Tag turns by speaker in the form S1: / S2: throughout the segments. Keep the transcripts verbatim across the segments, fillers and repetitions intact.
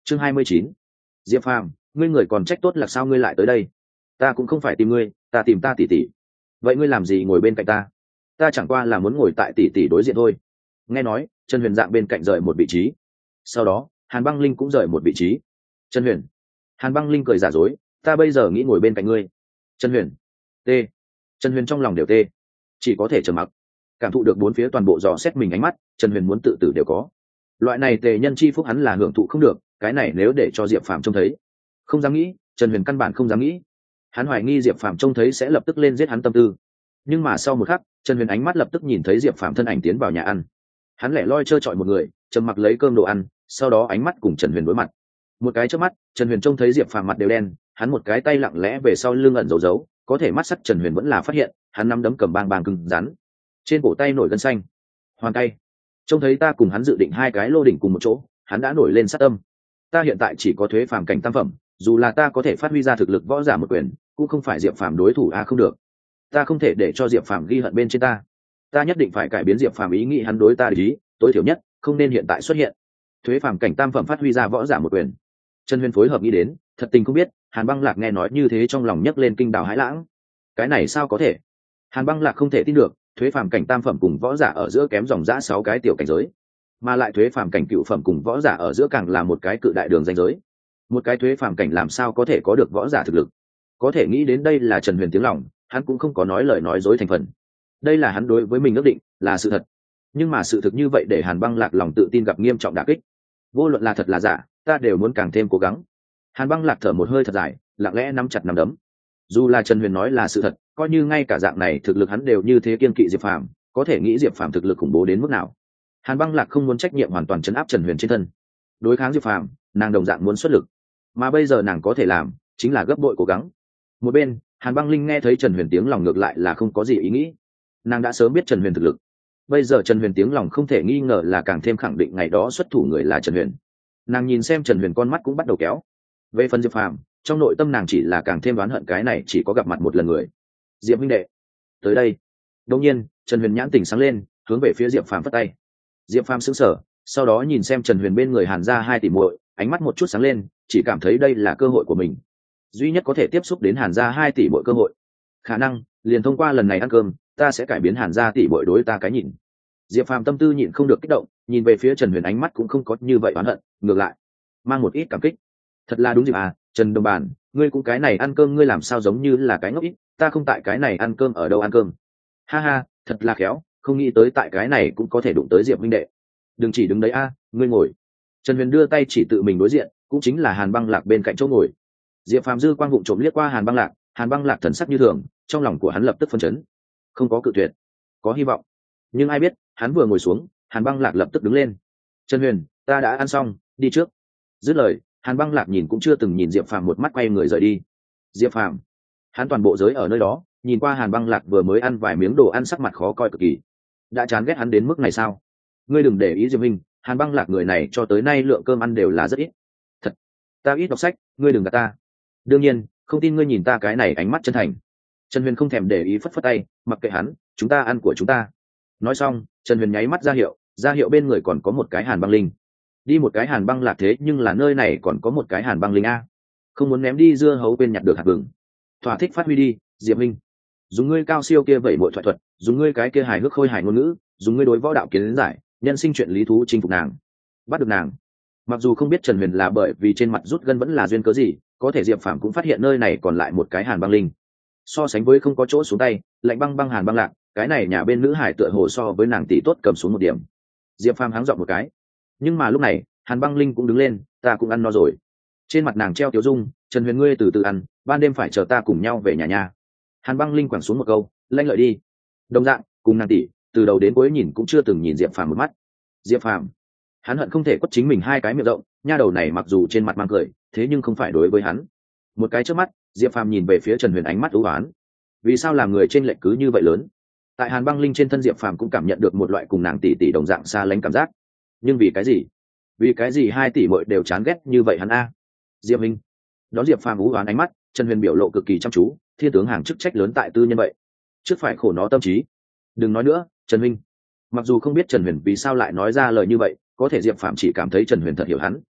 S1: chương hai mươi chín. Diệp Phàm, ngươi người còn trách tốt là sao ngươi lại tới đây? Ta cũng không phải tìm ngươi, ta tìm ta tỷ tỷ. Vậy ngươi làm gì ngồi bên cạnh ta? Ta chẳng qua là muốn ngồi tại tỷ tỷ đối diện thôi. Nghe nói Trần Huyền dạng bên cạnh rời một vị trí, sau đó Hàn Băng Linh cũng rời một vị trí. Trần Huyền. Hàn Băng Linh cười giả dối, ta bây giờ nghĩ ngồi bên cạnh ngươi. Trần Huyền. T. Trần Huyền trong lòng đều tê, chỉ có thể trầm mặc. Cảm thụ được bốn phía toàn bộ dò xét mình ánh mắt, Trần Huyền muốn tự tử đều có. Loại này tề nhân chi phúc hắn là hưởng thụ không được, cái này nếu để cho Diệp Phàm trông thấy, không dám nghĩ. Trần Huyền căn bản không dám nghĩ. Hắn hoài nghi Diệp Phàm trông thấy sẽ lập tức lên giết hắn tâm tư. Nhưng mà sau một khắc, Trần Huyền ánh mắt lập tức nhìn thấy Diệp Phàm thân ảnh tiến vào nhà ăn. Hắn lẻ loi trơ trọi một người, trầm mặc lấy cơm đồ ăn, sau đó ánh mắt cùng Trần Huyền đối mặt. Một cái chớp mắt, Trần Huyền trông thấy Diệp Phàm mặt đều đen, hắn một cái tay lặng lẽ về sau lưng ẩn giấu giấu, có thể mắt sắc Trần Huyền vẫn là phát hiện, hắn nắm đấm cầm bang bang cứng rắn, trên cổ tay nổi gân xanh. Hoàn tay. Trông thấy ta cùng hắn dự định hai cái lô đỉnh cùng một chỗ, hắn đã nổi lên sát tâm. Ta hiện tại chỉ có thuế phàm cảnh tam phẩm, dù là ta có thể phát huy ra thực lực võ giả một quyền, cũng không phải Diệp Phàm đối thủ a à không được. Ta không thể để cho Diệp Phàm ghi hận bên trên ta. Ta nhất định phải cải biến Diệp Phàm ý nghĩ hắn đối ta để ý, tối thiểu nhất không nên hiện tại xuất hiện. Thuế phàm cảnh tam phẩm phát huy ra võ giả một quyền. Trần Huyền phối hợp nghĩ đến, thật tình không biết, Hàn Băng Lạc nghe nói như thế trong lòng nhấc lên kinh đào hãi lãng. Cái này sao có thể? Hàn Băng Lạc không thể tin được, thuế phàm cảnh tam phẩm cùng võ giả ở giữa kém dòng dã sáu cái tiểu cảnh giới, mà lại thuế phàm cảnh cựu phẩm cùng võ giả ở giữa càng là một cái cự đại đường ranh giới. Một cái thuế phàm cảnh làm sao có thể có được võ giả thực lực? Có thể nghĩ đến đây là Trần Huyền tiếng lòng, hắn cũng không có nói lời nói dối thành phần. Đây là hắn đối với mình ước định, là sự thật. Nhưng mà sự thực như vậy để Hàn Băng Lạc lòng tự tin gặp nghiêm trọng đả kích. Vô luận là thật là giả, ta đều muốn càng thêm cố gắng. Hàn Băng Lạc thở một hơi thật dài, lặng lẽ nắm chặt nắm đấm. Dù là Trần Huyền nói là sự thật, coi như ngay cả dạng này thực lực hắn đều như thế kiên kỵ Diệp Phàm, có thể nghĩ Diệp Phàm thực lực khủng bố đến mức nào. Hàn Băng Lạc không muốn trách nhiệm hoàn toàn chấn áp Trần Huyền trên thân. Đối kháng Diệp Phàm, nàng đồng dạng muốn xuất lực, mà bây giờ nàng có thể làm chính là gấp bội cố gắng. Một bên, Hàn Băng Linh nghe thấy Trần Huyền tiếng lòng ngược lại là không có gì ý nghĩ. Nàng đã sớm biết Trần Huyền thực lực, bây giờ Trần Huyền tiếng lòng không thể nghi ngờ là càng thêm khẳng định ngày đó xuất thủ người là Trần Huyền. Nàng nhìn xem Trần Huyền, con mắt cũng bắt đầu kéo. Về phần Diệp Phàm, trong nội tâm nàng chỉ là càng thêm đoán hận cái này chỉ có gặp mặt một lần người. Diệp huynh đệ, tới đây. Đột nhiên, Trần Huyền nhãn tỉnh sáng lên, hướng về phía Diệp Phàm phất tay. Diệp Phàm sững sờ, sau đó nhìn xem Trần Huyền bên người Hàn gia hai tỷ muội, ánh mắt một chút sáng lên, chỉ cảm thấy đây là cơ hội của mình, duy nhất có thể tiếp xúc đến Hàn gia hai tỷ muội cơ hội. Khả năng liền thông qua lần này ăn cơm, ta sẽ cải biến Hàn gia tỷ muội đối ta cái nhìn. Diệp Phàm tâm tư nhịn không được kích động, nhìn về phía Trần Huyền, ánh mắt cũng không có như vậy oán hận, ngược lại mang một ít cảm kích. Thật là đúng dịp à, Trần đồng bàn, ngươi cũng cái này ăn cơm, ngươi làm sao giống như là cái ngốc ít, ta không tại cái này ăn cơm ở đâu ăn cơm. Ha ha, thật là khéo, không nghĩ tới tại cái này cũng có thể đụng tới Diệp huynh đệ. Đừng chỉ đứng đấy a, à, ngươi ngồi. Trần Huyền đưa tay chỉ tự mình đối diện, cũng chính là Hàn Băng Lạc bên cạnh chỗ ngồi. Diệp Phàm dư quang vụng trộm liếc qua Hàn Băng Lạc, Hàn Băng Lạc thần sắc như thường, trong lòng của hắn lập tức phân chấn, không có cự tuyệt, có hy vọng. Nhưng ai biết, hắn vừa ngồi xuống, Hàn Băng Lạc lập tức đứng lên. Trần Huyền, ta đã ăn xong, đi trước. Dứt lời, Hàn Băng Lạc nhìn cũng chưa từng nhìn Diệp Phàm một mắt, quay người rời đi. Diệp Phàm, hắn toàn bộ giới ở nơi đó, nhìn qua Hàn Băng Lạc vừa mới ăn vài miếng đồ ăn, sắc mặt khó coi cực kỳ. Đã chán ghét hắn đến mức này sao? Ngươi đừng để ý Diệp Minh, Hàn Băng Lạc người này cho tới nay lượng cơm ăn đều là rất ít. Thật, ta ít đọc sách, ngươi đừng gạt ta. Đương nhiên, không tin ngươi nhìn ta cái này ánh mắt chân thành. Trần Huyền không thèm để ý, phất phất tay, mặc kệ hắn, chúng ta ăn của chúng ta. Nói xong, Trần Huyền nháy mắt ra hiệu, ra hiệu bên người còn có một cái Hàn Băng Linh. Đi một cái Hàn Băng Lạc thế nhưng là nơi này còn có một cái Hàn Băng Linh a. Không muốn ném đi dưa hấu bên nhặt được hạt vừng. Thỏa thích phát huy đi, Diệp Minh. Dùng ngươi cao siêu kia vẩy bội thoại thuật, dùng ngươi cái kia hài hước khôi hài ngôn ngữ, dùng ngươi đối võ đạo kiến giải, nhân sinh chuyện lý thú chinh phục nàng, bắt được nàng. Mặc dù không biết Trần Huyền là bởi vì trên mặt rút gân vẫn là duyên cớ gì, có thể Diệp Phàm cũng phát hiện nơi này còn lại một cái Hàn Băng Linh. So sánh với không có chỗ xuống tay, lạnh băng băng Hàn Băng Lạc, cái này nhà bên nữ hải tựa hồ so với nàng tỷ tốt cầm xuống một điểm. Diệp Phàm háng giọng một cái. Nhưng mà lúc này, Hàn Băng Linh cũng đứng lên, ta cũng ăn no rồi. Trên mặt nàng treo tiểu dung, Trần Huyền ngươi từ từ ăn, ban đêm phải chờ ta cùng nhau về nhà nhà. Hàn Băng Linh quẳng xuống một câu, lanh lợi đi. Đồng dạng, cùng nàng tỷ, từ đầu đến cuối nhìn cũng chưa từng nhìn Diệp Phàm một mắt. Diệp Phàm, hắn hận không thể quất chính mình hai cái miệng rộng, nha đầu này mặc dù trên mặt mang cười, thế nhưng không phải đối với hắn. Một cái trước mắt, Diệp Phàm nhìn về phía Trần Huyền, ánh mắt u ám. Vì sao làm người trên lệch cứ như vậy lớn? Tại Hàn Băng Linh trên thân Diệp Phàm cũng cảm nhận được một loại cùng nàng tỷ tỷ đồng dạng xa lánh cảm giác. Nhưng vì cái gì? Vì cái gì hai tỷ muội đều chán ghét như vậy hắn a? Diệp Minh. Đón Diệp Phàm u ám ánh mắt, Trần Huyền biểu lộ cực kỳ chăm chú, thiên tướng hàng chức trách lớn tại tư nhân vậy, trước phải khổ nó tâm trí. Đừng nói nữa, Trần Minh. Mặc dù không biết Trần Huyền vì sao lại nói ra lời như vậy, có thể Diệp Phàm chỉ cảm thấy Trần Huyền thật hiểu hắn.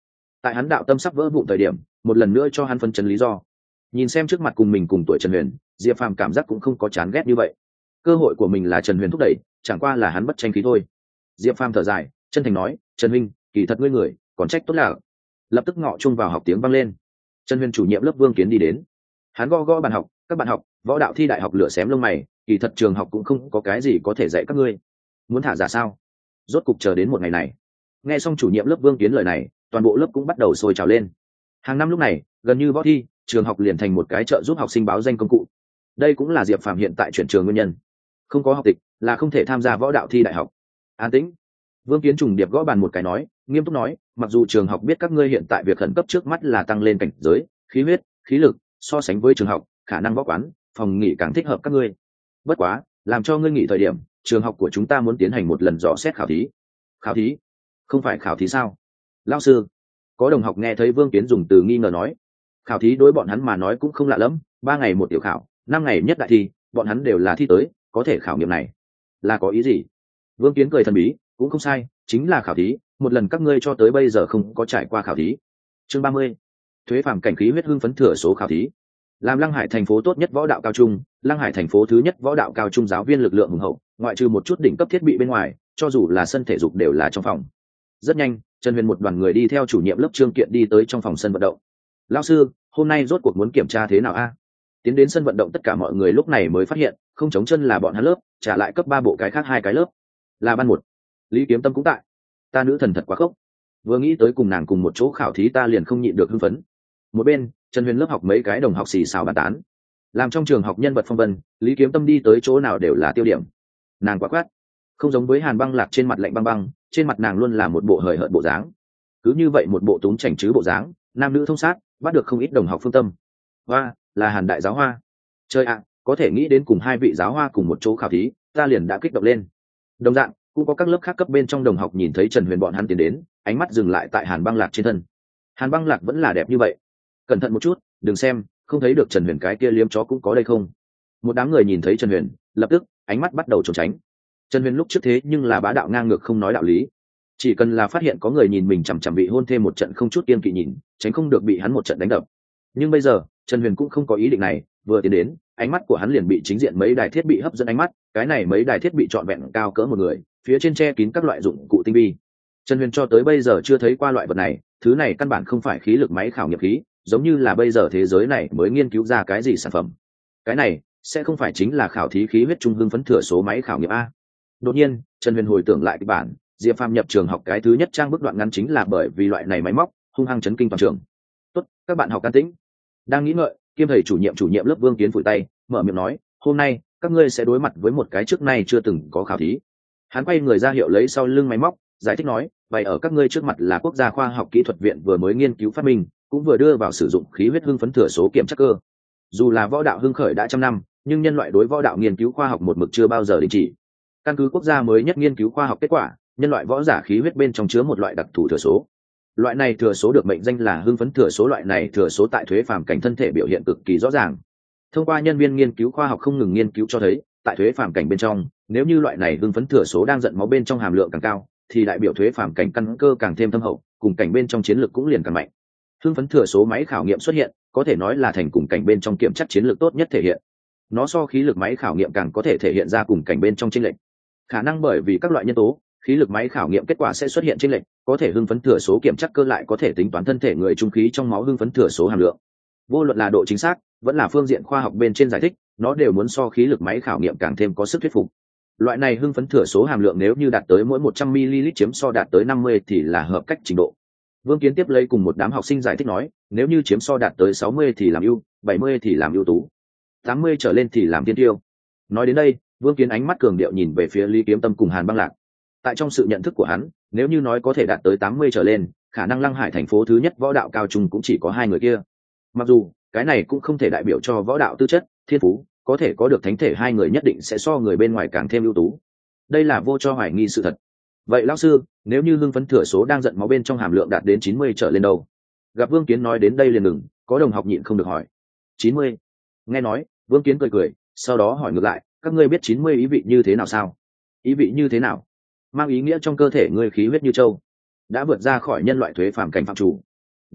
S1: tại hắn đạo tâm sắp vỡ vụn thời điểm một lần nữa cho hắn phân chấn lý do. Nhìn xem trước mặt cùng mình cùng tuổi Trần Huyền, Diệp Phàm cảm giác cũng không có chán ghét như vậy. Cơ hội của mình là Trần Huyền thúc đẩy, chẳng qua là hắn bất tranh khí thôi. Diệp Phàm thở dài, chân thành nói, Trần huynh, kỳ thật ngươi người còn trách tốt là. Lập tức ngọ chung vào học tiếng vang lên. Trần Huyền chủ nhiệm lớp Vương Kiến đi đến, hắn gõ gõ bàn học, các bạn học, võ đạo thi đại học lửa xém lông mày, kỳ thật trường học cũng không có cái gì có thể dạy các ngươi, muốn thả giả sao? Rốt cục chờ đến một ngày này. Nghe xong chủ nhiệm lớp Vương Kiến lời này, toàn bộ lớp cũng bắt đầu sôi trào lên. Hàng năm lúc này, gần như võ thi, trường học liền thành một cái trợ giúp học sinh báo danh công cụ. Đây cũng là Diệp Phàm hiện tại chuyển trường nguyên nhân. Không có học tịch là không thể tham gia võ đạo thi đại học. An tĩnh. Vương Kiến trùng điệp gõ bàn một cái nói, nghiêm túc nói, mặc dù trường học biết các ngươi hiện tại việc khẩn cấp trước mắt là tăng lên cảnh giới, khí huyết, khí lực, so sánh với trường học, khả năng võ quán, phòng nghỉ càng thích hợp các ngươi. Bất quá, làm cho ngươi nghỉ thời điểm, trường học của chúng ta muốn tiến hành một lần dò xét khảo thí. Khảo thí? Không phải khảo thí sao? Lão sư. Có đồng học nghe thấy Vương Kiến dùng từ nghi ngờ nói, khảo thí đối bọn hắn mà nói cũng không lạ lắm, ba ngày một tiểu khảo, năm ngày nhất đại thi, bọn hắn đều là thi tới, có thể khảo nghiệm này là có ý gì? Vương Kiến cười thần bí, cũng không sai, chính là khảo thí, một lần các ngươi cho tới bây giờ không có trải qua khảo thí. Chương ba mươi, thuế phàm cảnh khí huyết hưng phấn thừa số khảo thí. Làm Lăng Hải thành phố tốt nhất võ đạo cao trung, Lăng Hải thành phố thứ nhất võ đạo cao trung giáo viên lực lượng hùng hậu, ngoại trừ một chút đỉnh cấp thiết bị bên ngoài, cho dù là sân thể dục đều là trong phòng. Rất nhanh, Trần Huyền một đoàn người đi theo chủ nhiệm lớp Trương Kiện đi tới trong phòng sân vận động. Lão sư, hôm nay rốt cuộc muốn kiểm tra thế nào a? Tiến đến sân vận động tất cả mọi người lúc này mới phát hiện, không chống chân là bọn hắn lớp, trả lại cấp ba bộ cái khác hai cái lớp. Là ban một. Lý Kiếm Tâm cũng tại. Ta nữ thần thật quá khốc. Vừa nghĩ tới cùng nàng cùng một chỗ khảo thí ta liền không nhịn được hưng phấn. Một bên, Trần Huyền lớp học mấy cái đồng học xì xào bàn tán. Làm trong trường học nhân vật phong vân, Lý Kiếm Tâm đi tới chỗ nào đều là tiêu điểm. Nàng quá quát, không giống với Hàn Băng Lạc trên mặt lạnh băng băng, trên mặt nàng luôn là một bộ hời hợt bộ dáng. Cứ như vậy một bộ túm chảnh chứ bộ dáng, nam nữ thông sát, bắt được không ít đồng học phương tâm. Hoa, là Hàn đại giáo hoa. Chơi ạ, có thể nghĩ đến cùng hai vị giáo hoa cùng một chỗ khảo thí, ta liền đã kích động lên. Đồng dạng, cũng có các lớp khác cấp bên trong đồng học nhìn thấy Trần Huyền bọn hắn tiến đến, ánh mắt dừng lại tại Hàn Băng Lạc trên thân. Hàn Băng Lạc vẫn là đẹp như vậy. Cẩn thận một chút, đừng xem, không thấy được Trần Huyền cái kia liếm chó cũng có đây không? Một đám người nhìn thấy Trần Huyền, lập tức ánh mắt bắt đầu trốn tránh. Trần Huyền lúc trước thế nhưng là bá đạo ngang ngược không nói đạo lý, chỉ cần là phát hiện có người nhìn mình chằm chằm bị hôn thêm một trận không chút kiên kỵ nhìn, tránh không được bị hắn một trận đánh đập. Nhưng bây giờ Trần Huyền cũng không có ý định này, vừa tiến đến ánh mắt của hắn liền bị chính diện mấy đài thiết bị hấp dẫn ánh mắt, cái này mấy đài thiết bị trọn vẹn cao cỡ một người, phía trên che kín các loại dụng cụ tinh vi. Trần Huyền cho tới bây giờ chưa thấy qua loại vật này, thứ này căn bản không phải khí lực máy khảo nghiệm khí, giống như là bây giờ thế giới này mới nghiên cứu ra cái gì sản phẩm. Cái này sẽ không phải chính là khảo thí khí huyết trung hưng phấn thừa số máy khảo nghiệm a? Đột nhiên Trần Huyền hồi tưởng lại kịch bản, Diệp Phàm nhập trường học cái thứ nhất trang bức đoạn ngắn chính là bởi vì loại này máy móc hung hăng chấn kinh toàn trường. Tốt, các bạn học can tĩnh. Đang nghĩ ngợi, kiêm thầy chủ nhiệm chủ nhiệm lớp Vương Kiến phủi tay, mở miệng nói, hôm nay các ngươi sẽ đối mặt với một cái trước nay chưa từng có khảo thí. Hắn quay người ra hiệu lấy sau lưng máy móc, giải thích nói, vậy ở các ngươi trước mặt là quốc gia khoa học kỹ thuật viện vừa mới nghiên cứu phát minh, cũng vừa đưa vào sử dụng khí huyết hưng phấn thừa số kiểm tra cơ. Dù là võ đạo hưng khởi đã trăm năm, nhưng nhân loại đối võ đạo nghiên cứu khoa học một mực chưa bao giờ đình chỉ. Căn cứ quốc gia mới nhất nghiên cứu khoa học kết quả, nhân loại võ giả khí huyết bên trong chứa một loại đặc thù thừa số. Loại này thừa số được mệnh danh là hưng phấn thừa số, loại này thừa số tại thuế phàm cảnh thân thể biểu hiện cực kỳ rõ ràng. Thông qua nhân viên nghiên cứu khoa học không ngừng nghiên cứu cho thấy, tại thuế phàm cảnh bên trong, nếu như loại này hưng phấn thừa số đang giận máu bên trong hàm lượng càng cao, thì đại biểu thuế phàm cảnh căn cơ càng thêm thâm hậu, cùng cảnh bên trong chiến lược cũng liền càng mạnh. Hưng phấn thừa số máy khảo nghiệm xuất hiện, có thể nói là thành cùng cảnh bên trong kiểm chắc chiến lược tốt nhất thể hiện. Nó so khí lực máy khảo nghiệm càng có thể thể hiện ra cùng cảnh bên trong chênh lệch. Khả năng bởi vì các loại nhân tố, khí lực máy khảo nghiệm kết quả sẽ xuất hiện chênh lệch, có thể hưng phấn thừa số kiểm chắc cơ lại có thể tính toán thân thể người trung khí trong máu hưng phấn thừa số hàm lượng. Vô luận là độ chính xác, vẫn là phương diện khoa học bên trên giải thích, nó đều muốn so khí lực máy khảo nghiệm càng thêm có sức thuyết phục. Loại này hưng phấn thừa số hàm lượng nếu như đạt tới mỗi một trăm mi-li-lít chiếm so đạt tới năm mươi thì là hợp cách trình độ. Vương Kiến tiếp lấy cùng một đám học sinh giải thích nói, nếu như chiếm so đạt tới sáu mươi thì làm ưu, bảy mươi thì làm ưu tú, tám mươi trở lên thì làm tiên tiêu. Nói đến đây, Vương Kiến ánh mắt cường điệu nhìn về phía Lý Kiếm Tâm cùng Hàn Băng Lạc. Tại trong sự nhận thức của hắn, nếu như nói có thể đạt tới tám mươi trở lên, khả năng Lăng Hải thành phố thứ nhất võ đạo cao trung cũng chỉ có hai người kia. Mặc dù cái này cũng không thể đại biểu cho võ đạo tư chất, thiên phú, có thể có được thánh thể hai người nhất định sẽ so người bên ngoài càng thêm ưu tú. Đây là vô cho hoài nghi sự thật. Vậy lão sư, nếu như hưng phấn thừa số đang giận máu bên trong hàm lượng đạt đến chín mươi trở lên đâu? Gặp Vương Kiến nói đến đây liền ngừng, có đồng học nhịn không được hỏi. chín mươi. Nghe nói, Vương Kiến cười cười, sau đó hỏi ngược lại, các ngươi biết chín mươi ý vị như thế nào sao? Ý vị như thế nào? Mang ý nghĩa trong cơ thể ngươi khí huyết như châu, đã vượt ra khỏi nhân loại thuế phàm cảnh phạm chủ.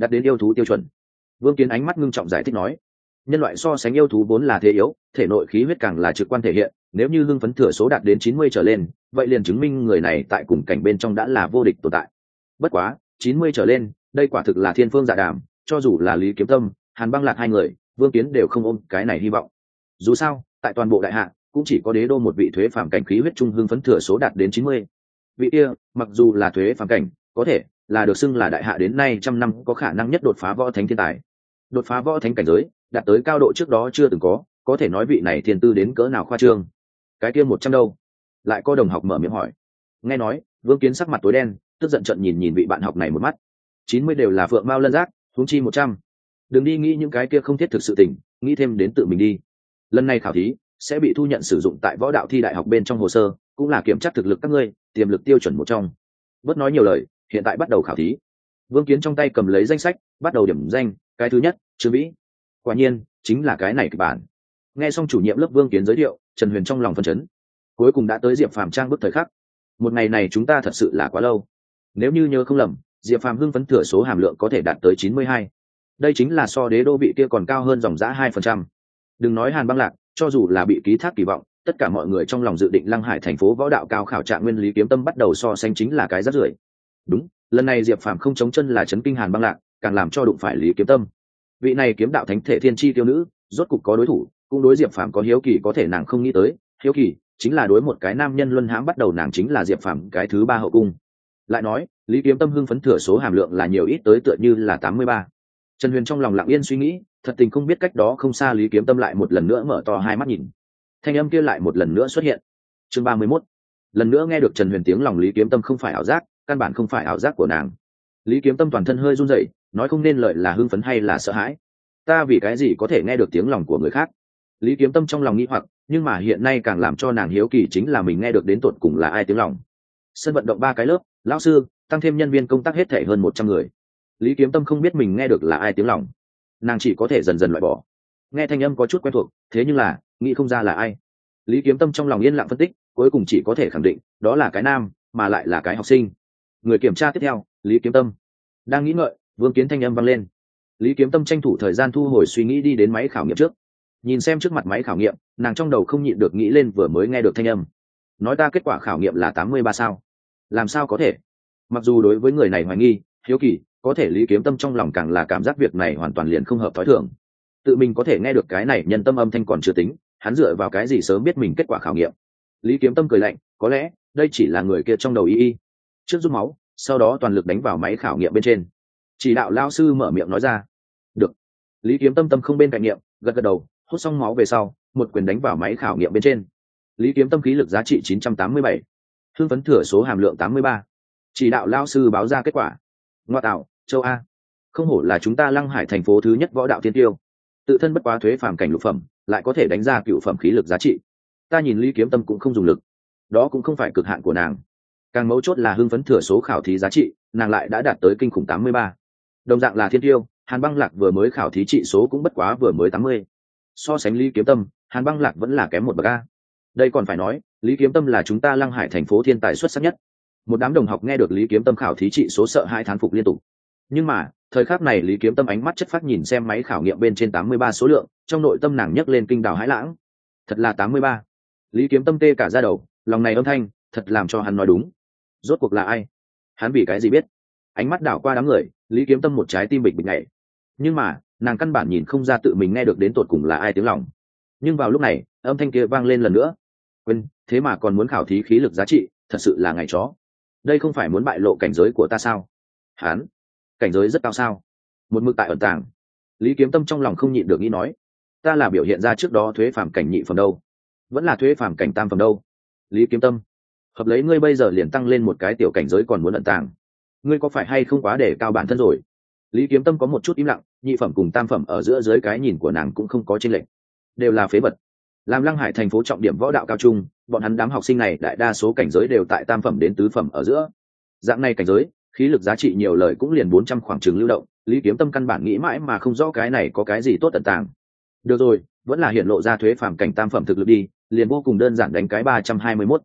S1: đạt đến yêu thú tiêu chuẩn. Vương Kiến ánh mắt ngưng trọng giải thích nói, nhân loại so sánh yêu thú vốn là thế yếu, thể nội khí huyết càng là trực quan thể hiện, nếu như hưng phấn thừa số đạt đến chín mươi trở lên, vậy liền chứng minh người này tại cùng cảnh bên trong đã là vô địch tồn tại. Bất quá, chín mươi trở lên, đây quả thực là thiên phương dạ đàm, cho dù là Lý Kiếm Tâm, Hàn Băng Lạc hai người, Vương Kiến đều không ôm cái này hy vọng. Dù sao, tại toàn bộ đại hạ, cũng chỉ có đế đô một vị thuế phàm cảnh khí huyết trung hưng phấn thừa số đạt đến chín mươi. Vị kia, mặc dù là thuế phàm cảnh, có thể là được xưng là đại hạ đến nay trăm năm có khả năng nhất đột phá võ thánh thiên tài. Đột phá võ thánh cảnh giới, đạt tới cao độ trước đó chưa từng có, có thể nói vị này thiên tư đến cỡ nào khoa trương. Cái kia một trăm đâu? Lại có đồng học mở miệng hỏi. Nghe nói, Vương Kiến sắc mặt tối đen, tức giận trận nhìn nhìn vị bạn học này một mắt. chín mươi đều là phượng mao lân giác, huống chi một trăm. Đừng đi nghĩ những cái kia không thiết thực sự tình, nghĩ thêm đến tự mình đi. Lần này khảo thí sẽ bị thu nhận sử dụng tại võ đạo thi đại học bên trong hồ sơ, cũng là kiểm tra thực lực các ngươi, tiềm lực tiêu chuẩn một trong. Bớt nói nhiều lời, hiện tại bắt đầu khảo thí. Vương Kiến trong tay cầm lấy danh sách, bắt đầu điểm danh. Cái thứ nhất, Trương Vĩ. Quả nhiên, chính là cái này kịch bản. Nghe xong chủ nhiệm lớp Vương Kiến giới thiệu, Trần Huyền trong lòng phấn chấn. Cuối cùng đã tới Diệp Phàm trang bức thời khắc. Một ngày này chúng ta thật sự là quá lâu. Nếu như nhớ không lầm, Diệp Phàm hưng phấn thừa số hàm lượng có thể đạt tới chín mươi hai. Đây chính là so đế đô vị kia còn cao hơn dòng giá hai phần trăm. Đừng nói Hàn Băng Lạc, cho dù là bị ký thác kỳ vọng, tất cả mọi người trong lòng dự định Lăng Hải thành phố võ đạo cao khảo trạng nguyên Lý Kiếm Tâm bắt đầu so sánh chính là cái rác rưởi. Đúng, lần này Diệp Phàm không chống chân là chấn kinh Hàn Băng Lạc, càng làm cho đụng phải Lý Kiếm Tâm. Vị này kiếm đạo thánh thể thiên chi tiêu nữ, rốt cục có đối thủ, cũng đối Diệp Phàm có hiếu kỳ, có thể nàng không nghĩ tới, hiếu kỳ chính là đối một cái nam nhân luân hãm bắt đầu, nàng chính là Diệp Phàm cái thứ ba hậu cung. Lại nói, Lý Kiếm Tâm hưng phấn thừa số hàm lượng là nhiều ít tới tựa như là tám mươi ba. Trần Huyền trong lòng lặng yên suy nghĩ, thật tình không biết cách đó không xa Lý Kiếm Tâm lại một lần nữa mở to hai mắt nhìn. Thanh âm kia lại một lần nữa xuất hiện. Chương ba mươi mốt. Lần nữa nghe được Trần Huyền tiếng lòng Lý Kiếm Tâm không phải ảo giác, căn bản không phải ảo giác của nàng. Lý Kiếm Tâm toàn thân hơi run rẩy, nói không nên lợi là hưng phấn hay là sợ hãi. Ta vì cái gì có thể nghe được tiếng lòng của người khác? Lý Kiếm Tâm trong lòng nghĩ hoặc, nhưng mà hiện nay càng làm cho nàng hiếu kỳ chính là mình nghe được đến tột cùng là ai tiếng lòng. Sân vận động ba cái lớp, lão sư, tăng thêm nhân viên công tác hết thảy hơn một trăm người. Lý Kiếm Tâm không biết mình nghe được là ai tiếng lòng, nàng chỉ có thể dần dần loại bỏ. Nghe thanh âm có chút quen thuộc, thế nhưng là nghĩ không ra là ai. Lý Kiếm Tâm trong lòng yên lặng phân tích, cuối cùng chỉ có thể khẳng định đó là cái nam, mà lại là cái học sinh. Người kiểm tra tiếp theo, Lý Kiếm Tâm. Đang nghĩ ngợi, Vương Kiến thanh âm vang lên. Lý Kiếm Tâm tranh thủ thời gian thu hồi suy nghĩ đi đến máy khảo nghiệm trước. Nhìn xem trước mặt máy khảo nghiệm, nàng trong đầu không nhịn được nghĩ lên vừa mới nghe được thanh âm. Nói ta kết quả khảo nghiệm là tám mươi ba sao? Làm sao có thể? Mặc dù đối với người này hoài nghi, hiếu kỳ, có thể Lý Kiếm Tâm trong lòng càng là cảm giác việc này hoàn toàn liền không hợp thói thường. Tự mình có thể nghe được cái này nhân tâm âm thanh còn chưa tính, hắn dựa vào cái gì sớm biết mình kết quả khảo nghiệm? Lý Kiếm Tâm cười lạnh, có lẽ đây chỉ là người kia trong đầu y y. Trước rút máu, sau đó toàn lực đánh vào máy khảo nghiệm bên trên. Chỉ đạo lao sư mở miệng nói ra. Được. Lý Kiếm Tâm tâm không bên cạnh nghiệm, gật gật đầu, hút xong máu về sau, một quyền đánh vào máy khảo nghiệm bên trên. Lý Kiếm Tâm khí lực giá trị chín trăm tám mươi bảy, hương phấn thừa số hàm lượng tám mươi ba. Chỉ đạo lao sư báo ra kết quả. Ngoa tạo, châu A. Không hổ là chúng ta Lăng Hải thành phố thứ nhất võ đạo thiên tiêu. Tự thân bất quá thuế phàm cảnh lục phẩm, lại có thể đánh ra cựu phẩm khí lực giá trị. Ta nhìn Lý Kiếm Tâm cũng không dùng lực, đó cũng không phải cực hạn của nàng. Càng mấu chốt là hưng phấn thừa số khảo thí giá trị, nàng lại đã đạt tới kinh khủng tám mươi ba. Đồng dạng là thiên tiêu, Hàn Băng Lạc vừa mới khảo thí trị số cũng bất quá vừa mới tám mươi. So sánh Lý Kiếm Tâm, Hàn Băng Lạc vẫn là kém một bậc a. Đây còn phải nói, Lý Kiếm Tâm là chúng ta Lăng Hải thành phố thiên tài xuất sắc nhất. Một đám đồng học nghe được Lý Kiếm Tâm khảo thí trị số sợ hai thán phục liên tục. Nhưng mà, thời khắc này Lý Kiếm Tâm ánh mắt chất phát nhìn xem máy khảo nghiệm bên trên tám mươi ba số lượng, trong nội tâm nàng nhấc lên kinh đào hãi lãng. Thật là tám mươi ba. Lý Kiếm Tâm tê cả da đầu, lòng này âm thanh, thật làm cho hắn nói đúng. Rốt cuộc là ai? Hắn vì cái gì biết? Ánh mắt đảo qua đám người, Lý Kiếm Tâm một trái tim bịch bịch nhảy. Nhưng mà, nàng căn bản nhìn không ra tự mình nghe được đến tột cùng là ai tiếng lòng. Nhưng vào lúc này, âm thanh kia vang lên lần nữa. Quên, thế mà còn muốn khảo thí khí lực giá trị, thật sự là ngày chó. Đây không phải muốn bại lộ cảnh giới của ta sao? Hắn, cảnh giới rất cao sao? Một mực tại ẩn tàng. Lý Kiếm Tâm trong lòng không nhịn được nghĩ nói, ta là biểu hiện ra trước đó thuế phàm cảnh nhị phẩm đâu, vẫn là thuế phàm cảnh tam phẩm đâu? Lý Kiếm Tâm, hợp lấy ngươi bây giờ liền tăng lên một cái tiểu cảnh giới còn muốn ẩn tàng, ngươi có phải hay không quá để cao bản thân rồi? Lý Kiếm Tâm có một chút im lặng, nhị phẩm cùng tam phẩm ở giữa dưới cái nhìn của nàng cũng không có chênh lệch, đều là phế vật. Làm Lăng Hải thành phố trọng điểm võ đạo cao trung, bọn hắn đám học sinh này đại đa số cảnh giới đều tại tam phẩm đến tứ phẩm ở giữa. Dạng này cảnh giới, khí lực giá trị nhiều lời cũng liền bốn trăm khoảng chừng lưu động, Lý Kiếm Tâm căn bản nghĩ mãi mà không rõ cái này có cái gì tốt ẩn tàng. Được rồi, vẫn là hiện lộ ra thuế phàm cảnh tam phẩm thực lực đi, liền vô cùng đơn giản đánh cái ba trăm hai mươi mốt.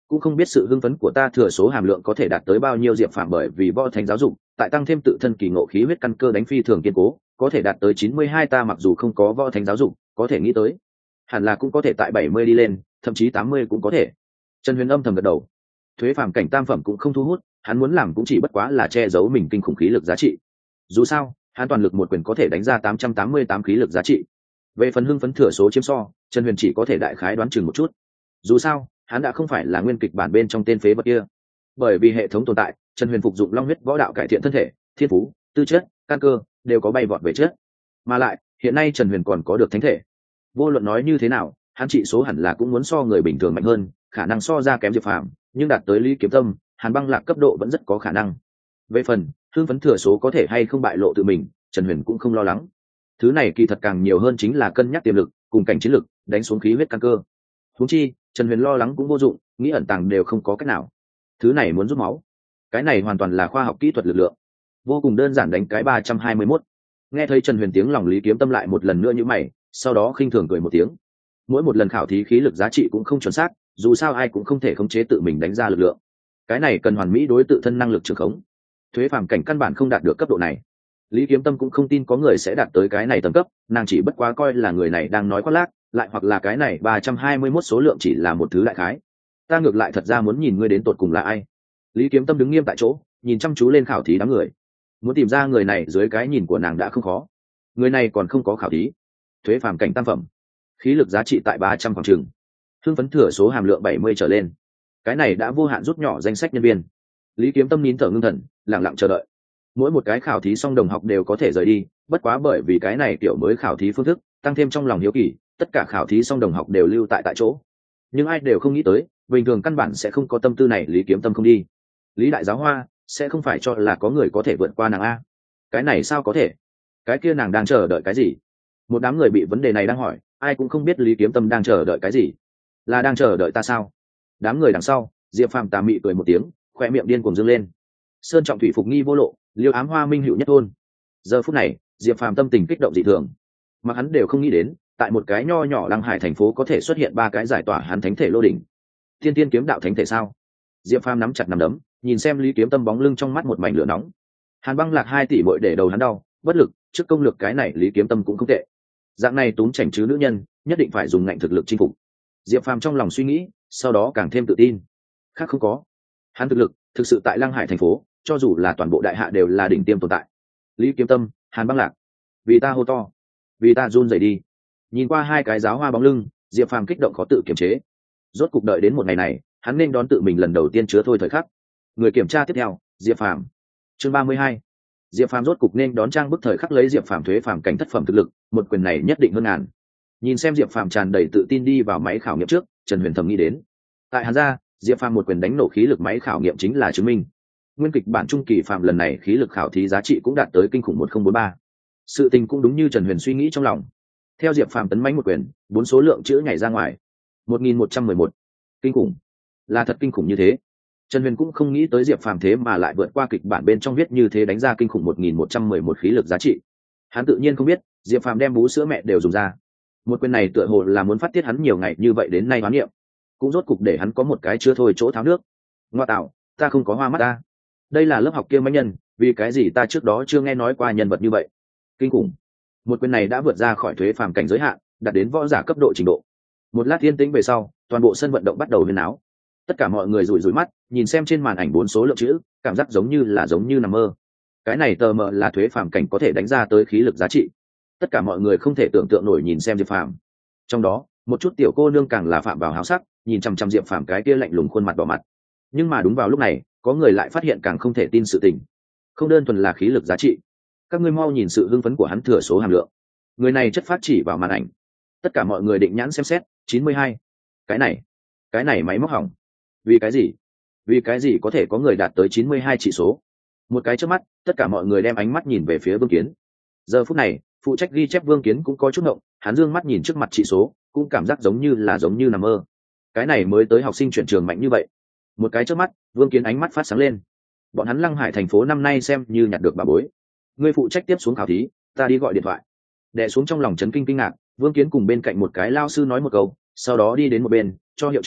S1: cũng không biết sự hưng phấn của ta thừa số hàm lượng có thể đạt tới bao nhiêu. Diệp Phàm bởi vì võ thánh giáo dục, tại tăng thêm tự thân kỳ ngộ khí huyết căn cơ đánh phi thường kiên cố, có thể đạt tới chín mươi hai. Ta mặc dù không có võ thánh giáo dục, có thể nghĩ tới hẳn là cũng có thể tại bảy mươi đi lên, thậm chí tám mươi cũng có thể. Trần Huyền âm thầm gật đầu. Thuế phàm cảnh tam phẩm cũng không thu hút, hắn muốn làm cũng chỉ bất quá là che giấu mình kinh khủng khí lực giá trị. Dù sao, hắn toàn lực một quyền có thể đánh ra tám trăm tám mươi tám khí lực giá trị. Về phần hưng phấn thừa số chiếm so, Trần Huyền chỉ có thể đại khái đoán chừng một chút. Dù sao, hắn đã không phải là nguyên kịch bản bên trong tên phế vật kia. Bởi vì hệ thống tồn tại, Trần Huyền phục dụng long huyết võ đạo cải thiện thân thể, thiên phú, tư chất, căn cơ đều có bay vọt về trước. Mà lại, hiện nay Trần Huyền còn có được thánh thể. Vô luận nói như thế nào, hắn trị số hẳn là cũng muốn so người bình thường mạnh hơn, khả năng so ra kém Diệp Phàm, nhưng đạt tới Lý Kiếm Tâm, Hàn Băng Lạc cấp độ vẫn rất có khả năng. Về phần hưng phấn thừa số có thể hay không bại lộ tự mình, Trần Huyền cũng không lo lắng. Thứ này kỳ thật càng nhiều hơn chính là cân nhắc tiềm lực cùng cảnh chiến lực, đánh xuống khí huyết căn cơ. Huống chi, Trần Huyền lo lắng cũng vô dụng, nghĩ ẩn tàng đều không có cách nào. Thứ này muốn rút máu, cái này hoàn toàn là khoa học kỹ thuật lực lượng, vô cùng đơn giản đánh cái ba trăm hai mươi mốt. Nghe thấy Trần Huyền tiếng lòng Lý Kiếm Tâm lại một lần nữa như mày, sau đó khinh thường cười một tiếng. Mỗi một lần khảo thí khí lực giá trị cũng không chuẩn xác, dù sao ai cũng không thể khống chế tự mình đánh ra lực lượng. Cái này cần hoàn mỹ đối tự thân năng lực trường khống. Thuế phàm cảnh căn bản không đạt được cấp độ này. Lý Kiếm Tâm cũng không tin có người sẽ đạt tới cái này tầng cấp, nàng chỉ bất quá coi là người này đang nói khoác lác, lại hoặc là cái này ba trăm hai mươi mốt số lượng chỉ là một thứ đại khái. Ta ngược lại thật ra muốn nhìn ngươi đến tột cùng là ai. Lý Kiếm Tâm đứng nghiêm tại chỗ, nhìn chăm chú lên khảo thí đám người. Muốn tìm ra người này dưới cái nhìn của nàng đã không khó. Người này còn không có khảo thí. Thuế phàm cảnh tam phẩm, khí lực giá trị tại ba trăm khoảng chừng, hưng phấn thừa số hàm lượng bảy mươi trở lên. Cái này đã vô hạn rút nhỏ danh sách nhân viên. Lý Kiếm Tâm nín thở ngưng thần, lặng lặng chờ đợi. Mỗi một cái khảo thí xong đồng học đều có thể rời đi, bất quá bởi vì cái này kiểu mới khảo thí phương thức, tăng thêm trong lòng hiếu kỳ, tất cả khảo thí xong đồng học đều lưu tại tại chỗ. Nhưng ai đều không nghĩ tới, bình thường căn bản sẽ không có tâm tư này. Lý Kiếm Tâm không đi, Lý Đại Giáo Hoa sẽ không phải cho là có người có thể vượt qua nàng a? Cái này sao có thể? Cái kia nàng đang chờ đợi cái gì? Một đám người bị vấn đề này đang hỏi, ai cũng không biết Lý Kiếm Tâm đang chờ đợi cái gì. Là đang chờ đợi ta sao? Đám người đằng sau, Diệp Phàm tà mị cười một tiếng, khoe miệng điên cuồng dương lên. Sơn trọng thủy phục nghi vô lộ, liêu ám hoa minh hữu nhất thôn. Giờ phút này, Diệp Phàm tâm tình kích động dị thường, mà hắn đều không nghĩ đến, tại một cái nho nhỏ Lăng Hải thành phố có thể xuất hiện ba cái giải tỏa hắn thánh thể lô đỉnh. Tiên tiên kiếm đạo thánh thể sao? Diệp Phàm nắm chặt nắm đấm, nhìn xem Lý Kiếm Tâm bóng lưng trong mắt một mảnh lửa nóng. Hàn Băng Lạc hai tỷ muội để đầu hắn đau, bất lực, trước công lược cái này Lý Kiếm Tâm cũng không tệ. Dạng này túm chảnh chứ nữ nhân, nhất định phải dùng ngạnh thực lực chinh phục. Diệp Phàm trong lòng suy nghĩ, sau đó càng thêm tự tin. Khác không có, hắn thực lực thực sự tại Lăng Hải thành phố, cho dù là toàn bộ đại hạ đều là đỉnh tiêm tồn tại. Lý Kiếm Tâm, Hàn Băng Lạc, vì ta hô to, vì ta run rẩy đi. Nhìn qua hai cái giáo hoa bóng lưng, Diệp Phàm kích động khó tự kiềm chế. Rốt cục đợi đến một ngày này, hắn nên đón tự mình lần đầu tiên chứa thôi thời khắc. Người kiểm tra tiếp theo, Diệp Phàm. Chương ba mươi hai. Diệp Phàm rốt cục nên đón trang bức thời khắc lấy Diệp Phàm thuế phàm cảnh thất phẩm thực lực, một quyền này nhất định hơn ngàn. Nhìn xem Diệp Phàm tràn đầy tự tin đi vào máy khảo nghiệm trước, Trần Huyền thầm nghĩ đến, tại Hàn gia, Diệp Phàm một quyền đánh nổ khí lực máy khảo nghiệm chính là chứng minh. Nguyên kịch bản trung kỳ Phàm lần này khí lực khảo thí giá trị cũng đạt tới kinh khủng một không bốn ba. Sự tình cũng đúng như Trần Huyền suy nghĩ trong lòng. Theo Diệp Phàm tấn mãnh một quyền, bốn số lượng chữ nhảy ra ngoài. một nghìn một trăm mười một. Kinh khủng. Là thật kinh khủng như thế. Trần Huyền cũng không nghĩ tới Diệp Phàm thế mà lại vượt qua kịch bản bên trong viết như thế đánh ra kinh khủng một nghìn một trăm mười một khí lực giá trị. Hắn tự nhiên không biết, Diệp Phàm đem bú sữa mẹ đều dùng ra. Một quyền này tựa hồ là muốn phát tiết hắn nhiều ngày như vậy đến nay hoán niệm, cũng rốt cục để hắn có một cái chưa thôi chỗ tháo nước. Ngoa tạo, ta không có hoa mắt ta. Đây là lớp học kia mấy nhân, vì cái gì ta trước đó chưa nghe nói qua nhân vật như vậy. Kinh khủng. Một quyền này đã vượt ra khỏi thuế phàm cảnh giới hạn, đạt đến võ giả cấp độ trình độ. Một lát yên tĩnh về sau, toàn bộ sân vận động bắt đầu huyên náo. Tất cả mọi người rủi rủi mắt, nhìn xem trên màn ảnh bốn số lượng chữ, cảm giác giống như là giống như nằm mơ. Cái này tờ mờ là thuế phàm cảnh có thể đánh ra tới khí lực giá trị. Tất cả mọi người không thể tưởng tượng nổi nhìn xem Diệp Phàm. Trong đó, một chút tiểu cô nương càng là phạm vào háo sắc, nhìn chằm chằm Diệp Phàm cái kia lạnh lùng khuôn mặt đỏ mặt. Nhưng mà đúng vào lúc này, có người lại phát hiện càng không thể tin sự tình. Không đơn thuần là khí lực giá trị, các ngươi mau nhìn sự hưng phấn của hắn thừa số hàm lượng. Người này chất phát chỉ vào màn ảnh. Tất cả mọi người định nhãn xem xét, chín mươi hai. Cái này, cái này máy móc hỏng. Vì cái gì? Vì cái gì có thể có người đạt tới chín mươi hai chỉ số? Một cái trước mắt, tất cả mọi người đem ánh mắt nhìn về phía Vương Kiến. Giờ phút này, phụ trách ghi chép Vương Kiến cũng có chút ngộng, hắn dương mắt nhìn trước mặt chỉ số, cũng cảm giác giống như là giống như nằm mơ. Cái này mới tới học sinh chuyển trường mạnh như vậy. Một cái trước mắt, Vương Kiến ánh mắt phát sáng lên. Bọn hắn Lăng Hải thành phố năm nay xem như nhặt được bà bối. Ngươi phụ trách tiếp xuống khảo thí, ta đi gọi điện thoại. Đè xuống trong lòng chấn kinh kinh ngạc, Vương Kiến cùng bên cạnh một cái lao sư nói một câu, sau đó đi đến một bên, cho hiệu trưởng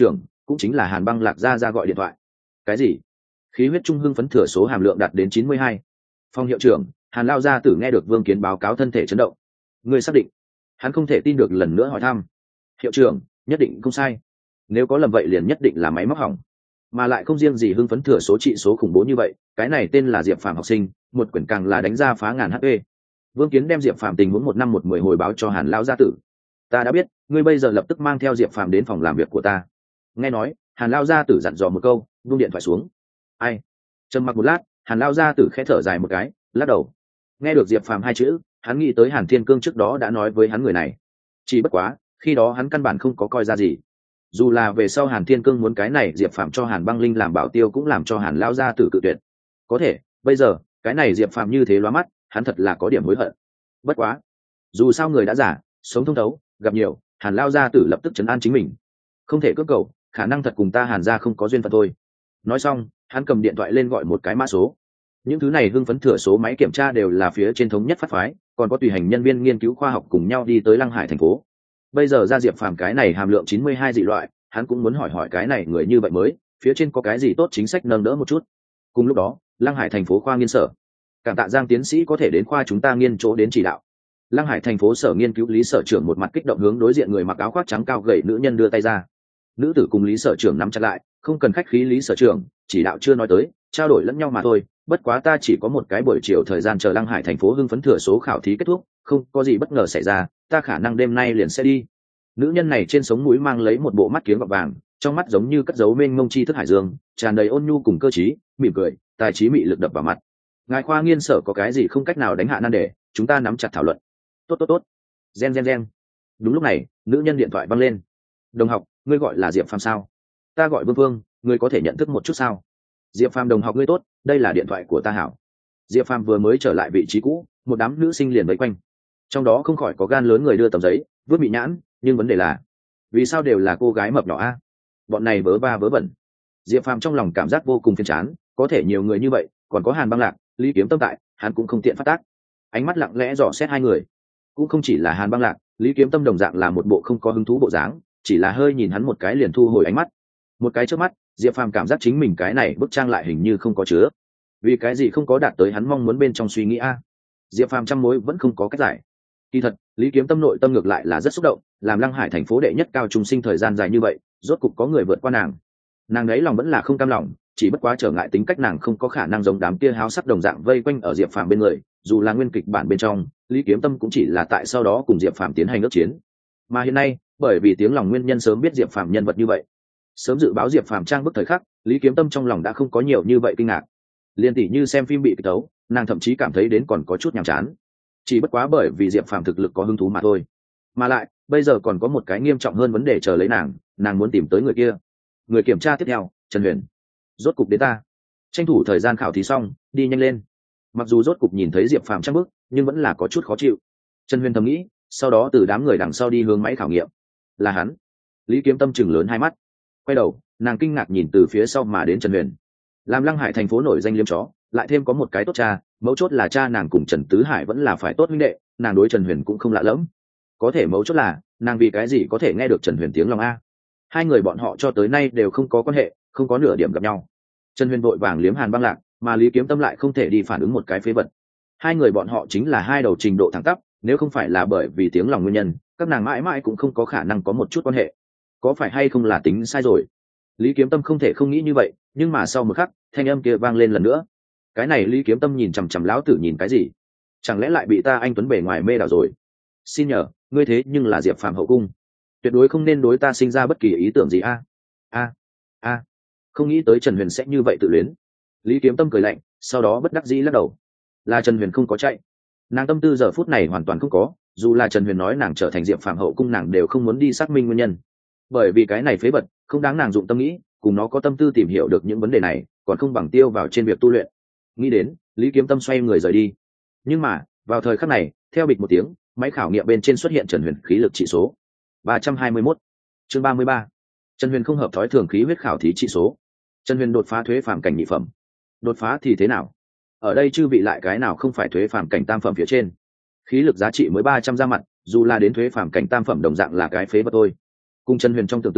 S1: cũng chính là Hàn Băng Lạc ra ra gọi điện thoại. Cái gì? Khí huyết trung hưng phấn thừa số hàm lượng đạt đến chín mươi hai. Phòng hiệu trưởng, Hàn lao gia tử nghe được Vương Kiến báo cáo thân thể chấn động. Người xác định? Hắn không thể tin được, lần nữa hỏi thăm. Hiệu trưởng, nhất định không sai. Nếu có lầm vậy liền nhất định là máy móc hỏng. Mà lại không riêng gì hưng phấn thừa số trị số khủng bố như vậy, cái này tên là Diệp Phàm học sinh, một quyển càng là đánh ra phá ngàn hát pê. Vương Kiến đem Diệp Phàm tình huống một năm một mười hồi báo cho Hàn lao gia tử. Ta đã biết, ngươi bây giờ lập tức mang theo Diệp Phàm đến phòng làm việc của ta. Nghe nói, Hàn lao gia tử dặn dò một câu, buông điện thoại xuống. Ai? Trầm mặc một lát, Hàn lao gia tử khẽ thở dài một cái, lắc đầu. Nghe được Diệp Phàm hai chữ, hắn nghĩ tới Hàn Thiên Cương trước đó đã nói với hắn người này. Chỉ bất quá, khi đó hắn căn bản không có coi ra gì. Dù là về sau Hàn Thiên Cương muốn cái này Diệp Phàm cho Hàn Băng Linh làm bảo tiêu cũng làm cho Hàn lao gia tử cự tuyệt. Có thể, bây giờ, cái này Diệp Phàm như thế lóa mắt, hắn thật là có điểm hối hận. Bất quá, dù sao người đã giả, sống thông thấu, gặp nhiều, Hàn lao gia tử lập tức trấn an chính mình. Không thể cưỡng cầu, khả năng thật cùng ta Hàn gia không có duyên phận thôi. Nói xong, hắn cầm điện thoại lên gọi một cái mã số. Những thứ này hưng phấn thừa số máy kiểm tra đều là phía trên thống nhất phát phái, còn có tùy hành nhân viên nghiên cứu khoa học cùng nhau đi tới Lăng Hải thành phố. Bây giờ ra Diệp Phàm cái này hàm lượng chín mươi hai dị loại, hắn cũng muốn hỏi hỏi cái này người như vậy mới, phía trên có cái gì tốt chính sách nâng đỡ một chút. Cùng lúc đó, Lăng Hải thành phố khoa nghiên sở. Cảm tạ Giang tiến sĩ có thể đến khoa chúng ta nghiên chỗ đến chỉ đạo. Lăng Hải thành phố sở nghiên cứu Lý sở trưởng một mặt kích động hướng đối diện người mặc áo khoác trắng cao gầy nữ nhân đưa tay ra. Nữ tử cùng Lý sở trưởng nắm chặt lại, không cần khách khí Lý sở trưởng, chỉ đạo chưa nói tới, trao đổi lẫn nhau mà thôi, bất quá ta chỉ có một cái buổi chiều thời gian chờ Lăng Hải thành phố hưng phấn thừa số khảo thí kết thúc, không có gì bất ngờ xảy ra, ta khả năng đêm nay liền sẽ đi. Nữ nhân này trên sống mũi mang lấy một bộ mắt kiếng gọt vàng, trong mắt giống như cất dấu mênh mông chi thức hải dương, tràn đầy ôn nhu cùng cơ trí, mỉm cười, tài trí mị lực đập vào mặt. Ngài khoa nghiên sở có cái gì không cách nào đánh hạ nan đề, chúng ta nắm chặt thảo luận. Tốt tốt tốt. Gen gen gen. Đúng lúc này, nữ nhân điện thoại văng lên. Đồng học, ngươi gọi là Diệp Phàm sao? Ta gọi Vương Vương, ngươi có thể nhận thức một chút sao? Diệp Phàm đồng học ngươi tốt, đây là điện thoại của ta hảo. Diệp Phàm vừa mới trở lại vị trí cũ, một đám nữ sinh liền vây quanh. Trong đó không khỏi có gan lớn người đưa tấm giấy, vứt bị nhãn, nhưng vấn đề là, vì sao đều là cô gái mập nhỏ a? Bọn này vớ va vớ vẩn. Diệp Phàm trong lòng cảm giác vô cùng phiền chán, có thể nhiều người như vậy, còn có Hàn Băng Lạc, Lý Kiếm Tâm tại, hắn cũng không tiện phát tác. Ánh mắt lặng lẽ dò xét hai người. Cũng không chỉ là Hàn Băng Lạc, Lý Kiếm Tâm đồng dạng là một bộ không có hứng thú bộ dáng, chỉ là hơi nhìn hắn một cái liền thu hồi ánh mắt. Một cái trước mắt, Diệp Phàm cảm giác chính mình cái này bức trang lại hình như không có chứa. Vì cái gì không có đạt tới hắn mong muốn bên trong suy nghĩ a? Diệp Phàm trăm mối vẫn không có cách giải. Kỳ thật, Lý Kiếm Tâm nội tâm ngược lại là rất xúc động, làm Lăng Hải thành phố đệ nhất cao trung sinh thời gian dài như vậy, rốt cục có người vượt qua nàng. Nàng đấy lòng vẫn là không cam lòng, chỉ bất quá trở ngại tính cách nàng không có khả năng giống đám kia háo sắc đồng dạng vây quanh ở Diệp Phàm bên người, dù là nguyên kịch bản bên trong, Lý Kiếm Tâm cũng chỉ là tại sau đó cùng Diệp Phàm tiến hành ước chiến. Mà hiện nay, bởi vì tiếng lòng nguyên nhân sớm biết Diệp Phàm nhân vật như vậy, sớm dự báo Diệp Phàm trang bức thời khắc, Lý Kiếm Tâm trong lòng đã không có nhiều như vậy kinh ngạc. Liên tỷ như xem phim bị kịch tấu, nàng thậm chí cảm thấy đến còn có chút nhàm chán. Chỉ bất quá bởi vì Diệp Phàm thực lực có hứng thú mà thôi. Mà lại, bây giờ còn có một cái nghiêm trọng hơn vấn đề chờ lấy nàng, nàng muốn tìm tới người kia. Người kiểm tra tiếp theo, Trần Huyền. Rốt cục đến ta. Tranh thủ thời gian khảo thí xong, đi nhanh lên. Mặc dù rốt cục nhìn thấy Diệp Phàm trang bức, nhưng vẫn là có chút khó chịu. Trần Huyền thầm nghĩ, sau đó từ đám người đằng sau đi hướng máy khảo nghiệm. Là hắn. Lý Kiếm Tâm chừng lớn hai mắt. Quay đầu, nàng kinh ngạc nhìn từ phía sau mà đến Trần Huyền. Làm Lăng Hải thành phố nổi danh liêm chó, lại thêm có một cái tốt cha, mấu chốt là cha nàng cùng Trần Tứ Hải vẫn là phải tốt huynh đệ, nàng đối Trần Huyền cũng không lạ lẫm. Có thể mấu chốt là, nàng vì cái gì có thể nghe được Trần Huyền tiếng lòng a? Hai người bọn họ cho tới nay đều không có quan hệ, không có nửa điểm gặp nhau. Trần Huyền vội vàng liếm Hàn Băng Lạc, mà Lý Kiếm Tâm lại không thể đi phản ứng một cái phế vật. Hai người bọn họ chính là hai đầu trình độ thẳng tắp, nếu không phải là bởi vì tiếng lòng nguyên nhân, các nàng mãi mãi cũng không có khả năng có một chút quan hệ. Có phải hay không là tính sai rồi? Lý Kiếm Tâm không thể không nghĩ như vậy, nhưng mà sau một khắc, thanh âm kia vang lên lần nữa. Cái này Lý Kiếm Tâm nhìn chằm chằm lão tử nhìn cái gì? Chẳng lẽ lại bị ta anh tuấn bề ngoài mê đảo rồi? Xin nhờ, ngươi thế nhưng là Diệp Phàm hậu cung, tuyệt đối không nên đối ta sinh ra bất kỳ ý tưởng gì a. A a, không nghĩ tới Trần Huyền sẽ như vậy tự luyến. Lý Kiếm Tâm cười lạnh, sau đó bất đắc dĩ lắc đầu. Là Trần Huyền không có chạy, nàng tâm tư giờ phút này hoàn toàn không có, dù là Trần Huyền nói nàng trở thành Diệp Phàm hậu cung nàng đều không muốn đi xác minh nguyên nhân, bởi vì cái này phế bật không đáng nàng dụng tâm nghĩ, cùng nó có tâm tư tìm hiểu được những vấn đề này, còn không bằng tiêu vào trên việc tu luyện. Nghĩ đến, Lý Kiếm Tâm xoay người rời đi. Nhưng mà, vào thời khắc này, theo bịch một tiếng, máy khảo nghiệm bên trên xuất hiện Trần Huyền khí lực trị số ba trăm hai mươi mốt. Chương ba mươi ba. Trần Huyền không hợp thói thường khí huyết khảo thí trị số. Trần Huyền đột phá thuế phàm cảnh nhị phẩm. Đột phá thì thế nào? Ở đây chư vị lại cái nào không phải thuế phàm cảnh tam phẩm phía trên? Khí lực giá trị mới ba trăm ra mặt, dù là đến thuế phàm cảnh tam phẩm đồng dạng là cái phế vật thôi. Cùng Trần Huyền trong tưởng tượng,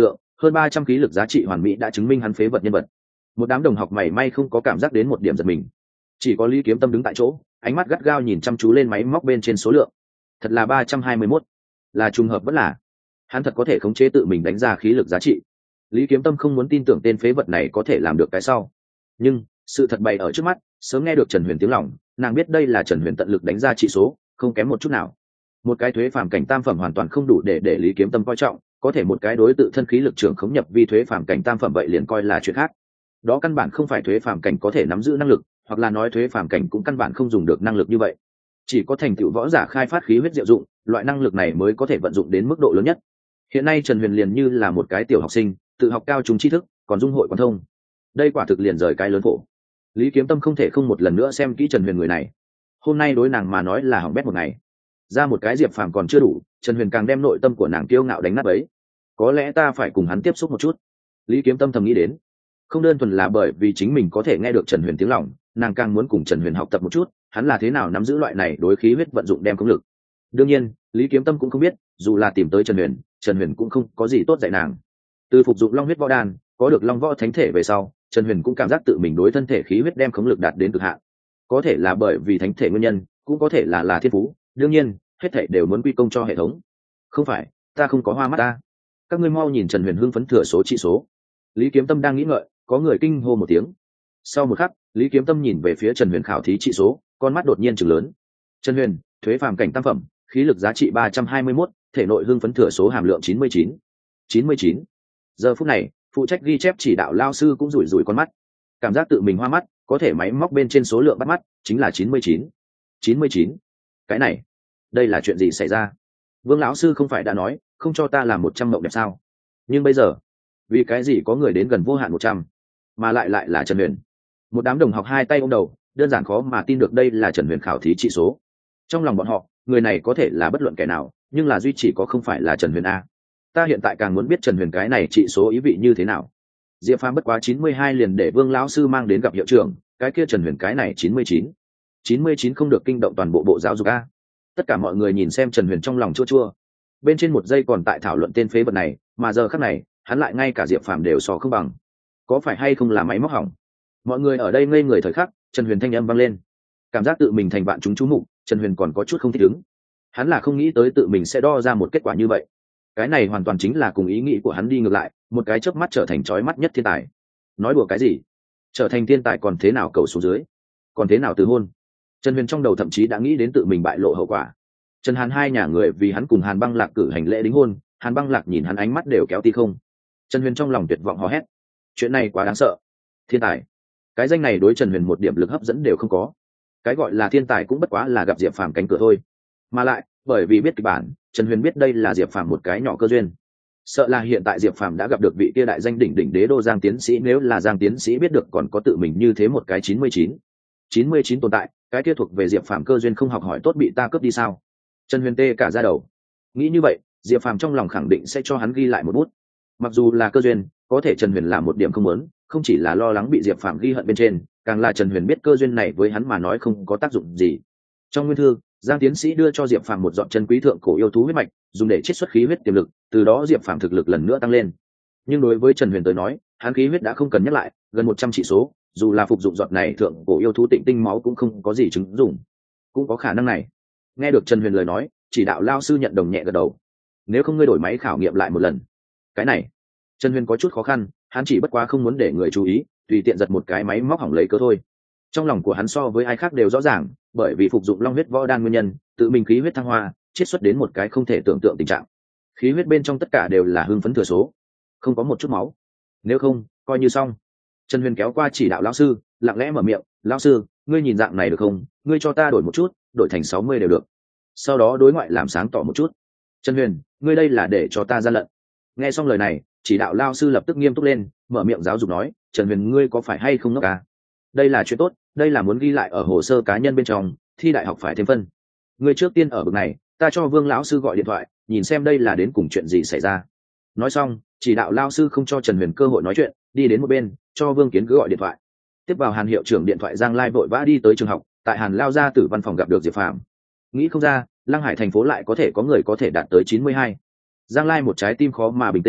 S1: hơn ba trăm khí lực giá trị hoàn mỹ đã chứng minh hắn phế vật nhân vật. Một đám đồng học mảy may không có cảm giác đến một điểm giật mình, chỉ có Lý Kiếm Tâm đứng tại chỗ, ánh mắt gắt gao nhìn chăm chú lên máy móc bên trên số lượng. Thật là ba trăm hai mươi mốt, là trùng hợp vẫn là hắn thật có thể khống chế tự mình đánh ra khí lực giá trị. Lý Kiếm Tâm không muốn tin tưởng tên phế vật này có thể làm được cái sau, nhưng sự thật bày ở trước mắt. Sớm nghe được Trần Huyền tiếng lòng, nàng biết đây là Trần Huyền tận lực đánh ra trị số, không kém một chút nào. Một cái thuế phàm cảnh tam phẩm hoàn toàn không đủ để để Lý Kiếm Tâm coi trọng, có thể một cái đối tự thân khí lực trưởng khống nhập vi thuế phàm cảnh tam phẩm vậy liền coi là chuyện khác. Đó căn bản không phải thuế phàm cảnh có thể nắm giữ năng lực, hoặc là nói thuế phàm cảnh cũng căn bản không dùng được năng lực như vậy. Chỉ có thành tựu võ giả khai phát khí huyết diệu dụng, loại năng lực này mới có thể vận dụng đến mức độ lớn nhất. Hiện nay Trần Huyền liền như là một cái tiểu học sinh, tự học cao trung tri thức, còn dung hội quan thông. Đây quả thực liền rời cái lớn phổ. Lý Kiếm Tâm không thể không một lần nữa xem kỹ Trần Huyền người này. Hôm nay đối nàng mà nói là hỏng bét một ngày. Ra một cái Diệp Phàm còn chưa đủ, Trần Huyền càng đem nội tâm của nàng kiêu ngạo đánh nát ấy. Có lẽ ta phải cùng hắn tiếp xúc một chút. Lý Kiếm Tâm thầm nghĩ đến. Không đơn thuần là bởi vì chính mình có thể nghe được Trần Huyền tiếng lòng, nàng càng muốn cùng Trần Huyền học tập một chút, hắn là thế nào nắm giữ loại này đối khí huyết vận dụng đem công lực. Đương nhiên, Lý Kiếm Tâm cũng không biết, dù là tìm tới Trần Huyền, Trần Huyền cũng không có gì tốt dạy nàng. Từ phục dụng Long huyết võ đan, có được Long võ thánh thể về sau, Trần Huyền cũng cảm giác tự mình đối thân thể khí huyết đem khống lực đạt đến cực hạn. Có thể là bởi vì thánh thể nguyên nhân, cũng có thể là là thiên phú, đương nhiên, hết thảy đều muốn quy công cho hệ thống. Không phải, ta không có hoa mắt ta. Các ngươi mau nhìn Trần Huyền hưng phấn thừa số trị số. Lý Kiếm Tâm đang nghĩ ngợi, có người kinh hô một tiếng. Sau một khắc, Lý Kiếm Tâm nhìn về phía Trần Huyền khảo thí trị số, con mắt đột nhiên trừng lớn. Trần Huyền, thuế phàm cảnh tam phẩm, khí lực giá trị ba trăm hai mươi mốt, thể nội hưng phấn thừa số hàm lượng chín mươi chín. chín mươi chín. Giờ phút này, phụ trách ghi chép chỉ đạo lao sư cũng rủi rủi con mắt, cảm giác tự mình hoa mắt, có thể máy móc bên trên số lượng bắt mắt chính là chín mươi chín. chín mươi chín. Cái này, đây là chuyện gì xảy ra? Vương lão sư không phải đã nói không cho ta làm một trăm mộng đẹp sao? Nhưng bây giờ, vì cái gì có người đến gần vô hạn một trăm, mà lại lại là Trần Huyền? Một đám đồng học hai tay ôm đầu, đơn giản khó mà tin được đây là Trần Huyền khảo thí trị số. Trong lòng bọn họ, người này có thể là bất luận kẻ nào, nhưng là duy chỉ có không phải là Trần Huyền a. Ta hiện tại càng muốn biết Trần Huyền cái này trị số ý vị như thế nào. Diệp Phàm bất quá chín mươi hai liền để Vương lão sư mang đến gặp hiệu trưởng, cái kia Trần Huyền cái này chín mươi chín. chín mươi chín không được kinh động toàn bộ bộ giáo dục a. Tất cả mọi người nhìn xem Trần Huyền trong lòng chua chua. Bên trên một giây còn tại thảo luận tên phế vật này, mà giờ khắc này, hắn lại ngay cả Diệp Phàm đều so không bằng. Có phải hay không là máy móc hỏng? Mọi người ở đây ngây người thời khắc, Trần Huyền thanh âm vang lên. Cảm giác tự mình thành bạn chúng chú mục, Trần Huyền còn có chút không thích ứng. Hắn là không nghĩ tới tự mình sẽ đo ra một kết quả như vậy. Cái này hoàn toàn chính là cùng ý nghĩ của hắn đi ngược lại, một cái chớp mắt trở thành chói mắt nhất thiên tài. Nói đùa cái gì? Trở thành thiên tài còn thế nào cầu xuống dưới? Còn thế nào từ hôn? Trần Huyền trong đầu thậm chí đã nghĩ đến tự mình bại lộ hậu quả. Trần Hàn hai nhà người vì hắn cùng Hàn Băng Lạc cử hành lễ đính hôn, Hàn Băng Lạc nhìn hắn ánh mắt đều kéo tí không. Trần Huyền trong lòng tuyệt vọng hò hét. Chuyện này quá đáng sợ. Thiên tài, cái danh này đối Trần Huyền một điểm lực hấp dẫn đều không có. Cái gọi là thiên tài cũng bất quá là gặp Diệp Phàm cánh cửa thôi. Mà lại, bởi vì biết kịch bản, Trần Huyền biết đây là Diệp Phàm một cái nhỏ cơ duyên. Sợ là hiện tại Diệp Phàm đã gặp được vị kia đại danh đỉnh đỉnh đế đô Giang tiến sĩ, nếu là Giang tiến sĩ biết được còn có tự mình như thế một cái chín mươi chín. chín mươi chín tồn tại, cái kia thuộc về Diệp Phàm cơ duyên không học hỏi tốt bị ta cướp đi sao? Trần Huyền tê cả da đầu. Nghĩ như vậy, Diệp Phàm trong lòng khẳng định sẽ cho hắn ghi lại một bút. Mặc dù là cơ duyên, có thể Trần Huyền làm một điểm không muốn, không chỉ là lo lắng bị Diệp Phàm ghi hận bên trên, càng là Trần Huyền biết cơ duyên này với hắn mà nói không có tác dụng gì. Trong nguyên thư, Giang tiến sĩ đưa cho Diệp Phàm một giọt chân quý thượng cổ yêu thú huyết mạch, dùng để chiết xuất khí huyết tiềm lực, từ đó Diệp Phàm thực lực lần nữa tăng lên. Nhưng đối với Trần Huyền tới nói, hắn khí huyết đã không cần nhắc lại, gần một trăm trị số, dù là phục dụng giọt này thượng cổ yêu thú tịnh tinh máu cũng không có gì chứng dụng. Cũng có khả năng này. Nghe được Trần Huyền lời nói, chỉ đạo lao sư nhận đồng nhẹ gật đầu. Nếu không ngươi đổi máy khảo nghiệm lại một lần. Cái này, Trần Huyền có chút khó khăn, hắn chỉ bất quá không muốn để người chú ý, tùy tiện giật một cái máy móc hỏng lấy cớ thôi. Trong lòng của hắn so với ai khác đều rõ ràng, bởi vì phục dụng Long huyết võ đan nguyên nhân, tự mình khí huyết thăng hoa, chiết xuất đến một cái không thể tưởng tượng tình trạng. Khí huyết bên trong tất cả đều là hưng phấn thừa số, không có một chút máu. Nếu không, coi như xong. Trần Huyền kéo qua chỉ đạo lão sư, lặng lẽ mở miệng, "Lão sư, ngươi nhìn dạng này được không? Ngươi cho ta đổi một chút, đổi thành sáu mươi đều được. Sau đó đối ngoại làm sáng tỏ một chút." "Trần Huyền, ngươi đây là để cho ta gian lận." Nghe xong lời này, chỉ đạo lão sư lập tức nghiêm túc lên, mở miệng giáo dục nói, "Trần Huyền, ngươi có phải hay không ngốc à? Đây là chuyện tốt, đây là muốn ghi lại ở hồ sơ cá nhân bên trong, thi đại học phải thêm phân. Ngươi trước tiên ở bậc này, ta cho Vương lão sư gọi điện thoại, nhìn xem đây là đến cùng chuyện gì xảy ra." Nói xong, chỉ đạo lão sư không cho Trần Huyền cơ hội nói chuyện, đi đến một bên, cho Vương Kiến cứ gọi điện thoại. Tiếp vào Hàn hiệu trưởng điện thoại, Giang Lai vội vã đi tới trường học, tại Hàn lao gia tử văn phòng gặp được Diệp Phàm. Nghĩ không ra, Lăng Hải thành phố lại có thể có người có thể đạt tới chín mươi hai. Giang Lai một trái tim khó mà bình tĩnh,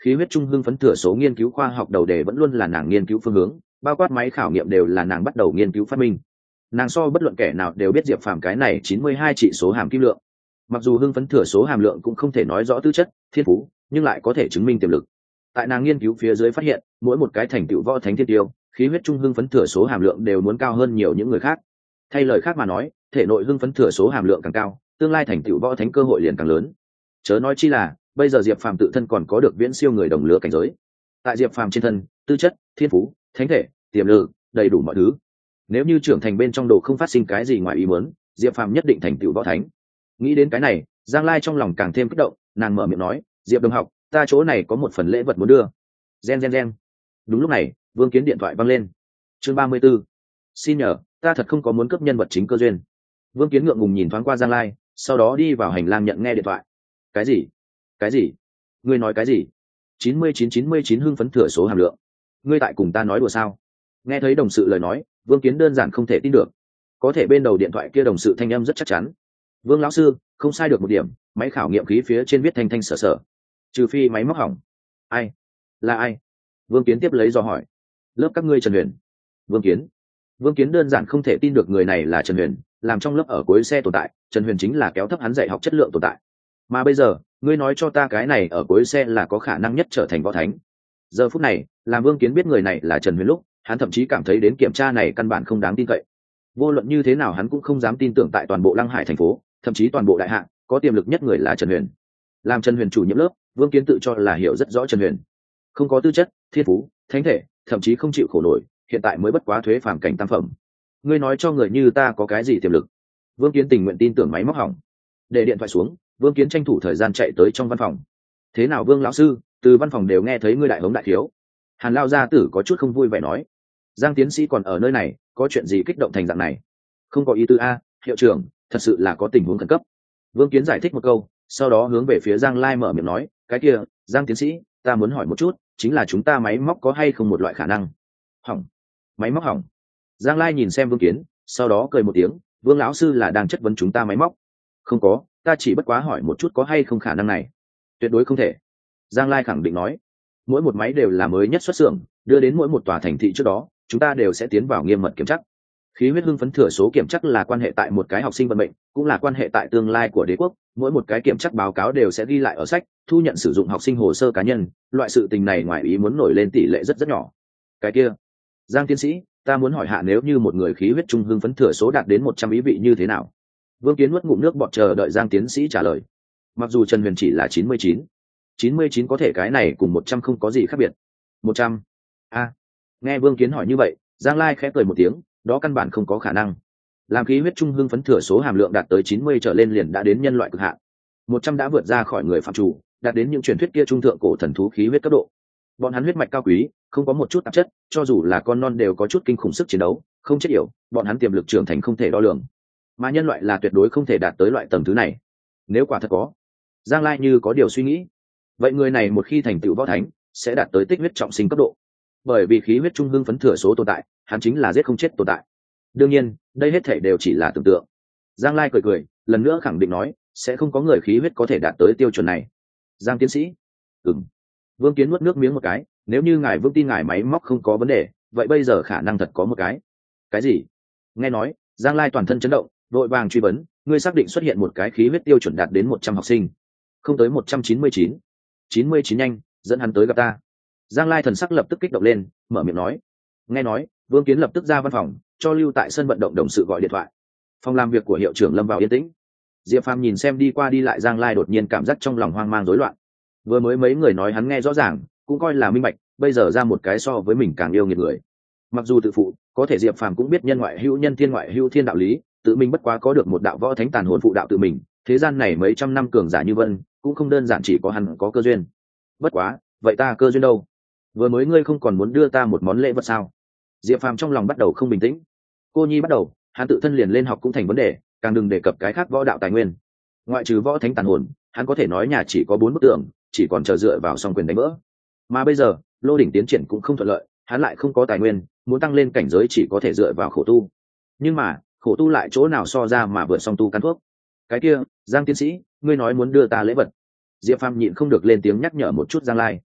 S1: khí huyết trung hưng phấn thừa số nghiên cứu khoa học đầu đề vẫn luôn là nàng nghiên cứu phương hướng, bao quát máy khảo nghiệm đều là nàng bắt đầu nghiên cứu phát minh. Nàng so bất luận kẻ nào đều biết diệp phàm cái này chín mươi hai trị số hàm kim lượng. Mặc dù hưng phấn thừa số hàm lượng cũng không thể nói rõ tư chất thiên phú, nhưng lại có thể chứng minh tiềm lực. Tại nàng nghiên cứu phía dưới phát hiện, mỗi một cái thành tựu võ thánh thiên tiêu, khí huyết trung hưng phấn thừa số hàm lượng đều muốn cao hơn nhiều những người khác. Thay lời khác mà nói, thể nội hưng phấn thừa số hàm lượng càng cao, tương lai thành tựu võ thánh cơ hội liền càng lớn. Chớ nói chi là bây giờ diệp phàm tự thân còn có được viễn siêu người đồng lứa cảnh giới. Tại diệp phàm trên thân, tư chất, thiên phú, thánh thể, tiềm lực, đầy đủ mọi thứ. Nếu như trưởng thành bên trong đồ không phát sinh cái gì ngoài ý muốn, diệp phàm nhất định thành tựu võ thánh. Nghĩ đến cái này, Giang Lai trong lòng càng thêm kích động, nàng mở miệng nói, diệp đồng học, ta chỗ này có một phần lễ vật muốn đưa. Gen gen gen. Đúng lúc này, Vương Kiến điện thoại vang lên. Chương ba mươi 34. Xin nhờ, ta thật không có muốn cấp nhân vật chính cơ duyên. Vương Kiến ngượng ngùng nhìn thoáng qua Giang Lai, sau đó đi vào hành lang nhận nghe điện thoại. Cái gì? Cái gì? Ngươi nói cái gì? chín mươi chín chín mươi chín hưng phấn thừa số hàm lượng. Ngươi tại cùng ta nói đùa sao? Nghe thấy đồng sự lời nói, Vương Kiến đơn giản không thể tin được. Có thể bên đầu điện thoại kia đồng sự thanh âm rất chắc chắn. Vương lão sư, không sai được một điểm, máy khảo nghiệm khí phía trên viết thanh thanh sở sở. Trừ phi máy móc hỏng. Ai? Là ai? Vương Kiến tiếp lấy dò hỏi. Lớp các ngươi Trần Huyền. Vương Kiến. Vương Kiến đơn giản không thể tin được người này là Trần Huyền, làm trong lớp ở cuối xe tồn tại, Trần Huyền chính là kéo thấp hắn dạy học chất lượng tồn tại. Mà bây giờ, ngươi nói cho ta cái này ở cuối xe là có khả năng nhất trở thành võ thánh. Giờ phút này, làm Vương Kiến biết người này là Trần Huyền lúc, hắn thậm chí cảm thấy đến kiểm tra này căn bản không đáng tin cậy. Vô luận như thế nào hắn cũng không dám tin tưởng tại toàn bộ Lăng Hải thành phố, thậm chí toàn bộ đại hạ, có tiềm lực nhất người là Trần Huyền. Làm Trần Huyền chủ nhiệm lớp, Vương Kiến tự cho là hiểu rất rõ Trần Huyền. Không có tư chất, thiên phú, thánh thể, thậm chí không chịu khổ nổi, hiện tại mới bất quá thuế phàm cảnh tam phẩm. Ngươi nói cho người như ta có cái gì tiềm lực? Vương Kiến tình nguyện tin tưởng máy móc hỏng. Để điện thoại xuống, Vương Kiến tranh thủ thời gian chạy tới trong văn phòng. Thế nào Vương lão sư, từ văn phòng đều nghe thấy ngươi đại hống đại thiếu. Hàn Lao gia tử có chút không vui vẻ nói. Giang tiến sĩ còn ở nơi này, có chuyện gì kích động thành dạng này? Không có ý tư a, hiệu trưởng, thật sự là có tình huống khẩn cấp. Vương Kiến giải thích một câu, sau đó hướng về phía Giang Lai mở miệng nói, cái kia, Giang tiến sĩ, ta muốn hỏi một chút, chính là chúng ta máy móc có hay không một loại khả năng hỏng? Máy móc hỏng? Giang Lai nhìn xem Vương Kiến, sau đó cười một tiếng, Vương lão sư là đang chất vấn chúng ta máy móc? Không có, ta chỉ bất quá hỏi một chút có hay không khả năng này. Tuyệt đối không thể. Giang Lai khẳng định nói, mỗi một máy đều là mới nhất xuất xưởng, đưa đến mỗi một tòa thành thị trước đó, chúng ta đều sẽ tiến vào nghiêm mật kiểm tra. Khí huyết hưng phấn thừa số kiểm tra là quan hệ tại một cái học sinh vận mệnh, cũng là quan hệ tại tương lai của đế quốc, mỗi một cái kiểm tra báo cáo đều sẽ ghi lại ở sách, thu nhận sử dụng học sinh hồ sơ cá nhân, loại sự tình này ngoài ý muốn nổi lên tỷ lệ rất rất nhỏ. Cái kia, Giang tiến sĩ, ta muốn hỏi hạ, nếu như một người khí huyết trung hưng phấn thừa số đạt đến một trăm ý vị như thế nào? Vương Kiến nuốt ngụm nước bọt chờ đợi Giang tiến sĩ trả lời. Mặc dù Trần Huyền chỉ là chín mươi chín, chín mươi chín có thể cái này cùng một trăm không có gì khác biệt. một trăm. A. Nghe Vương Kiến hỏi như vậy, Giang Lai khẽ cười một tiếng, đó căn bản không có khả năng. Làm khí huyết trung hưng phấn thừa số hàm lượng đạt tới chín mươi trở lên liền đã đến nhân loại cực hạn. một trăm đã vượt ra khỏi người phạm chủ, đạt đến những truyền thuyết kia trung thượng cổ thần thú khí huyết cấp độ. Bọn hắn huyết mạch cao quý, không có một chút tạp chất, cho dù là con non đều có chút kinh khủng sức chiến đấu, không chết yểu, bọn hắn tiềm lực trưởng thành không thể đo lường. Mà nhân loại là tuyệt đối không thể đạt tới loại tầng thứ này. Nếu quả thật có, Giang Lai như có điều suy nghĩ. Vậy người này một khi thành tựu võ thánh, sẽ đạt tới tích huyết trọng sinh cấp độ. Bởi vì khí huyết trung hưng phấn thừa số tồn tại, hắn chính là giết không chết tồn tại. Đương nhiên, đây hết thảy đều chỉ là tưởng tượng. Giang Lai cười cười, lần nữa khẳng định nói, sẽ không có người khí huyết có thể đạt tới tiêu chuẩn này. Giang tiến sĩ. Ừm. Vương Kiến nuốt nước miếng một cái, nếu như ngài Vương tin ngài máy móc không có vấn đề, vậy bây giờ khả năng thật có một cái. Cái gì? Nghe nói, Giang Lai toàn thân chấn động, vội vàng truy vấn, ngươi xác định xuất hiện một cái khí huyết tiêu chuẩn đạt đến một trăm học sinh, không tới một trăm chín mươi chín. chín mươi chín nhanh, dẫn hắn tới gặp ta. Giang Lai thần sắc lập tức kích động lên, mở miệng nói. Nghe nói, Vương Kiến lập tức ra văn phòng, cho lưu tại sân vận động đồng sự gọi điện thoại. Phòng làm việc của hiệu trưởng lâm vào yên tĩnh. Diệp Phàm nhìn xem đi qua đi lại Giang Lai, đột nhiên cảm giác trong lòng hoang mang rối loạn. Vừa mới mấy người nói hắn nghe rõ ràng, cũng coi là minh bạch, bây giờ ra một cái so với mình càng yêu nghiệt người. Mặc dù tự phụ, có thể Diệp Phàm cũng biết nhân ngoại hữu nhân, thiên ngoại hữu thiên đạo lý, tự mình bất quá có được một đạo võ thánh tàn hồn phụ đạo tự mình, thế gian này mấy trăm năm cường giả như vân, cũng không đơn giản chỉ có hắn có cơ duyên. Bất quá, vậy ta cơ duyên đâu? Vừa mới ngươi không còn muốn đưa ta một món lễ vật sao? Diệp Phàm trong lòng bắt đầu không bình tĩnh. Cô nhi bắt đầu, hắn tự thân liền lên học cũng thành vấn đề, càng đừng đề cập cái khác võ đạo tài nguyên. Ngoại trừ võ thánh tàn hồn, hắn có thể nói nhà chỉ có bốn bức tượng, chỉ còn chờ dựa vào song quyền đánh vỡ. Mà bây giờ, lô đỉnh tiến triển cũng không thuận lợi, hắn lại không có tài nguyên, muốn tăng lên cảnh giới chỉ có thể dựa vào khổ tu. Nhưng mà, khổ tu lại chỗ nào so ra mà vượt song tu căn thuốc? Cái kia, Giang tiến sĩ, ngươi nói muốn đưa ta lễ vật. Diệp Phàm nhịn không được lên tiếng nhắc nhở một chút Giang Lai.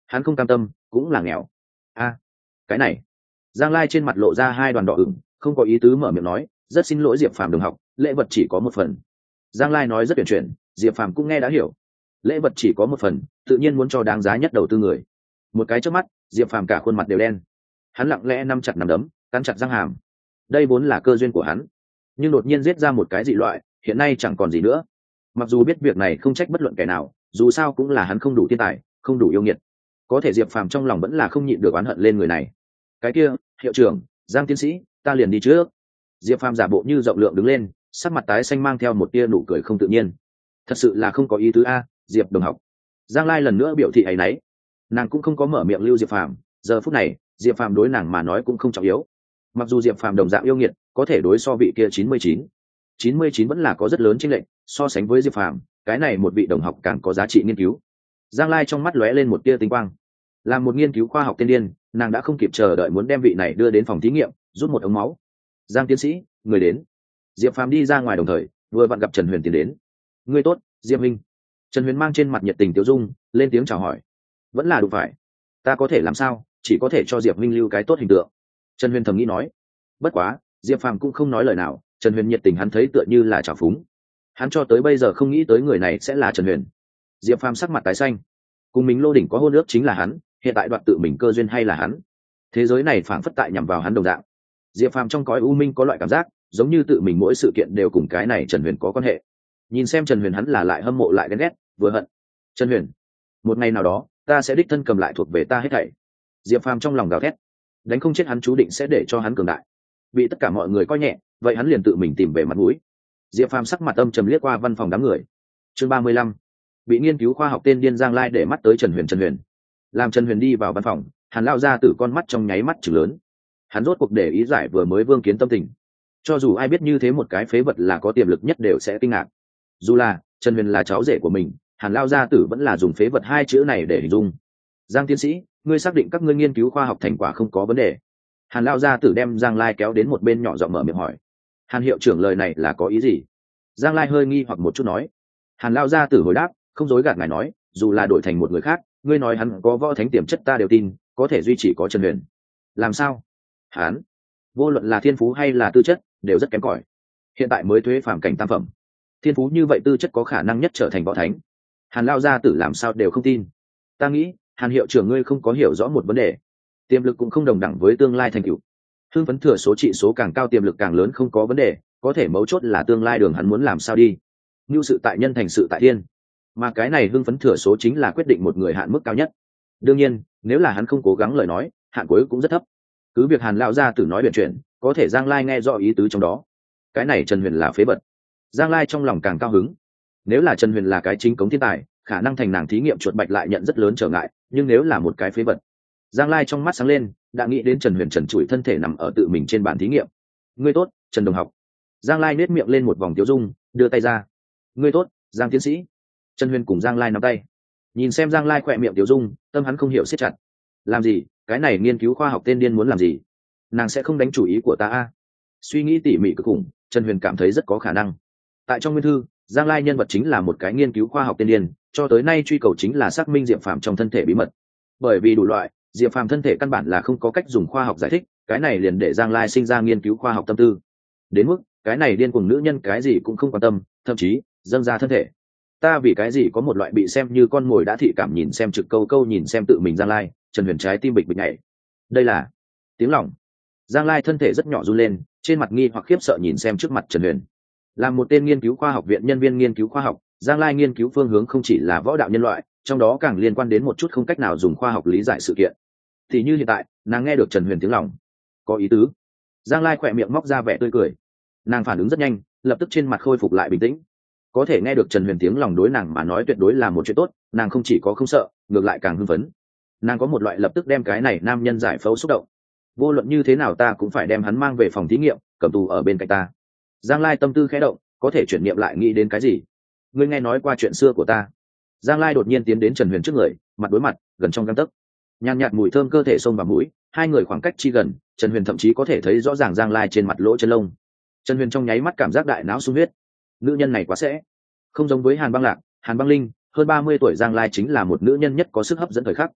S1: hắn không cam tâm cũng là nghèo. A, cái này. Giang Lai trên mặt lộ ra hai đoàn đỏ ửng, không có ý tứ mở miệng nói, rất xin lỗi Diệp Phàm đồng học, lễ vật chỉ có một phần. Giang Lai nói rất tuyển chuyển, Diệp Phàm cũng nghe đã hiểu. Lễ vật chỉ có một phần, tự nhiên muốn cho đáng giá nhất đầu tư người. Một cái chớp mắt, Diệp Phàm cả khuôn mặt đều đen. Hắn lặng lẽ nắm chặt nắm đấm, cắn chặt răng hàm. Đây vốn là cơ duyên của hắn, nhưng đột nhiên giết ra một cái dị loại, hiện nay chẳng còn gì nữa. Mặc dù biết việc này không trách bất luận kẻ nào, dù sao cũng là hắn không đủ thiên tài, không đủ yêu nghiệt. Có thể Diệp Phàm trong lòng vẫn là không nhịn được oán hận lên người này. Cái kia, hiệu trưởng, Giang tiến sĩ, ta liền đi trước. Diệp Phàm giả bộ như rộng lượng đứng lên, sắc mặt tái xanh mang theo một tia nụ cười không tự nhiên. Thật sự là không có ý tứ a, Diệp đồng học. Giang Lai lần nữa biểu thị áy náy. Nàng cũng không có mở miệng lưu Diệp Phàm, giờ phút này, Diệp Phàm đối nàng mà nói cũng không trọng yếu. Mặc dù Diệp Phàm đồng dạng yêu nghiệt, có thể đối so vị kia chín mươi chín, chín mươi chín vẫn là có rất lớn chênh lệch, so sánh với Diệp Phàm, cái này một vị đồng học càng có giá trị nghiên cứu. Giang Lai trong mắt lóe lên một tia tinh quang. Làm một nghiên cứu khoa học tiên điên, nàng đã không kịp chờ đợi muốn đem vị này đưa đến phòng thí nghiệm, rút một ống máu. Giang tiến sĩ, người đến. Diệp Phàm đi ra ngoài đồng thời, vừa vặn gặp Trần Huyền tiến đến. Ngươi tốt, Diệp Minh. Trần Huyền mang trên mặt nhiệt tình tiêu dung, lên tiếng chào hỏi. Vẫn là đủ phải. Ta có thể làm sao, chỉ có thể cho Diệp Minh lưu cái tốt hình tượng. Trần Huyền thầm nghĩ nói. Bất quá, Diệp Phàm cũng không nói lời nào, Trần Huyền nhiệt tình hắn thấy tựa như là trào phúng. Hắn cho tới bây giờ không nghĩ tới người này sẽ là Trần Huyền. Diệp Phàm sắc mặt tái xanh. Cùng mình Lô Đỉnh có hôn ước chính là hắn, hiện tại đoạt tự mình cơ duyên hay là hắn? Thế giới này phảng phất tại nhằm vào hắn đồng dạng. Diệp Phàm trong cõi u minh có loại cảm giác, giống như tự mình mỗi sự kiện đều cùng cái này Trần Huyền có quan hệ. Nhìn xem Trần Huyền hắn là lại hâm mộ lại ghen ghét, vừa hận. Trần Huyền, một ngày nào đó, ta sẽ đích thân cầm lại thuộc về ta hết thảy. Diệp Phàm trong lòng gào thét. Đánh không chết hắn chú định sẽ để cho hắn cường đại. Bị tất cả mọi người coi nhẹ, vậy hắn liền tự mình tìm về mặt mũi. Diệp Phàm sắc mặt âm trầm liếc qua văn phòng đám người. Chương ba mươi lăm, bị nghiên cứu khoa học tên điên Giang Lai để mắt tới Trần Huyền. Trần Huyền, làm Trần Huyền đi vào văn phòng, Hàn lao ra từ con mắt trong nháy mắt chừng lớn. Hắn rốt cuộc để ý giải vừa mới Vương Kiến tâm tình. Cho dù ai biết như thế một cái phế vật là có tiềm lực nhất đều sẽ kinh ngạc. Dù là Trần Huyền là cháu rể của mình, Hàn lao gia tử vẫn là dùng phế vật hai chữ này để hình dung. Giang tiến sĩ, ngươi xác định các ngươi nghiên cứu khoa học thành quả không có vấn đề? Hàn lao gia tử đem Giang Lai kéo đến một bên nhỏ giọng mở miệng hỏi. Hàn hiệu trưởng lời này là có ý gì? Giang Lai hơi nghi hoặc một chút nói. Hàn lao gia tử hồi đáp, không dối gạt ngài nói, dù là đổi thành một người khác, ngươi nói hắn có võ thánh tiềm chất ta đều tin, có thể duy trì có Trần Huyền. Làm sao? Hắn, vô luận là thiên phú hay là tư chất, đều rất kém cỏi. Hiện tại mới thuế phàm cảnh tam phẩm, thiên phú như vậy tư chất có khả năng nhất trở thành võ thánh. Hàn lao gia tử làm sao đều không tin. Ta nghĩ, Hàn hiệu trưởng ngươi không có hiểu rõ một vấn đề. Tiềm lực cũng không đồng đẳng với tương lai thành tựu. Hưng phấn thừa số trị số càng cao tiềm lực càng lớn không có vấn đề, có thể mấu chốt là tương lai đường hắn muốn làm sao đi. Như sự tại nhân thành sự tại thiên. Mà cái này hưng phấn thừa số chính là quyết định một người hạn mức cao nhất. Đương nhiên, nếu là hắn không cố gắng lời nói, hạn cuối cũng rất thấp. Cứ việc Hàn lão gia tử nói biện chuyện, có thể Giang Lai nghe rõ ý tứ trong đó. Cái này Trần Huyền là phế vật. Giang Lai trong lòng càng cao hứng. Nếu là Trần Huyền là cái chính cống thiên tài, khả năng thành nàng thí nghiệm chuột bạch lại nhận rất lớn trở ngại, nhưng nếu là một cái phế vật. Giang Lai trong mắt sáng lên, đã nghĩ đến Trần Huyền trần trụi thân thể nằm ở tự mình trên bàn thí nghiệm. Ngươi tốt, Trần đồng học. Giang Lai nét miệng lên một vòng tiêu dung, đưa tay ra. Ngươi tốt, Giang tiến sĩ. Trần Huyền cùng Giang Lai nắm tay. Nhìn xem Giang Lai khỏe miệng tiêu dung, tâm hắn không hiểu siết chặt. Làm gì? Cái này nghiên cứu khoa học tên điên muốn làm gì? Nàng sẽ không đánh chủ ý của ta a? Suy nghĩ tỉ mỉ cực khủng, Trần Huyền cảm thấy rất có khả năng. Tại trong nguyên thư, Giang Lai nhân vật chính là một cái nghiên cứu khoa học tên điên, cho tới nay truy cầu chính là xác minh Diệp Phàm trong thân thể bí mật. Bởi vì đủ loại, Diệp Phàm thân thể căn bản là không có cách dùng khoa học giải thích, cái này liền để Giang Lai sinh ra nghiên cứu khoa học tâm tư. Đến mức, cái này điên cuồng nữ nhân cái gì cũng không quan tâm, thậm chí dâng ra thân thể. Ta vì cái gì có một loại bị xem như con mồi đã thị cảm nhìn xem trực câu câu nhìn xem tự mình Giang Lai, Trần Huyền trái tim bịch bịch nhảy. Đây là tiếng lòng. Giang Lai thân thể rất nhỏ run lên, trên mặt nghi hoặc khiếp sợ nhìn xem trước mặt Trần Huyền. Là một tên nghiên cứu khoa học viện nhân viên nghiên cứu khoa học, Giang Lai nghiên cứu phương hướng không chỉ là võ đạo nhân loại, trong đó càng liên quan đến một chút không cách nào dùng khoa học lý giải sự kiện. Thì như hiện tại, nàng nghe được Trần Huyền tiếng lòng, có ý tứ. Giang Lai khỏe miệng móc ra vẻ tươi cười. Nàng phản ứng rất nhanh, lập tức trên mặt khôi phục lại bình tĩnh. Có thể nghe được Trần Huyền tiếng lòng đối nàng mà nói tuyệt đối là một chuyện tốt, nàng không chỉ có không sợ, ngược lại càng hưng phấn. Nàng có một loại lập tức đem cái này nam nhân giải phẫu xúc động. Vô luận như thế nào ta cũng phải đem hắn mang về phòng thí nghiệm, cầm tù ở bên cạnh ta. Giang Lai tâm tư khẽ động, có thể chuyển niệm lại nghĩ đến cái gì? Ngươi nghe nói qua chuyện xưa của ta? Giang Lai đột nhiên tiến đến Trần Huyền trước người, mặt đối mặt, gần trong gang tấc. Nhàn nhạt mùi thơm cơ thể xông vào mũi, hai người khoảng cách chi gần, Trần Huyền thậm chí có thể thấy rõ ràng Giang Lai trên mặt lỗ chân lông. Trần Huyền trong nháy mắt cảm giác đại não sung huyết. Nữ nhân này quá sẽ, không giống với Hàn Băng Lạc, Hàn Băng Linh, hơn ba mươi tuổi Giang Lai chính là một nữ nhân nhất có sức hấp dẫn thời khắc.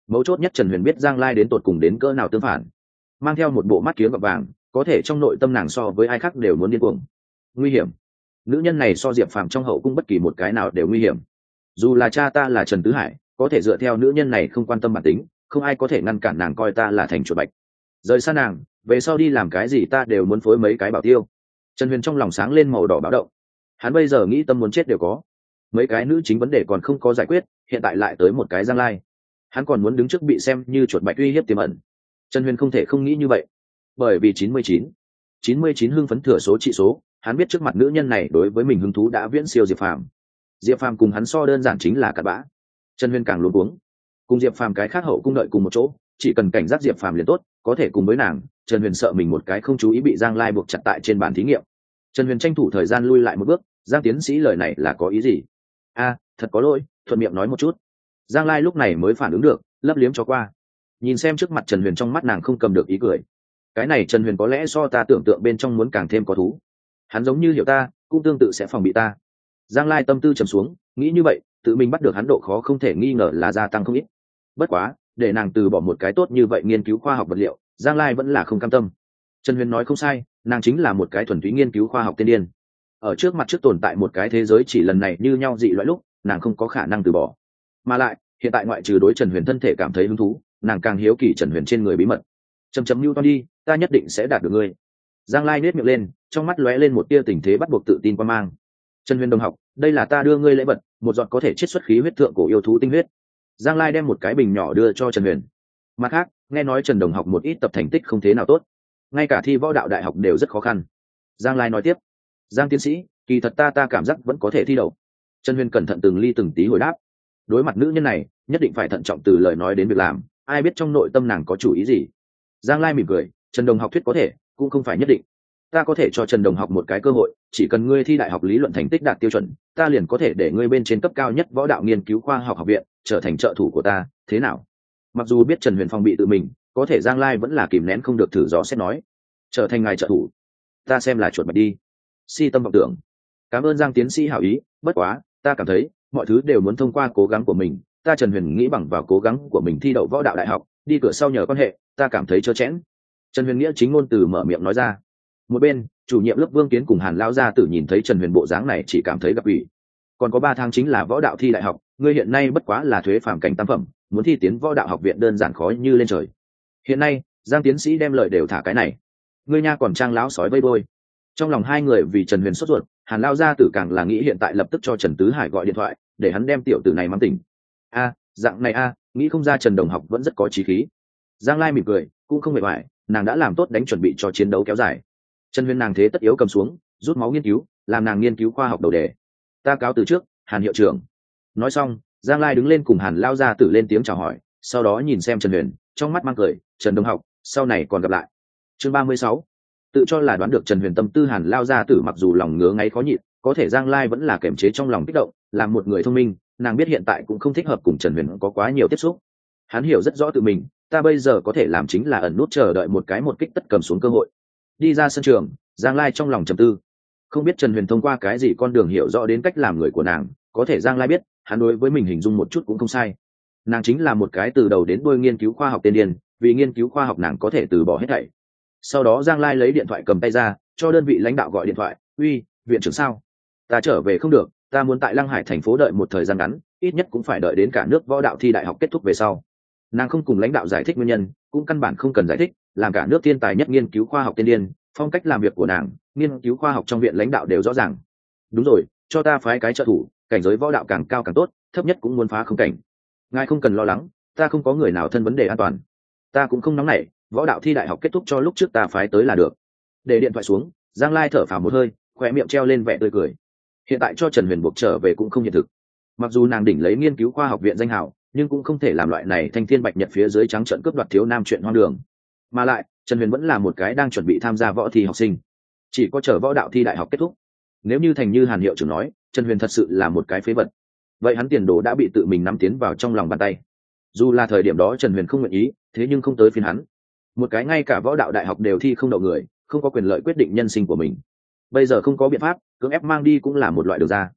S1: mấu chốt nhất Trần Huyền biết Giang Lai đến tột cùng đến cỡ nào tương phản, mang theo một bộ mắt kiếm gọt vàng, có thể trong nội tâm nàng so với ai khác đều muốn điên cuồng. Nguy hiểm. Nữ nhân này so Diệp Phàm trong hậu cung bất kỳ một cái nào đều nguy hiểm. Dù là cha ta là Trần Tứ Hải, có thể dựa theo nữ nhân này không quan tâm bản tính, không ai có thể ngăn cản nàng coi ta là thành chuột bạch. Rời xa nàng, về sau đi làm cái gì ta đều muốn phối mấy cái bảo tiêu. Trần Huyền trong lòng sáng lên màu đỏ báo động. Hắn bây giờ nghĩ tâm muốn chết đều có. Mấy cái nữ chính vấn đề còn không có giải quyết, hiện tại lại tới một cái Giang Lai. Hắn còn muốn đứng trước bị xem như chuột bạch uy hiếp tiềm ẩn. Trần Huyền không thể không nghĩ như vậy, bởi vì chín mươi chín, chín mươi chín hưng phấn thừa số trị số, hắn biết trước mặt nữ nhân này đối với mình hứng thú đã viễn siêu Diệp Phàm. Diệp Phàm cùng hắn so đơn giản chính là cặn bã. Trần Huyền càng luống cuống. Cùng Diệp Phàm cái khác hậu cung đợi cùng một chỗ, chỉ cần cảnh giác Diệp Phàm liền tốt, có thể cùng với nàng. Trần Huyền sợ mình một cái không chú ý bị Giang Lai buộc chặt tại trên bàn thí nghiệm. Trần Huyền tranh thủ thời gian lui lại một bước. Giang tiến sĩ lời này là có ý gì? A, thật có lỗi, thuận miệng nói một chút. Giang Lai lúc này mới phản ứng được, lấp liếm cho qua. Nhìn xem trước mặt Trần Huyền, trong mắt nàng không cầm được ý cười. Cái này Trần Huyền có lẽ so ta tưởng tượng bên trong muốn càng thêm có thú. Hắn giống như hiểu ta, cũng tương tự sẽ phòng bị ta. Giang Lai tâm tư trầm xuống, nghĩ như vậy, tự mình bắt được hắn độ khó không thể nghi ngờ là gia tăng không ít. Bất quá, để nàng từ bỏ một cái tốt như vậy nghiên cứu khoa học vật liệu, Giang Lai vẫn là không cam tâm. Trần Huyền nói không sai, nàng chính là một cái thuần túy nghiên cứu khoa học tiên điên. Ở trước mặt trước tồn tại một cái thế giới chỉ lần này như nhau dị loại lúc, nàng không có khả năng từ bỏ. Mà lại, hiện tại ngoại trừ đối Trần Huyền thân thể cảm thấy hứng thú, nàng càng hiếu kỳ Trần Huyền trên người bí mật. Chấm chấm lưu toan đi, ta nhất định sẽ đạt được ngươi. Giang Lai nét miệng lên, trong mắt lóe lên một tia tình thế bắt buộc tự tin quan mang. Trần Huyền đồng học, đây là ta đưa ngươi lễ vật, một giọt có thể chiết xuất khí huyết thượng cổ yêu thú tinh huyết. Giang Lai đem một cái bình nhỏ đưa cho Trần Huyền. Mặt khác, nghe nói Trần đồng học một ít tập thành tích không thế nào tốt, ngay cả thi võ đạo đại học đều rất khó khăn. Giang Lai nói tiếp, Giang tiến sĩ, kỳ thật ta ta cảm giác vẫn có thể thi đậu. Trần Huyền cẩn thận từng ly từng tí hồi đáp. Đối mặt nữ nhân này, nhất định phải thận trọng từ lời nói đến việc làm, ai biết trong nội tâm nàng có chủ ý gì. Giang Lai mỉm cười, Trần đồng học thuyết có thể, cũng không phải nhất định. Ta có thể cho Trần đồng học một cái cơ hội, chỉ cần ngươi thi đại học lý luận thành tích đạt tiêu chuẩn, ta liền có thể để ngươi bên trên cấp cao nhất võ đạo nghiên cứu khoa học học viện trở thành trợ thủ của ta, thế nào? Mặc dù biết Trần Huyền phòng bị tự mình, có thể Giang Lai vẫn là kìm nén không được thử gió xét nói, trở thành ngài trợ thủ, ta xem là chuột bạch đi. Si tâm vọng tưởng. Cảm ơn Giang tiến sĩ hảo ý, bất quá ta cảm thấy mọi thứ đều muốn thông qua cố gắng của mình. Ta Trần Huyền nghĩ bằng vào cố gắng của mình thi đậu võ đạo đại học, đi cửa sau nhờ quan hệ, ta cảm thấy trơ trẽn. Trần Huyền nghĩa chính ngôn từ mở miệng nói ra. Một bên, chủ nhiệm lớp Vương Kiến cùng Hàn Lão gia tử nhìn thấy Trần Huyền bộ dáng này chỉ cảm thấy gặp ủy. Còn có ba tháng chính là võ đạo thi đại học, ngươi hiện nay bất quá là thuế phàm cảnh tam phẩm, muốn thi tiến võ đạo học viện đơn giản khó như lên trời. Hiện nay, Giang tiến sĩ đem lời đều thả cái này, ngươi nha còn trang lão sói vây đôi. Trong lòng hai người vì Trần Huyền sốt ruột, Hàn Lão gia tử càng là nghĩ hiện tại lập tức cho Trần Tứ Hải gọi điện thoại, để hắn đem tiểu tử này mang tỉnh. A, dạng này a, nghĩ không ra Trần đồng học vẫn rất có chí khí. Giang Lai mỉm cười, cũng không mệt mỏi, nàng đã làm tốt đánh chuẩn bị cho chiến đấu kéo dài. Trần Huyền nàng thế tất yếu cầm xuống, rút máu nghiên cứu, làm nàng nghiên cứu khoa học đầu đề. Ta cáo từ trước, Hàn hiệu trưởng. Nói xong, Giang Lai đứng lên cùng Hàn Lão gia tử lên tiếng chào hỏi, sau đó nhìn xem Trần Huyền, trong mắt mang cười, Trần đồng học, sau này còn gặp lại. Chương ba mươi sáu, tự cho là đoán được Trần Huyền tâm tư, Hàn Lão gia tử mặc dù lòng ngứa ngáy khó nhịn, có thể Giang Lai vẫn là kiềm chế trong lòng kích động, làm một người thông minh, nàng biết hiện tại cũng không thích hợp cùng Trần Huyền có quá nhiều tiếp xúc. Hắn hiểu rất rõ tự mình, ta bây giờ có thể làm chính là ẩn nút chờ đợi một cái một kích tất cầm xuống cơ hội. Đi ra sân trường, Giang Lai trong lòng trầm tư, không biết Trần Huyền thông qua cái gì con đường hiểu rõ đến cách làm người của nàng, có thể Giang Lai biết, hắn đối với mình hình dung một chút cũng không sai. Nàng chính là một cái từ đầu đến đuôi nghiên cứu khoa học tiên điên, vì nghiên cứu khoa học nàng có thể từ bỏ hết thảy. Sau đó Giang Lai lấy điện thoại cầm tay ra, cho đơn vị lãnh đạo gọi điện thoại, uy, viện trưởng sao? Ta trở về không được, ta muốn tại Lăng Hải thành phố đợi một thời gian ngắn, ít nhất cũng phải đợi đến cả nước võ đạo thi đại học kết thúc về sau. Nàng không cùng lãnh đạo giải thích nguyên nhân, cũng căn bản không cần giải thích, làm cả nước thiên tài nhất nghiên cứu khoa học tiên điên, phong cách làm việc của nàng, nghiên cứu khoa học trong viện lãnh đạo đều rõ ràng. Đúng rồi, cho ta phái cái trợ thủ, cảnh giới võ đạo càng cao càng tốt, thấp nhất cũng muốn phá không cảnh. Ngài không cần lo lắng, ta không có người nào thân vấn đề an toàn. Ta cũng không nóng nảy, võ đạo thi đại học kết thúc cho lúc trước ta phái tới là được. Để điện thoại xuống, Giang Lai thở phào một hơi, khóe miệng treo lên vẻ tươi cười. Hiện tại cho Trần Huyền buộc trở về cũng không hiện thực. Mặc dù nàng đỉnh lấy nghiên cứu khoa học viện danh hào, nhưng cũng không thể làm loại này thanh thiên bạch nhật phía dưới trắng trợn cướp đoạt thiếu nam chuyện hoang đường. Mà lại, Trần Huyền vẫn là một cái đang chuẩn bị tham gia võ thi học sinh, chỉ có chờ võ đạo thi đại học kết thúc. Nếu như thành như Hàn hiệu trưởng nói, Trần Huyền thật sự là một cái phế vật, vậy hắn tiền đồ đã bị tự mình nắm tiến vào trong lòng bàn tay. Dù là thời điểm đó Trần Huyền không nguyện ý, thế nhưng không tới phiên hắn. Một cái ngay cả võ đạo đại học đều thi không đậu người, không có quyền lợi quyết định nhân sinh của mình. Bây giờ không có biện pháp, cưỡng ép mang đi cũng là một loại đường ra.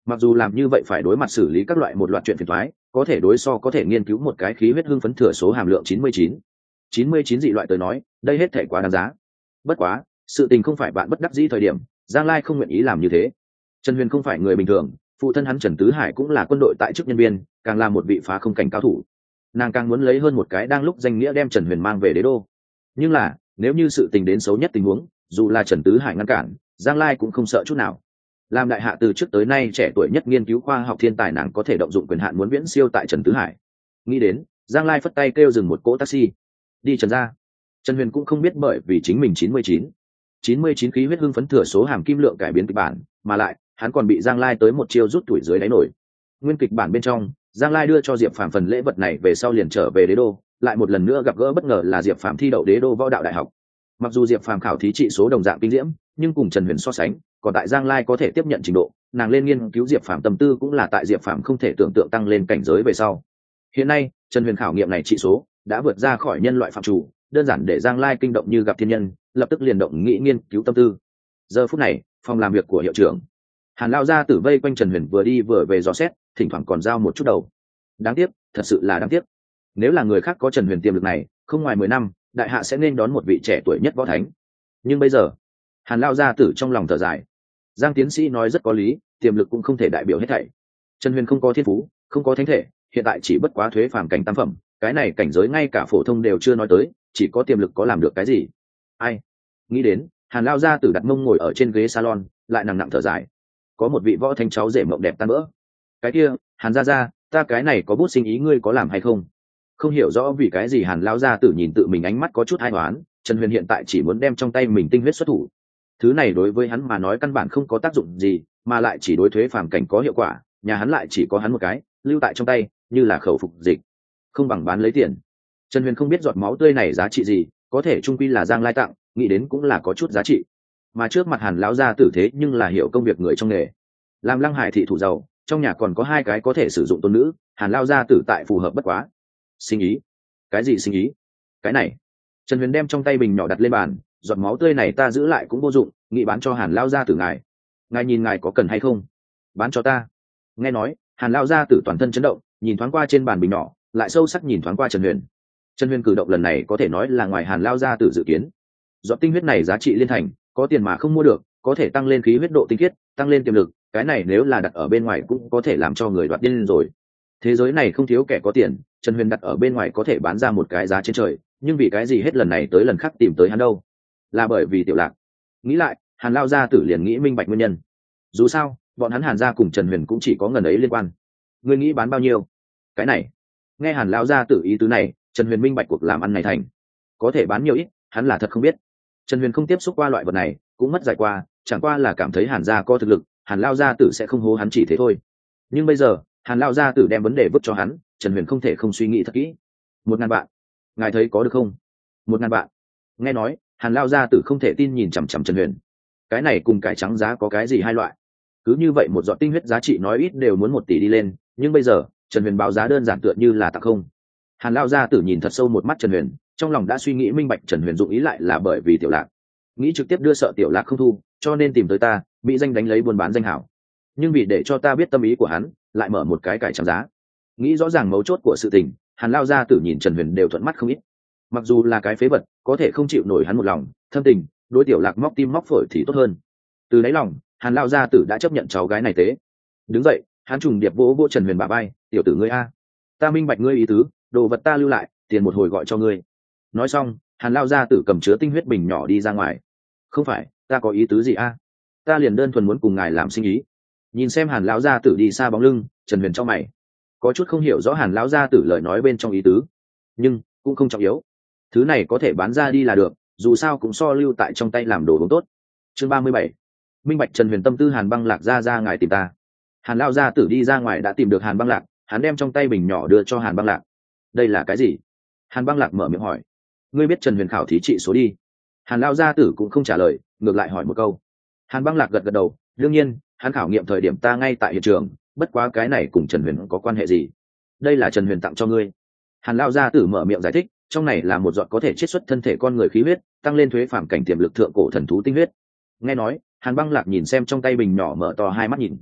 S1: Mặc dù làm như vậy phải đối mặt xử lý các loại một loạt chuyện phiền toái, có thể đối so có thể nghiên cứu một cái khí huyết hưng phấn thừa số hàm lượng chín mươi chín chín mươi chín dị loại tới nói, đây hết thể quá đáng giá. Bất quá, sự tình không phải bạn bất đắc dĩ thời điểm, Giang Lai không nguyện ý làm như thế. Trần Huyền không phải người bình thường, phụ thân hắn Trần Tứ Hải cũng là quân đội tại chức nhân viên, càng là một vị phá không cảnh cao thủ. Nàng càng muốn lấy hơn một cái đang lúc danh nghĩa đem Trần Huyền mang về đế đô. Nhưng là, nếu như sự tình đến xấu nhất tình huống, dù là Trần Tứ Hải ngăn cản, Giang Lai cũng không sợ chút nào. Làm đại hạ từ trước tới nay trẻ tuổi nhất nghiên cứu khoa học thiên tài, nàng có thể động dụng quyền hạn muốn viễn siêu tại Trần Tứ Hải. Nghĩ đến, Giang Lai phất tay kêu dừng một cỗ taxi. Đi Trần ra. Trần Huyền cũng không biết bởi vì chính mình chín mươi chín chín mươi chín khí huyết hưng phấn thừa số hàm kim lượng cải biến kịch bản, mà lại hắn còn bị Giang Lai tới một chiêu rút tuổi dưới đáy nổi. Nguyên kịch bản bên trong, Giang Lai đưa cho Diệp Phàm phần lễ vật này về sau liền trở về đế đô, lại một lần nữa gặp gỡ bất ngờ là Diệp Phàm thi đậu đế đô võ đạo đại học. Mặc dù Diệp Phàm khảo thí trị số đồng dạng kinh diễm, nhưng cùng Trần Huyền so sánh, còn tại Giang Lai có thể tiếp nhận trình độ, nàng lên nghiên cứu Diệp Phàm tâm tư cũng là tại Diệp Phàm không thể tưởng tượng tăng lên cảnh giới về sau. Hiện nay, Trần Huyền khảo nghiệm này trị số đã vượt ra khỏi nhân loại phạm chủ, đơn giản để Giang Lai kinh động như gặp thiên nhân, lập tức liền động nghĩ nghiên cứu tâm tư. Giờ phút này, phòng làm việc của hiệu trưởng Hàn lao ra tử vây quanh Trần Huyền vừa đi vừa về dò xét, thỉnh thoảng còn giao một chút đầu. Đáng tiếc, thật sự là đáng tiếc. Nếu là người khác có Trần Huyền tiềm lực này, không ngoài mười năm, đại hạ sẽ nên đón một vị trẻ tuổi nhất võ thánh. Nhưng bây giờ, Hàn lao ra tử trong lòng thở dài. Giang tiến sĩ nói rất có lý, tiềm lực cũng không thể đại biểu hết thảy. Trần Huyền không có thiên phú, không có thánh thể, hiện tại chỉ bất quá thuế phàm cảnh tam phẩm, cái này cảnh giới ngay cả phổ thông đều chưa nói tới, chỉ có tiềm lực có làm được cái gì? Ai? Nghĩ đến, Hàn lao ra tử đặt mông ngồi ở trên ghế salon, lại nặng nặng thở dài. Có một vị võ thánh cháu rể mộng đẹp tan vỡ. Cái kia, Hàn gia gia, ta cái này có bút sinh ý ngươi có làm hay không? Không hiểu rõ vì cái gì Hàn lao gia tử nhìn tự mình ánh mắt có chút ai oán, Trần Huyền hiện tại chỉ muốn đem trong tay mình tinh huyết xuất thủ. Thứ này đối với hắn mà nói căn bản không có tác dụng gì, mà lại chỉ đối thuế phàm cảnh có hiệu quả, nhà hắn lại chỉ có hắn một cái, lưu tại trong tay, như là khẩu phục dịch, không bằng bán lấy tiền. Trần Huyền không biết giọt máu tươi này giá trị gì, có thể trung quy là Giang Lai tặng, nghĩ đến cũng là có chút giá trị. Mà trước mặt Hàn lão gia tử thế nhưng là hiểu công việc người trong nghề, làm Lăng Hải thị thủ giàu, trong nhà còn có hai cái có thể sử dụng tôn nữ, Hàn lão gia tử tại phù hợp bất quá. Sinh ý? Cái gì sinh ý? Cái này. Trần Huyền đem trong tay bình nhỏ đặt lên bàn, giọt máu tươi này ta giữ lại cũng vô dụng, nghĩ bán cho Hàn lão gia tử ngài. Ngài nhìn ngài có cần hay không? Bán cho ta. Nghe nói, Hàn lão gia tử toàn thân chấn động, nhìn thoáng qua trên bàn bình nhỏ, lại sâu sắc nhìn thoáng qua Trần Huyền. Trần Huyền cử động lần này có thể nói là ngoài Hàn lão gia tử dự kiến. Giọt tinh huyết này giá trị liên thành, có tiền mà không mua được, có thể tăng lên khí huyết độ tinh khiết, tăng lên tiềm lực, cái này nếu là đặt ở bên ngoài cũng có thể làm cho người đoạt điên rồi. Thế giới này không thiếu kẻ có tiền, Trần Huyền đặt ở bên ngoài có thể bán ra một cái giá trên trời, nhưng vì cái gì hết lần này tới lần khác tìm tới hắn đâu? Là bởi vì Tiểu Lạc. Nghĩ lại, Hàn lao gia tử liền nghĩ minh bạch nguyên nhân. Dù sao, bọn hắn Hàn gia cùng Trần Huyền cũng chỉ có ngần ấy liên quan. Ngươi nghĩ bán bao nhiêu? Cái này. Nghe Hàn lao gia tử ý tứ này, Trần Huyền minh bạch cuộc làm ăn này thành. Có thể bán nhiều ít, hắn là thật không biết. Trần Huyền không tiếp xúc qua loại vật này, cũng mất giải qua, chẳng qua là cảm thấy Hàn gia có thực lực, Hàn lao gia tử sẽ không hố hắn chỉ thế thôi. Nhưng bây giờ, Hàn lao gia tử đem vấn đề vứt cho hắn, Trần Huyền không thể không suy nghĩ thật kỹ. Một ngàn vạn, ngài thấy có được không? Một ngàn vạn. Nghe nói, Hàn lao gia tử không thể tin nhìn chằm chằm Trần Huyền. Cái này cùng cải trắng giá có cái gì hai loại? Cứ như vậy một giọt tinh huyết giá trị nói ít đều muốn một tỷ đi lên, nhưng bây giờ, Trần Huyền báo giá đơn giản tựa như là tặng không. Hàn lao gia tử nhìn thật sâu một mắt Trần Huyền, trong lòng đã suy nghĩ minh bạch Trần Huyền dụng ý lại là bởi vì Tiểu Lạc, nghĩ trực tiếp đưa sợ Tiểu Lạc không thu, cho nên tìm tới ta, mỹ danh đánh lấy buôn bán danh hảo. Nhưng vì để cho ta biết tâm ý của hắn, lại mở một cái cải trắng giá. Nghĩ rõ ràng mấu chốt của sự tình, Hàn lao gia tử nhìn Trần Huyền đều thuận mắt không ít. Mặc dù là cái phế vật, có thể không chịu nổi hắn một lòng, thâm tình, đối Tiểu Lạc móc tim móc phổi thì tốt hơn. Từ đáy lòng, Hàn lao gia tử đã chấp nhận cháu gái này tế. Đứng dậy, hắn trùng điệp vỗ vỗ Trần Huyền bả vai, tiểu tử ngươi a, ta minh bạch ngươi ý tứ, đồ vật ta lưu lại, tiền một hồi gọi cho ngươi. Nói xong, Hàn lao gia tử cầm chứa tinh huyết bình nhỏ đi ra ngoài. Không phải, ta có ý tứ gì a? Ta liền đơn thuần muốn cùng ngài làm sinh ý. Nhìn xem Hàn lão gia tử đi xa bóng lưng, Trần Huyền trong mày có chút không hiểu rõ Hàn lão gia tử lời nói bên trong ý tứ, nhưng cũng không trọng yếu. Thứ này có thể bán ra đi là được, dù sao cũng so lưu tại trong tay làm đồ uống tốt. Chương ba mươi bảy, minh bạch Trần Huyền tâm tư. Hàn Băng Lạc ra ra ngài tìm ta. Hàn lão gia tử đi ra ngoài đã tìm được Hàn Băng Lạc, hắn đem trong tay bình nhỏ đưa cho Hàn Băng Lạc. Đây là cái gì? Hàn Băng Lạc mở miệng hỏi. Ngươi biết Trần Huyền khảo thí trị số đi? Hàn lão gia tử cũng không trả lời, ngược lại hỏi một câu. Hàn Băng Lạc gật gật đầu, đương nhiên, hắn khảo nghiệm thời điểm ta ngay tại hiện trường, bất quá cái này cùng Trần Huyền có quan hệ gì? Đây là Trần Huyền tặng cho ngươi. Hàn lão gia tử mở miệng giải thích, trong này là một giọt có thể chiết xuất thân thể con người khí huyết, tăng lên thuế phàm cảnh tiềm lực thượng cổ thần thú tinh huyết. Nghe nói, Hàn Băng Lạc nhìn xem trong tay bình nhỏ mở to hai mắt nhìn.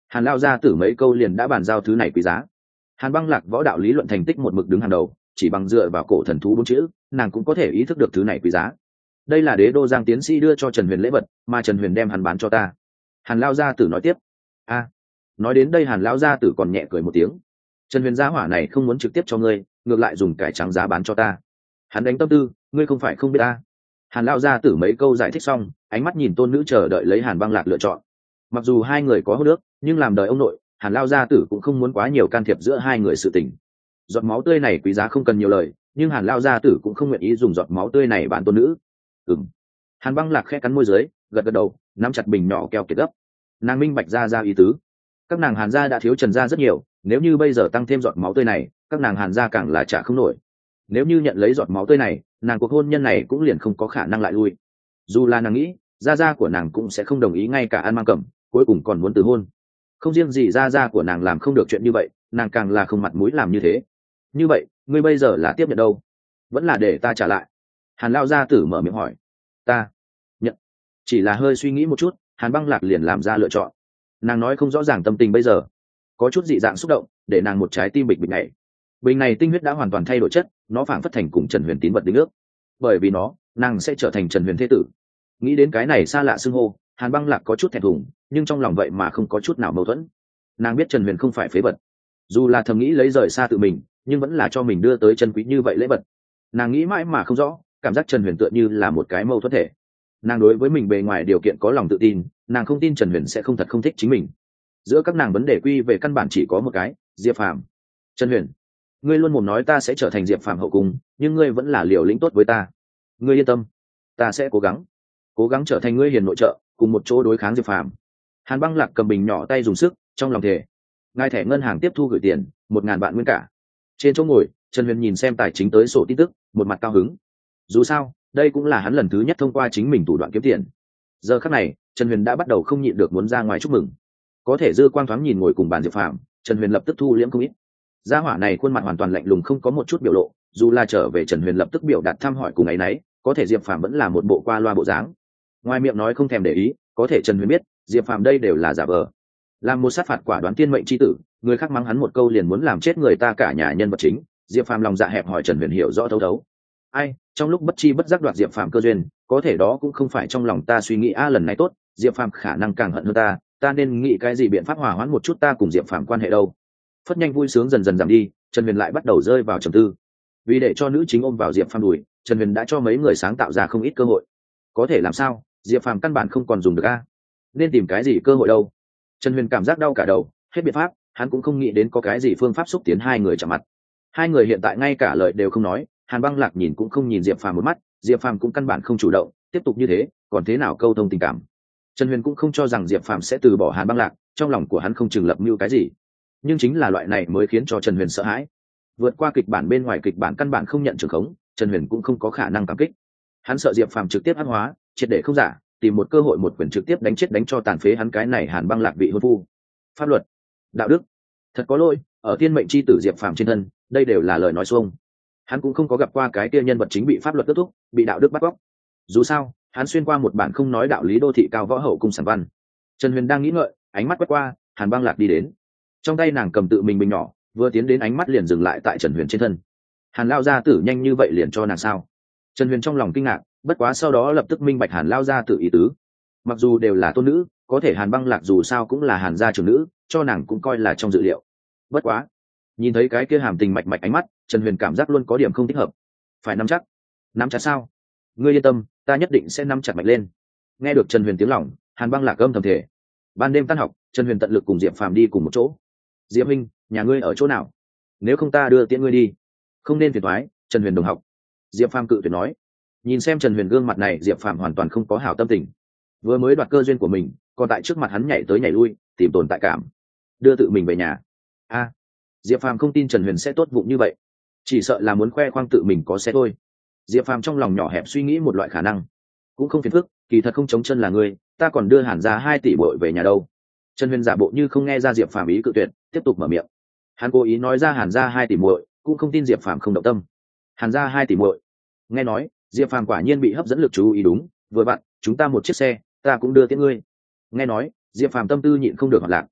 S1: Hàn lao ra tử mấy câu liền đã bàn giao thứ này quý giá. Hàn Băng Lạc võ đạo lý luận thành tích một mực đứng hàng đầu, chỉ bằng dựa vào cổ thần thú bốn chữ, nàng cũng có thể ý thức được thứ này quý giá. Đây là Đế Đô Giang tiến sĩ đưa cho Trần Huyền lễ vật, mà Trần Huyền đem hắn bán cho ta. Hàn lao gia tử nói tiếp. A, nói đến đây Hàn lao gia tử còn nhẹ cười một tiếng. Trần Huyền gia hỏa này không muốn trực tiếp cho ngươi, ngược lại dùng cải trắng giá bán cho ta. Hắn đánh tâm tư, ngươi không phải không biết ta. Hàn lao gia tử mấy câu giải thích xong, ánh mắt nhìn tôn nữ chờ đợi lấy Hàn Băng Lạc lựa chọn. Mặc dù hai người có hôn ước, nhưng làm đời ông nội, Hàn lao gia tử cũng không muốn quá nhiều can thiệp giữa hai người sự tình. Giọt máu tươi này quý giá không cần nhiều lời, nhưng Hàn lao gia tử cũng không nguyện ý dùng giọt máu tươi này bán tôn nữ. Ừm. Hàn Băng Lạc khẽ cắn môi dưới, gật gật đầu, nắm chặt bình nhỏ keo kiệt gấp. Nàng minh bạch ra ra ý tứ. Các nàng Hàn gia đã thiếu Trần gia rất nhiều, nếu như bây giờ tăng thêm giọt máu tươi này, các nàng Hàn gia càng là trả không nổi. Nếu như nhận lấy giọt máu tươi này, nàng cuộc hôn nhân này cũng liền không có khả năng lại lui. Dù là nàng nghĩ, gia gia của nàng cũng sẽ không đồng ý, ngay cả An Mang Cẩm, cuối cùng còn muốn từ hôn. Không riêng gì gia gia của nàng làm không được chuyện như vậy, nàng càng là không mặt mũi làm như thế. Như vậy, ngươi bây giờ là tiếp nhận đâu? Vẫn là để ta trả lại? Hàn lao gia tử mở miệng hỏi. Ta nhận. Chỉ là hơi suy nghĩ một chút, Hàn Băng Lạc liền làm ra lựa chọn. Nàng nói không rõ ràng tâm tình bây giờ, có chút dị dạng xúc động, để nàng một trái tim bịch bịch nhảy. Bình này tinh huyết đã hoàn toàn thay đổi chất, nó phảng phất thành cùng Trần Huyền tín vật đính ước. Bởi vì nó, nàng sẽ trở thành Trần Huyền thế tử. Nghĩ đến cái này xa lạ xưng hô, Hàn Băng Lạc có chút thẹn thùng, nhưng trong lòng vậy mà không có chút nào mâu thuẫn. Nàng biết Trần Huyền không phải phế vật, dù là thầm nghĩ lấy rời xa tự mình, nhưng vẫn là cho mình đưa tới chân quý như vậy lễ vật. Nàng nghĩ mãi mà không rõ, cảm giác Trần Huyền tựa như là một cái mâu thuẫn thể. Nàng đối với mình bề ngoài điều kiện có lòng tự tin, nàng không tin Trần Huyền sẽ không thật không thích chính mình. Giữa các nàng vấn đề quy về căn bản chỉ có một cái: Diệp Phàm. Trần Huyền, ngươi luôn mồm nói ta sẽ trở thành Diệp Phàm hậu cung, nhưng ngươi vẫn là liều lĩnh tốt với ta. Ngươi yên tâm, ta sẽ cố gắng cố gắng trở thành ngươi hiền nội trợ, cùng một chỗ đối kháng Diệp Phàm. Hàn Băng Lạc cầm bình nhỏ tay dùng sức, trong lòng thề. Ngài thẻ ngân hàng tiếp thu gửi tiền một ngàn vạn nguyên cả. Trên chỗ ngồi, Trần Huyền nhìn xem tài chính tới sổ tin tức, một mặt cao hứng. Dù sao, đây cũng là hắn lần thứ nhất thông qua chính mình thủ đoạn kiếm tiền. Giờ khắc này, Trần Huyền đã bắt đầu không nhịn được muốn ra ngoài chúc mừng. Có thể dư quang thoáng nhìn ngồi cùng bàn Diệp Phàm, Trần Huyền lập tức thu liễm không ít. Gia hỏa này khuôn mặt hoàn toàn lạnh lùng, không có một chút biểu lộ, dù là trở về Trần Huyền lập tức biểu đạt thăm hỏi cùng ấy nấy, có thể Diệp Phàm vẫn là một bộ qua loa bộ dáng. Ngoài miệng nói không thèm để ý, có thể Trần Huyền biết, Diệp Phàm đây đều là giả vờ. Làm một sát phạt quả đoán tiên mệnh chi tử, người khác mắng hắn một câu liền muốn làm chết người ta cả nhà nhân vật chính, Diệp Phàm lòng dạ hẹp hỏi Trần Huyền hiểu rõ thấu thấu. Ai, trong lúc bất chi bất giác đoạt Diệp Phàm cơ duyên, có thể đó cũng không phải trong lòng ta suy nghĩ a lần này tốt, Diệp Phàm khả năng càng hận hơn ta, ta nên nghĩ cái gì biện pháp hòa hoãn một chút ta cùng Diệp Phàm quan hệ đâu. Phất nhanh vui sướng dần dần giảm đi, Trần Huyền lại bắt đầu rơi vào trầm tư. Vì để cho nữ chính ôm vào Diệp Phàm đùi, Trần Huyền đã cho mấy người sáng tạo ra không ít cơ hội. Có thể làm sao, Diệp Phàm căn bản không còn dùng được a. Nên tìm cái gì cơ hội đâu? Trần Huyền cảm giác đau cả đầu, hết biện pháp, hắn cũng không nghĩ đến có cái gì phương pháp xúc tiến hai người chạm mặt. Hai người hiện tại ngay cả lời đều không nói, Hàn Băng Lạc nhìn cũng không nhìn Diệp Phàm một mắt, Diệp Phàm cũng căn bản không chủ động, tiếp tục như thế, còn thế nào câu thông tình cảm. Trần Huyền cũng không cho rằng Diệp Phàm sẽ từ bỏ Hàn Băng Lạc, trong lòng của hắn không chừng lập mưu cái gì. Nhưng chính là loại này mới khiến cho Trần Huyền sợ hãi. Vượt qua kịch bản bên ngoài kịch bản căn bản không nhận trường khống, Trần Huyền cũng không có khả năng cảm kích. Hắn sợ Diệp Phàm trực tiếp hắc hóa, triệt để không giả, tìm một cơ hội một quyền trực tiếp đánh chết đánh cho tàn phế hắn cái này Hàn Băng Lạc vị hôn phu. Pháp luật, đạo đức, thật có lỗi, ở tiên mệnh chi tử Diệp Phàm trên thân, đây đều là lời nói xuông. Hắn cũng không có gặp qua cái kia nhân vật chính bị pháp luật kết thúc, bị đạo đức bắt cóc. Dù sao, hắn xuyên qua một bản không nói đạo lý đô thị cao võ hậu cung sản văn. Trần Huyền đang nghĩ ngợi, ánh mắt quét qua, Hàn Băng Lạc đi đến. Trong tay nàng cầm tự mình bình nhỏ, vừa tiến đến ánh mắt liền dừng lại tại Trần Huyền trên thân. Hàn lao gia tử nhanh như vậy liền cho nàng sao? Trần Huyền trong lòng kinh ngạc, bất quá sau đó lập tức minh bạch Hàn lao gia tử ý tứ. Mặc dù đều là tôn nữ, có thể Hàn Băng Lạc dù sao cũng là Hàn gia trưởng nữ, cho nàng cũng coi là trong dự liệu. Bất quá, nhìn thấy cái kia hàm tình mạch mạch ánh mắt, Trần Huyền cảm giác luôn có điểm không thích hợp. Phải nắm chắc. Nắm chặt sao? Ngươi yên tâm, ta nhất định sẽ nắm chặt mạch lên. Nghe được Trần Huyền tiếng lòng, Hàn Băng Lạc âm thầm thể. Ban đêm tan học, Trần Huyền tận lực cùng Diệp Phàm đi cùng một chỗ. Diệp huynh, nhà ngươi ở chỗ nào? Nếu không ta đưa tiễn ngươi đi. Không nên phiền toái, Trần Huyền đồng học. Diệp Phàm cự tuyệt nói. Nhìn xem Trần Huyền gương mặt này, Diệp Phàm hoàn toàn không có hảo tâm tình. Vừa mới đoạt cơ duyên của mình, còn tại trước mặt hắn nhảy tới nhảy lui, tìm tồn tại cảm. Đưa tự mình về nhà. A, Diệp Phàm không tin Trần Huyền sẽ tốt bụng như vậy, chỉ sợ là muốn khoe khoang tự mình có xe thôi. Diệp Phàm trong lòng nhỏ hẹp suy nghĩ một loại khả năng, cũng không phiền phức, kỳ thật không chống chân là ngươi, ta còn đưa Hàn ra hai tỷ bội về nhà đâu. Trần Huyền giả bộ như không nghe ra Diệp Phàm ý cự tuyệt, tiếp tục mở miệng. Hắn cố ý nói ra Hàn ra hai tỷ muội, cũng không tin Diệp Phàm không động tâm. Hàn ra hai tỷ muội, nghe nói Diệp Phàm quả nhiên bị hấp dẫn lực chú ý, đúng, vừa vặn chúng ta một chiếc xe, ta cũng đưa tiễn ngươi. Nghe nói Diệp Phàm tâm tư nhịn không được hoạt lạc.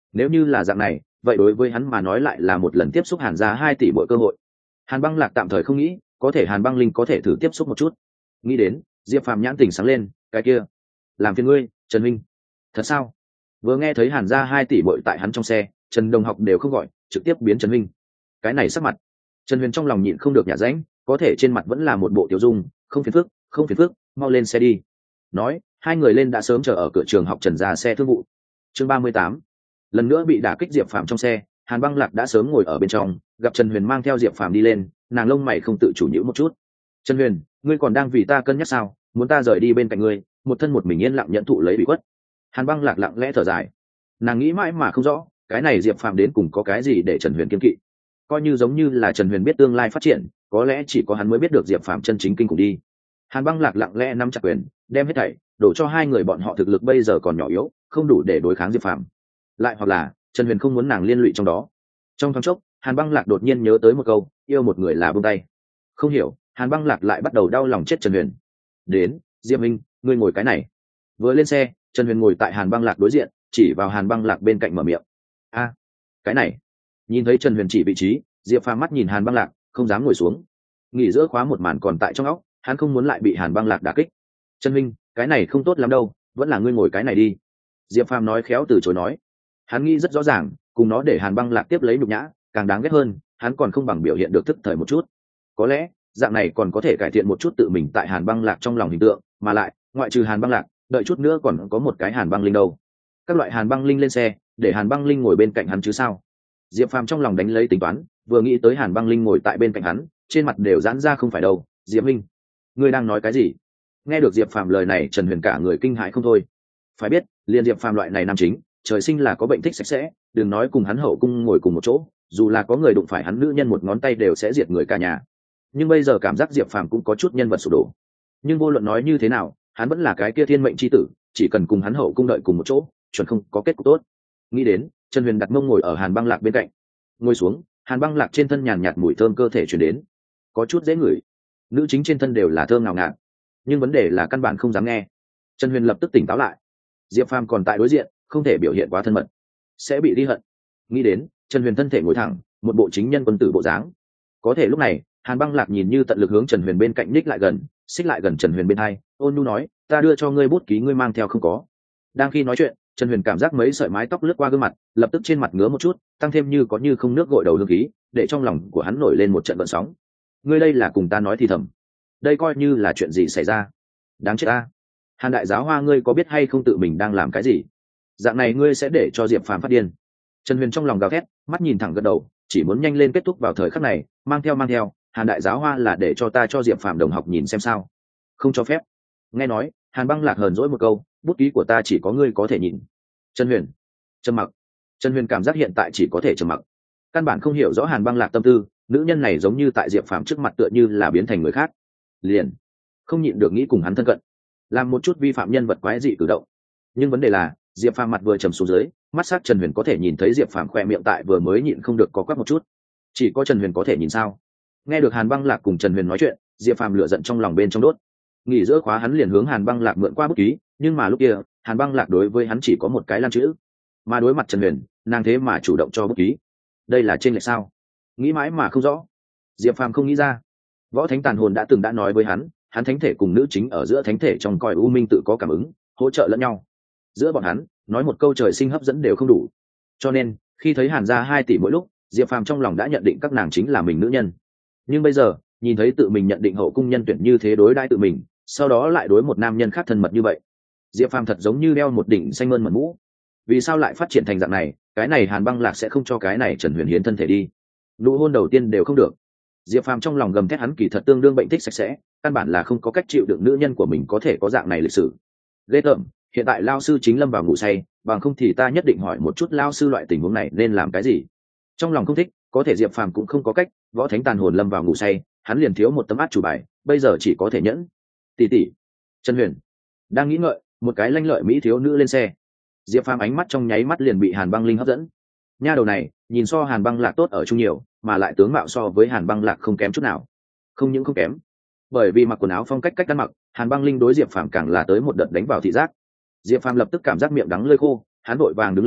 S1: Nếu như là dạng này, vậy đối với hắn mà nói lại là một lần tiếp xúc Hàn gia hai tỷ bội cơ hội. Hàn Băng Lạc tạm thời không nghĩ, có thể Hàn Băng Linh có thể thử tiếp xúc một chút. Nghĩ đến, Diệp Phàm nhãn tình sáng lên, cái kia, làm phiền ngươi, Trần Minh. Thật sao? Vừa nghe thấy Hàn gia hai tỷ bội tại hắn trong xe, Trần Đồng Học đều không gọi, trực tiếp biến Trần Minh. Cái này sắc mặt, Trần Huyền trong lòng nhịn không được nhả rãnh, có thể trên mặt vẫn là một bộ tiểu dung, không phiền phức, không phiền phức, mau lên xe đi. Nói, hai người lên đã sớm chờ ở cửa trường học Trần gia xe thương vụ. Chương ba mươi tám, lần nữa bị đả kích Diệp Phàm trong xe, Hàn Băng Lạc đã sớm ngồi ở bên trong, gặp Trần Huyền mang theo Diệp Phàm đi lên, nàng lông mày không tự chủ nhíu một chút. Trần Huyền, ngươi còn đang vì ta cân nhắc sao? Muốn ta rời đi bên cạnh ngươi, một thân một mình yên lặng nhận thụ lấy bị quất. Hàn Băng Lạc lặng lẽ thở dài, nàng nghĩ mãi mà không rõ, cái này Diệp Phàm đến cùng có cái gì để Trần Huyền kiêng kỵ. Coi như giống như là Trần Huyền biết tương lai phát triển, có lẽ chỉ có hắn mới biết được Diệp Phàm chân chính kinh khủng đi. Hàn Băng Lạc lặng lẽ nắm chặt quyền, đem hết thảy đổ cho hai người bọn họ thực lực bây giờ còn nhỏ yếu, không đủ để đối kháng Diệp Phàm. Lại hoặc là Trần Huyền không muốn nàng liên lụy trong đó. Trong thoáng chốc, Hàn Băng Lạc đột nhiên nhớ tới một câu, yêu một người là buông tay. Không hiểu, Hàn Băng Lạc lại bắt đầu đau lòng chết Trần Huyền. Đến, Diệp Minh, ngươi ngồi cái này. Vừa lên xe, Trần Huyền ngồi tại Hàn Băng Lạc đối diện, chỉ vào Hàn Băng Lạc bên cạnh mở miệng. A, cái này. Nhìn thấy Trần Huyền chỉ vị trí, Diệp Phàm mắt nhìn Hàn Băng Lạc, không dám ngồi xuống. Nghỉ giữa khóa một màn còn tại trong óc, hắn không muốn lại bị Hàn Băng Lạc đả kích. Trần Minh, cái này không tốt lắm đâu, vẫn là ngươi ngồi cái này đi. Diệp Phàm nói khéo từ chối nói. Hắn nghĩ rất rõ ràng, cùng nó để Hàn Băng Lạc tiếp lấy nhục nhã, càng đáng ghét hơn, hắn còn không bằng biểu hiện được thức thời một chút. Có lẽ, dạng này còn có thể cải thiện một chút tự mình tại Hàn Băng Lạc trong lòng hình tượng, mà lại, ngoại trừ Hàn Băng Lạc, đợi chút nữa còn có một cái Hàn Băng Linh đâu. Các loại Hàn Băng Linh lên xe, để Hàn Băng Linh ngồi bên cạnh hắn chứ sao? Diệp Phàm trong lòng đánh lấy tính toán, vừa nghĩ tới Hàn Băng Linh ngồi tại bên cạnh hắn, trên mặt đều giãn ra không phải đâu. Diệp Minh, ngươi đang nói cái gì? Nghe được Diệp Phàm lời này, Trần Huyền cả người kinh hãi không thôi. Phải biết, liên Diệp Phàm loại này nam chính, trời sinh là có bệnh thích sạch sẽ, đừng nói cùng hắn hậu cung ngồi cùng một chỗ, dù là có người đụng phải hắn nữ nhân một ngón tay đều sẽ diệt người cả nhà. Nhưng bây giờ cảm giác Diệp Phàm cũng có chút nhân vật sụp đổ. Nhưng vô luận nói như thế nào, hắn vẫn là cái kia thiên mệnh chi tử, chỉ cần cùng hắn hậu cung đợi cùng một chỗ, chuẩn không có kết cục tốt. Nghĩ đến, Trần Huyền đặt mông ngồi ở Hàn Băng Lạc bên cạnh. Ngồi xuống, Hàn Băng Lạc trên thân nhàn nhạt mùi thơm cơ thể truyền đến, có chút dễ ngửi. Nữ chính trên thân đều là thơm ngào ngạt, nhưng vấn đề là căn bản không dám nghe. Trần Huyền lập tức tỉnh táo lại. Diệp Phàm còn tại đối diện, không thể biểu hiện quá thân mật, sẽ bị ghi hận. Nghĩ đến, Trần Huyền thân thể ngồi thẳng, một bộ chính nhân quân tử bộ dáng. Có thể lúc này, Hàn Băng Lạc nhìn như tận lực hướng Trần Huyền bên cạnh ních lại gần, xích lại gần Trần Huyền bên hai, ôn nhu nói, ta đưa cho ngươi bút ký ngươi mang theo không có. Đang khi nói chuyện, Trần Huyền cảm giác mấy sợi mái tóc lướt qua gương mặt, lập tức trên mặt ngứa một chút, tăng thêm như có như không nước gội đầu hương khí, để trong lòng của hắn nổi lên một trận gợn sóng. Ngươi đây là cùng ta nói thì thầm, đây coi như là chuyện gì xảy ra? Đáng chết ta! Hàn đại giáo hoa, ngươi có biết hay không tự mình đang làm cái gì? Dạng này ngươi sẽ để cho Diệp Phàm phát điên. Trần Huyền trong lòng gào thét, mắt nhìn thẳng gật đầu, chỉ muốn nhanh lên kết thúc vào thời khắc này, mang theo mang theo, Hàn đại giáo hoa là để cho ta cho Diệp Phàm đồng học nhìn xem sao? Không cho phép. Nghe nói, Hàn Băng Lạc hờn dỗi một câu, bút ký của ta chỉ có ngươi có thể nhìn. Trần Huyền trầm mặc. Trần Huyền cảm giác hiện tại chỉ có thể trầm mặc, căn bản không hiểu rõ Hàn Băng Lạc tâm tư. Nữ nhân này giống như tại Diệp Phàm trước mặt tựa như là biến thành người khác, liền không nhịn được nghĩ cùng hắn thân cận, làm một chút vi phạm nhân vật quái dị cử động. Nhưng vấn đề là, Diệp Phàm mặt vừa trầm xuống dưới, mắt sắc Trần Huyền có thể nhìn thấy Diệp Phàm khoe miệng tại vừa mới nhịn không được có quắc một chút, chỉ có Trần Huyền có thể nhìn sao? Nghe được Hàn Băng Lạc cùng Trần Huyền nói chuyện, Diệp Phàm lửa giận trong lòng bên trong đốt. Nghỉ giữa khóa hắn liền hướng Hàn Băng Lạc mượn qua bút ký, nhưng mà lúc kia, Hàn Băng Lạc đối với hắn chỉ có một cái lan chữ, mà đối mặt Trần Huyền, nàng thế mà chủ động cho bút ký. Đây là trên lệch sao? Nghĩ mãi mà không rõ. Diệp Phàm không nghĩ ra. Võ Thánh Tàn Hồn đã từng đã nói với hắn, hắn thánh thể cùng nữ chính ở giữa thánh thể trong coi u minh tự có cảm ứng, hỗ trợ lẫn nhau. Giữa bọn hắn, nói một câu trời sinh hấp dẫn đều không đủ. Cho nên, khi thấy Hàn gia hai tỷ mỗi lúc, Diệp Phàm trong lòng đã nhận định các nàng chính là mình nữ nhân. Nhưng bây giờ, nhìn thấy tự mình nhận định hậu cung nhân tuyển như thế đối đãi tự mình, sau đó lại đối một nam nhân khác thân mật như vậy, Diệp Phàm thật giống như đeo một đỉnh xanh mơn mật mũ. Vì sao lại phát triển thành dạng này? Cái này Hàn Băng Lạc sẽ không cho cái này Trần Huyền hiến thân thể đi. Nụ hôn đầu tiên đều không được. Diệp Phàm trong lòng gầm thét, hắn kỳ thật tương đương bệnh thích sạch sẽ, căn bản là không có cách chịu đựng nữ nhân của mình có thể có dạng này lịch sử. Ghê tởm, hiện tại lao sư chính lâm vào ngủ say, bằng không thì ta nhất định hỏi một chút lao sư loại tình huống này nên làm cái gì. Trong lòng không thích, có thể Diệp Phàm cũng không có cách, Võ Thánh Tàn Hồn lâm vào ngủ say, hắn liền thiếu một tấm át chủ bài, bây giờ chỉ có thể nhẫn. Tỷ tỷ, Trần Huyền đang nghĩ ngợi, một cái lanh lợi mỹ thiếu nữ lên xe. Diệp Phàm ánh mắt trong nháy mắt liền bị Hàn Băng Linh hấp dẫn. Nha đầu này, nhìn so Hàn Băng Lạc tốt ở chung nhiều, mà lại tướng mạo so với Hàn Băng Lạc không kém chút nào. Không những không kém, bởi vì mặc quần áo phong cách cách ăn mặc, Hàn Băng Linh đối Diệp Phàm càng là tới một đợt đánh vào thị giác. Diệp Phàm lập tức cảm giác miệng đắng lưỡi khô, hắn vội vàng đứng lên,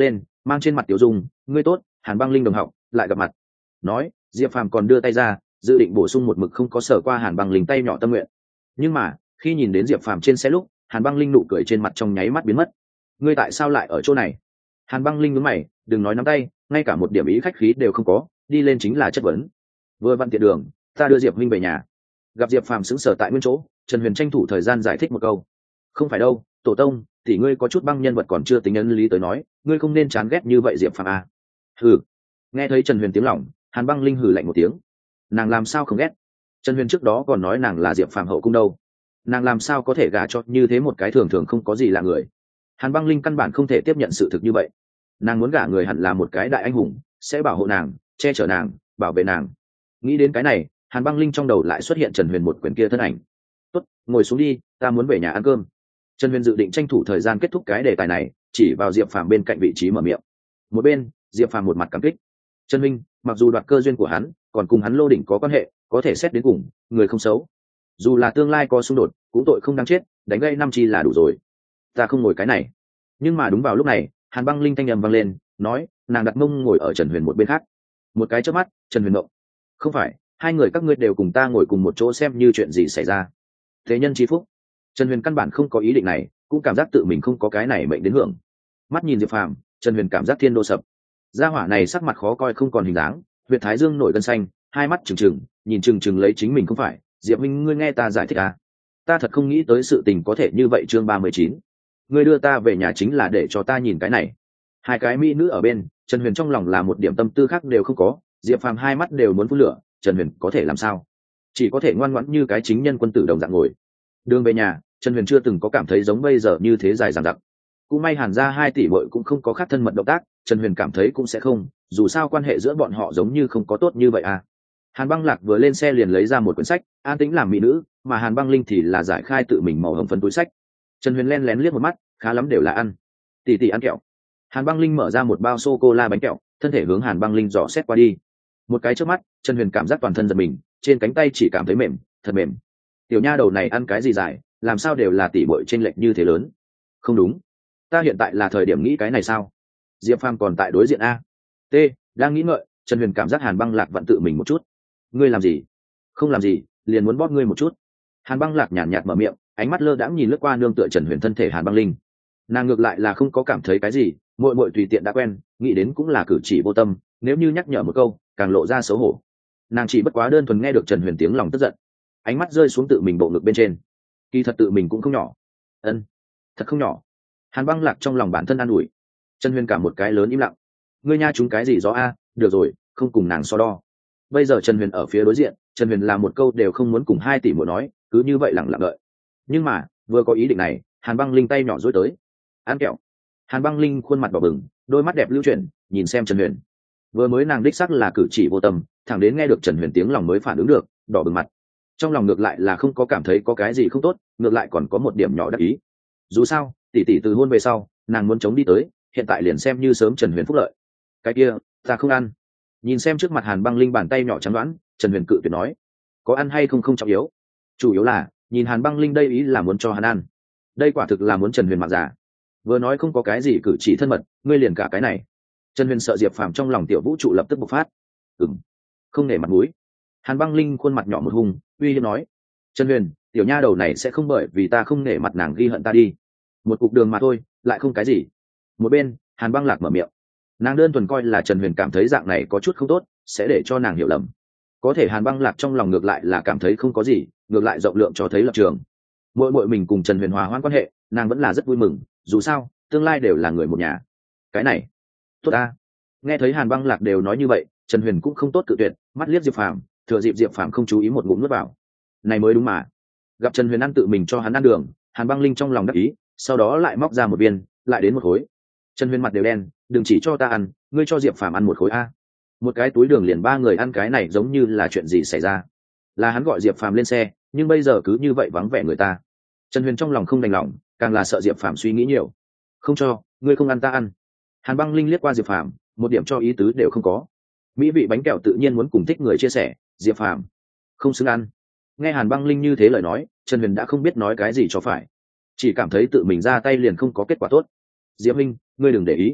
S1: mang trên mặt tiểu dung. Ngươi tốt, Hàn Băng Linh đồng học, lại gặp mặt. Nói, Diệp Phàm còn đưa tay ra, dự định bổ sung một mực không có sở qua Hàn Băng Linh tay nhỏ tâm nguyện. Nhưng mà khi nhìn đến Diệp Phàm trên xe lúc, Hàn Băng Linh nụ cười trên mặt trong nháy mắt biến mất. Ngươi tại sao lại ở chỗ này? Hàn Băng Linh nhướng mày, đừng nói nắm tay, ngay cả một điểm ý khách khí đều không có, đi lên chính là chất vấn. Vừa vặn tiện đường, ta đưa Diệp Minh về nhà. Gặp Diệp Phàm sững sờ tại nguyên chỗ, Trần Huyền tranh thủ thời gian giải thích một câu. Không phải đâu, tổ tông, thì ngươi có chút băng nhân vật còn chưa tính ấn lý tới nói, ngươi không nên chán ghét như vậy Diệp Phàm à. Hừ. Nghe thấy Trần Huyền tiếng lòng, Hàn Băng Linh hừ lạnh một tiếng. Nàng làm sao không ghét? Trần Huyền trước đó còn nói nàng là Diệp Phàm hậu cung đâu, nàng làm sao có thể gả cho như thế một cái thường thường không có gì là người. Hàn Băng Linh căn bản không thể tiếp nhận sự thực như vậy. Nàng muốn gả người hẳn là một cái đại anh hùng, sẽ bảo hộ nàng, che chở nàng, bảo vệ nàng. Nghĩ đến cái này, Hàn Băng Linh trong đầu lại xuất hiện Trần Huyền một quyển kia thân ảnh. Tốt, ngồi xuống đi, ta muốn về nhà ăn cơm. Trần Huyền dự định tranh thủ thời gian kết thúc cái đề tài này, chỉ vào Diệp Phàm bên cạnh vị trí mở miệng. Một bên, Diệp Phàm một mặt cảm kích. Trần Minh, mặc dù đoạt cơ duyên của hắn, còn cùng hắn Lô Đỉnh có quan hệ, có thể xét đến cùng, người không xấu. Dù là tương lai có xung đột, cũng tội không đáng chết, đánh gây năm chi là đủ rồi. Ta không ngồi cái này. Nhưng mà đúng vào lúc này, Hàn Băng Linh thanh âm vang lên, nói, nàng đặt mông ngồi ở Trần Huyền một bên khác. Một cái chớp mắt, Trần Huyền ngộng. Không phải, hai người các ngươi đều cùng ta ngồi cùng một chỗ xem như chuyện gì xảy ra. Thế nhân chi phúc. Trần Huyền căn bản không có ý định này, cũng cảm giác tự mình không có cái này mệnh đến hưởng. Mắt nhìn Diệp Phàm, Trần Huyền cảm giác thiên đô sập. Gia hỏa này sắc mặt khó coi không còn hình dáng, huyệt thái dương nổi gân xanh, hai mắt trừng trừng, nhìn trừng trừng lấy chính mình. Không phải, Diệp Minh, ngươi nghe ta giải thích à? Ta thật không nghĩ tới sự tình có thể như vậy. Chương ba mươi chín, ngươi đưa ta về nhà chính là để cho ta nhìn cái này. Hai cái mỹ nữ ở bên, Trần Huyền trong lòng là một điểm tâm tư khác đều không có. Diệp Phàm hai mắt đều muốn phun lửa, Trần Huyền có thể làm sao? Chỉ có thể ngoan ngoãn như cái chính nhân quân tử đồng dạng ngồi. Đường về nhà, Trần Huyền chưa từng có cảm thấy giống bây giờ như thế dài dằng dặc. Cũng may Hàn gia hai tỷ muội cũng không có khác thân mật động tác, Trần Huyền cảm thấy cũng sẽ không, dù sao quan hệ giữa bọn họ giống như không có tốt như vậy à. Hàn Băng Lạc vừa lên xe liền lấy ra một quyển sách, an tĩnh làm mỹ nữ, mà Hàn Băng Linh thì là giải khai tự mình màu hồng phấn túi sách. Trần Huyền len lén liếc một mắt, khá lắm đều là ăn. Tỷ tỷ ăn kẹo. Hàn Băng Linh mở ra một bao sô cô la bánh kẹo, thân thể hướng Hàn Băng Linh dò xét qua đi. Một cái trước mắt, Trần Huyền cảm giác toàn thân giật mình, trên cánh tay chỉ cảm thấy mềm, thật mềm. Tiểu nha đầu này ăn cái gì dài, làm sao đều là tỷ muội chênh lệch như thế lớn. Không đúng, ta hiện tại là thời điểm nghĩ cái này sao? Diệp Phàm còn tại đối diện a. T, đang nghĩ ngợi, Trần Huyền cảm giác Hàn Băng Lạc vặn tự mình một chút. Ngươi làm gì? Không làm gì, liền muốn bóp ngươi một chút. Hàn Băng Lạc nhàn nhạt mở miệng, ánh mắt lơ đãng nhìn lướt qua nương tựa Trần Huyền thân thể Hàn Băng Linh. Nàng ngược lại là không có cảm thấy cái gì, muội muội tùy tiện đã quen, nghĩ đến cũng là cử chỉ vô tâm, nếu như nhắc nhở một câu, càng lộ ra xấu hổ. Nàng chỉ bất quá đơn thuần nghe được Trần Huyền tiếng lòng tức giận, ánh mắt rơi xuống tự mình bộ ngực bên trên. Kỳ thật tự mình cũng không nhỏ. Ân, thật không nhỏ. Hàn Băng Lạc trong lòng bản thân an ủi. Trần Huyền cả một cái lớn im lặng. Ngươi nha chúng cái gì gió a, được rồi, không cùng nàng so đo. Bây giờ Trần Huyền ở phía đối diện, Trần Huyền làm một câu đều không muốn cùng hai tỷ muội nói, cứ như vậy lặng lặng đợi. Nhưng mà, vừa có ý định này, Hàn Băng Linh tay nhỏ duỗi tới. Ăn kẹo. Hàn Băng Linh khuôn mặt đỏ bừng, đôi mắt đẹp lưu chuyển, nhìn xem Trần Huyền. Vừa mới nàng đích xác là cử chỉ vô tâm, thẳng đến nghe được Trần Huyền tiếng lòng mới phản ứng được, đỏ bừng mặt. Trong lòng ngược lại là không có cảm thấy có cái gì không tốt, ngược lại còn có một điểm nhỏ đắc ý. Dù sao, tỷ tỷ từ hôn về sau, nàng muốn chống đi tới, hiện tại liền xem như sớm Trần Huyền phúc lợi. Cái kia, ta không ăn. Nhìn xem trước mặt Hàn Băng Linh bàn tay nhỏ trắng đoán, Trần Huyền cự tuyệt nói, có ăn hay không không trọng yếu, chủ yếu là nhìn Hàn Băng Linh đây ý là muốn cho hắn ăn. Đây quả thực là muốn Trần Huyền mặc giả. Vừa nói không có cái gì cử chỉ thân mật, ngươi liền cả cái này. Trần Huyền sợ Diệp Phàm trong lòng tiểu vũ trụ lập tức bộc phát. Ừm, không nể mặt mũi. Hàn Băng Linh khuôn mặt nhỏ một hung, uy hiếp nói, Trần Huyền, tiểu nha đầu này sẽ không bởi vì ta không nể mặt nàng ghi hận ta đi. Một cục đường mà thôi, lại không cái gì. Một bên, Hàn Băng Lạc mở miệng. Nàng đơn thuần coi là Trần Huyền cảm thấy dạng này có chút không tốt, sẽ để cho nàng hiểu lầm. Có thể Hàn Băng Lạc trong lòng ngược lại là cảm thấy không có gì, ngược lại rộng lượng cho thấy lập trường. Mỗi mỗi mình cùng Trần Huyền hòa hoãn quan hệ, nàng vẫn là rất vui mừng, dù sao, tương lai đều là người một nhà. Cái này, tốt ta. Nghe thấy Hàn Băng Lạc đều nói như vậy, Trần Huyền cũng không tốt cự tuyệt, mắt liếc Diệp Phàm, thừa dịp Diệp Phàm không chú ý một ngụm nuốt vào. Này mới đúng mà. Gặp Trần Huyền ăn tự mình cho hắn ăn đường, Hàn Băng Linh trong lòng đắc ý, sau đó lại móc ra một viên, lại đến một khối. Trần Huyền mặt đều đen, đừng chỉ cho ta ăn, ngươi cho Diệp Phàm ăn một khối a. Một cái túi đường liền ba người ăn, cái này giống như là chuyện gì xảy ra. Là hắn gọi Diệp Phàm lên xe, nhưng bây giờ cứ như vậy vắng vẻ người ta. Trần Huyền trong lòng không đành lòng, càng là sợ Diệp Phàm suy nghĩ nhiều. Không cho, ngươi không ăn ta ăn. Hàn Băng Linh liếc qua Diệp Phàm, một điểm cho ý tứ đều không có. Mỹ vị bánh kẹo tự nhiên muốn cùng thích người chia sẻ, Diệp Phàm không xứng ăn. Nghe Hàn Băng Linh như thế lời nói, Trần Huyền đã không biết nói cái gì cho phải, chỉ cảm thấy tự mình ra tay liền không có kết quả tốt. Diệp Minh, ngươi đừng để ý.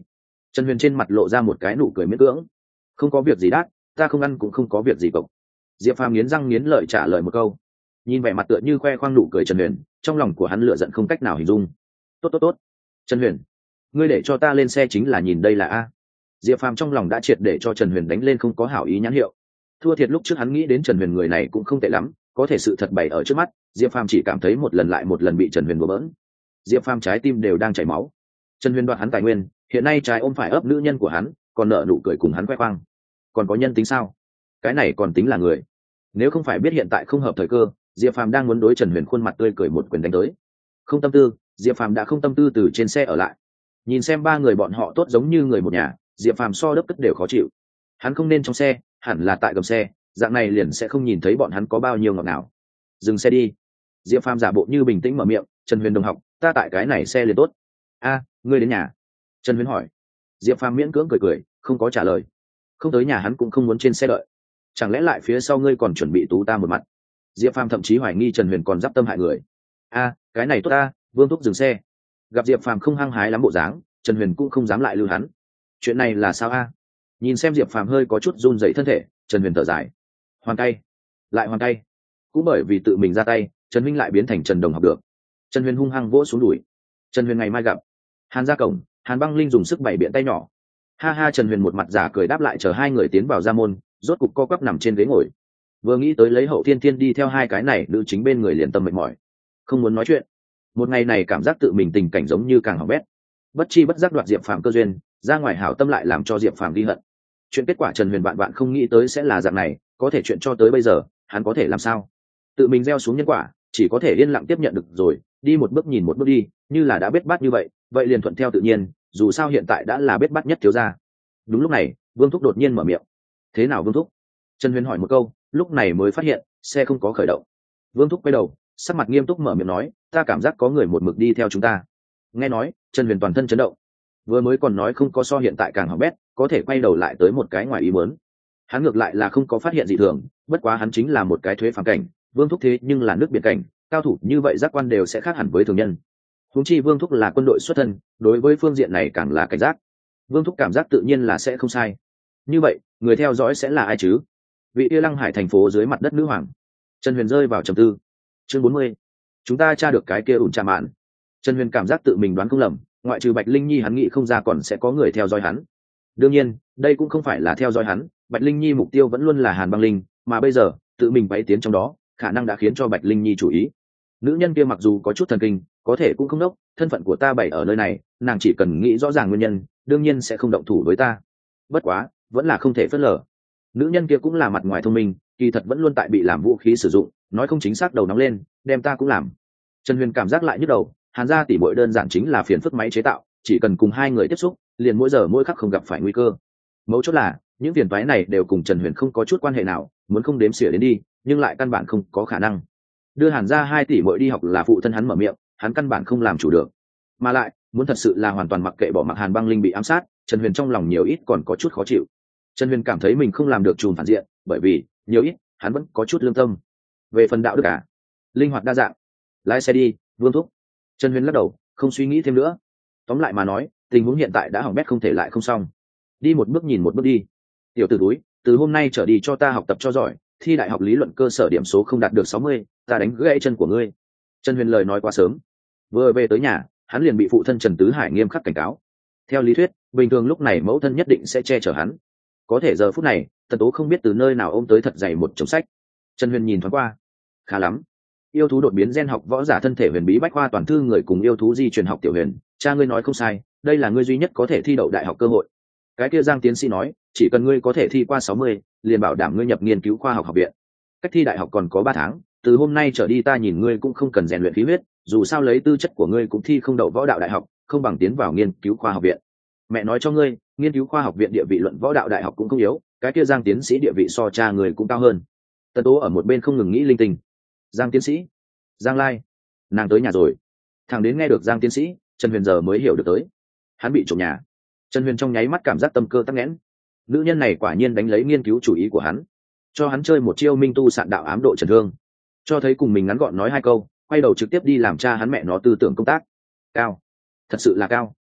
S1: Trần Huyền trên mặt lộ ra một cái nụ cười miễn cưỡng. Không có việc gì đắt, ta không ăn cũng không có việc gì cậu. Diệp Phàm nghiến răng nghiến lợi trả lời một câu. Nhìn vẻ mặt tựa như khoe khoang nụ cười Trần Huyền, trong lòng của hắn lửa giận không cách nào hình dung. Tốt tốt tốt, Trần Huyền, ngươi để cho ta lên xe chính là nhìn đây là a. Diệp Phàm trong lòng đã triệt để cho Trần Huyền đánh lên không có hảo ý nhãn hiệu. Thua thiệt lúc trước hắn nghĩ đến Trần Huyền người này cũng không tệ lắm, có thể sự thật bày ở trước mắt, Diệp Phàm chỉ cảm thấy một lần lại một lần bị Trần Huyền đùa bỡn. Diệp Phàm trái tim đều đang chảy máu. Trần Huyền đoạt hắn tài nguyên, hiện nay trái ôm phải ấp nữ nhân của hắn, còn nợ nụ cười cùng hắn khoe khoang. Còn có nhân tính sao? Cái này còn tính là người? Nếu không phải biết hiện tại không hợp thời cơ, Diệp Phàm đang muốn đối Trần Huyền khuôn mặt tươi cười một quyền đánh tới. Không tâm tư, Diệp Phàm đã không tâm tư từ trên xe ở lại. Nhìn xem ba người bọn họ tốt giống như người một nhà, Diệp Phàm so đớp cất đều khó chịu. Hắn không nên trong xe, hẳn là tại gầm xe, dạng này liền sẽ không nhìn thấy bọn hắn có bao nhiêu ngọt nào. Dừng xe đi. Diệp Phàm giả bộ như bình tĩnh mở miệng, Trần Huyền đồng học, ta tại cái này xe liền tốt. A, ngươi đến nhà? Trần Huyền hỏi. Diệp Phàm miễn cưỡng cười cười, không có trả lời. Không tới nhà hắn cũng không muốn trên xe đợi. Chẳng lẽ lại phía sau ngươi còn chuẩn bị tú ta một mặt? Diệp Phàm thậm chí hoài nghi Trần Huyền còn d tâm hại người. A, cái này tốt ta. Vương Thúc dừng xe. Gặp Diệp Phàm không hăng hái lắm bộ dáng, Trần Huyền cũng không dám lại lưu hắn. Chuyện này là sao a? Nhìn xem Diệp Phàm hơi có chút run rẩy thân thể, Trần Huyền thở dài. Hoàn tay, lại hoàn tay. Cũng bởi vì tự mình ra tay, Trần Minh lại biến thành Trần Đồng học được. Trần Huyền hung hăng vỗ xuống đùi. Trần Huyền ngày mai gặp. Hàn ra cổng, Hàn Băng Linh dùng sức bày biện tay nhỏ. Ha ha, Trần Huyền một mặt giả cười đáp lại, chờ hai người tiến vào ra môn, rốt cục co quắp nằm trên ghế ngồi. Vừa nghĩ tới lấy Hậu Thiên Thiên đi theo hai cái này nữ chính bên người liền tâm mệt mỏi, không muốn nói chuyện. Một ngày này cảm giác tự mình tình cảnh giống như càng hỏng bét. Bất chi bất giác đoạt Diệp Phàm cơ duyên, ra ngoài hảo tâm lại làm cho Diệp Phàm ghi hận. Chuyện kết quả Trần Huyền bạn bạn không nghĩ tới sẽ là dạng này, có thể chuyện cho tới bây giờ, hắn có thể làm sao? Tự mình gieo xuống nhân quả, chỉ có thể yên lặng tiếp nhận được rồi, đi một bước nhìn một bước đi, như là đã biết bát như vậy, vậy liền thuận theo tự nhiên, dù sao hiện tại đã là biết bát nhất thiếu gia. Đúng lúc này, Vương Thúc đột nhiên mở miệng. Thế nào Vương Thúc? Trần Huyền hỏi một câu, lúc này mới phát hiện xe không có khởi động. Vương Thúc quay đầu, sắc mặt nghiêm túc mở miệng nói, ta cảm giác có người một mực đi theo chúng ta. Nghe nói, Trần Huyền toàn thân chấn động. Vừa mới còn nói không có so hiện tại càng hỏng bét, có thể quay đầu lại tới một cái ngoài ý muốn. Hắn ngược lại là không có phát hiện gì thường, bất quá hắn chính là một cái thuế phàm cảnh, Vương Thúc thế nhưng là nước biển cảnh, cao thủ như vậy giác quan đều sẽ khác hẳn với thường nhân. Huống chi Vương Thúc là quân đội xuất thân, đối với phương diện này càng là cảnh giác. Vương Thúc cảm giác tự nhiên là sẽ không sai. Như vậy, người theo dõi sẽ là ai chứ? Vị Yêu Lăng Hải thành phố dưới mặt đất nữ hoàng. Trần Huyền rơi vào trầm tư. Chương bốn mươi. Chúng ta tra được cái kia ủn trà mạn. Trần Huyền cảm giác tự mình đoán không lầm, ngoại trừ Bạch Linh Nhi hắn nghĩ không ra còn sẽ có người theo dõi hắn. Đương nhiên, đây cũng không phải là theo dõi hắn, Bạch Linh Nhi mục tiêu vẫn luôn là Hàn Băng Linh, mà bây giờ, tự mình bay tiến trong đó, khả năng đã khiến cho Bạch Linh Nhi chú ý. Nữ nhân kia mặc dù có chút thần kinh, có thể cũng không đốc, thân phận của ta bày ở nơi này, nàng chỉ cần nghĩ rõ ràng nguyên nhân, đương nhiên sẽ không động thủ với ta. Bất quá, vẫn là không thể phớt lờ. Nữ nhân kia cũng là mặt ngoài thông minh, kỳ thật vẫn luôn tại bị làm vũ khí sử dụng, nói không chính xác đầu nóng lên, đem ta cũng làm. Trần Huyền cảm giác lại nhức đầu, Hàn gia tỷ muội đơn giản chính là phiền phức máy chế tạo, chỉ cần cùng hai người tiếp xúc, liền mỗi giờ mỗi khắc không gặp phải nguy cơ. Mấu chốt là, những phiền toái này đều cùng Trần Huyền không có chút quan hệ nào, muốn không đếm xỉa đến đi, nhưng lại căn bản không có khả năng. Đưa Hàn gia hai tỷ muội đi học là phụ thân hắn mở miệng, hắn căn bản không làm chủ được. Mà lại, muốn thật sự là hoàn toàn mặc kệ bỏ mặc Hàn Băng Linh bị ám sát, Trần Huyền trong lòng nhiều ít còn có chút khó chịu. Trần Huyền cảm thấy mình không làm được trùm phản diện, bởi vì, nhiều ít, hắn vẫn có chút lương tâm. Về phần đạo đức cả, linh hoạt đa dạng. Lái xe đi, Vương Thúc. Trần Huyền lắc đầu, không suy nghĩ thêm nữa. Tóm lại mà nói, tình huống hiện tại đã hỏng bét không thể lại không xong. Đi một bước nhìn một bước đi. Tiểu tử túi, từ hôm nay trở đi cho ta học tập cho giỏi, thi đại học lý luận cơ sở điểm số không đạt được sáu mươi, ta đánh gãy chân của ngươi. Trần Huyền lời nói quá sớm. Vừa về tới nhà, hắn liền bị phụ thân Trần Tứ Hải nghiêm khắc cảnh cáo. Theo lý thuyết, bình thường lúc này mẫu thân nhất định sẽ che chở hắn. Có thể giờ phút này, Tần Tố không biết từ nơi nào ôm tới thật dày một chồng sách. Trần Huyền nhìn thoáng qua. Khá lắm. Yêu thú đột biến gen học võ giả thân thể huyền bí bách khoa toàn thư người cùng yêu thú di truyền học tiểu huyền, cha ngươi nói không sai, đây là ngươi duy nhất có thể thi đậu đại học cơ hội. Cái kia Giang tiến sĩ nói, chỉ cần ngươi có thể thi qua sáu mươi, liền bảo đảm ngươi nhập nghiên cứu khoa học học viện. Cách thi đại học còn có ba tháng, từ hôm nay trở đi ta nhìn ngươi cũng không cần rèn luyện khí huyết, dù sao lấy tư chất của ngươi cũng thi không đậu võ đạo đại học, không bằng tiến vào nghiên cứu khoa học viện. Mẹ nói cho ngươi, nghiên cứu khoa học viện địa vị luận võ đạo đại học cũng không yếu, cái kia Giang tiến sĩ địa vị so cha người cũng cao hơn. Tần Tố ở một bên không ngừng nghĩ linh tinh. Giang tiến sĩ, Giang Lai, nàng tới nhà rồi. Thằng đến nghe được Giang tiến sĩ, Trần Huyền giờ mới hiểu được tới, hắn bị trộm nhà. Trần Huyền trong nháy mắt cảm giác tâm cơ tắc nghẽn. Nữ nhân này quả nhiên đánh lấy nghiên cứu chủ ý của hắn, cho hắn chơi một chiêu minh tu sạn đạo ám độ trần thương, cho thấy cùng mình ngắn gọn nói hai câu, quay đầu trực tiếp đi làm cha hắn mẹ nó tư tưởng công tác. Cao, thật sự là cao.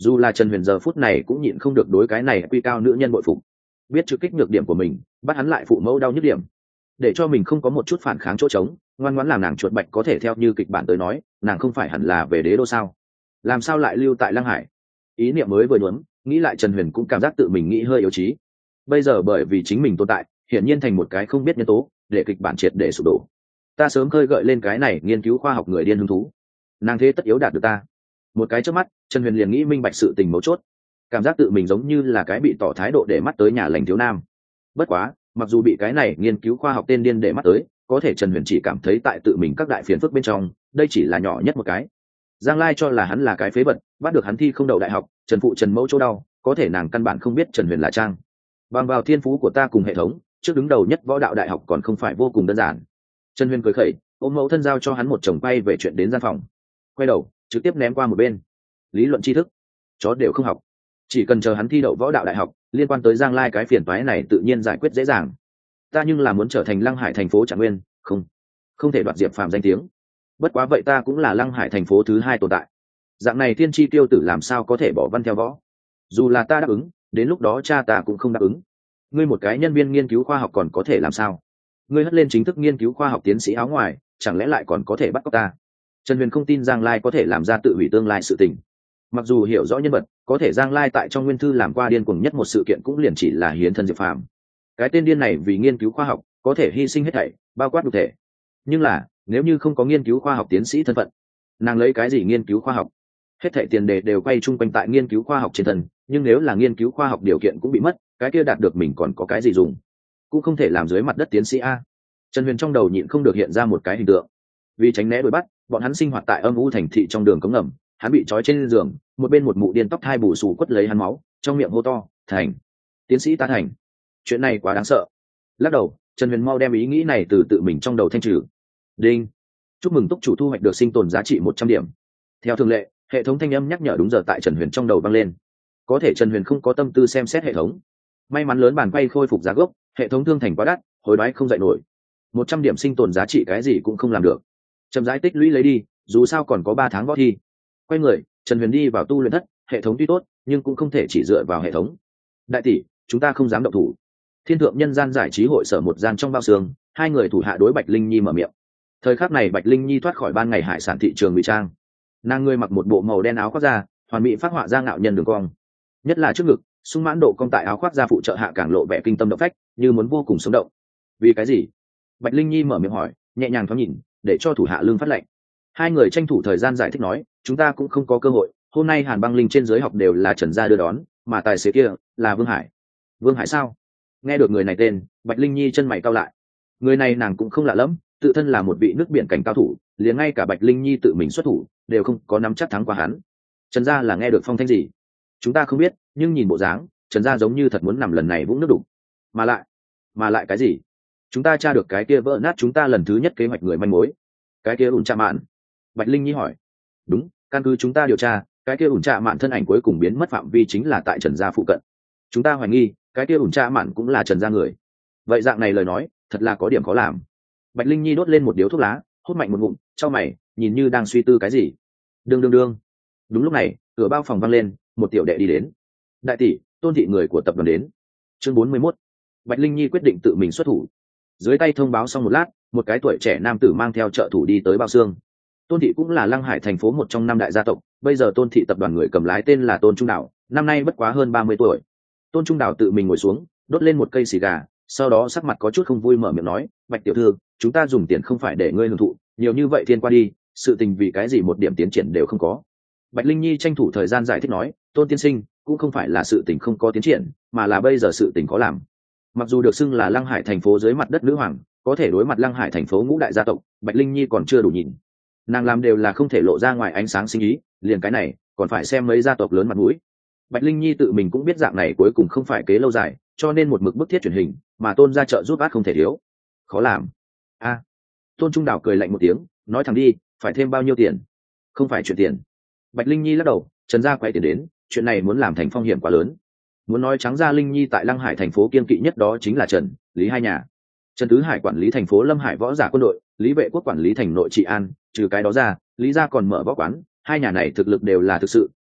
S1: dù là Trần Huyền giờ phút này cũng nhịn không được đối cái này quy cao nữ nhân bội phục, biết trực kích nhược điểm của mình, bắt hắn lại phụ mẫu đau nhức điểm, để cho mình không có một chút phản kháng chỗ trống, ngoan ngoãn làm nàng chuột bạch. Có thể theo như kịch bản tới nói, nàng không phải hẳn là về đế đô sao, làm sao lại lưu tại Lăng Hải? Ý niệm mới vừa nhuốm, nghĩ lại Trần Huyền cũng cảm giác tự mình nghĩ hơi yếu trí. Bây giờ bởi vì chính mình tồn tại, hiển nhiên thành một cái không biết nhân tố, để kịch bản triệt để sụp đổ. Ta sớm khơi gợi lên cái này nghiên cứu khoa học người điên hứng thú, nàng thế tất yếu đạt được ta. Một cái trước mắt, Trần Huyền liền nghĩ minh bạch sự tình mấu chốt, cảm giác tự mình giống như là cái bị tỏ thái độ để mắt tới nhà lành thiếu nam. Bất quá, mặc dù bị cái này nghiên cứu khoa học tên điên để mắt tới, có thể Trần Huyền chỉ cảm thấy tại tự mình các đại phiền phức bên trong, đây chỉ là nhỏ nhất một cái. Giang Lai cho là hắn là cái phế vật, bắt được hắn thi không đậu đại học, Trần phụ Trần mẫu chỗ đau, có thể nàng căn bản không biết Trần Huyền là trang. Bằng vào thiên phú của ta cùng hệ thống, trước đứng đầu nhất võ đạo đại học còn không phải vô cùng đơn giản. Trần Huyền cười khẩy, ôm mẫu thân giao cho hắn một chồng bay về chuyện đến gian phòng, quay đầu trực tiếp ném qua một bên. Lý luận tri thức chó đều không học, chỉ cần chờ hắn thi đậu võ đạo đại học, liên quan tới Giang Lai cái phiền toái này tự nhiên giải quyết dễ dàng. Ta nhưng là muốn trở thành Lăng Hải thành phố Trạng Nguyên, không không thể đoạt Diệp Phàm danh tiếng. Bất quá vậy ta cũng là Lăng Hải thành phố thứ hai tồn tại, dạng này tiên tri tiêu tử làm sao có thể bỏ văn theo võ? Dù là ta đáp ứng, đến lúc đó cha ta cũng không đáp ứng. Ngươi một cái nhân viên nghiên cứu khoa học còn có thể làm sao? Ngươi hất lên chính thức nghiên cứu khoa học tiến sĩ áo ngoài, chẳng lẽ lại còn có thể bắt cóc ta? Trần Huyền không tin Giang Lai có thể làm ra tự hủy tương lai sự tình. Mặc dù hiểu rõ nhân vật, có thể Giang Lai tại trong nguyên thư làm qua điên cuồng nhất một sự kiện cũng liền chỉ là hiến thân Diệp Phàm. Cái tên điên này vì nghiên cứu khoa học có thể hy sinh hết thảy, bao quát nhục thể. Nhưng là nếu như không có nghiên cứu khoa học tiến sĩ thân phận, nàng lấy cái gì nghiên cứu khoa học? Hết thảy tiền đề đều quay chung quanh tại nghiên cứu khoa học trên thân, nhưng nếu là nghiên cứu khoa học điều kiện cũng bị mất, cái kia đạt được mình còn có cái gì dùng? Cũng không thể làm dưới mặt đất tiến sĩ a. Trần Huyền trong đầu nhịn không được hiện ra một cái hình tượng. Vì tránh né đuổi bắt, bọn hắn sinh hoạt tại âm u thành thị trong đường cống ngầm, hắn bị trói trên giường, một bên một mụ điên tóc hai bù xù quất lấy hắn máu, trong miệng hô to, "Thành, tiến sĩ ta thành." Chuyện này quá đáng sợ. Lắc đầu, Trần Huyền mau đem ý nghĩ này từ tự mình trong đầu thanh trừ. Đinh, chúc mừng túc chủ thu hoạch được sinh tồn giá trị một trăm điểm. Theo thường lệ, hệ thống thanh âm nhắc nhở đúng giờ tại Trần Huyền trong đầu vang lên. Có thể Trần Huyền không có tâm tư xem xét hệ thống. May mắn lớn bàn quay khôi phục giá gốc, hệ thống thương thành quá đắt, hối đoái không dậy nổi. Một trăm điểm sinh tồn giá trị cái gì cũng không làm được. Chậm rãi tích lũy lấy đi, dù sao còn có ba tháng võ thi. Quay người, Trần Huyền đi vào tu luyện thất, hệ thống tuy tốt, nhưng cũng không thể chỉ dựa vào hệ thống. Đại tỷ, chúng ta không dám động thủ. Thiên thượng nhân gian giải trí hội sở một gian trong bao xương, hai người thủ hạ đối Bạch Linh Nhi mở miệng. Thời khắc này Bạch Linh Nhi thoát khỏi ban ngày hải sản thị trường ngụy trang, nàng người mặc một bộ màu đen áo khoác da, hoàn mỹ phát họa ra ngạo nhân đường cong, nhất là trước ngực sung mãn độ cong tại áo khoác da phụ trợ hạ càng lộ vẻ kinh tâm động phách, như muốn vô cùng sống động. Vì cái gì? Bạch Linh Nhi mở miệng hỏi, nhẹ nhàng thoáng nhìn, để cho thủ hạ lương phát lệnh. Hai người tranh thủ thời gian giải thích nói, chúng ta cũng không có cơ hội, hôm nay Hàn Băng Linh trên giới học đều là Trần gia đưa đón, mà tài xế kia là Vương Hải. Vương Hải sao? Nghe được người này tên, Bạch Linh Nhi chân mày cau lại. Người này nàng cũng không lạ lắm, tự thân là một vị nước biển cảnh cao thủ, liền ngay cả Bạch Linh Nhi tự mình xuất thủ đều không có nắm chắc thắng qua hắn. Trần gia là nghe được phong thanh gì? Chúng ta không biết, nhưng nhìn bộ dáng, Trần gia giống như thật muốn nằm lần này vũng nước đục. Mà lại, mà lại cái gì? Chúng ta tra được cái kia vỡ nát chúng ta lần thứ nhất kế hoạch người manh mối. Cái kia ủn trạ mạn. Bạch Linh Nhi hỏi. Đúng, căn cứ chúng ta điều tra, cái kia ủn trạ mạn thân ảnh cuối cùng biến mất phạm vi chính là tại Trần gia phụ cận. Chúng ta hoài nghi, cái kia ủn trạ mạn cũng là Trần gia người. Vậy dạng này lời nói, thật là có điểm khó làm. Bạch Linh Nhi đốt lên một điếu thuốc lá, hút mạnh một ngụm, chau mày, nhìn như đang suy tư cái gì. Đương đương đương. Đúng lúc này, cửa bao phòng vang lên, một tiểu đệ đi đến. Đại tỷ, Tôn thị người của tập đoàn đến. Chương bốn mươi mốt. Bạch Linh Nhi quyết định tự mình xuất thủ. Dưới tay thông báo xong một lát, một cái tuổi trẻ nam tử mang theo trợ thủ đi tới bao xương. Tôn thị cũng là Lăng Hải thành phố một trong năm đại gia tộc, bây giờ Tôn thị tập đoàn người cầm lái tên là Tôn Trung Đào, năm nay bất quá hơn ba mươi tuổi. Tôn Trung Đào tự mình ngồi xuống, đốt lên một cây xì gà, sau đó sắc mặt có chút không vui mở miệng nói, Bạch tiểu thư, chúng ta dùng tiền không phải để ngươi hưởng thụ, nhiều như vậy thiên qua đi, sự tình vì cái gì một điểm tiến triển đều không có. Bạch Linh Nhi tranh thủ thời gian giải thích nói, Tôn tiên sinh, cũng không phải là sự tình không có tiến triển, mà là bây giờ sự tình có làm. Mặc dù được xưng là Lăng Hải thành phố dưới mặt đất nữ hoàng, có thể đối mặt Lăng Hải thành phố ngũ đại gia tộc, Bạch Linh Nhi còn chưa đủ nhìn. Nàng làm đều là không thể lộ ra ngoài ánh sáng sinh ý, liền cái này còn phải xem mấy gia tộc lớn mặt mũi. Bạch Linh Nhi tự mình cũng biết dạng này cuối cùng không phải kế lâu dài, cho nên một mực bức thiết truyền hình, mà Tôn gia trợ giúp át không thể thiếu. Khó làm. A. Tôn Trung Đào cười lạnh một tiếng, nói thẳng đi, phải thêm bao nhiêu tiền? Không phải chuyện tiền. Bạch Linh Nhi lắc đầu, Trần gia quay tiền đến, chuyện này muốn làm thành phong hiểm quá lớn. Muốn nói trắng ra, Linh Nhi tại Lăng Hải thành phố kiên kỵ nhất đó chính là Trần, Lý hai nhà. Trần Tứ Hải quản lý thành phố Lâm Hải võ giả quân đội, Lý Vệ Quốc quản lý thành nội trị an, trừ cái đó ra, Lý gia còn mở võ quán, hai nhà này thực lực đều là thực sự,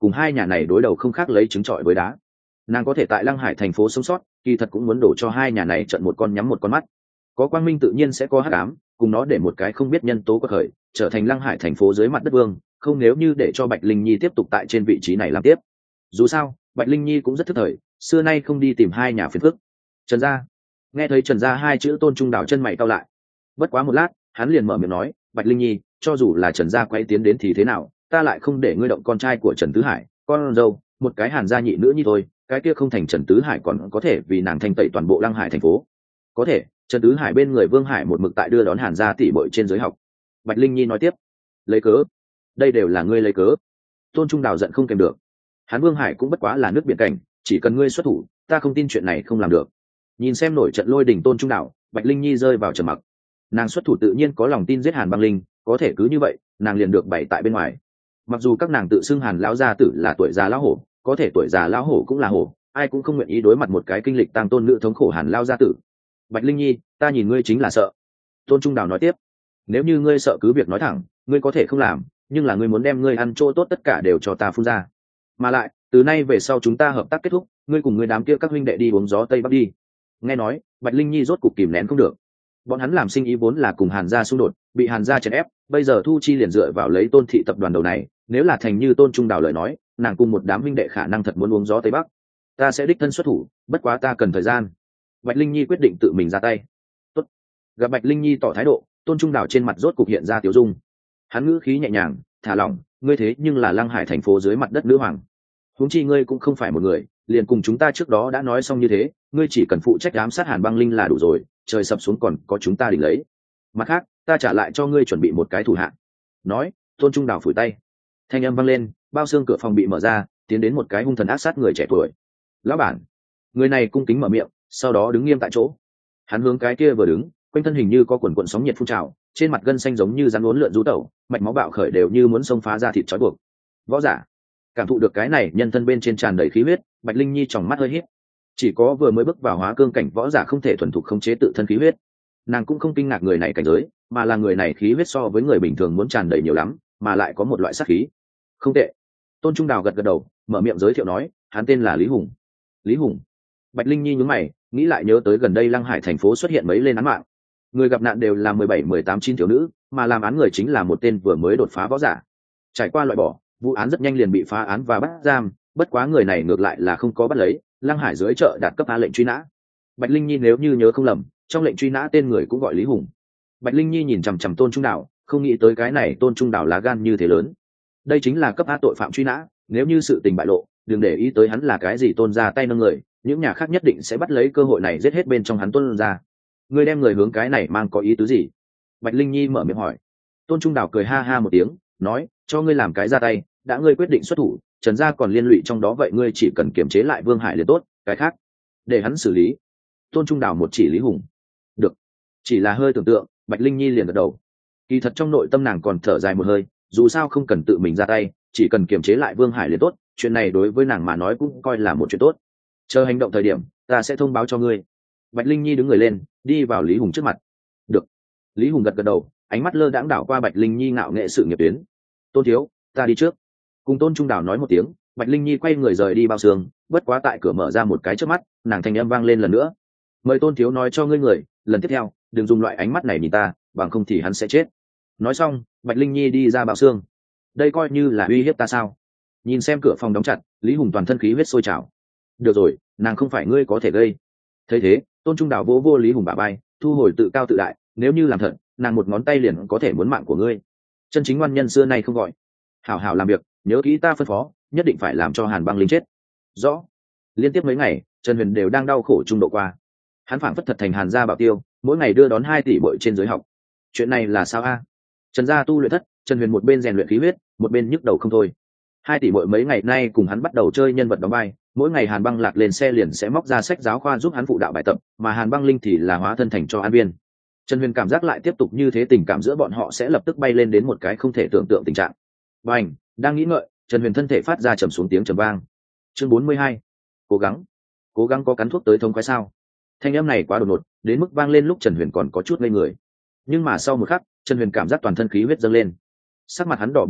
S1: cùng hai nhà này đối đầu không khác lấy trứng trọi với đá. Nàng có thể tại Lăng Hải thành phố sống sót, kỳ thật cũng muốn đổ cho hai nhà này trận một con nhắm một con mắt. Có quang minh tự nhiên sẽ có hắc ám, cùng nó để một cái không biết nhân tố có khởi, trở thành Lăng Hải thành phố dưới mặt đất vương, không nếu như để cho Bạch Linh Nhi tiếp tục tại trên vị trí này làm tiếp. Dù sao, Bạch Linh Nhi cũng rất thức thời, xưa nay không đi tìm hai nhà phiền phức. Trần gia. Nghe thấy Trần gia hai chữ, Tôn Trung Đào chân mày cau lại. Bất quá một lát, hắn liền mở miệng nói, Bạch Linh Nhi, cho dù là Trần gia quay tiến đến thì thế nào, ta lại không để ngươi động con trai của Trần Tứ Hải, con dâu, một cái Hàn gia nhị nữ như thôi, cái kia không thành Trần Tứ Hải còn có thể vì nàng thanh tẩy toàn bộ Lăng Hải thành phố. Có thể, Trần Tứ Hải bên người Vương Hải một mực tại đưa đón Hàn gia tỷ muội trên giới học. Bạch Linh Nhi nói tiếp, lấy cớ, đây đều là ngươi lấy cớ. Tôn Trung Đào giận không kèm được. Hắn Vương Hải cũng bất quá là nước biển cảnh, chỉ cần ngươi xuất thủ, ta không tin chuyện này không làm được. Nhìn xem nổi trận lôi đình Tôn Trung Đào, Bạch Linh Nhi rơi vào trầm mặc. Nàng xuất thủ tự nhiên có lòng tin giết Hàn Băng Linh, có thể cứ như vậy, nàng liền được bày tại bên ngoài. Mặc dù các nàng tự xưng Hàn lão gia tử là tuổi già lão hổ, có thể tuổi già lão hổ cũng là hổ, ai cũng không nguyện ý đối mặt một cái kinh lịch tăng tôn nữ thống khổ Hàn lão gia tử. Bạch Linh Nhi, ta nhìn ngươi chính là sợ. Tôn Trung Đào nói tiếp, nếu như ngươi sợ cứ việc nói thẳng, ngươi có thể không làm, nhưng là ngươi muốn đem ngươi ăn chỗ tốt tất cả đều cho ta phun ra. Mà lại, từ nay về sau chúng ta hợp tác kết thúc, ngươi cùng ngươi đám kia các huynh đệ đi uống gió tây bắc đi. Nghe nói, Bạch Linh Nhi rốt cục kìm nén không được. Bọn hắn làm sinh ý vốn là cùng Hàn gia xung đột, bị Hàn gia chèn ép, bây giờ Thu Chi liền dựa vào lấy Tôn thị tập đoàn đầu này, nếu là thành như Tôn Trung Đào lời nói, nàng cùng một đám huynh đệ khả năng thật muốn uống gió tây bắc. Ta sẽ đích thân xuất thủ, bất quá ta cần thời gian. Bạch Linh Nhi quyết định tự mình ra tay. Tốt. Gặp Bạch Linh Nhi tỏ thái độ, Tôn Trung Đào trên mặt rốt cục hiện ra tiểu dung. Hắn ngữ khí nhẹ nhàng, thả lỏng, ngươi thế nhưng là Lăng Hải thành phố dưới mặt đất nữ hoàng. Huống chi ngươi cũng không phải một người, liền cùng chúng ta trước đó đã nói xong như thế, ngươi chỉ cần phụ trách ám sát Hàn Băng Linh là đủ rồi, trời sập xuống còn có chúng ta đỉnh lấy. Mặt khác, ta trả lại cho ngươi chuẩn bị một cái thủ hạ. Nói, Tôn Trung Đào phủi tay. Thanh âm vang lên, bao xương cửa phòng bị mở ra, tiến đến một cái hung thần ác sát người trẻ tuổi. Lão bản. Người này cung kính mở miệng, sau đó đứng nghiêm tại chỗ. Hắn hướng cái kia vừa đứng, quanh thân hình như có quần quần sóng nhiệt phun trào, trên mặt gân xanh giống như rắn uốn lượn rú tẩu, mạch máu bạo khởi đều như muốn xông phá ra thịt trói buộc. Võ giả. Cảm thụ được cái này, nhân thân bên trên tràn đầy khí huyết, Bạch Linh Nhi tròng mắt hơi híp. Chỉ có vừa mới bước vào hóa cương cảnh võ giả không thể thuần thục khống chế tự thân khí huyết. Nàng cũng không kinh ngạc người này cảnh giới, mà là người này khí huyết so với người bình thường muốn tràn đầy nhiều lắm, mà lại có một loại sát khí. Không tệ. Tôn Trung Đào gật gật đầu, mở miệng giới thiệu nói, hắn tên là Lý Hùng. Lý Hùng. Bạch Linh Nhi nhướng mày, nghĩ lại nhớ tới gần đây Lăng Hải thành phố xuất hiện mấy lên án mạng. Người gặp nạn đều là mười bảy, mười tám, chín thiếu nữ, mà làm án người chính là một tên vừa mới đột phá võ giả. Trải qua loại bỏ, vụ án rất nhanh liền bị phá án và bắt giam, bất quá người này ngược lại là không có bắt lấy, Lăng Hải dưới chợ đạt cấp a lệnh truy nã. Bạch Linh Nhi nếu như nhớ không lầm, trong lệnh truy nã tên người cũng gọi Lý Hùng. Bạch Linh Nhi nhìn chằm chằm Tôn Trung Đào, không nghĩ tới cái này Tôn Trung Đào lá gan như thế lớn. Đây chính là cấp a tội phạm truy nã, nếu như sự tình bại lộ, đừng để ý tới hắn là cái gì Tôn ra tay nâng người, những nhà khác nhất định sẽ bắt lấy cơ hội này giết hết bên trong hắn Tôn ra. Người đem người hướng cái này mang có ý tứ gì? Bạch Linh Nhi mở miệng hỏi. Tôn Trung Đào cười ha ha một tiếng, nói, cho ngươi làm cái ra tay, đã ngươi quyết định xuất thủ, Trần gia còn liên lụy trong đó, vậy ngươi chỉ cần kiềm chế lại Vương Hải liền tốt, cái khác để hắn xử lý. Tôn Trung Đào một chỉ Lý Hùng. Được. Chỉ là hơi tưởng tượng, Bạch Linh Nhi liền gật đầu. Kỳ thật trong nội tâm nàng còn thở dài một hơi, dù sao không cần tự mình ra tay, chỉ cần kiềm chế lại Vương Hải liền tốt, chuyện này đối với nàng mà nói cũng coi là một chuyện tốt. Chờ hành động thời điểm, ta sẽ thông báo cho ngươi. Bạch Linh Nhi đứng người lên, đi vào Lý Hùng trước mặt. Được. Lý Hùng gật gật đầu, ánh mắt lơ đãng đảo qua Bạch Linh Nhi ngạo nghệ sự nghiệp tuyến. Tôn thiếu, ta đi trước. Cùng Tôn Trung Đào nói một tiếng, Bạch Linh Nhi quay người rời đi bao xương, bất quá tại cửa mở ra một cái trước mắt, nàng thanh âm vang lên lần nữa. Mời Tôn thiếu nói cho ngươi người, lần tiếp theo, đừng dùng loại ánh mắt này nhìn ta, bằng không thì hắn sẽ chết. Nói xong, Bạch Linh Nhi đi ra bao xương. Đây coi như là uy hiếp ta sao? Nhìn xem cửa phòng đóng chặt, Lý Hùng toàn thân khí huyết sôi trào. Được rồi, nàng không phải ngươi có thể gây. Thấy thế, Tôn Trung Đào vỗ vô Lý Hùng bả vai, thu hồi tự cao tự đại, nếu như làm thật, nàng một ngón tay liền có thể muốn mạng của ngươi. Chân chính ngoan nhân xưa nay không gọi. Hảo hảo làm việc, nhớ kỹ ta phân phó, nhất định phải làm cho Hàn Băng Linh chết. Rõ. Liên tiếp mấy ngày, Trần Huyền đều đang đau khổ trung độ qua. Hắn phảng phất thật thành Hàn gia bảo tiêu, mỗi ngày đưa đón hai tỷ bội trên giới học. Chuyện này là sao a? Trần gia tu luyện thất, Trần Huyền một bên rèn luyện khí huyết, một bên nhức đầu không thôi. Hai tỷ bội mấy ngày nay cùng hắn bắt đầu chơi nhân vật đóng vai, mỗi ngày Hàn Băng Lạc lên xe liền sẽ móc ra sách giáo khoa giúp hắn phụ đạo bài tập, mà Hàn Băng Linh thì là hóa thân thành cho an viên. Trần Huyền cảm giác lại tiếp tục như thế, tình cảm giữa bọn họ sẽ lập tức bay lên đến một cái không thể tưởng tượng tình trạng. Bành, đang nghĩ ngợi, Trần Huyền thân thể phát ra trầm xuống tiếng trầm vang. Chương bốn mươi hai. Cố gắng. Cố gắng có cắn thuốc tới thông khoái sao? Thanh âm này quá đột ngột, đến mức vang lên lúc Trần Huyền còn có chút ngây người. Nhưng mà sau một khắc, Trần Huyền cảm giác toàn thân khí huyết dâng lên. Sắc mặt hắn đỏ bừng lên,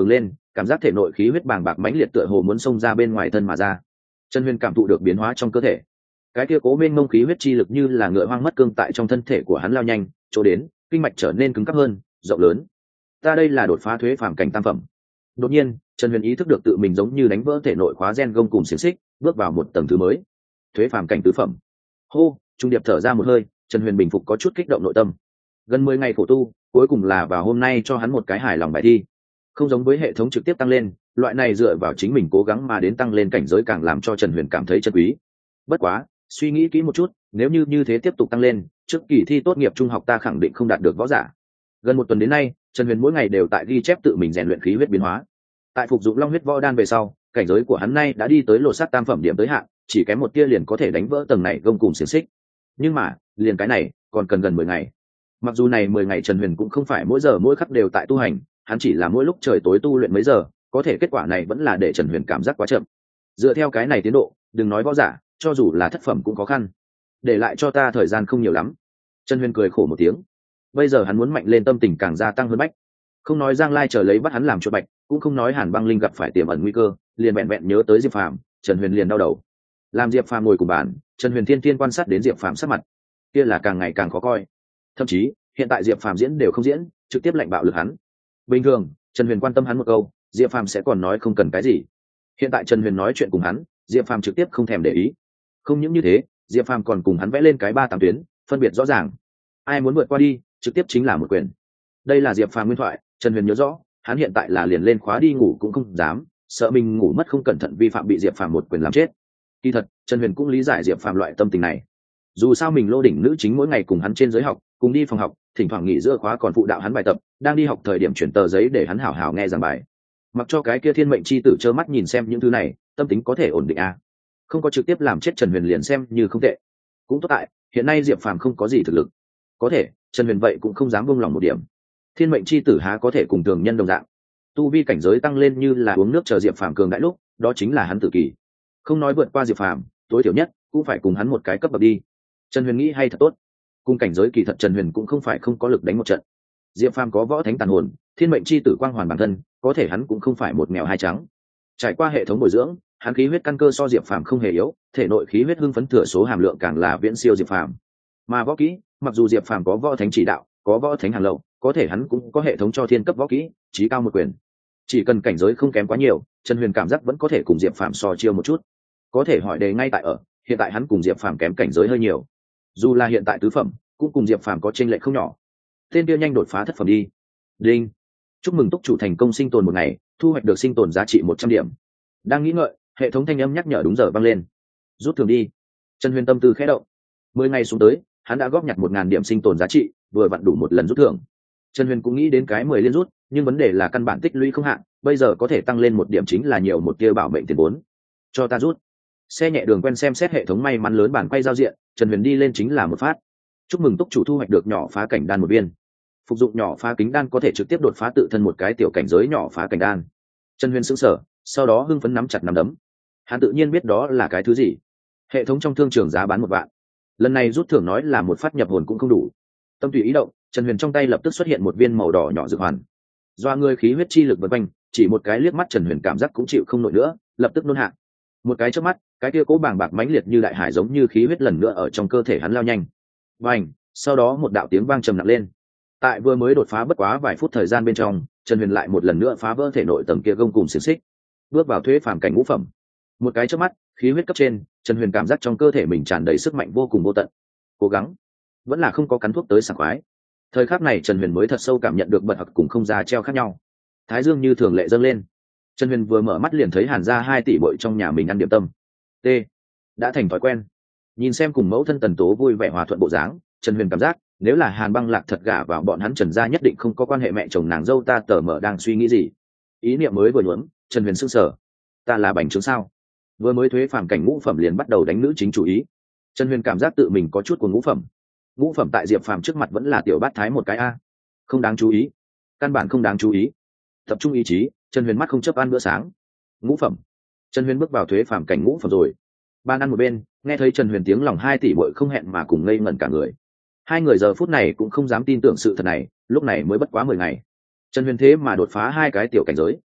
S1: cảm giác thể nội khí huyết bàng bạc mãnh liệt tựa hồ muốn xông ra bên ngoài thân mà ra. Trần Huyền cảm thụ được biến hóa trong cơ thể, cái kia cố mênh mông khí huyết chi lực như là ngựa hoang mất cương tại trong thân thể của hắn lao nhanh chỗ đến, kinh mạch trở nên cứng cáp hơn, rộng lớn. Ta đây là đột phá thuế phàm cảnh tam phẩm. Đột nhiên Trần Huyền ý thức được tự mình giống như đánh vỡ thể nội khóa gen gông cùng xiềng xích, bước vào một tầng thứ mới, thuế phàm cảnh tứ phẩm. Hô, trung điệp thở ra một hơi, Trần Huyền bình phục có chút kích động nội tâm. Gần mười ngày khổ tu, cuối cùng là vào hôm nay cho hắn một cái hài lòng bài thi. Không giống với hệ thống trực tiếp tăng lên, loại này dựa vào chính mình cố gắng mà đến tăng lên cảnh giới càng làm cho Trần Huyền cảm thấy chân quý. Bất quá, suy nghĩ kỹ một chút, nếu như như thế tiếp tục tăng lên, trước kỳ thi tốt nghiệp trung học ta khẳng định không đạt được võ giả. Gần một tuần đến nay, Trần Huyền mỗi ngày đều tại ghi chép tự mình rèn luyện khí huyết biến hóa. Tại phục dụng long huyết võ đan về sau, cảnh giới của hắn nay đã đi tới lột xác tam phẩm điểm tới hạn, chỉ kém một tia liền có thể đánh vỡ tầng này gông cùng xiềng xích. Nhưng mà, liền cái này, còn cần gần mười ngày. Mặc dù này mười ngày Trần Huyền cũng không phải mỗi giờ mỗi khắc đều tại tu hành, hắn chỉ là mỗi lúc trời tối tu luyện mấy giờ, có thể kết quả này vẫn là để Trần Huyền cảm giác quá chậm. Dựa theo cái này tiến độ, đừng nói võ giả, cho dù là thất phẩm cũng khó khăn. Để lại cho ta thời gian không nhiều lắm. Trần Huyền cười khổ một tiếng. Bây giờ hắn muốn mạnh lên, tâm tình càng gia tăng hơn bách. Không nói Giang Lai chờ lấy bắt hắn làm chuột bạch, cũng không nói Hàn Băng Linh gặp phải tiềm ẩn nguy cơ, liền vẹn vẹn nhớ tới Diệp Phàm, Trần Huyền liền đau đầu. Làm Diệp Phàm ngồi cùng bàn, Trần Huyền thiên thiên quan sát đến Diệp Phàm sắc mặt, kia là càng ngày càng khó coi. Thậm chí, hiện tại Diệp Phàm diễn đều không diễn, trực tiếp lạnh bạo lực hắn. Bình thường, Trần Huyền quan tâm hắn một câu, Diệp Phàm sẽ còn nói không cần cái gì. Hiện tại Trần Huyền nói chuyện cùng hắn, Diệp Phàm trực tiếp không thèm để ý. Không những như thế, Diệp Phàm còn cùng hắn vẽ lên cái ba tám tuyến, phân biệt rõ ràng. Ai muốn vượt qua đi, trực tiếp chính là một quyền. Đây là Diệp Phàm nguyên thoại, Trần Huyền nhớ rõ, hắn hiện tại là liền lên khóa đi ngủ cũng không dám, sợ mình ngủ mất không cẩn thận vi phạm bị Diệp Phàm một quyền làm chết. Kỳ thật, Trần Huyền cũng lý giải Diệp Phàm loại tâm tình này. Dù sao mình lô đỉnh nữ chính mỗi ngày cùng hắn trên giới học, cùng đi phòng học, thỉnh thoảng nghỉ giữa khóa còn phụ đạo hắn bài tập, đang đi học thời điểm chuyển tờ giấy để hắn hảo hảo nghe giảng bài. Mặc cho cái kia thiên mệnh chi tử trơ mắt nhìn xem những thứ này, tâm tính có thể ổn định à? Không có trực tiếp làm chết Trần Huyền liền xem như không tệ. Cũng tốt tại, hiện nay Diệp Phàm không có gì thực lực. Có thể, Trần Huyền vậy cũng không dám buông lòng một điểm. Thiên mệnh chi tử há có thể cùng thường nhân đồng dạng. Tu vi cảnh giới tăng lên như là uống nước chờ Diệp Phàm cường đại lúc, đó chính là hắn tử kỳ. Không nói vượt qua Diệp Phàm, tối thiểu nhất cũng phải cùng hắn một cái cấp bậc đi. Trần Huyền nghĩ hay thật tốt. Cùng cảnh giới kỳ thật Trần Huyền cũng không phải không có lực đánh một trận. Diệp Phàm có võ thánh tàn hồn, thiên mệnh chi tử quang hoàn bản thân, có thể hắn cũng không phải một mèo hai trắng. Trải qua hệ thống bồi dưỡng, hắn khí huyết căn cơ so Diệp Phàm không hề yếu, thể nội khí huyết hưng phấn thừa số hàm lượng càng là viễn siêu Diệp Phàm. Mà võ kỹ, mặc dù Diệp Phàm có võ thánh chỉ đạo, có võ thánh hàng lậu, có thể hắn cũng có hệ thống cho thiên cấp võ kỹ, chí cao một quyền. Chỉ cần cảnh giới không kém quá nhiều, Trần Huyền cảm giác vẫn có thể cùng Diệp Phàm so chiêu một chút. Có thể hỏi đề ngay tại ở, hiện tại hắn cùng Diệp Phàm kém cảnh giới hơi nhiều. Dù là hiện tại tứ phẩm, cũng cùng Diệp Phàm có chênh lệch không nhỏ. Tên kia nhanh đột phá thất phẩm đi. Đinh. Chúc mừng túc chủ thành công sinh tồn một ngày, thu hoạch được sinh tồn giá trị một trăm điểm. Đang nghĩ ngợi, hệ thống thanh âm nhắc nhở đúng giờ vang lên. Rút thưởng đi. Trần Huyền tâm tư khẽ động. Mười ngày xuống tới, hắn đã góp nhặt một ngàn điểm sinh tồn giá trị, vừa vặn đủ một lần rút thưởng. Trần Huyền cũng nghĩ đến cái mười liên rút, nhưng vấn đề là căn bản tích lũy không hạn, bây giờ có thể tăng lên một điểm chính là nhiều một tia bảo mệnh tiền vốn. Cho ta rút. Xe nhẹ đường quen xem xét hệ thống may mắn lớn bản quay giao diện, Trần Huyền đi lên chính là một phát. Chúc mừng túc chủ thu hoạch được nhỏ phá cảnh đan một viên. Phục dụng nhỏ phá kính đan có thể trực tiếp đột phá tự thân một cái tiểu cảnh giới nhỏ phá cảnh đan. Trần Huyền sững sờ, sau đó hưng phấn nắm chặt nắm đấm. Hắn tự nhiên biết đó là cái thứ gì. Hệ thống trong thương trường giá bán một vạn. Lần này rút thưởng nói là một phát nhập hồn cũng không đủ. Tâm tùy ý động, Trần Huyền trong tay lập tức xuất hiện một viên màu đỏ nhỏ dược hoàn. Do người khí huyết chi lực vần quanh, chỉ một cái liếc mắt Trần Huyền cảm giác cũng chịu không nổi nữa, lập tức nôn hạ. Một cái chớp mắt, cái kia cố bàng bạc mãnh liệt như đại hải giống như khí huyết lần nữa ở trong cơ thể hắn lao nhanh. Bành, sau đó một đạo tiếng vang trầm nặng lên. Tại vừa mới đột phá bất quá vài phút thời gian bên trong, Trần Huyền lại một lần nữa phá vỡ thể nội tầng kia gông cùng xiềng xích, bước vào thuế phàm cảnh ngũ phẩm. Một cái chớp mắt, khí huyết cấp trên, Trần Huyền cảm giác trong cơ thể mình tràn đầy sức mạnh vô cùng vô tận. Cố gắng, vẫn là không có cắn thuốc tới sảng khoái. Thời khắc này Trần Huyền mới thật sâu cảm nhận được bật học cùng không ra treo khác nhau. Thái dương như thường lệ dâng lên. Trần Huyền vừa mở mắt liền thấy Hàn gia hai tỷ muội trong nhà mình ăn điểm tâm. T. Đã thành thói quen. Nhìn xem cùng mẫu thân Tần Tố vui vẻ hòa thuận bộ dáng, Trần Huyền cảm giác, nếu là Hàn Băng Lạc thật gả vào bọn hắn Trần gia nhất định không có quan hệ mẹ chồng nàng dâu ta tờ mở đang suy nghĩ gì. Ý niệm mới vừa nhuốm, Trần Huyền sững sờ. Ta là bành trướng sao? Vừa mới thuế phàm cảnh ngũ phẩm liền bắt đầu đánh nữ chính chủ ý. Trần Huyền cảm giác tự mình có chút của ngũ phẩm. Ngũ phẩm tại Diệp Phàm trước mặt vẫn là tiểu bát thái một cái a, không đáng chú ý, căn bản không đáng chú ý. Tập trung ý chí, Trần Huyền mắt không chấp ăn bữa sáng. Ngũ phẩm. Trần Huyền bước vào thuế phàm cảnh ngũ phẩm rồi. Ban ăn một bên, nghe thấy Trần Huyền tiếng lòng hai tỷ bội không hẹn mà cùng ngây ngẩn cả người. Hai người giờ phút này cũng không dám tin tưởng sự thật này, lúc này mới bất quá mười ngày. Trần Huyền thế mà đột phá hai cái tiểu cảnh giới.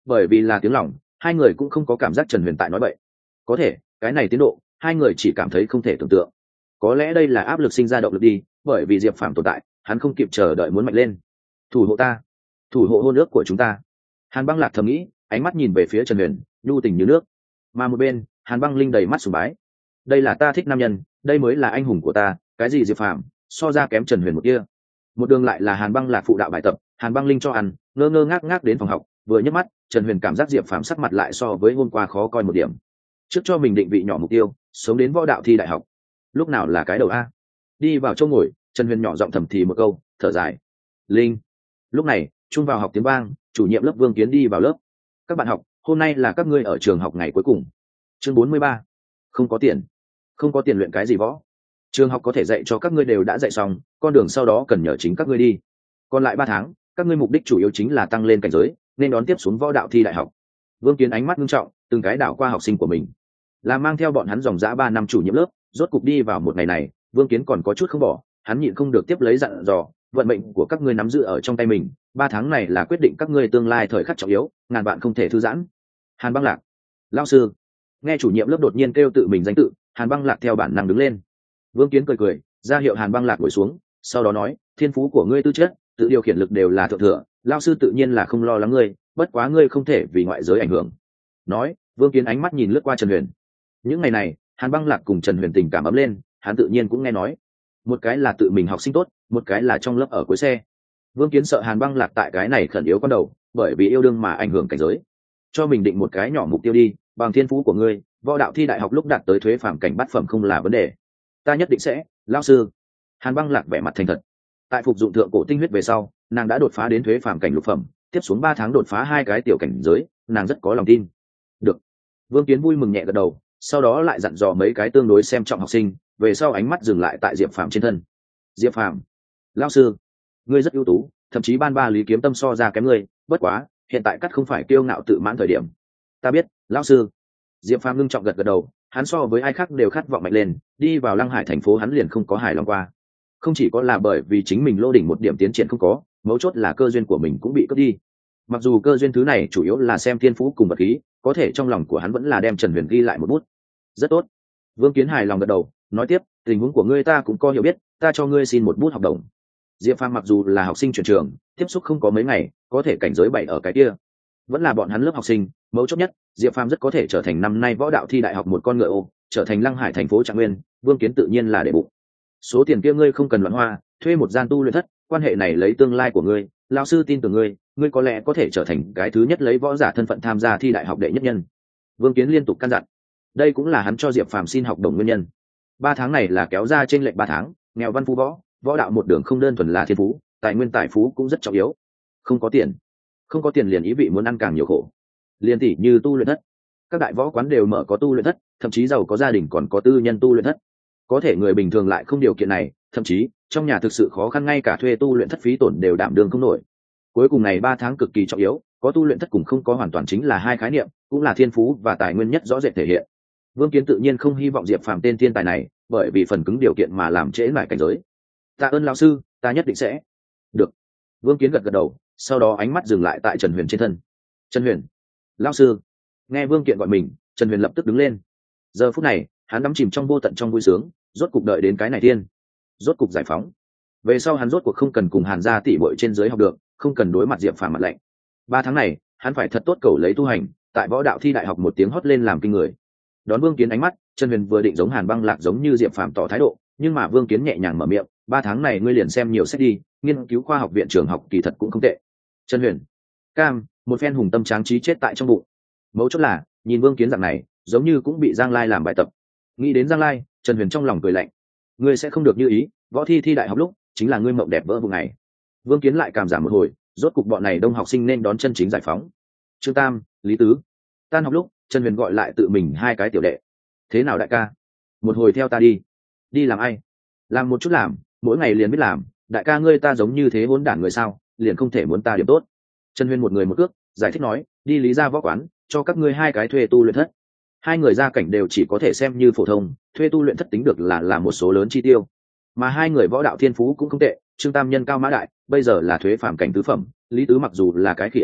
S1: bởi vì là tiếng lòng, hai người cũng không có cảm giác Trần Huyền tại nói bậy. Có thể cái này tiến độ hai người chỉ cảm thấy không thể tưởng tượng. Có lẽ đây là áp lực sinh ra động lực đi, bởi vì Diệp Phàm tồn tại, hắn không kịp chờ đợi muốn mạnh lên. Thủ hộ ta, thủ hộ hôn ước của chúng ta. Hàn Băng Lạc thầm nghĩ, ánh mắt nhìn về phía Trần Huyền, nhu tình như nước. Mà một bên, Hàn Băng Linh đầy mắt sùng bái. Đây là ta thích nam nhân, đây mới là anh hùng của ta, cái gì Diệp Phàm so ra kém Trần Huyền một kia. Một đường lại là Hàn Băng Lạc phụ đạo bài tập, Hàn Băng Linh cho ăn, ngơ ngơ ngác ngác đến phòng học, vừa nhấc mắt, Trần Huyền cảm giác Diệp Phàm sắc mặt lại so với hôm qua khó coi một điểm. Trước cho mình định vị nhỏ mục tiêu, sống đến võ đạo thi đại học. Lúc nào là cái đầu a? Đi vào chỗ ngồi, Trần Huyền nhỏ giọng thầm thì một câu, thở dài. Linh. Lúc này, chung vào học tiếng vang, chủ nhiệm lớp Vương Kiến đi vào lớp. Các bạn học, hôm nay là các ngươi ở trường học ngày cuối cùng. Chương bốn mươi ba. Không có tiền. Không có tiền luyện cái gì võ. Trường học có thể dạy cho các ngươi đều đã dạy xong, con đường sau đó cần nhờ chính các ngươi đi. Còn lại ba tháng, các ngươi mục đích chủ yếu chính là tăng lên cảnh giới, nên đón tiếp xuống võ đạo thi đại học. Vương Kiến ánh mắt nghiêm trọng, từng cái đảo qua học sinh của mình. Là mang theo bọn hắn dòng dã ba năm chủ nhiệm lớp, rốt cục đi vào một ngày này, Vương Kiến còn có chút không bỏ, hắn nhịn không được tiếp lấy dặn dò, vận mệnh của các ngươi nắm giữ ở trong tay mình, ba tháng này là quyết định các ngươi tương lai thời khắc trọng yếu, ngàn bạn không thể thư giãn. Hàn Băng Lạc, lão sư. Nghe chủ nhiệm lớp đột nhiên kêu tự mình danh tự, Hàn Băng Lạc theo bản năng đứng lên. Vương Kiến cười cười, ra hiệu Hàn Băng Lạc ngồi xuống, sau đó nói, thiên phú của ngươi tư chất, tự điều khiển lực đều là thượng thừa, lão sư tự nhiên là không lo lắng ngươi, bất quá ngươi không thể vì ngoại giới ảnh hưởng. Nói, Vương Kiến ánh mắt nhìn lướt qua Trần Huyền. Những ngày này, Hàn Băng Lạc cùng Trần Huyền tình cảm ấm lên, hắn tự nhiên cũng nghe nói. Một cái là tự mình học sinh tốt, một cái là trong lớp ở cuối xe. Vương Kiến sợ Hàn Băng Lạc tại cái này khẩn yếu con đầu, bởi vì yêu đương mà ảnh hưởng cảnh giới. Cho mình định một cái nhỏ mục tiêu đi, bằng thiên phú của ngươi, võ đạo thi đại học lúc đạt tới thuế phàm cảnh bát phẩm không là vấn đề. Ta nhất định sẽ, lão sư. Hàn Băng Lạc vẻ mặt thành thật. Tại phục dụng thượng cổ tinh huyết về sau, nàng đã đột phá đến thuế phàm cảnh lục phẩm, tiếp xuống ba tháng đột phá hai cái tiểu cảnh giới, nàng rất có lòng tin. Được. Vương Kiến vui mừng nhẹ gật đầu, sau đó lại dặn dò mấy cái tương đối xem trọng học sinh, về sau ánh mắt dừng lại tại Diệp Phàm trên thân. Diệp Phàm, lão sư, ngươi rất ưu tú, thậm chí ban ba lý kiếm tâm so ra kém ngươi, bất quá, hiện tại cắt không phải kiêu ngạo tự mãn thời điểm. Ta biết, lão sư. Diệp Phàm ngưng trọng gật gật đầu, hắn so với ai khác đều khát vọng mạnh lên, đi vào Lăng Hải thành phố hắn liền không có hài lòng qua. Không chỉ có là bởi vì chính mình lô đỉnh một điểm tiến triển không có, mấu chốt là cơ duyên của mình cũng bị cướp đi. Mặc dù cơ duyên thứ này chủ yếu là xem thiên phú cùng vật khí, có thể trong lòng của hắn vẫn là đem Trần Huyền ghi lại một bút. Rất tốt. Vương Kiến hài lòng gật đầu, nói tiếp, tình huống của ngươi ta cũng có hiểu biết, ta cho ngươi xin một bút học đồng. Diệp Phàm mặc dù là học sinh chuyển trường, tiếp xúc không có mấy ngày, có thể cảnh giới bảy ở cái kia, vẫn là bọn hắn lớp học sinh, mấu chốt nhất, Diệp Phàm rất có thể trở thành năm nay võ đạo thi đại học một con ngựa ô, trở thành Lăng Hải thành phố Trạng Nguyên, Vương Kiến tự nhiên là để bụng. Số tiền kia ngươi không cần loạn hoa, thuê một gian tu luyện thất, quan hệ này lấy tương lai của ngươi, lão sư tin tưởng ngươi, ngươi có lẽ có thể trở thành cái thứ nhất lấy võ giả thân phận tham gia thi đại học đệ nhất nhân. Vương Kiến liên tục căn dặn. Đây cũng là hắn cho Diệp Phàm xin học đồng nguyên nhân. Ba tháng này là kéo ra trên lệnh ba tháng, nghèo văn phú võ, võ đạo một đường không đơn thuần là thiên phú, tài nguyên tài phú cũng rất trọng yếu. Không có tiền, không có tiền liền ý vị muốn ăn càng nhiều khổ. Liên tỷ như tu luyện thất, các đại võ quán đều mở có tu luyện thất, thậm chí giàu có gia đình còn có tư nhân tu luyện thất. Có thể người bình thường lại không điều kiện này, thậm chí trong nhà thực sự khó khăn ngay cả thuê tu luyện thất phí tổn đều đảm đương không nổi. Cuối cùng này ba tháng cực kỳ trọng yếu, có tu luyện thất cùng không có hoàn toàn chính là hai khái niệm, cũng là thiên phú và tài nguyên nhất rõ rệt thể hiện. Vương Kiến tự nhiên không hy vọng Diệp Phàm tên thiên tài này, bởi vì phần cứng điều kiện mà làm trễ lại cảnh giới. Tạ ơn lão sư, ta nhất định sẽ. Được. Vương Kiến gật gật đầu, sau đó ánh mắt dừng lại tại Trần Huyền trên thân. Trần Huyền, lão sư. Nghe Vương Kiện gọi mình, Trần Huyền lập tức đứng lên. Giờ phút này, hắn đắm chìm trong vô tận trong vui sướng, rốt cục đợi đến cái này thiên, rốt cục giải phóng. Về sau hắn rốt cuộc không cần cùng Hàn gia tỷ muội trên dưới học được, không cần đối mặt Diệp Phàm mặt lạnh. Ba tháng này, hắn phải thật tốt cầu lấy tu hành, tại võ đạo thi đại học một tiếng hót lên làm kinh người. Đón Vương Kiến ánh mắt, Trần Huyền vừa định giống Hàn Băng Lạc giống như Diệp Phàm tỏ thái độ, nhưng mà Vương Kiến nhẹ nhàng mở miệng, ba tháng này ngươi liền xem nhiều sách đi, nghiên cứu khoa học viện trường học kỳ thật cũng không tệ. Trần Huyền, cam, một phen hùng tâm tráng trí chết tại trong bụng. Mấu chốt là, nhìn Vương Kiến dạng này, giống như cũng bị Giang Lai làm bài tập. Nghĩ đến Giang Lai, Trần Huyền trong lòng cười lạnh. Ngươi sẽ không được như ý, võ thi thi đại học lúc, chính là ngươi mộng đẹp vỡ vụ ngày. Vương Kiến lại cảm giảm một hồi, rốt cục bọn này đông học sinh nên đón chân chính giải phóng. Trương Tam, Lý Tứ. Tan học lúc, Trần Huyền gọi lại tự mình hai cái tiểu đệ. Thế nào đại ca? Một hồi theo ta đi. Đi làm ai? Làm một chút làm, mỗi ngày liền biết làm. Đại ca ngươi ta giống như thế hỗn đản người sao, liền không thể muốn ta điểm tốt. Trần Huyền một người một cước, giải thích nói, đi Lý gia võ quán, cho các ngươi hai cái thuê tu luyện thất. Hai người gia cảnh đều chỉ có thể xem như phổ thông, thuê tu luyện thất tính được là là một số lớn chi tiêu. Mà hai người võ đạo thiên phú cũng không tệ, Trương Tam nhân cao mã đại, bây giờ là thuế phàm cảnh tứ phẩm, Lý Tứ mặc dù là cái khỉ ốm,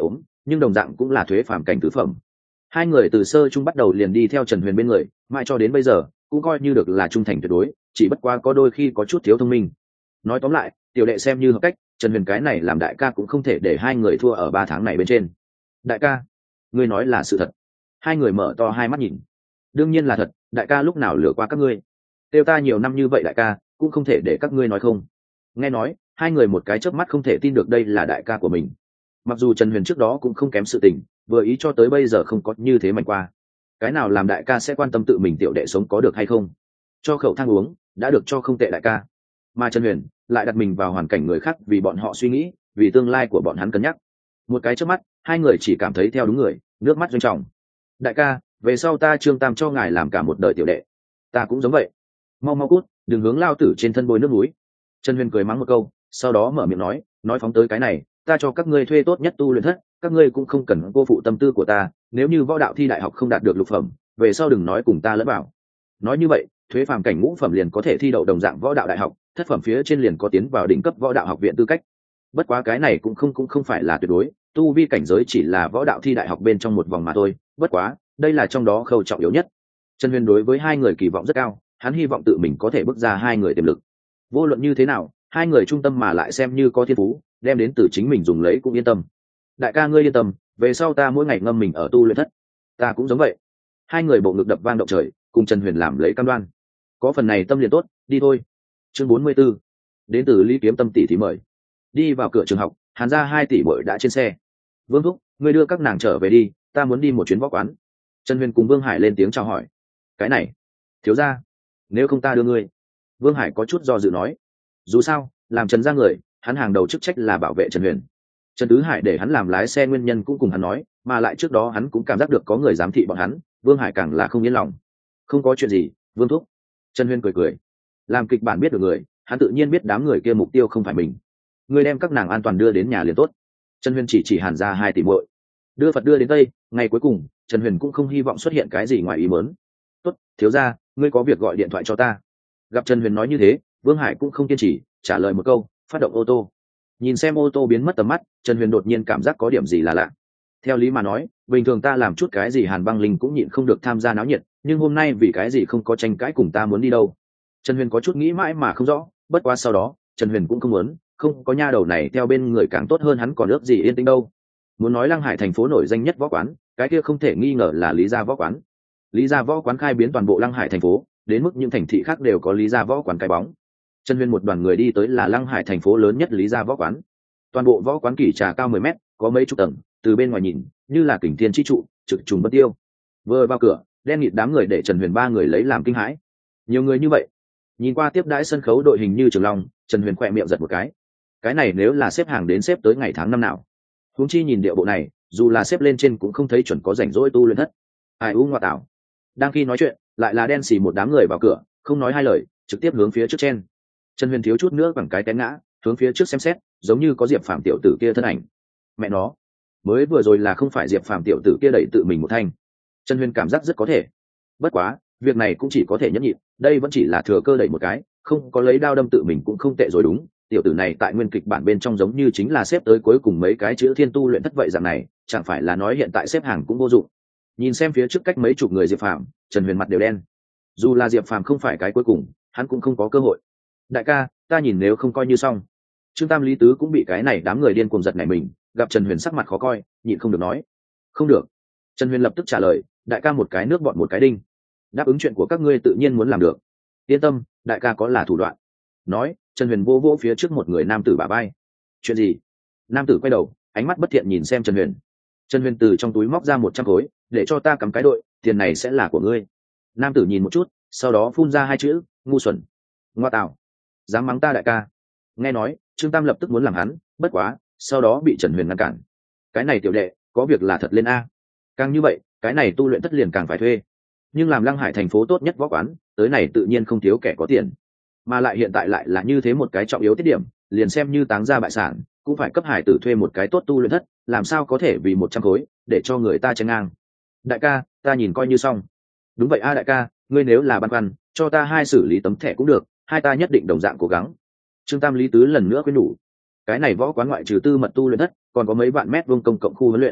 S1: nhưng đồng dạng cũng là thuế phàm cảnh tứ phẩm. Hai người từ sơ trung bắt đầu liền đi theo Trần Huyền bên người, mãi cho đến bây giờ cũng coi như được là trung thành tuyệt đối, chỉ bất qua có đôi khi có chút thiếu thông minh. Nói tóm lại, tiểu đệ xem như hợp cách, Trần Huyền cái này làm đại ca cũng không thể để hai người thua ở ba tháng này bên trên. Đại ca, ngươi nói là sự thật? Hai người mở to hai mắt nhìn. Đương nhiên là thật, đại ca lúc nào lừa qua các ngươi? Tiêu ta nhiều năm như vậy đại ca, cũng không thể để các ngươi nói không. Nghe nói, hai người một cái chớp mắt không thể tin được đây là đại ca của mình. Mặc dù Trần Huyền trước đó cũng không kém sự tình, vừa ý cho tới bây giờ không có như thế mạnh qua. Cái nào làm đại ca sẽ quan tâm tự mình tiểu đệ sống có được hay không? Cho khẩu thang uống, đã được cho không tệ đại ca. Mà Trần Huyền lại đặt mình vào hoàn cảnh người khác vì bọn họ suy nghĩ, vì tương lai của bọn hắn cân nhắc. Một cái chớp mắt, hai người chỉ cảm thấy theo đúng người, nước mắt doanh trọng. Đại ca, về sau ta Trương Tam cho ngài làm cả một đời tiểu đệ. Ta cũng giống vậy. Mau mau cút, đừng hướng lao tử trên thân bôi nước núi. Trần Huyền cười mắng một câu, sau đó mở miệng nói, nói phóng tới cái này, ta cho các ngươi thuê tốt nhất tu luyện thất, các ngươi cũng không cần cô phụ tâm tư của ta, nếu như võ đạo thi đại học không đạt được lục phẩm, về sau đừng nói cùng ta lẫn vào. Nói như vậy, thuế phàm cảnh ngũ phẩm liền có thể thi đậu đồng dạng võ đạo đại học, thất phẩm phía trên liền có tiến vào đỉnh cấp võ đạo học viện tư cách. Bất quá cái này cũng không cũng không phải là tuyệt đối, tu vi cảnh giới chỉ là võ đạo thi đại học bên trong một vòng mà thôi, bất quá, đây là trong đó khâu trọng yếu nhất. Trần Huyền đối với hai người kỳ vọng rất cao, hắn hy vọng tự mình có thể bước ra hai người tiềm lực. Vô luận như thế nào, hai người trung tâm mà lại xem như có thiên phú, đem đến từ chính mình dùng lấy cũng yên tâm. Đại ca ngươi yên tâm, về sau ta mỗi ngày ngâm mình ở tu luyện thất. Ta cũng giống vậy. Hai người bộ ngực đập vang động trời, cùng Trần Huyền làm lấy cam đoan. Có phần này tâm liền tốt, đi thôi. Chương bốn mươi 44. Đến từ Lý Kiếm Tâm tỷ thì mời. Đi vào cửa trường học, Hàn gia hai tỷ muội đã trên xe. Vương thúc, ngươi đưa các nàng trở về đi, ta muốn đi một chuyến võ quán. Trần Huyền cùng Vương Hải lên tiếng chào hỏi. Cái này, thiếu gia, nếu không ta đưa ngươi. Vương Hải có chút do dự nói. Dù sao, làm Trần gia người, hắn hàng đầu chức trách là bảo vệ Trần Huyền. Trần Tứ Hải để hắn làm lái xe nguyên nhân cũng cùng hắn nói, mà lại trước đó hắn cũng cảm giác được có người giám thị bọn hắn, Vương Hải càng là không yên lòng. Không có chuyện gì, Vương thúc. Trần Huyền cười cười. Làm kịch bản biết được người, hắn tự nhiên biết đám người kia mục tiêu không phải mình. Người đem các nàng an toàn đưa đến nhà liền tốt. Trần Huyền chỉ chỉ Hàn gia hai tỷ muội. Đưa Phật đưa đến Tây, ngày cuối cùng, Trần Huyền cũng không hy vọng xuất hiện cái gì ngoài ý muốn. Tốt, thiếu gia, ngươi có việc gọi điện thoại cho ta. Gặp Trần Huyền nói như thế, Vương Hải cũng không kiên trì, trả lời một câu, phát động ô tô. Nhìn xem ô tô biến mất tầm mắt, Trần Huyền đột nhiên cảm giác có điểm gì là lạ. Theo lý mà nói, bình thường ta làm chút cái gì Hàn Băng Linh cũng nhịn không được tham gia náo nhiệt, nhưng hôm nay vì cái gì không có tranh cãi cùng ta muốn đi đâu. Trần Huyền có chút nghĩ mãi mà không rõ, bất quá sau đó, Trần Huyền cũng không muốn, không có nha đầu này theo bên người càng tốt hơn, hắn còn ước gì yên tĩnh đâu. Muốn nói Lăng Hải thành phố nổi danh nhất võ quán, cái kia không thể nghi ngờ là Lý Gia võ quán. Lý Gia võ quán khai biến toàn bộ Lăng Hải thành phố, đến mức những thành thị khác đều có Lý Gia võ quán cái bóng. Trần Huyền một đoàn người đi tới là Lăng Hải thành phố lớn nhất Lý Gia võ quán. Toàn bộ võ quán kỷ trà cao mười mét, có mấy chục tầng, từ bên ngoài nhìn, như là kình thiên chi trụ, trực trùng bất tiêu. Vừa vào cửa, đen nghịt đám người để Trần Huyền ba người lấy làm kinh hãi. Nhiều người như vậy. Nhìn qua tiếp đãi sân khấu đội hình như Trường Long, Trần Huyền khẽ miệng giật một cái. Cái này nếu là xếp hàng đến xếp tới ngày tháng năm nào? Huống chi nhìn điệu bộ này, dù là xếp lên trên cũng không thấy chuẩn có rảnh rỗi tu luyện thất. Ai u ngoa tạo. Đang khi nói chuyện, lại là đen xì một đám người vào cửa, không nói hai lời, trực tiếp hướng phía trước chen. Trần Huyền thiếu chút nữa bằng cái té ngã, hướng phía trước xem xét, giống như có Diệp Phàm tiểu tử kia thân ảnh. Mẹ nó, mới vừa rồi là không phải Diệp Phàm tiểu tử kia đẩy tự mình một thanh. Trần Huyền cảm giác rất có thể. Bất quá, việc này cũng chỉ có thể nhẫn nhịn, đây vẫn chỉ là thừa cơ đẩy một cái, không có lấy đao đâm tự mình cũng không tệ rồi đúng. Tiểu tử này tại nguyên kịch bản bên trong giống như chính là xếp tới cuối cùng mấy cái chữ thiên tu luyện thất vậy dạng này, chẳng phải là nói hiện tại xếp hàng cũng vô dụng. Nhìn xem phía trước cách mấy chục người Diệp Phàm, Trần Huyền mặt đều đen. Dù là Diệp Phàm không phải cái cuối cùng, hắn cũng không có cơ hội. Đại ca, ta nhìn nếu không coi như xong. Trương Tam Lý Tứ cũng bị cái này đám người điên cuồng giật nảy mình, gặp Trần Huyền sắc mặt khó coi, nhịn không được nói. Không được. Trần Huyền lập tức trả lời, đại ca một cái nước bọn một cái đinh. Đáp ứng chuyện của các ngươi tự nhiên muốn làm được. Yên tâm, đại ca có là thủ đoạn. Nói, Trần Huyền vô vỗ phía trước một người nam tử bả vai. Chuyện gì? Nam tử quay đầu, ánh mắt bất thiện nhìn xem Trần Huyền. Trần Huyền từ trong túi móc ra một trăm khối, để cho ta cắm cái đội, tiền này sẽ là của ngươi. Nam tử nhìn một chút, sau đó phun ra hai chữ, ngu xuẩn. Ngoa tạo, dám mắng ta đại ca. Nghe nói, Trương Tam lập tức muốn làm hắn, bất quá, sau đó bị Trần Huyền ngăn cản. Cái này tiểu đệ, có việc là thật lên a. Càng như vậy, cái này tu luyện thất liền càng phải thuê. Nhưng làm Lăng Hải thành phố tốt nhất võ quán, tới này tự nhiên không thiếu kẻ có tiền. Mà lại hiện tại lại là như thế một cái trọng yếu tiết điểm, liền xem như táng ra bại sản, cũng phải cấp hải tử thuê một cái tốt tu luyện thất, làm sao có thể vì một trăm khối để cho người ta tranh ngang. Đại ca, ta nhìn coi như xong. Đúng vậy a đại ca, ngươi nếu là băn khoăn, cho ta hai xử lý tấm thẻ cũng được, hai ta nhất định đồng dạng cố gắng. Trương Tam Lý Tứ lần nữa khuyên nhủ. Cái này võ quán ngoại trừ tư mật tu luyện thất, còn có mấy vạn mét vuông công cộng khu huấn luyện.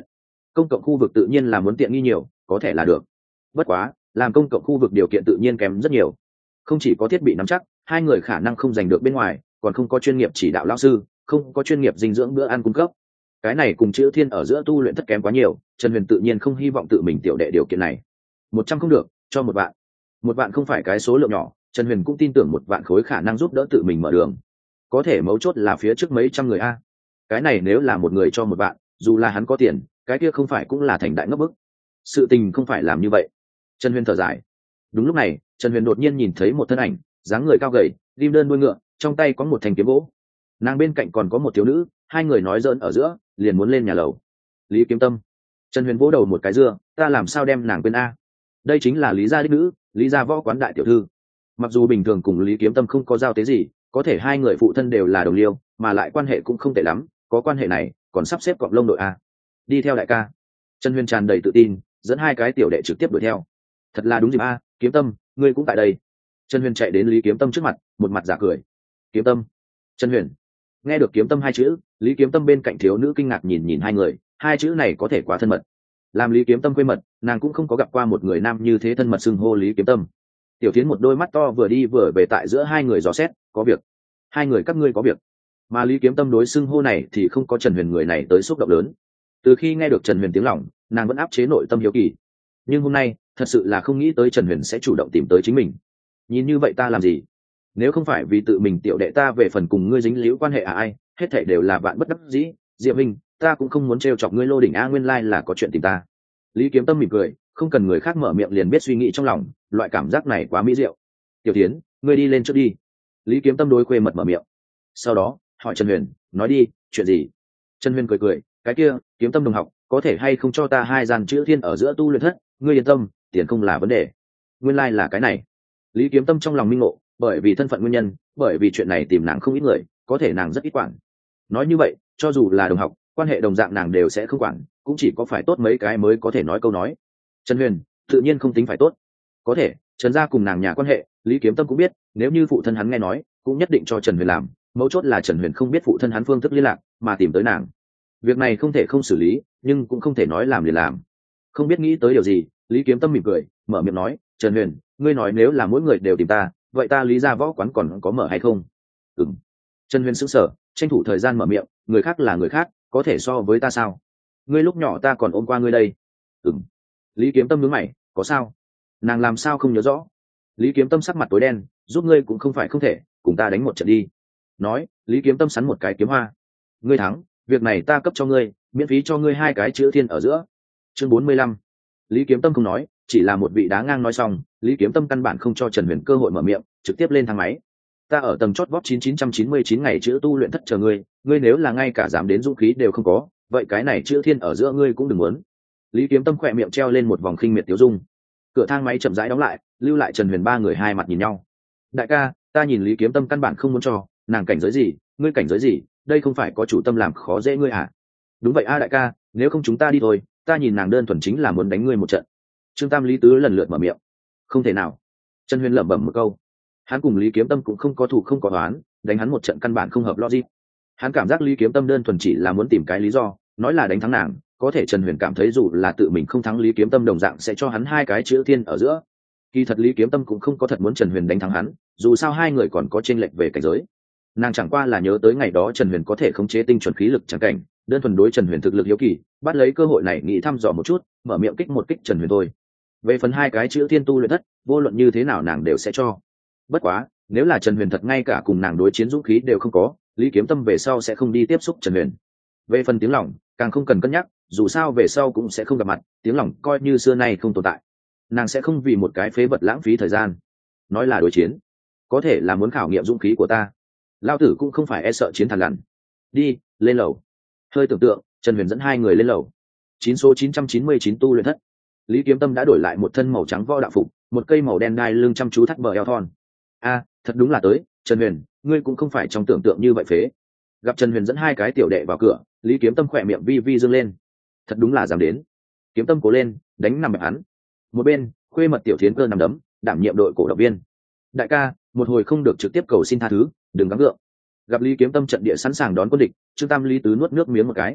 S1: công cộng khu vực tự nhiên là muốn tiện nghi nhiều, có thể là được. Bất quá làm công cộng khu vực điều kiện tự nhiên kém rất nhiều, không chỉ có thiết bị nắm chắc, hai người khả năng không giành được bên ngoài, còn không có chuyên nghiệp chỉ đạo lao sư, không có chuyên nghiệp dinh dưỡng bữa ăn cung cấp. Cái này cùng chữ thiên ở giữa tu luyện thất kém quá nhiều, Trần Huyền tự nhiên không hy vọng tự mình tiểu đệ điều kiện này. Một trăm không được, cho một vạn. Một vạn không phải cái số lượng nhỏ, Trần Huyền cũng tin tưởng một vạn khối khả năng giúp đỡ tự mình mở đường. Có thể mấu chốt là phía trước mấy trăm người a. Cái này nếu là một người cho một vạn, dù là hắn có tiền, cái kia không phải cũng là thành đại ngốc bức. Sự tình không phải làm như vậy. Trần Huyền thở dài. Đúng lúc này, Trần Huyền đột nhiên nhìn thấy một thân ảnh, dáng người cao gầy, rim đơn đuôi ngựa, trong tay có một thanh kiếm gỗ. Nàng bên cạnh còn có một thiếu nữ, hai người nói giỡn ở giữa, liền muốn lên nhà lầu. Lý Kiếm Tâm. Trần Huyền vỗ đầu một cái dưa, ta làm sao đem nàng quên a? Đây chính là Lý gia đích nữ, Lý gia võ quán đại tiểu thư. Mặc dù bình thường cùng Lý Kiếm Tâm không có giao tế gì, có thể hai người phụ thân đều là đồng liêu, mà lại quan hệ cũng không tệ lắm, có quan hệ này, còn sắp xếp cọp lông đội a. Đi theo đại ca. Trần Huyền tràn đầy tự tin, dẫn hai cái tiểu đệ trực tiếp đuổi theo. Thật là đúng dịp a, Kiếm Tâm, ngươi cũng tại đây. Trần Huyền chạy đến Lý Kiếm Tâm trước mặt, một mặt giả cười. Kiếm Tâm. Trần Huyền. Nghe được Kiếm Tâm hai chữ, Lý Kiếm Tâm bên cạnh thiếu nữ kinh ngạc nhìn nhìn hai người, hai chữ này có thể quá thân mật. Làm Lý Kiếm Tâm quê mật, nàng cũng không có gặp qua một người nam như thế thân mật xưng hô Lý Kiếm Tâm. Tiểu Thiến một đôi mắt to vừa đi vừa về tại giữa hai người dò xét, có việc. Hai người các ngươi có việc. Mà Lý Kiếm Tâm đối xưng hô này thì không có Trần Huyền người này tới xúc động lớn. Từ khi nghe được Trần Huyền tiếng lòng, nàng vẫn áp chế nội tâm hiếu kỳ. Nhưng hôm nay, thật sự là không nghĩ tới Trần Huyền sẽ chủ động tìm tới chính mình. Nhìn như vậy ta làm gì? Nếu không phải vì tự mình tiểu đệ ta về phần cùng ngươi dính líu quan hệ à ai, hết thảy đều là bạn bất đắc dĩ. Diệp Minh, ta cũng không muốn trêu chọc ngươi Lô Đỉnh a, nguyên lai là có chuyện tìm ta. Lý Kiếm Tâm mỉm cười, không cần người khác mở miệng liền biết suy nghĩ trong lòng, loại cảm giác này quá mỹ diệu. Tiểu Thiến, ngươi đi lên trước đi. Lý Kiếm Tâm đối khuê mật mở miệng. Sau đó hỏi Trần Huyền, nói đi, chuyện gì? Trần Huyền cười cười, cái kia, Kiếm Tâm đồng học, có thể hay không cho ta hai gian chữ thiên ở giữa tu luyện thất, ngươi yên tâm, tiền không là vấn đề. Nguyên lai là cái này. Lý Kiếm Tâm trong lòng minh ngộ, bởi vì thân phận nguyên nhân, bởi vì chuyện này tìm nàng không ít người, có thể nàng rất ít quản. Nói như vậy, cho dù là đồng học, quan hệ đồng dạng nàng đều sẽ không quản, cũng chỉ có phải tốt mấy cái mới có thể nói câu nói. Trần Huyền tự nhiên không tính phải tốt, có thể Trần gia cùng nàng nhà quan hệ, Lý Kiếm Tâm cũng biết, nếu như phụ thân hắn nghe nói, cũng nhất định cho Trần Huyền làm. Mấu chốt là Trần Huyền không biết phụ thân hắn phương thức liên lạc, mà tìm tới nàng. Việc này không thể không xử lý, nhưng cũng không thể nói làm liền làm. Không biết nghĩ tới điều gì, Lý Kiếm Tâm mỉm cười, mở miệng nói, Trần Huyền, ngươi nói nếu là mỗi người đều tìm ta, vậy ta Lý gia võ quán còn có mở hay không? Ừm. Trần Huyền sững sờ, tranh thủ thời gian mở miệng, người khác là người khác, có thể so với ta sao? Ngươi lúc nhỏ ta còn ôm qua ngươi đây. Ừm. Lý Kiếm Tâm nhướng mày, có sao? Nàng làm sao không nhớ rõ? Lý Kiếm Tâm sắc mặt tối đen, giúp ngươi cũng không phải không thể, cùng ta đánh một trận đi. Nói, Lý Kiếm Tâm sắn một cái kiếm hoa. Ngươi thắng, việc này ta cấp cho ngươi, miễn phí cho ngươi hai cái chữ thiên ở giữa. Chương bốn mươi lăm. Lý Kiếm Tâm không nói, chỉ là một vị đá ngang nói xong, Lý Kiếm Tâm căn bản không cho Trần Huyền cơ hội mở miệng, trực tiếp lên thang máy. Ta ở tầng chót vót chín chín chín mươi chín ngày chữ tu luyện thất chờ ngươi, ngươi nếu là ngay cả dám đến dũng khí đều không có, vậy cái này chữ thiên ở giữa ngươi cũng đừng muốn. Lý Kiếm Tâm khỏe miệng treo lên một vòng khinh miệt tiêu dung. Cửa thang máy chậm rãi đóng lại, lưu lại Trần Huyền ba người hai mặt nhìn nhau. Đại ca, ta nhìn Lý Kiếm Tâm căn bản không muốn cho, nàng cảnh giới gì, ngươi cảnh giới gì, đây không phải có chủ tâm làm khó dễ ngươi à? Đúng vậy a đại ca, nếu không chúng ta đi thôi, ta nhìn nàng đơn thuần chính là muốn đánh ngươi một trận. Trương Tam Lý Tứ lần lượt mở miệng. Không thể nào. Trần Huyền lẩm bẩm một câu. Hắn cùng Lý Kiếm Tâm cũng không có thù không có oán, đánh hắn một trận căn bản không hợp logic. Hắn cảm giác Lý Kiếm Tâm đơn thuần chỉ là muốn tìm cái lý do, nói là đánh thắng nàng, có thể Trần Huyền cảm thấy dù là tự mình không thắng Lý Kiếm Tâm đồng dạng sẽ cho hắn hai cái chữ thiên ở giữa. Kỳ thật Lý Kiếm Tâm cũng không có thật muốn Trần Huyền đánh thắng hắn, dù sao hai người còn có chênh lệch về cảnh giới. Nàng chẳng qua là nhớ tới ngày đó Trần Huyền có thể khống chế tinh chuẩn khí lực chẳng cảnh, đơn thuần đối Trần Huyền thực lực hiếu kỳ, bắt lấy cơ hội này nghĩ thăm dò một chút, mở miệng kích một kích Trần Huyền thôi. Về phần hai cái chữ thiên tu luyện thất, vô luận như thế nào nàng đều sẽ cho. Bất quá, nếu là Trần Huyền thật ngay cả cùng nàng đối chiến dũng khí đều không có, Lý Kiếm Tâm về sau sẽ không đi tiếp xúc Trần Huyền. Về phần tiếng lòng, càng không cần cân nhắc, dù sao về sau cũng sẽ không gặp mặt, tiếng lòng coi như xưa nay không tồn tại. Nàng sẽ không vì một cái phế vật lãng phí thời gian. Nói là đối chiến, có thể là muốn khảo nghiệm dũng khí của ta. Lao tử cũng không phải e sợ chiến thằn lằn. Đi, lên lầu. Hơi tưởng tượng, Trần Huyền dẫn hai người lên lầu. Chín số chín trăm chín mươi chín tu luyện thất. Lý Kiếm Tâm đã đổi lại một thân màu trắng võ đạo phục, một cây màu đen đai lưng chăm chú thắt bờ eo thon. A, thật đúng là tới, Trần Huyền, ngươi cũng không phải trong tưởng tượng như vậy phế. Gặp Trần Huyền dẫn hai cái tiểu đệ vào cửa, Lý Kiếm Tâm khỏe miệng vi vi dương lên. Thật đúng là dám đến. Kiếm Tâm cố lên, đánh nằm bẹp hắn. Một bên, khuê mật tiểu thiến cơ nằm đấm, đảm nhiệm đội cổ động viên. Đại ca, một hồi không được trực tiếp cầu xin tha thứ, đừng gắng gượng. Gặp Lý Kiếm Tâm trận địa sẵn sàng đón quân địch, Trương Tam Lý Tứ nuốt nước miếng một cái.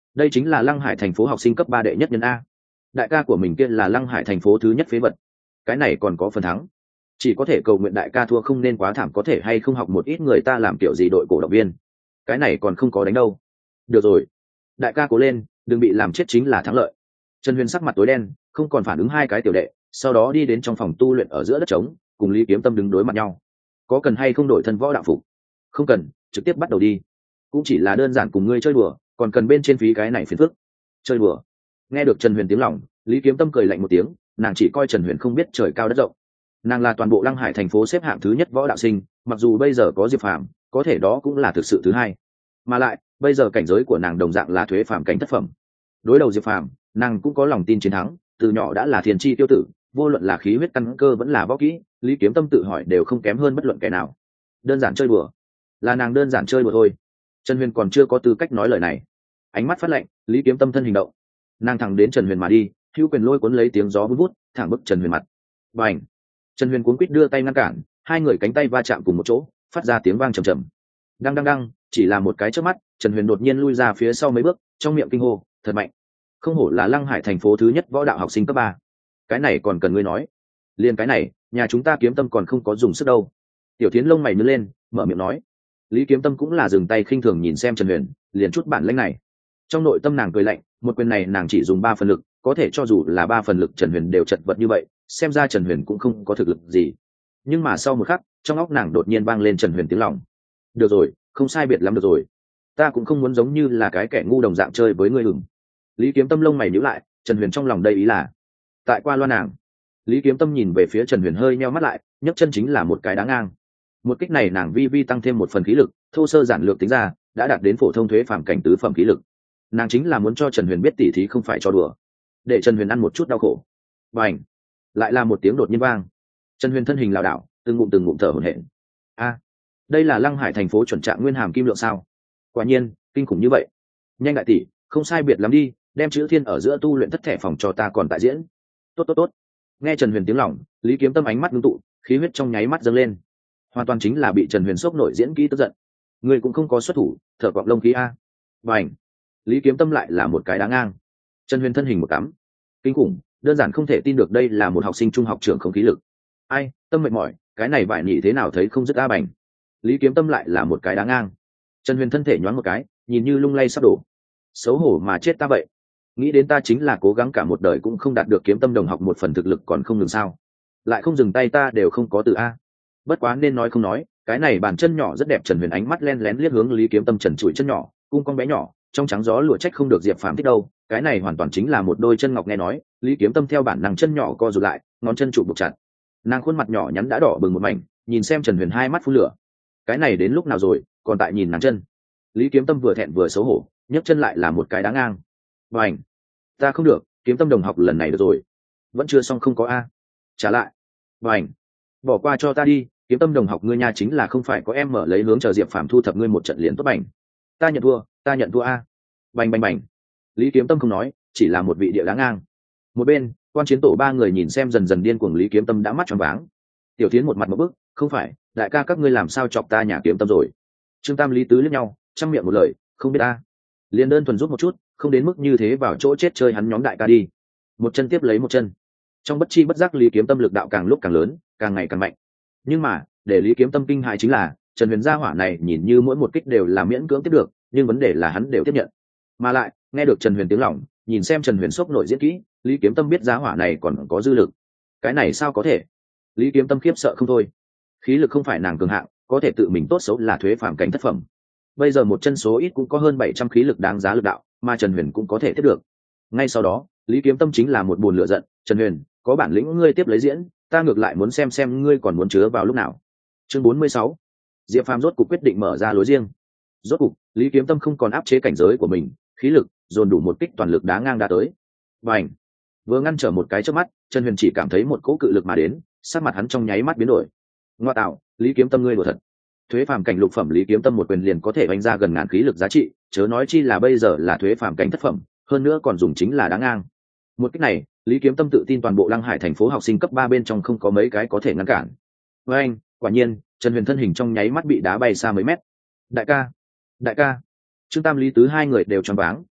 S1: đây chính là Lăng Hải thành phố học sinh cấp ba đệ nhất nhân a. Đại ca của mình kia là Lăng Hải thành phố thứ nhất phế vật, cái này còn có phần thắng. Chỉ có thể cầu nguyện đại ca thua không nên quá thảm, có thể hay không học một ít người ta làm kiểu gì đội cổ động viên, cái này còn không có đánh đâu. Được rồi, đại ca cố lên, đừng bị làm chết chính là thắng lợi. Trần Huyền sắc mặt tối đen, không còn phản ứng hai cái tiểu đệ, sau đó đi đến trong phòng tu luyện ở giữa đất trống, cùng Lý Kiếm Tâm đứng đối mặt nhau. Có cần hay không đổi thân võ đạo phục? Không cần, trực tiếp bắt đầu đi. Cũng chỉ là đơn giản cùng ngươi chơi đùa, còn cần bên trên phí cái này phiền phức. Chơi đùa? Nghe được Trần Huyền tiếng lòng, Lý Kiếm Tâm cười lạnh một tiếng, nàng chỉ coi Trần Huyền không biết trời cao đất rộng. Nàng là toàn bộ Lăng Hải thành phố xếp hạng thứ nhất võ đạo sinh, mặc dù bây giờ có Diệp Phàm, có thể đó cũng là thực sự thứ hai. Mà lại, bây giờ cảnh giới của nàng đồng dạng là thuế phàm cảnh thất phẩm. Đối đầu Diệp Phàm, nàng cũng có lòng tin chiến thắng, từ nhỏ đã là thiên chi tiêu tử, vô luận là khí huyết căn cơ vẫn là võ kỹ, Lý Kiếm Tâm tự hỏi đều không kém hơn bất luận kẻ nào. Đơn giản chơi đùa, là nàng đơn giản chơi đùa thôi. Trần Huyền còn chưa có tư cách nói lời này. Ánh mắt phát lạnh, Lý Kiếm Tâm thân hình động, nàng thẳng đến Trần Huyền mà đi, hữu quyền lôi cuốn lấy tiếng gió vút vút, thẳng bức Trần Huyền mặt. Bành! Trần Huyền cuống quýt đưa tay ngăn cản, hai người cánh tay va chạm cùng một chỗ, phát ra tiếng vang trầm trầm. Đăng đăng đăng, chỉ là một cái chớp mắt, Trần Huyền đột nhiên lui ra phía sau mấy bước, trong miệng kinh hô, thật mạnh. Không hổ là Lăng Hải thành phố thứ nhất võ đạo học sinh cấp ba. Cái này còn cần ngươi nói? Liên cái này, nhà chúng ta Kiếm Tâm còn không có dùng sức đâu. Tiểu Thiến lông mày nhướng lên, mở miệng nói. Lý Kiếm Tâm cũng là dừng tay khinh thường nhìn xem Trần Huyền, liền chút bản lĩnh này. Trong nội tâm nàng cười lạnh, một quyền này nàng chỉ dùng ba phần lực, có thể cho dù là ba phần lực Trần Huyền đều chật vật như vậy, xem ra Trần Huyền cũng không có thực lực gì. Nhưng mà sau một khắc, trong óc nàng đột nhiên vang lên Trần Huyền tiếng lòng. Được rồi, không sai biệt lắm được rồi. Ta cũng không muốn giống như là cái kẻ ngu đồng dạng chơi với ngươi hừng. Lý Kiếm Tâm lông mày nhíu lại, Trần Huyền trong lòng đây ý là tại qua loa nàng. Lý Kiếm Tâm nhìn về phía Trần Huyền hơi nheo mắt lại, nhấc chân chính là một cái đá ngang. Một kích này nàng vi vi tăng thêm một phần khí lực, thô sơ giản lược tính ra đã đạt đến phổ thông thuế phàm cảnh tứ phẩm khí lực. Nàng chính là muốn cho Trần Huyền biết tỉ thí không phải cho đùa, để Trần Huyền ăn một chút đau khổ. Và ảnh lại là một tiếng đột nhiên vang, Trần Huyền thân hình lảo đảo, từng ngụm từng ngụm thở hổn hển. A, đây là Lăng Hải thành phố chuẩn trạng nguyên hàm kim lượng sao? Quả nhiên kinh khủng như vậy. Nhanh đại tỷ, không sai biệt lắm đi, đem chữ thiên ở giữa tu luyện thất thẻ phòng cho ta còn tại diễn. Tốt tốt tốt. Nghe Trần Huyền tiếng lòng, Lý Kiếm Tâm ánh mắt ngưng tụ, khí huyết trong nháy mắt dâng lên, hoàn toàn chính là bị Trần Huyền sốc nổi diễn kỹ tức giận. Người cũng không có xuất thủ, thở quặng lông khí a. Và ảnh Lý Kiếm Tâm lại là một cái đá ngang. Trần Huyền thân hình một cắm, kinh khủng, đơn giản không thể tin được đây là một học sinh trung học trưởng không khí lực. Ai, tâm mệt mỏi, cái này vải nhị thế nào thấy không dứt a bành. Lý Kiếm Tâm lại là một cái đá ngang. Trần Huyền thân thể nhoáng một cái, nhìn như lung lay sắp đổ. Xấu hổ mà chết ta vậy. Nghĩ đến ta chính là cố gắng cả một đời cũng không đạt được Kiếm Tâm đồng học một phần thực lực còn không ngừng sao? Lại không dừng tay ta đều không có từ a. Bất quá nên nói không nói, cái này bàn chân nhỏ rất đẹp. Trần Huyền ánh mắt len lén liếc hướng Lý Kiếm Tâm trần trụi chân nhỏ, cung con bé nhỏ, trong trắng gió lụa trách không được Diệp Phàm thích đâu, cái này hoàn toàn chính là một đôi chân ngọc. Nghe nói, Lý Kiếm Tâm theo bản năng chân nhỏ co rụt lại, ngón chân trụ buộc chặt. Nàng khuôn mặt nhỏ nhắn đã đỏ bừng một mảnh, nhìn xem Trần Huyền hai mắt phun lửa. Cái này đến lúc nào rồi, còn tại nhìn nàng chân. Lý Kiếm Tâm vừa thẹn vừa xấu hổ, nhấc chân lại là một cái đá ngang. Và ảnh ta không được, Kiếm Tâm đồng học lần này được rồi. Vẫn chưa xong không có a. Trả lại. Và ảnh bỏ qua cho ta đi, Kiếm Tâm đồng học ngươi nha, chính là không phải có em mở lấy hướng chờ Diệp Phàm thu thập ngươi một trận liền tốt bảnh. Ta nhận thua, ta nhận thua a. Bành bành bành. Lý Kiếm Tâm không nói, chỉ là một vị địa đá ngang. Một bên, quan chiến tổ ba người nhìn xem dần dần điên cuồng Lý Kiếm Tâm đã mắt tròn váng. Tiểu Thiến một mặt một bức, không phải, đại ca các ngươi làm sao chọc ta nhà Kiếm Tâm rồi? Trương Tam Lý Tứ liếc nhau, trong miệng một lời, không biết ta. Liền đơn thuần rút một chút, không đến mức như thế vào chỗ chết chơi hắn nhóm đại ca đi. Một chân tiếp lấy một chân. Trong bất chi bất giác Lý Kiếm Tâm lực đạo càng lúc càng lớn, càng ngày càng mạnh. Nhưng mà, để Lý Kiếm Tâm kinh hãi chính là, Trần Huyền gia hỏa này nhìn như mỗi một kích đều là miễn cưỡng tiếp được, nhưng vấn đề là hắn đều tiếp nhận. Mà lại, nghe được Trần Huyền tiếng lòng, nhìn xem Trần Huyền sốc nội diễn kỹ, Lý Kiếm Tâm biết giá hỏa này còn có dư lực. Cái này sao có thể? Lý Kiếm Tâm khiếp sợ không thôi. Khí lực không phải nàng cường hạng, có thể tự mình tốt xấu là thuế phàm cảnh thất phẩm. Bây giờ một chân số ít cũng có hơn bảy trăm khí lực đáng giá lực đạo, mà Trần Huyền cũng có thể tiếp được. Ngay sau đó, Lý Kiếm Tâm chính là một buồn lửa giận, Trần Huyền, có bản lĩnh ngươi tiếp lấy diễn, ta ngược lại muốn xem xem ngươi còn muốn chứa vào lúc nào. Chương bốn mươi sáu. Diệp Phàm rốt cục quyết định mở ra lối riêng. Rốt cục, Lý Kiếm Tâm không còn áp chế cảnh giới của mình, khí lực dồn đủ một kích toàn lực đá ngang đã tới. Bành! Vừa ngăn trở một cái trước mắt, Trần Huyền chỉ cảm thấy một cỗ cự lực mà đến, sắc mặt hắn trong nháy mắt biến đổi. Ngoa tạo, Lý Kiếm Tâm ngươi đùa thật. Thuế phàm cảnh lục phẩm Lý Kiếm Tâm một quyền liền có thể đánh ra gần ngàn khí lực giá trị, chớ nói chi là bây giờ là thuế phàm cảnh thất phẩm, hơn nữa còn dùng chính là đá ngang. Một kích này, Lý Kiếm Tâm tự tin toàn bộ Lăng Hải thành phố học sinh cấp ba bên trong không có mấy cái có thể ngăn cản. Với anh, quả nhiên, Trần Huyền thân hình trong nháy mắt bị đá bay xa mấy mét. Đại ca, đại ca. Trương Tam Lý Tứ hai người đều choáng váng,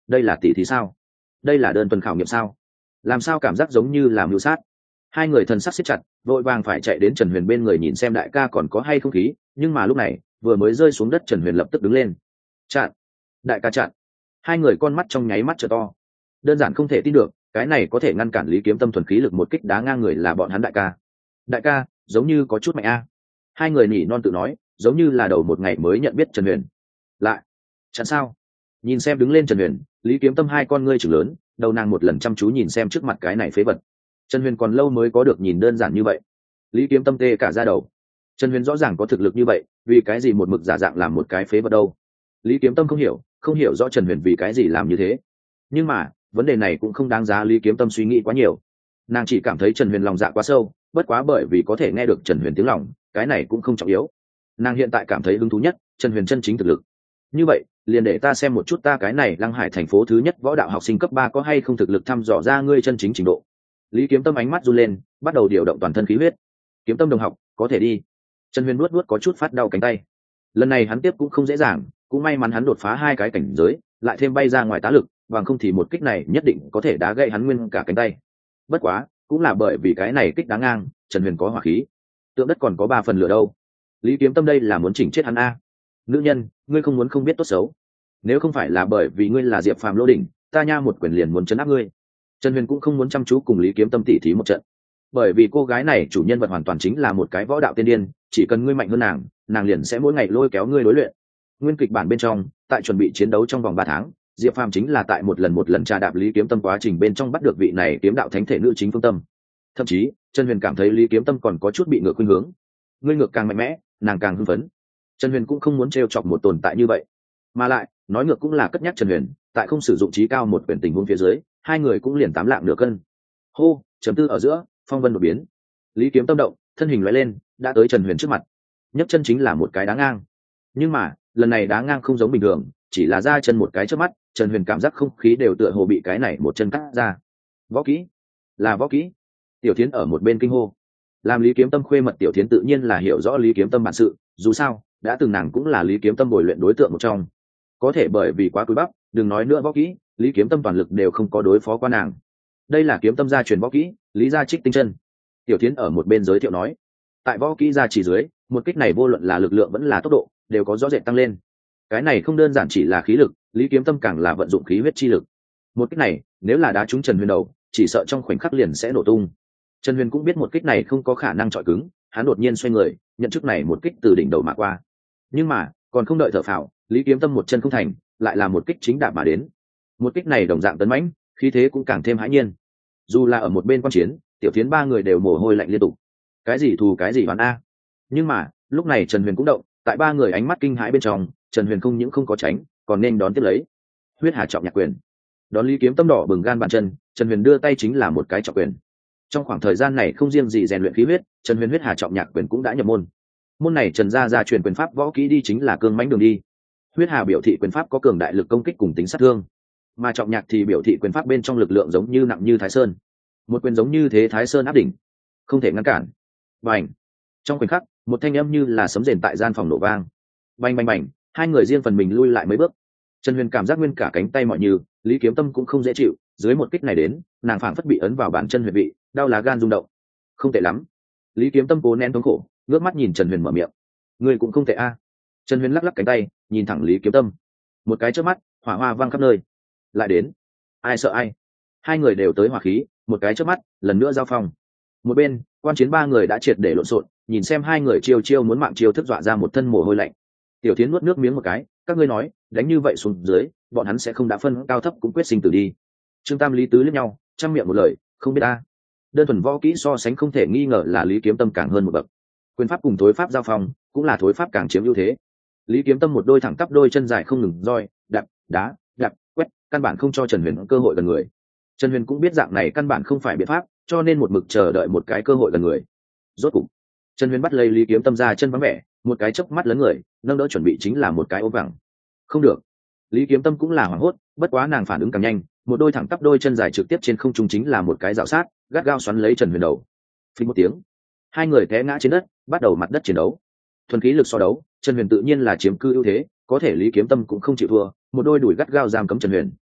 S1: đây là tỷ thí sao? Đây là đơn tuần khảo nghiệm sao? Làm sao cảm giác giống như là mưu sát? Hai người thần sắc siết chặt, vội vàng phải chạy đến Trần Huyền bên người nhìn xem đại ca còn có hay không khí, nhưng mà lúc này vừa mới rơi xuống đất, Trần Huyền lập tức đứng lên. Chặn! Đại ca chặn! Hai người con mắt trong nháy mắt trợ to, đơn giản không thể tin được, cái này có thể ngăn cản Lý Kiếm Tâm thuần khí lực một kích đá ngang người là bọn hắn đại ca. Đại ca, giống như có chút mạnh a. Hai người nhỉ non tự nói, giống như là đầu một ngày mới nhận biết Trần Huyền. Lại, chặn sao? Nhìn xem đứng lên Trần Huyền, Lý Kiếm Tâm hai con ngươi trừng lớn, đầu nàng một lần chăm chú nhìn xem trước mặt cái này phế vật. Trần Huyền còn lâu mới có được nhìn đơn giản như vậy. Lý Kiếm Tâm tê cả da đầu. Trần Huyền rõ ràng có thực lực như vậy, vì cái gì một mực giả dạng làm một cái phế vật đâu? Lý Kiếm Tâm không hiểu, không hiểu rõ Trần Huyền vì cái gì làm như thế. Nhưng mà, vấn đề này cũng không đáng giá Lý Kiếm Tâm suy nghĩ quá nhiều. Nàng chỉ cảm thấy Trần Huyền lòng dạ quá sâu, bất quá bởi vì có thể nghe được Trần Huyền tiếng lòng, cái này cũng không trọng yếu. Nàng hiện tại cảm thấy hứng thú nhất, Trần Huyền chân chính thực lực. Như vậy, liền để ta xem một chút ta cái này Lăng Hải thành phố thứ nhất võ đạo học sinh cấp ba có hay không thực lực thăm dò ra ngươi chân chính trình độ. Lý Kiếm Tâm ánh mắt run lên, bắt đầu điều động toàn thân khí huyết. Kiếm Tâm đồng học, có thể đi. Trần Huyền nuốt nuốt có chút phát đau cánh tay. Lần này hắn tiếp cũng không dễ dàng, cũng may mắn hắn đột phá hai cái cảnh giới, lại thêm bay ra ngoài tá lực, bằng không thì một kích này nhất định có thể đá gãy hắn nguyên cả cánh tay. Bất quá, cũng là bởi vì cái này kích đá ngang, Trần Huyền có hỏa khí. Tượng đất còn có ba phần lửa đâu. Lý Kiếm Tâm đây là muốn chỉnh chết hắn a. Nữ nhân, ngươi không muốn không biết tốt xấu. Nếu không phải là bởi vì ngươi là Diệp Phàm Lô Đỉnh, ta nha một quyền liền muốn chấn áp ngươi. Trần Huyền cũng không muốn chăm chú cùng Lý Kiếm Tâm tỉ thí một trận, bởi vì cô gái này chủ nhân vật hoàn toàn chính là một cái võ đạo tiên điên, chỉ cần ngươi mạnh hơn nàng, nàng liền sẽ mỗi ngày lôi kéo ngươi đối luyện. Nguyên kịch bản bên trong, tại chuẩn bị chiến đấu trong vòng ba tháng, Diệp Phàm chính là tại một lần một lần trà đạp Lý Kiếm Tâm quá trình bên trong bắt được vị này kiếm đạo thánh thể nữ chính phương tâm. Thậm chí, Trần Huyền cảm thấy Lý Kiếm Tâm còn có chút bị ngược khuynh hướng. Ngươi ngược càng mạnh mẽ, nàng càng hưng phấn. Trần Huyền cũng không muốn trêu chọc một tồn tại như vậy, mà lại nói ngược cũng là cất nhắc Trần Huyền, tại không sử dụng trí cao một quyền tình huống phía dưới, hai người cũng liền tám lạng nửa cân. Hô, chấm tư ở giữa, phong vân đột biến. Lý Kiếm Tâm động, thân hình lóe lên, đã tới Trần Huyền trước mặt. Nhấc chân chính là một cái đá ngang. Nhưng mà, lần này đá ngang không giống bình thường, chỉ là ra chân một cái trước mắt, Trần Huyền cảm giác không khí đều tựa hồ bị cái này một chân cắt ra. Võ kỹ, là võ kỹ. Tiểu Thiến ở một bên kinh hô. Làm Lý Kiếm Tâm khuê mật Tiểu Thiến tự nhiên là hiểu rõ Lý Kiếm Tâm bản sự, dù sao, đã từng nàng cũng là Lý Kiếm Tâm bồi luyện đối tượng một trong. Có thể bởi vì quá cúi bắp, đừng nói nữa võ kỹ, Lý Kiếm Tâm toàn lực đều không có đối phó qua nàng. Đây là Kiếm Tâm gia truyền võ kỹ, Lý gia Trích Tinh Chân. Tiểu Thiến ở một bên giới thiệu nói, tại võ kỹ gia chỉ dưới, một kích này vô luận là lực lượng vẫn là tốc độ, đều có rõ rệt tăng lên. Cái này không đơn giản chỉ là khí lực, Lý Kiếm Tâm càng là vận dụng khí huyết chi lực. Một kích này, nếu là đá trúng Trần Huyền đầu, chỉ sợ trong khoảnh khắc liền sẽ nổ tung. Trần Huyền cũng biết một kích này không có khả năng chọi cứng, hắn đột nhiên xoay người, nhận chức này một kích từ đỉnh đầu mà qua. Nhưng mà, còn không đợi thở phào, Lý Kiếm Tâm một chân không thành, lại là một kích chính đạp mà đến. Một kích này đồng dạng tấn mãnh, khí thế cũng càng thêm hãi nhiên. Dù là ở một bên quan chiến, Tiểu Thiến ba người đều mồ hôi lạnh liên tục. Cái gì thù cái gì đoán a? Nhưng mà, lúc này Trần Huyền cũng động, tại ba người ánh mắt kinh hãi bên trong, Trần Huyền không những không có tránh, còn nên đón tiếp lấy. Huyết Hà Trọng Nhạc Quyền. Đón Lý Kiếm Tâm đỏ bừng gan bàn chân, Trần Huyền đưa tay chính là một cái trọng quyền. Trong khoảng thời gian này không riêng gì rèn luyện khí huyết, Trần Huyền Huyết Hà Trọng Nhạc Quyền cũng đã nhập môn. Môn này Trần gia gia truyền quyền pháp võ kỹ đi chính là cương mãnh đường đi. Huyết Hà biểu thị quyền pháp có cường đại lực công kích cùng tính sát thương, mà Trọng Nhạc thì biểu thị quyền pháp bên trong lực lượng giống như nặng như Thái Sơn. Một quyền giống như thế Thái Sơn áp đỉnh, không thể ngăn cản. Bành! Trong khoảnh khắc, một thanh âm như là sấm rền tại gian phòng nổ vang. Bành bành bành, hai người riêng phần mình lui lại mấy bước. Trần Huyền cảm giác nguyên cả cánh tay mọi như, Lý Kiếm Tâm cũng không dễ chịu, dưới một kích này đến, nàng phảng phất bị ấn vào bàn chân huyệt vị, đau lá gan rung động. Không tệ lắm. Lý Kiếm Tâm cố nén thống khổ, ngước mắt nhìn Trần Huyền mở miệng. Ngươi cũng không tệ a. Trần Huyền lắc lắc cánh tay, nhìn thẳng Lý Kiếm Tâm. Một cái chớp mắt, hỏa hoa vang khắp nơi. Lại đến. Ai sợ ai? Hai người đều tới hỏa khí, một cái chớp mắt, lần nữa giao phong. Một bên, quan chiến ba người đã triệt để lộn xộn, nhìn xem hai người chiêu chiêu muốn mạng chiêu thức dọa ra một thân mồ hôi lạnh. Tiểu Thiến nuốt nước miếng một cái, các ngươi nói, đánh như vậy xuống dưới, bọn hắn sẽ không đã phân cao thấp cũng quyết sinh tử đi. Trương Tam Lý Tứ liếc nhau, trăm miệng một lời, không biết ta. Đơn thuần võ kỹ so sánh không thể nghi ngờ là Lý Kiếm Tâm càng hơn một bậc. Quyền pháp cùng thối pháp giao phong, cũng là thối pháp càng chiếm ưu thế. Lý Kiếm Tâm một đôi thẳng tắp đôi chân dài không ngừng roi, đạp, đá, đạp, quét, căn bản không cho Trần Huyền cơ hội gần người. Trần Huyền cũng biết dạng này căn bản không phải biện pháp, cho nên một mực chờ đợi một cái cơ hội gần người. Rốt cục, Trần Huyền bắt lấy Lý Kiếm Tâm ra chân vắng vẻ, một cái chớp mắt lớn người, nâng đỡ chuẩn bị chính là một cái ôm vàng. Không được. Lý Kiếm Tâm cũng là hoảng hốt, bất quá nàng phản ứng càng nhanh, một đôi thẳng tắp đôi chân dài trực tiếp trên không trung chính là một cái rào sát, gắt gao xoắn lấy Trần Huyền đầu. Phình một tiếng, hai người té ngã trên đất, bắt đầu mặt đất chiến đấu. Thuần khí lực so đấu, Trần Huyền tự nhiên là chiếm cư ưu thế, có thể Lý Kiếm Tâm cũng không chịu thua, một đôi đùi gắt gao giam cấm Trần Huyền.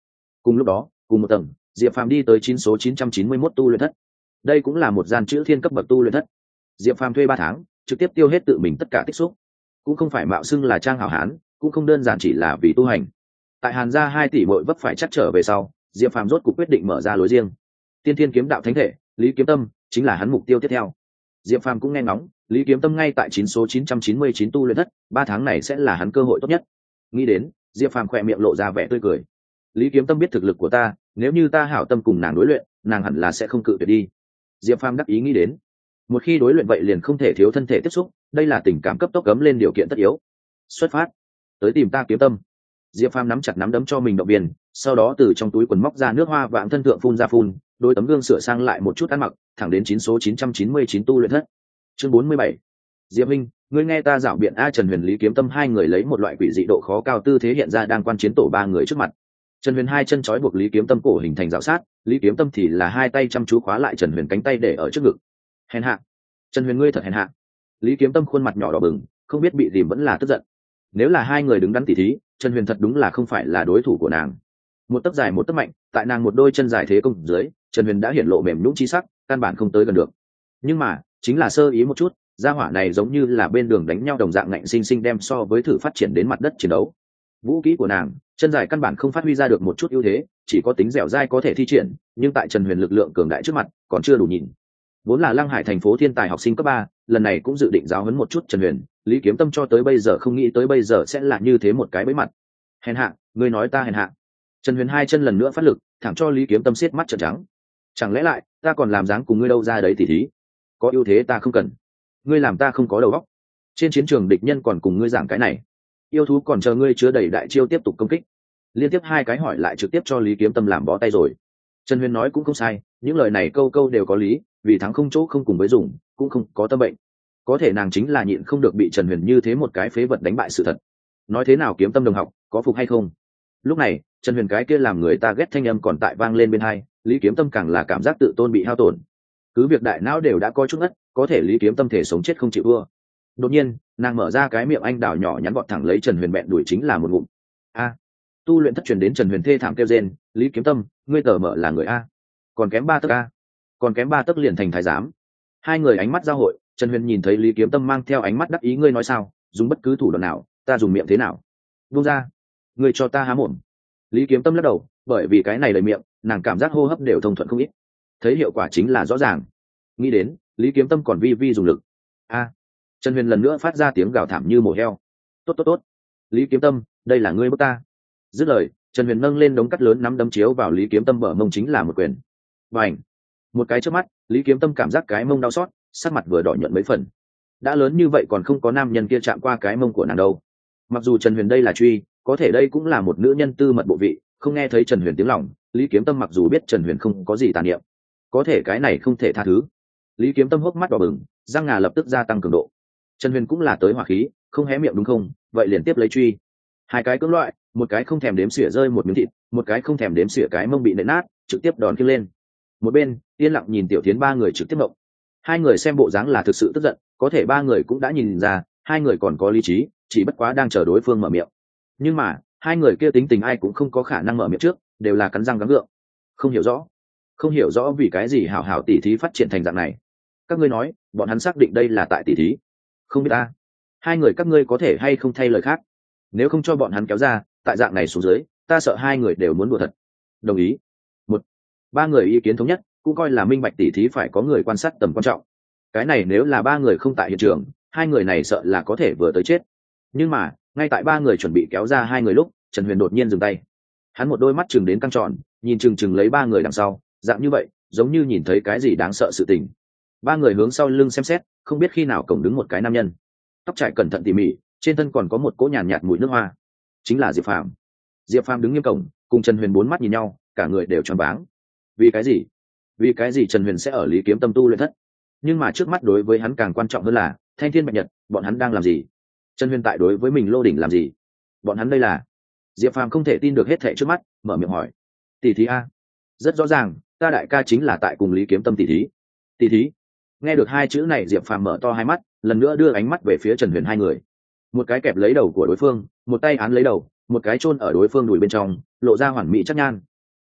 S1: Cùng lúc đó cùng một tầng, Diệp Phàm đi tới chín số chín trăm chín mươi mốt tu luyện thất. Đây cũng là một gian chữ thiên cấp bậc tu luyện thất. Diệp Phàm thuê ba tháng, trực tiếp tiêu hết tự mình tất cả tích xúc, cũng không phải mạo xưng là trang hảo hán, cũng không đơn giản chỉ là vì tu hành. Tại Hàn gia hai tỷ muội vấp phải chắc trở về sau, Diệp Phàm rốt cuộc quyết định mở ra lối riêng. Tiên Thiên kiếm đạo thánh thể, Lý Kiếm Tâm chính là hắn mục tiêu tiếp theo. Diệp Phàm cũng nghe ngóng, Lý Kiếm Tâm ngay tại chín số chín trăm chín mươi chín tu luyện thất, ba tháng này sẽ là hắn cơ hội tốt nhất. Nghĩ đến, Diệp Phàm khỏe miệng lộ ra vẻ tươi cười. Lý Kiếm Tâm biết thực lực của ta, nếu như ta hảo tâm cùng nàng đối luyện, nàng hẳn là sẽ không cự tuyệt đi. Diệp Phàm đắc ý nghĩ đến, một khi đối luyện vậy liền không thể thiếu thân thể tiếp xúc, đây là tình cảm cấp tốc cấm lên điều kiện tất yếu. Xuất phát, tới tìm ta Kiếm Tâm. Diệp Phàm nắm chặt nắm đấm cho mình động viên, sau đó từ trong túi quần móc ra nước hoa vạng thân thượng phun ra phun, đôi tấm gương sửa sang lại một chút ăn mặc, thẳng đến chín số chín trăm chín mươi chín tu luyện thất. Chương bốn mươi bảy. Diệp Minh, ngươi nghe ta dạo biện a. Trần Huyền Lý Kiếm Tâm hai người lấy một loại quỷ dị độ khó cao tư thế hiện ra đang quan chiến tổ ba người trước mặt. Trần Huyền hai chân trói buộc Lý Kiếm Tâm cổ hình thành dạo sát, Lý Kiếm Tâm thì là hai tay chăm chú khóa lại Trần Huyền cánh tay để ở trước ngực. Hèn hạ, Trần Huyền ngươi thật hèn hạ. Lý Kiếm Tâm khuôn mặt nhỏ đỏ bừng, không biết bị dìm vẫn là tức giận. Nếu là hai người đứng đắn tỉ thí, Trần Huyền thật đúng là không phải là đối thủ của nàng. Một tấc dài một tấc mạnh, tại nàng một đôi chân dài thế công dưới, Trần Huyền đã hiển lộ mềm nhũn chi sắc, căn bản không tới gần được. Nhưng mà, chính là sơ ý một chút, gia hỏa này giống như là bên đường đánh nhau đồng dạng ngạnh sinh sinh đem so với thử phát triển đến mặt đất chiến đấu. Vũ khí của nàng, chân dài căn bản không phát huy ra được một chút ưu thế, chỉ có tính dẻo dai có thể thi triển, nhưng tại Trần Huyền lực lượng cường đại trước mặt, còn chưa đủ nhìn. Vốn là Lăng Hải thành phố thiên tài học sinh cấp ba, lần này cũng dự định giáo huấn một chút Trần Huyền, Lý Kiếm Tâm cho tới bây giờ không nghĩ tới bây giờ sẽ là như thế một cái bẫy mặt. Hèn hạ, ngươi nói ta hèn hạ. Trần Huyền hai chân lần nữa phát lực, thẳng cho Lý Kiếm Tâm siết mắt trợn trắng. Chẳng lẽ lại, ta còn làm dáng cùng ngươi đâu ra đấy tỉ thí? Có ưu thế ta không cần. Ngươi làm ta không có đầu óc. Trên chiến trường địch nhân còn cùng ngươi giảng cái này. Yêu thú còn chờ ngươi chứa đầy đại chiêu tiếp tục công kích. Liên tiếp hai cái hỏi lại trực tiếp cho Lý Kiếm Tâm làm bó tay rồi. Trần Huyền nói cũng không sai, những lời này câu câu đều có lý, vì thắng không chỗ không cùng với dùng, cũng không có tâm bệnh. Có thể nàng chính là nhịn không được bị Trần Huyền như thế một cái phế vật đánh bại sự thật. Nói thế nào Kiếm Tâm đồng học, có phục hay không? Lúc này, Trần Huyền cái kia làm người ta ghét thanh âm còn tại vang lên bên hai, Lý Kiếm Tâm càng là cảm giác tự tôn bị hao tổn. Cứ việc đại não đều đã có chút ngất, có thể Lý Kiếm Tâm thể sống chết không chịu thua. Đột nhiên, nàng mở ra cái miệng anh đào nhỏ nhắn vọt thẳng lấy Trần Huyền bẹn đuổi chính là một ngụm. A! Tu luyện thất truyền đến Trần Huyền thê thảm kêu rên, Lý Kiếm Tâm, ngươi tờ mở là người a? Còn kém ba tấc a? Còn kém ba tấc liền thành thái giám. Hai người ánh mắt giao hội, Trần Huyền nhìn thấy Lý Kiếm Tâm mang theo ánh mắt đắc ý, ngươi nói sao, dùng bất cứ thủ đoạn nào, ta dùng miệng thế nào? Buông ra, ngươi cho ta há mồm. Lý Kiếm Tâm lắc đầu, bởi vì cái này lời miệng, nàng cảm giác hô hấp đều thông thuận không ít. Thấy hiệu quả chính là rõ ràng. Nghĩ đến, Lý Kiếm Tâm còn vi vi dùng lực. A! Trần Huyền lần nữa phát ra tiếng gào thảm như mổ heo. Tốt tốt tốt. Lý Kiếm Tâm, đây là ngươi bức ta. Dứt lời, Trần Huyền nâng lên đống cắt lớn nắm đấm chiếu vào Lý Kiếm Tâm bờ mông chính là một quyền. Bành! Một cái chớp mắt, Lý Kiếm Tâm cảm giác cái mông đau xót, sắc mặt vừa đỏ nhuận mấy phần. Đã lớn như vậy còn không có nam nhân kia chạm qua cái mông của nàng đâu. Mặc dù Trần Huyền đây là truy, có thể đây cũng là một nữ nhân tư mật bộ vị, không nghe thấy Trần Huyền tiếng lòng, Lý Kiếm Tâm mặc dù biết Trần Huyền không có gì tà niệm, có thể cái này không thể tha thứ. Lý Kiếm Tâm hốc mắt đỏ bừng, răng ngà lập tức gia tăng cường độ. Trần Huyền cũng là tới hỏa khí, không hé miệng đúng không? Vậy liền tiếp lấy truy. Hai cái cưỡng loại, một cái không thèm đếm xỉa rơi một miếng thịt, một cái không thèm đếm xỉa cái mông bị nện nát, trực tiếp đòn kia lên. Một bên, yên lặng nhìn Tiểu Thiến ba người trực tiếp mộng. Hai người xem bộ dáng là thực sự tức giận, có thể ba người cũng đã nhìn ra, hai người còn có lý trí, chỉ bất quá đang chờ đối phương mở miệng. Nhưng mà, hai người kia tính tình ai cũng không có khả năng mở miệng trước, đều là cắn răng gắng gượng. Không hiểu rõ, không hiểu rõ vì cái gì hảo hảo tỉ thí phát triển thành dạng này. Các ngươi nói, bọn hắn xác định đây là tại tỉ thí? Không biết ta. Hai người các ngươi có thể hay không thay lời khác? Nếu không cho bọn hắn kéo ra, tại dạng này xuống dưới, ta sợ hai người đều muốn đùa thật. Đồng ý. Một, ba người ý kiến thống nhất, cũng coi là minh bạch tỉ thí phải có người quan sát tầm quan trọng. Cái này nếu là ba người không tại hiện trường, hai người này sợ là có thể vừa tới chết. Nhưng mà, ngay tại ba người chuẩn bị kéo ra hai người lúc, Trần Huyền đột nhiên dừng tay. Hắn một đôi mắt chừng đến căng tròn, nhìn chừng chừng lấy ba người đằng sau, dạng như vậy, giống như nhìn thấy cái gì đáng sợ sự tình. Ba người hướng sau lưng xem xét, không biết khi nào cổng đứng một cái nam nhân, tóc trải cẩn thận tỉ mỉ, trên thân còn có một cỗ nhàn nhạt, nhạt mùi nước hoa, chính là Diệp Phàm. Diệp Phàm đứng nghiêm cổng, cùng Trần Huyền bốn mắt nhìn nhau, cả người đều tròn váng. Vì cái gì? Vì cái gì Trần Huyền sẽ ở Lý Kiếm Tâm tu luyện thất? Nhưng mà trước mắt đối với hắn càng quan trọng hơn là Thanh Thiên Bạch Nhật, bọn hắn đang làm gì? Trần Huyền tại đối với mình Lô Đỉnh làm gì? Bọn hắn đây là? Diệp Phàm không thể tin được hết thảy trước mắt, mở miệng hỏi. Tỷ thí a? Rất rõ ràng, ta đại ca chính là tại cùng Lý Kiếm Tâm tỷ thí. Tỷ thí? Nghe được hai chữ này, Diệp Phàm mở to hai mắt, lần nữa đưa ánh mắt về phía Trần Huyền hai người. Một cái kẹp lấy đầu của đối phương, một tay án lấy đầu, một cái chôn ở đối phương đùi bên trong, lộ ra hoàn mỹ chắc nhan.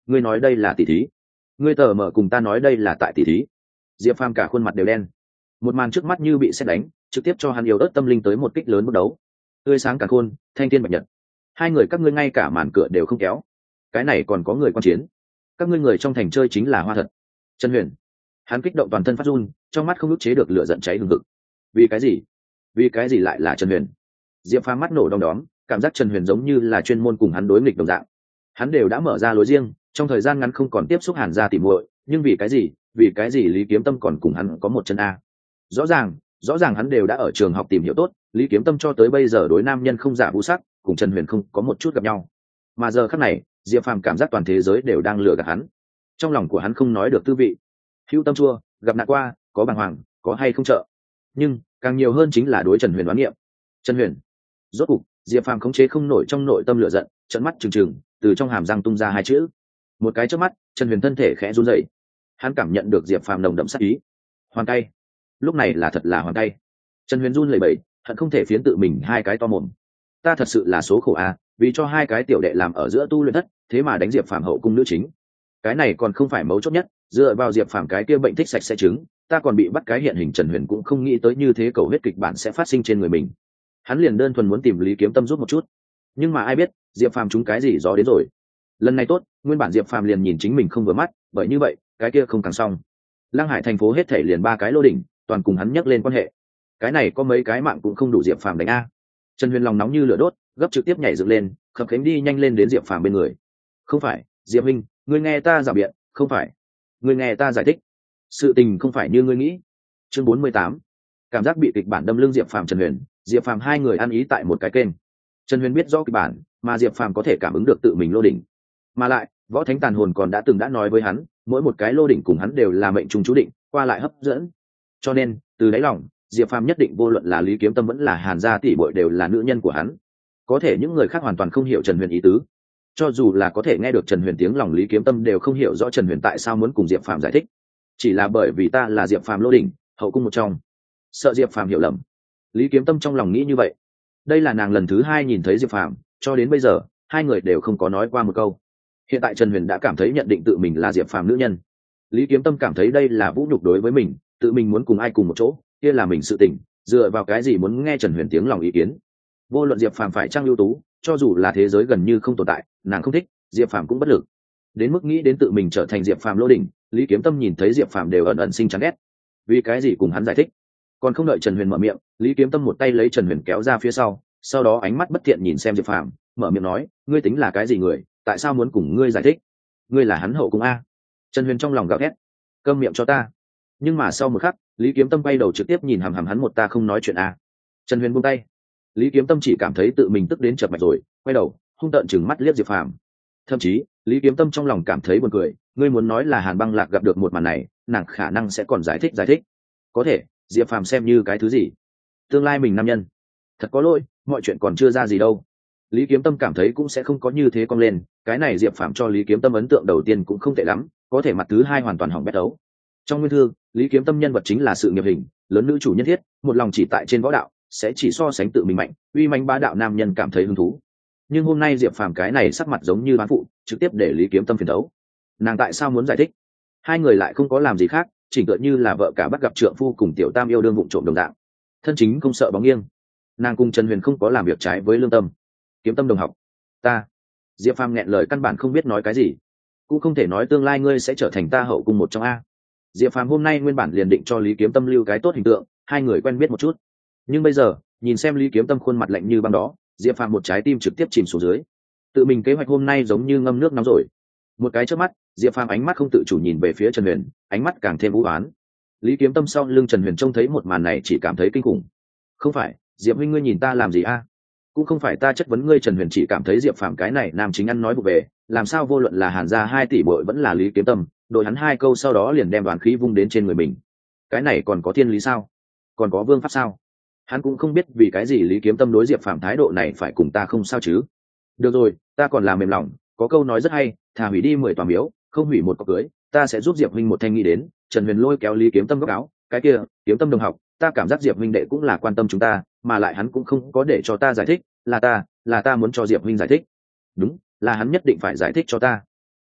S1: ngươi nói đây là tỷ thí? Ngươi tờ mở cùng ta nói đây là tại tỷ thí? Diệp Phàm cả khuôn mặt đều đen. Một màn trước mắt như bị sét đánh, trực tiếp cho hắn yếu ớt tâm linh tới một kích lớn bước đấu. Tươi sáng cả khôn, thanh thiên bạch nhật. Hai người các ngươi ngay cả màn cửa đều không kéo. Cái này còn có người quan chiến. Các ngươi người trong thành chơi chính là hoa thật. Trần Huyền, hắn kích động toàn thân phát run, trong mắt không ức chế được lửa giận cháy hừng hực. Vì cái gì? Vì cái gì lại là Trần Huyền? Diệp Phàm mắt nổ đom đóm, cảm giác Trần Huyền giống như là chuyên môn cùng hắn đối nghịch đồng dạng. Hắn đều đã mở ra lối riêng, trong thời gian ngắn không còn tiếp xúc Hàn gia tỉ muội, nhưng vì cái gì? Vì cái gì Lý Kiếm Tâm còn cùng hắn có một chân a? Rõ ràng, rõ ràng hắn đều đã ở trường học tìm hiểu tốt, Lý Kiếm Tâm cho tới bây giờ đối nam nhân không giả vũ sắc, cùng Trần Huyền không có một chút gặp nhau. Mà giờ khắc này, Diệp Phàm cảm giác toàn thế giới đều đang lừa gạt hắn. Trong lòng của hắn không nói được tư vị. Hữu tâm chua, gặp nạn qua, có bàng hoàng, có hay không trợ. Nhưng, càng nhiều hơn chính là đối Trần Huyền đoán nghiệm. Trần Huyền. Rốt cục, Diệp Phàm khống chế không nổi trong nội tâm lửa giận, trợn mắt trừng trừng, từ trong hàm răng tung ra hai chữ. Một cái chớp mắt, Trần Huyền thân thể khẽ run rẩy. Hắn cảm nhận được Diệp Phàm nồng đậm sát ý. Hoàn tay. Lúc này là thật là hoàn tay. Trần Huyền run lẩy bẩy, hận không thể phiến tự mình hai cái to mồm. Ta thật sự là số khổ a, vì cho hai cái tiểu đệ làm ở giữa tu luyện thất, thế mà đánh Diệp Phàm hậu cung nữ chính. Cái này còn không phải mấu chốt nhất, dựa vào Diệp Phàm cái kia bệnh thích sạch sẽ trứng, ta còn bị bắt cái hiện hình. Trần Huyền cũng không nghĩ tới như thế cầu huyết kịch bản sẽ phát sinh trên người mình. Hắn liền đơn thuần muốn tìm Lý Kiếm Tâm giúp một chút, nhưng mà ai biết Diệp Phàm trúng cái gì gió đến rồi. Lần này tốt, nguyên bản Diệp Phàm liền nhìn chính mình không vừa mắt, bởi như vậy cái kia không càng xong. Lăng Hải thành phố hết thể liền ba cái lô đỉnh, toàn cùng hắn nhắc lên quan hệ. Cái này có mấy cái mạng cũng không đủ Diệp Phàm đánh a. Trần Huyền lòng nóng như lửa đốt, gấp trực tiếp nhảy dựng lên, khập khiễng đi nhanh lên đến Diệp Phàm bên người. Không phải, Diệp huynh, ngươi nghe ta rào biện, không phải, ngươi nghe ta giải thích, sự tình không phải như ngươi nghĩ. Chương bốn mươi tám, cảm giác bị kịch bản đâm lưng. Diệp Phàm Trần Huyền, Diệp Phàm hai người ăn ý tại một cái kênh. Trần Huyền biết rõ kịch bản, mà Diệp Phàm có thể cảm ứng được tự mình lô đỉnh, mà lại Võ Thánh Tàn Hồn còn đã từng đã nói với hắn, mỗi một cái lô đỉnh cùng hắn đều là mệnh trùng chú định, qua lại hấp dẫn. Cho nên, từ đáy lòng, Diệp Phàm nhất định vô luận là Lý Kiếm Tâm vẫn là Hàn gia tỷ muội đều là nữ nhân của hắn. Có thể những người khác hoàn toàn không hiểu Trần Huyền ý tứ, cho dù là có thể nghe được Trần Huyền tiếng lòng, Lý Kiếm Tâm đều không hiểu rõ Trần Huyền tại sao muốn cùng Diệp Phàm giải thích. Chỉ là bởi vì ta là Diệp Phàm lô đỉnh, hậu cung một trong, sợ Diệp Phàm hiểu lầm. Lý Kiếm Tâm trong lòng nghĩ như vậy. Đây là nàng lần thứ hai nhìn thấy Diệp Phàm, cho đến bây giờ hai người đều không có nói qua một câu. Hiện tại Trần Huyền đã cảm thấy nhận định tự mình là Diệp Phàm nữ nhân. Lý Kiếm Tâm cảm thấy đây là vũ nhục đối với mình, tự mình muốn cùng ai cùng một chỗ, kia là mình sự tình, dựa vào cái gì muốn nghe Trần Huyền tiếng lòng ý kiến. Vô luận Diệp Phàm phải trang ưu tú, cho dù là thế giới gần như không tồn tại, nàng không thích, Diệp Phàm cũng bất lực. Đến mức nghĩ đến tự mình trở thành Diệp Phàm lô đỉnh, Lý Kiếm Tâm nhìn thấy Diệp Phàm đều ẩn ẩn sinh chán ghét. Vì cái gì cùng hắn giải thích? Còn không đợi Trần Huyền mở miệng, Lý Kiếm Tâm một tay lấy Trần Huyền kéo ra phía sau, sau đó ánh mắt bất thiện nhìn xem Diệp Phàm, mở miệng nói, ngươi tính là cái gì người, tại sao muốn cùng ngươi giải thích? Ngươi là hắn hậu cung a? Trần Huyền trong lòng gào thét, câm miệng cho ta. Nhưng mà sau một khắc, Lý Kiếm Tâm bay đầu trực tiếp nhìn hằm hằm hắn một ta không nói chuyện a. Trần Huyền buông tay. Lý Kiếm Tâm chỉ cảm thấy tự mình tức đến chợp mạch rồi, quay đầu hung tợn chừng mắt liếc Diệp Phàm. Thậm chí Lý Kiếm Tâm trong lòng cảm thấy buồn cười, ngươi muốn nói là Hàn Băng Lạc gặp được một màn này, nàng khả năng sẽ còn giải thích giải thích. Có thể Diệp Phàm xem như cái thứ gì? Tương lai mình nam nhân. Thật có lỗi, mọi chuyện còn chưa ra gì đâu. Lý Kiếm Tâm cảm thấy cũng sẽ không có như thế cong lên, cái này Diệp Phàm cho Lý Kiếm Tâm ấn tượng đầu tiên cũng không tệ lắm, có thể mặt thứ hai hoàn toàn hỏng bét đấu. Trong nguyên thư, Lý Kiếm Tâm nhân vật chính là sự nghiệp hình, lớn nữ chủ nhân thiết, một lòng chỉ tại trên võ đạo, sẽ chỉ so sánh tự mình mạnh, uy mãnh bá đạo nam nhân cảm thấy hứng thú. Nhưng hôm nay Diệp Phàm cái này sắc mặt giống như bán phụ, trực tiếp để Lý Kiếm Tâm phiền đấu. Nàng tại sao muốn giải thích? Hai người lại không có làm gì khác, chỉnh tựa như là vợ cả bắt gặp trượng phu cùng tiểu tam yêu đương vụng trộm đồng dạng. Thân chính không sợ bóng nghiêng. Nàng cùng Trần Huyền không có làm việc trái với lương tâm. Kiếm Tâm đồng học, ta. Diệp Phàm nghẹn lời căn bản không biết nói cái gì, cũng không thể nói tương lai ngươi sẽ trở thành ta hậu cung một trong a. Diệp Phàm hôm nay nguyên bản liền định cho Lý Kiếm Tâm lưu cái tốt hình tượng, hai người quen biết một chút. Nhưng bây giờ, nhìn xem Lý Kiếm Tâm khuôn mặt lạnh như băng đó, Diệp Phàm một trái tim trực tiếp chìm xuống dưới. Tự mình kế hoạch hôm nay giống như ngâm nước nóng rồi. Một cái chớp mắt, Diệp Phàm ánh mắt không tự chủ nhìn về phía Trần Huyền, ánh mắt càng thêm u ám. Lý Kiếm Tâm sau lưng Trần Huyền trông thấy một màn này chỉ cảm thấy kinh khủng. Không phải, Diệp huynh ngươi nhìn ta làm gì a? Cũng không phải ta chất vấn ngươi. Trần Huyền chỉ cảm thấy Diệp Phàm cái này nam chính ăn nói vụ về, làm sao vô luận là Hàn gia hai tỷ bội vẫn là Lý Kiếm Tâm, đội hắn hai câu sau đó liền đem đoán khí vung đến trên người mình. Cái này còn có thiên lý sao? Còn có vương pháp sao? Hắn cũng không biết vì cái gì Lý Kiếm Tâm đối Diệp Phàm thái độ này phải cùng ta không sao chứ. Được rồi, ta còn làm mềm lòng, có câu nói rất hay, thà hủy đi mười tòa miếu, không hủy một cọc cưới, ta sẽ giúp Diệp huynh một thanh nghĩ đến. Trần Huyền lôi kéo Lý Kiếm Tâm góc áo, cái kia, Kiếm Tâm đồng học, ta cảm giác Diệp huynh đệ cũng là quan tâm chúng ta, mà lại hắn cũng không có để cho ta giải thích, là ta, là ta muốn cho Diệp huynh giải thích. Đúng, là hắn nhất định phải giải thích cho ta.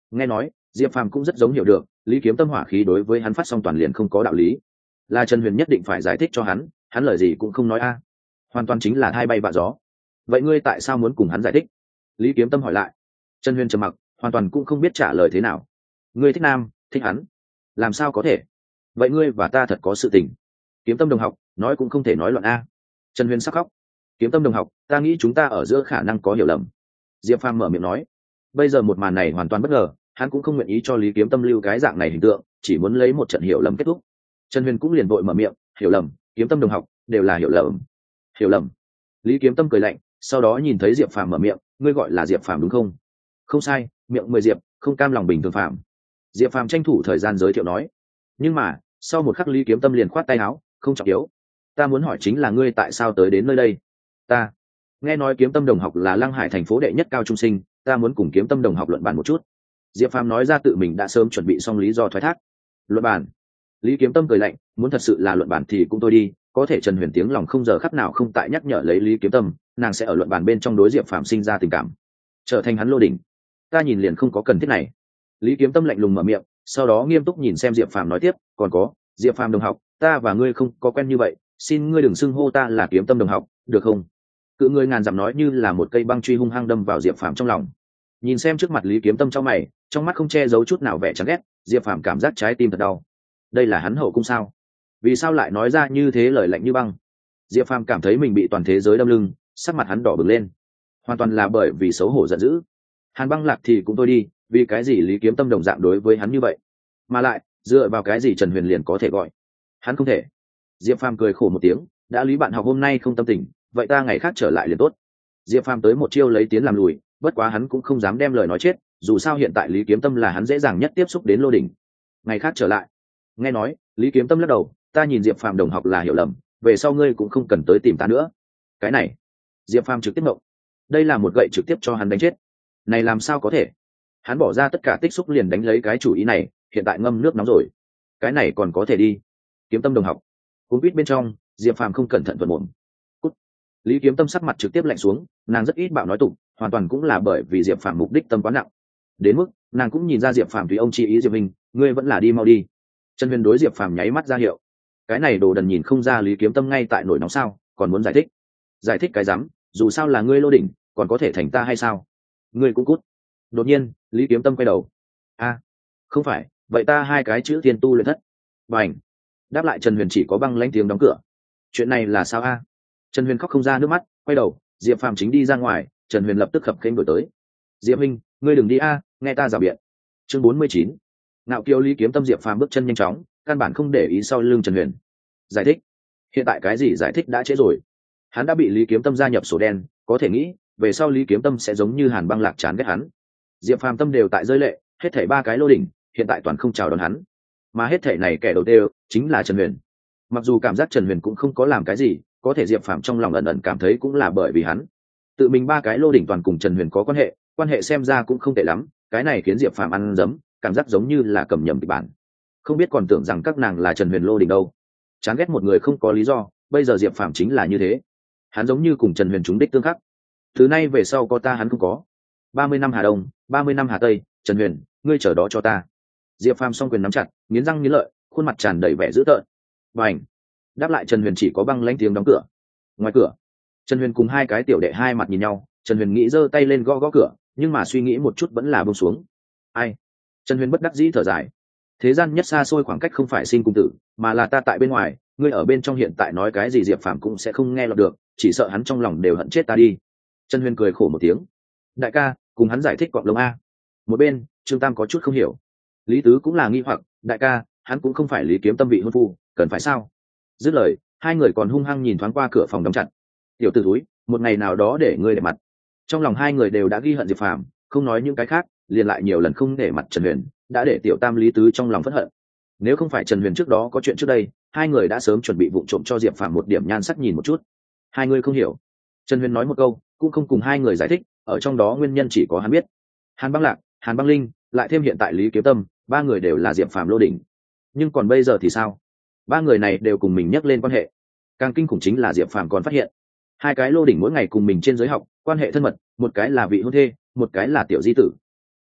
S1: Nghe nói diệp phàm cũng rất giống hiểu được lý kiếm tâm hỏa khí đối với hắn phát xong toàn liền không có đạo lý, là Trần Huyền nhất định phải giải thích cho hắn, hắn lời gì cũng không nói a, hoàn toàn chính là hai bay vạ gió. Vậy ngươi tại sao muốn cùng hắn giải thích? Lý kiếm tâm hỏi lại. Trần Huyền trầm mặc, hoàn toàn cũng không biết trả lời thế nào. Ngươi thích nam, thích hắn, làm sao có thể? Vậy ngươi và ta thật có sự tình. Kiếm tâm đồng học, nói cũng không thể nói loạn a. Trần Huyền sắc khóc. Kiếm tâm đồng học, ta nghĩ chúng ta ở giữa khả năng có hiểu lầm. Diệp Phàm mở miệng nói. Bây giờ một màn này hoàn toàn bất ngờ, hắn cũng không nguyện ý cho Lý kiếm tâm lưu cái dạng này hình tượng, chỉ muốn lấy một trận hiểu lầm kết thúc. Trần Huyền cũng liền vội mở miệng, hiểu lầm, kiếm tâm đồng học, đều là hiểu lầm. Hiểu lầm. Lý kiếm tâm cười lạnh, sau đó nhìn thấy Diệp Phàm mở miệng, ngươi gọi là Diệp Phàm đúng không? Không sai, miệng mười Diệp, không cam lòng bình thường Phàm. Diệp Phàm tranh thủ thời gian giới thiệu nói. Nhưng mà sau một khắc Lý kiếm tâm liền khoát tay áo, không trọng yếu. Ta muốn hỏi chính là ngươi tại sao tới đến nơi đây? Ta nghe nói kiếm tâm đồng học là Lăng Hải thành phố đệ nhất cao trung sinh, ta muốn cùng kiếm tâm đồng học luận bàn một chút. Diệp Phàm nói ra tự mình đã sớm chuẩn bị xong lý do thoái thác. Luận bàn? Lý kiếm tâm cười lạnh, muốn thật sự là luận bàn thì cũng tôi đi, có thể Trần Huyền tiếng lòng không giờ khắc nào không tại nhắc nhở lấy Lý kiếm tâm, nàng sẽ ở luận bàn bên trong đối Diệp Phàm sinh ra tình cảm, trở thành hắn lô đỉnh. Ta nhìn liền không có cần thiết này. Lý kiếm tâm lạnh lùng mở miệng, sau đó nghiêm túc nhìn xem Diệp Phàm nói tiếp, còn có, Diệp Phàm đồng học, ta và ngươi không có quen như vậy, xin ngươi đừng xưng hô ta là kiếm tâm đồng học, được không? Cự người ngàn dặm nói như là một cây băng truy hung hăng đâm vào Diệp Phàm trong lòng. Nhìn xem trước mặt Lý kiếm tâm trong mày, trong mắt không che giấu chút nào vẻ chán ghét, Diệp Phàm cảm giác trái tim thật đau. Đây là hắn hậu cung sao? Vì sao lại nói ra như thế lời lạnh như băng? Diệp Phàm cảm thấy mình bị toàn thế giới đâm lưng, sắc mặt hắn đỏ bừng lên, hoàn toàn là bởi vì xấu hổ giận dữ. Hàn Băng Lạc thì cũng thôi đi, vì cái gì Lý kiếm tâm đồng dạng đối với hắn như vậy, mà lại dựa vào cái gì Trần Huyền liền có thể gọi hắn không thể? Diệp Phàm cười khổ một tiếng, đã Lý bạn học hôm nay không tâm tình, vậy ta ngày khác trở lại liền tốt. Diệp Phàm tới một chiêu lấy tiến làm lùi, bất quá hắn cũng không dám đem lời nói chết, dù sao hiện tại Lý kiếm tâm là hắn dễ dàng nhất tiếp xúc đến lô đỉnh. Ngày khác trở lại? Nghe nói Lý kiếm tâm lắc đầu, ta nhìn Diệp Phàm đồng học là hiểu lầm, về sau ngươi cũng không cần tới tìm ta nữa. Cái này, Diệp Phàm trực tiếp ngộng, đây là một gậy trực tiếp cho hắn đánh chết. Này làm sao có thể? Hắn bỏ ra tất cả tích xúc liền đánh lấy cái chủ ý này, hiện tại ngâm nước nóng rồi, cái này còn có thể đi? Kiếm tâm đồng học. Cuốn quýt bên trong, Diệp Phàm không cẩn thận thuận muộn. Cút. Lý kiếm tâm sắc mặt trực tiếp lạnh xuống, nàng rất ít bạo nói tục, hoàn toàn cũng là bởi vì Diệp Phàm mục đích tâm quá nặng, đến mức nàng cũng nhìn ra Diệp Phàm tùy ông chi ý Diệp Minh, ngươi vẫn là đi mau đi. Trần Huyền đối Diệp Phàm nháy mắt ra hiệu. Cái này đồ đần nhìn không ra Lý kiếm tâm ngay tại nổi nóng sao, còn muốn giải thích? Giải thích cái rắm, dù sao là ngươi lô đỉnh, còn có thể thành ta hay sao? Ngươi cũng cút. Đột nhiên Lý kiếm tâm quay đầu. A, không phải, vậy ta hai cái chữ thiên tu luyện thất. Bành. Đáp lại Trần Huyền chỉ có băng lãnh tiếng đóng cửa. Chuyện này là sao a? Trần Huyền khóc không ra nước mắt, quay đầu, Diệp Phàm chính đi ra ngoài, Trần Huyền lập tức khập khênh đổi tới. Diệp Minh, ngươi đừng đi a, nghe ta rào biện. Chương bốn mươi chín. Nạo kiêu Lý kiếm tâm. Diệp Phàm bước chân nhanh chóng, căn bản không để ý sau lưng Trần Huyền. Giải thích? Hiện tại cái gì giải thích đã trễ rồi. Hắn đã bị Lý kiếm tâm gia nhập sổ đen, có thể nghĩ về sau Lý kiếm tâm sẽ giống như Hàn Băng Lạc chán ghét hắn. Diệp Phàm tâm đều tại rơi lệ, hết thảy ba cái lô đỉnh hiện tại toàn không chào đón hắn, mà hết thảy này kẻ đầu tiên chính là Trần Huyền. Mặc dù cảm giác Trần Huyền cũng không có làm cái gì, có thể Diệp Phàm trong lòng ẩn ẩn cảm thấy cũng là bởi vì hắn tự mình ba cái lô đỉnh toàn cùng Trần Huyền có quan hệ, quan hệ xem ra cũng không tệ lắm, cái này khiến Diệp Phàm ăn dấm, cảm giác giống như là cầm nhầm kịch bản, không biết còn tưởng rằng các nàng là Trần Huyền lô đỉnh đâu. Chán ghét một người không có lý do, bây giờ Diệp Phàm chính là như thế, hắn giống như cùng Trần Huyền trúng đích tương khắc. Thứ nay về sau có ta hắn không có. Ba mươi năm Hà Đông, ba mươi năm Hà Tây, Trần Huyền, ngươi chờ đó cho ta. Diệp Phàm song quyền nắm chặt, nghiến răng nghiến lợi, khuôn mặt tràn đầy vẻ dữ tợn. Bành. Đáp lại Trần Huyền chỉ có băng lãnh tiếng đóng cửa. Ngoài cửa, Trần Huyền cùng hai cái tiểu đệ hai mặt nhìn nhau, Trần Huyền nghĩ giơ tay lên gõ gõ cửa, nhưng mà suy nghĩ một chút vẫn là buông xuống. Ai? Trần Huyền bất đắc dĩ thở dài. Thế gian nhất xa xôi khoảng cách không phải sinh cung tử, mà là ta tại bên ngoài, ngươi ở bên trong hiện tại nói cái gì Diệp Phàm cũng sẽ không nghe lọt được, chỉ sợ hắn trong lòng đều hận chết ta đi. Trần Huyền cười khổ một tiếng. Đại ca, cùng hắn giải thích quặng lông a. Một bên Trương Tam có chút không hiểu, Lý Tứ cũng là nghi hoặc, đại ca, hắn cũng không phải Lý kiếm tâm vị hôn phu, cần phải sao? Dứt lời, hai người còn hung hăng nhìn thoáng qua cửa phòng đóng chặt. Tiểu tử túi, một ngày nào đó để ngươi để mặt. Trong lòng hai người đều đã ghi hận Diệp Phàm, không nói những cái khác, liền lại nhiều lần không để mặt Trần Huyền, đã để Tiểu Tam Lý Tứ trong lòng phẫn hận. Nếu không phải Trần Huyền trước đó có chuyện trước đây, hai người đã sớm chuẩn bị vụng trộm cho Diệp Phàm một điểm nhan sắc nhìn một chút. Hai người không hiểu. Trần Huyền nói một câu, cũng không cùng hai người giải thích, ở trong đó nguyên nhân chỉ có hắn biết. Hàn Băng Lạc, Hàn Băng Linh, lại thêm hiện tại Lý kiếm tâm, ba người đều là Diệp Phàm lô đỉnh. Nhưng còn bây giờ thì sao? Ba người này đều cùng mình nhắc lên quan hệ. Càng kinh khủng chính là Diệp Phàm còn phát hiện, hai cái lô đỉnh mỗi ngày cùng mình trên giới học, quan hệ thân mật, một cái là vị hôn thê, một cái là tiểu di tử.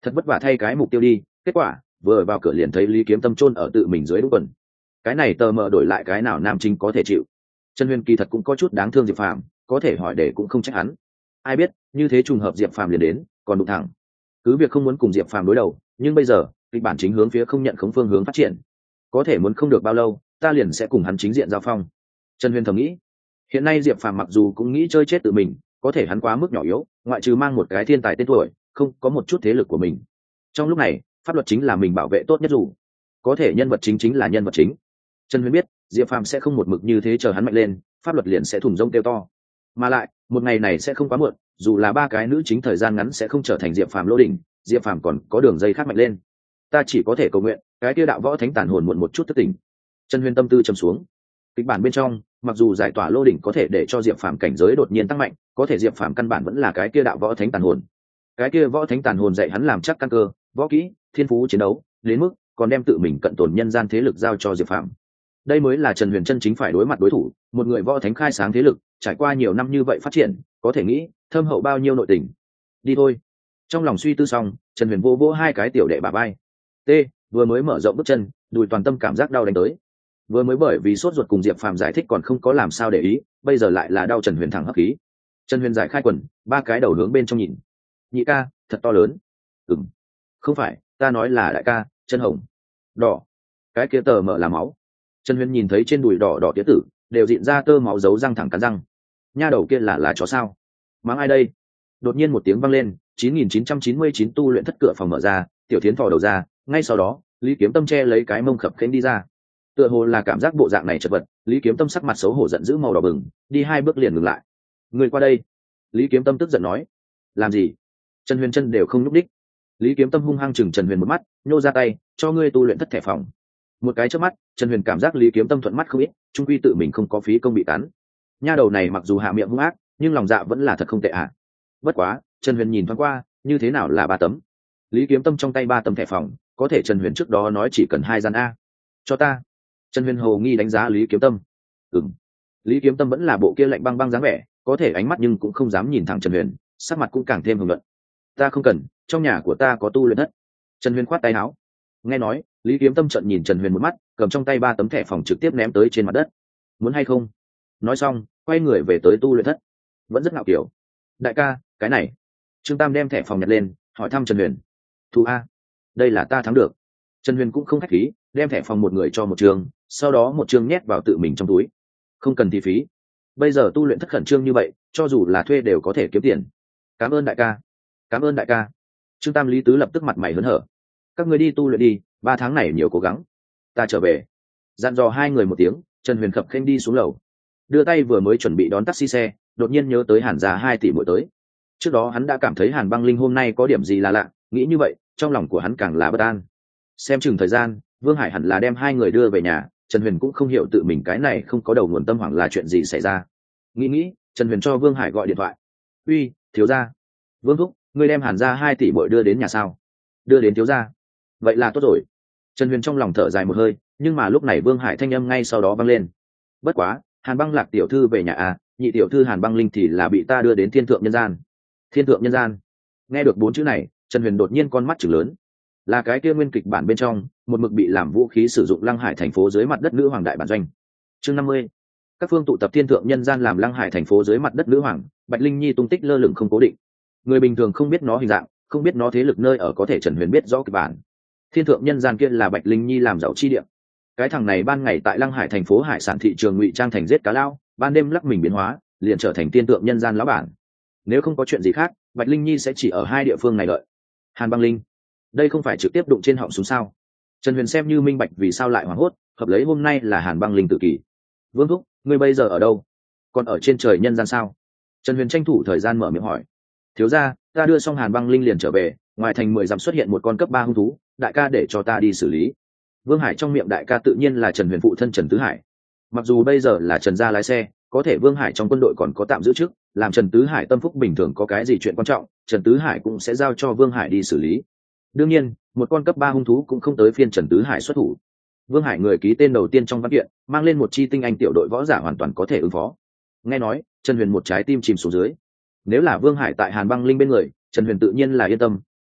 S1: thật vất vả thay cái mục tiêu đi, kết quả vừa vào cửa liền thấy Lý Kiếm Tâm chôn ở tự mình dưới đúng quần. Cái này tờ mờ đổi lại cái nào nam chính có thể chịu. Trần Huyền kỳ thật cũng có chút đáng thương Diệp Phàm, có thể hỏi để cũng không trách hắn. Ai biết như thế trùng hợp Diệp Phàm liền đến, còn đụng thẳng. Cứ việc không muốn cùng Diệp Phàm đối đầu, nhưng bây giờ kịch bản chính hướng phía không nhận khống phương hướng phát triển, có thể muốn không được bao lâu ta liền sẽ cùng hắn chính diện giao phong. Trần Huyền thầm nghĩ. Hiện nay Diệp Phàm mặc dù cũng nghĩ chơi chết tự mình, có thể hắn quá mức nhỏ yếu, ngoại trừ mang một cái thiên tài tên tuổi, không có một chút thế lực của mình. Trong lúc này pháp luật chính là mình bảo vệ tốt nhất, dù có thể nhân vật chính chính là nhân vật chính. Trần Huyền biết Diệp Phàm sẽ không một mực như thế chờ hắn mạnh lên, pháp luật liền sẽ thủng rông kêu to. Mà lại một ngày này sẽ không quá muộn, dù là ba cái nữ chính thời gian ngắn sẽ không trở thành Diệp Phàm lô đỉnh, Diệp Phàm còn có đường dây khác mạnh lên. Ta chỉ có thể cầu nguyện cái kia đạo võ thánh tàn hồn muộn một chút thất tỉnh. Trần Huyền tâm tư trầm xuống. Kịch bản bên trong mặc dù giải tỏa lô đỉnh có thể để cho Diệp Phàm cảnh giới đột nhiên tăng mạnh, có thể Diệp Phàm căn bản vẫn là cái kia đạo võ thánh tàn hồn. Cái kia võ thánh tàn hồn dạy hắn làm chắc căn cơ, võ kỹ, thiên phú chiến đấu, đến mức còn đem tự mình cận tồn nhân gian thế lực giao cho Diệp Phàm. Đây mới là Trần Huyền chân chính phải đối mặt đối thủ, một người võ thánh khai sáng thế lực, trải qua nhiều năm như vậy phát triển, có thể nghĩ thâm hậu bao nhiêu nội tình. Đi thôi. Trong lòng suy tư xong, Trần Huyền vô vỗ hai cái tiểu đệ bả vai. T, vừa mới mở rộng bước chân, đùi toàn tâm cảm giác đau đánh tới. Vừa mới bởi vì sốt ruột cùng Diệp Phàm giải thích còn không có làm sao để ý, bây giờ lại là đau Trần Huyền thẳng hấp khí. Trần Huyền giải khai quần, ba cái đầu hướng bên trong nhìn. Nhị ca, thật to lớn. Ừm. Không phải, ta nói là đại ca, chân hồng. Đỏ. Cái kia tờ mở là máu. Trần Huyền nhìn thấy trên đùi đỏ đỏ tía tử, đều dịn ra tơ máu dấu răng thẳng cắn răng. Nha đầu kia là là chó sao? Mắng ai đây? Đột nhiên một tiếng vang lên, chín nghìn chín trăm chín mươi chín tu luyện thất cửa phòng mở ra, Tiểu Thiến thò đầu ra, ngay sau đó, Lý Kiếm Tâm che lấy cái mông khập khênh đi ra. Tựa hồ là cảm giác bộ dạng này chật vật, Lý Kiếm Tâm sắc mặt xấu hổ giận dữ màu đỏ bừng, đi hai bước liền ngừng lại. Người qua đây. Lý Kiếm Tâm tức giận nói. Làm gì? Trần Huyền chân đều không nhúc đích. Lý Kiếm Tâm hung hăng chừng Trần Huyền một mắt, nhô ra tay, cho ngươi tu luyện thất thẻ phòng. Một cái chớp mắt, Trần Huyền cảm giác Lý Kiếm Tâm thuận mắt không ít, trung quy tự mình không có phí công bị cắn. Nha đầu này mặc dù hạ miệng hung ác, nhưng lòng dạ vẫn là thật không tệ ạ. À. Bất quá, Trần Huyền nhìn thoáng qua, như thế nào là ba tấm? Lý Kiếm Tâm trong tay ba tấm thẻ phòng, có thể Trần Huyền trước đó nói chỉ cần hai gian a. Cho ta. Trần Huyền hồ nghi đánh giá Lý Kiếm Tâm. Ừm. Lý Kiếm Tâm vẫn là bộ kia lạnh băng băng dáng vẻ, có thể ánh mắt nhưng cũng không dám nhìn thẳng Trần Huyền, sắc mặt cũng càng thêm hùng luận. Ta không cần, trong nhà của ta có tu luyện thất. Trần Huyền khoát tay áo. Nghe nói, Lý Kiếm Tâm trợn nhìn Trần Huyền một mắt, cầm trong tay ba tấm thẻ phòng trực tiếp ném tới trên mặt đất. Muốn hay không? Nói xong, quay người về tới tu luyện thất. Vẫn rất ngạo kiểu. Đại ca, cái này. Trương Tam đem thẻ phòng nhặt lên, hỏi thăm Trần Huyền. Thu a, đây là ta thắng được. Trần Huyền cũng không khách khí, đem thẻ phòng một người cho một trường, sau đó một trường nhét vào tự mình trong túi. Không cần thì phí. Bây giờ tu luyện thất khẩn trương như vậy, cho dù là thuê đều có thể kiếm tiền. Cảm ơn đại ca. Cảm ơn đại ca. Trương Tam Lý Tứ lập tức mặt mày hớn hở. Các người đi tu luyện đi, ba tháng này nhiều cố gắng. Ta trở về. Dặn dò hai người một tiếng, Trần Huyền khập khênh đi xuống lầu. Đưa tay vừa mới chuẩn bị đón taxi xe, đột nhiên nhớ tới Hàn gia hai tỷ muội tới. Trước đó hắn đã cảm thấy Hàn Băng Linh hôm nay có điểm gì là lạ, nghĩ như vậy, trong lòng của hắn càng là bất an. Xem chừng thời gian, Vương Hải hẳn là đem hai người đưa về nhà, Trần Huyền cũng không hiểu tự mình cái này không có đầu nguồn tâm hoảng là chuyện gì xảy ra. Nghĩ nghĩ, Trần Huyền cho Vương Hải gọi điện thoại. Uy, thiếu gia. Vương thúc, ngươi đem Hàn gia hai tỷ muội đưa đến nhà sao? Đưa đến thiếu gia. Vậy là tốt rồi. Trần Huyền trong lòng thở dài một hơi, nhưng mà lúc này Vương Hải thanh âm ngay sau đó vang lên. Bất quá, Hàn Băng Lạc tiểu thư về nhà à, nhị tiểu thư Hàn Băng Linh thì là bị ta đưa đến thiên thượng nhân gian. Thiên thượng nhân gian. Nghe được bốn chữ này, Trần Huyền đột nhiên con mắt trừng lớn. Là cái kia nguyên kịch bản bên trong, một mực bị làm vũ khí sử dụng Lăng Hải thành phố dưới mặt đất nữ hoàng đại bản doanh. Chương năm mươi. Các phương tụ tập thiên thượng nhân gian làm Lăng Hải thành phố dưới mặt đất nữ hoàng, Bạch Linh Nhi tung tích lơ lửng không cố định. Người bình thường không biết nó hình dạng, không biết nó thế lực nơi ở, có thể Trần Huyền biết rõ kịch bản. Thiên thượng nhân gian kia là Bạch Linh Nhi làm giàu chi địa. Cái thằng này ban ngày tại Lăng Hải thành phố hải sản thị trường ngụy trang thành giết cá lao, ban đêm lắc mình biến hóa, liền trở thành thiên thượng nhân gian lão bản. Nếu không có chuyện gì khác, Bạch Linh Nhi sẽ chỉ ở hai địa phương này đợi. Hàn Băng Linh, đây không phải trực tiếp đụng trên họng súng sao? Trần Huyền xem như minh bạch vì sao lại hoảng hốt, hợp lấy hôm nay là Hàn Băng Linh tự kỷ. Vương thúc, ngươi bây giờ ở đâu? Còn ở trên trời nhân gian sao? Trần Huyền tranh thủ thời gian mở miệng hỏi. Thiếu gia, ta đưa xong Hàn Băng Linh liền trở về, ngoài thành mười dặm xuất hiện một con cấp ba hung thú, đại ca để cho ta đi xử lý. Vương Hải trong miệng đại ca tự nhiên là Trần Huyền phụ thân Trần Tứ Hải. Mặc dù bây giờ là Trần gia lái xe, có thể Vương Hải trong quân đội còn có tạm giữ chức, làm Trần Tứ Hải tâm phúc bình thường có cái gì chuyện quan trọng, Trần Tứ Hải cũng sẽ giao cho Vương Hải đi xử lý. Đương nhiên, một con cấp ba hung thú cũng không tới phiên Trần Tứ Hải xuất thủ. Vương Hải người ký tên đầu tiên trong văn kiện, mang lên một chi tinh anh tiểu đội võ giả hoàn toàn có thể ứng phó. Nghe nói, Trần Huyền một trái tim chìm xuống dưới. Nếu là Vương Hải tại Hàn Băng Linh bên người, Trần Huyền tự nhiên là yên tâm,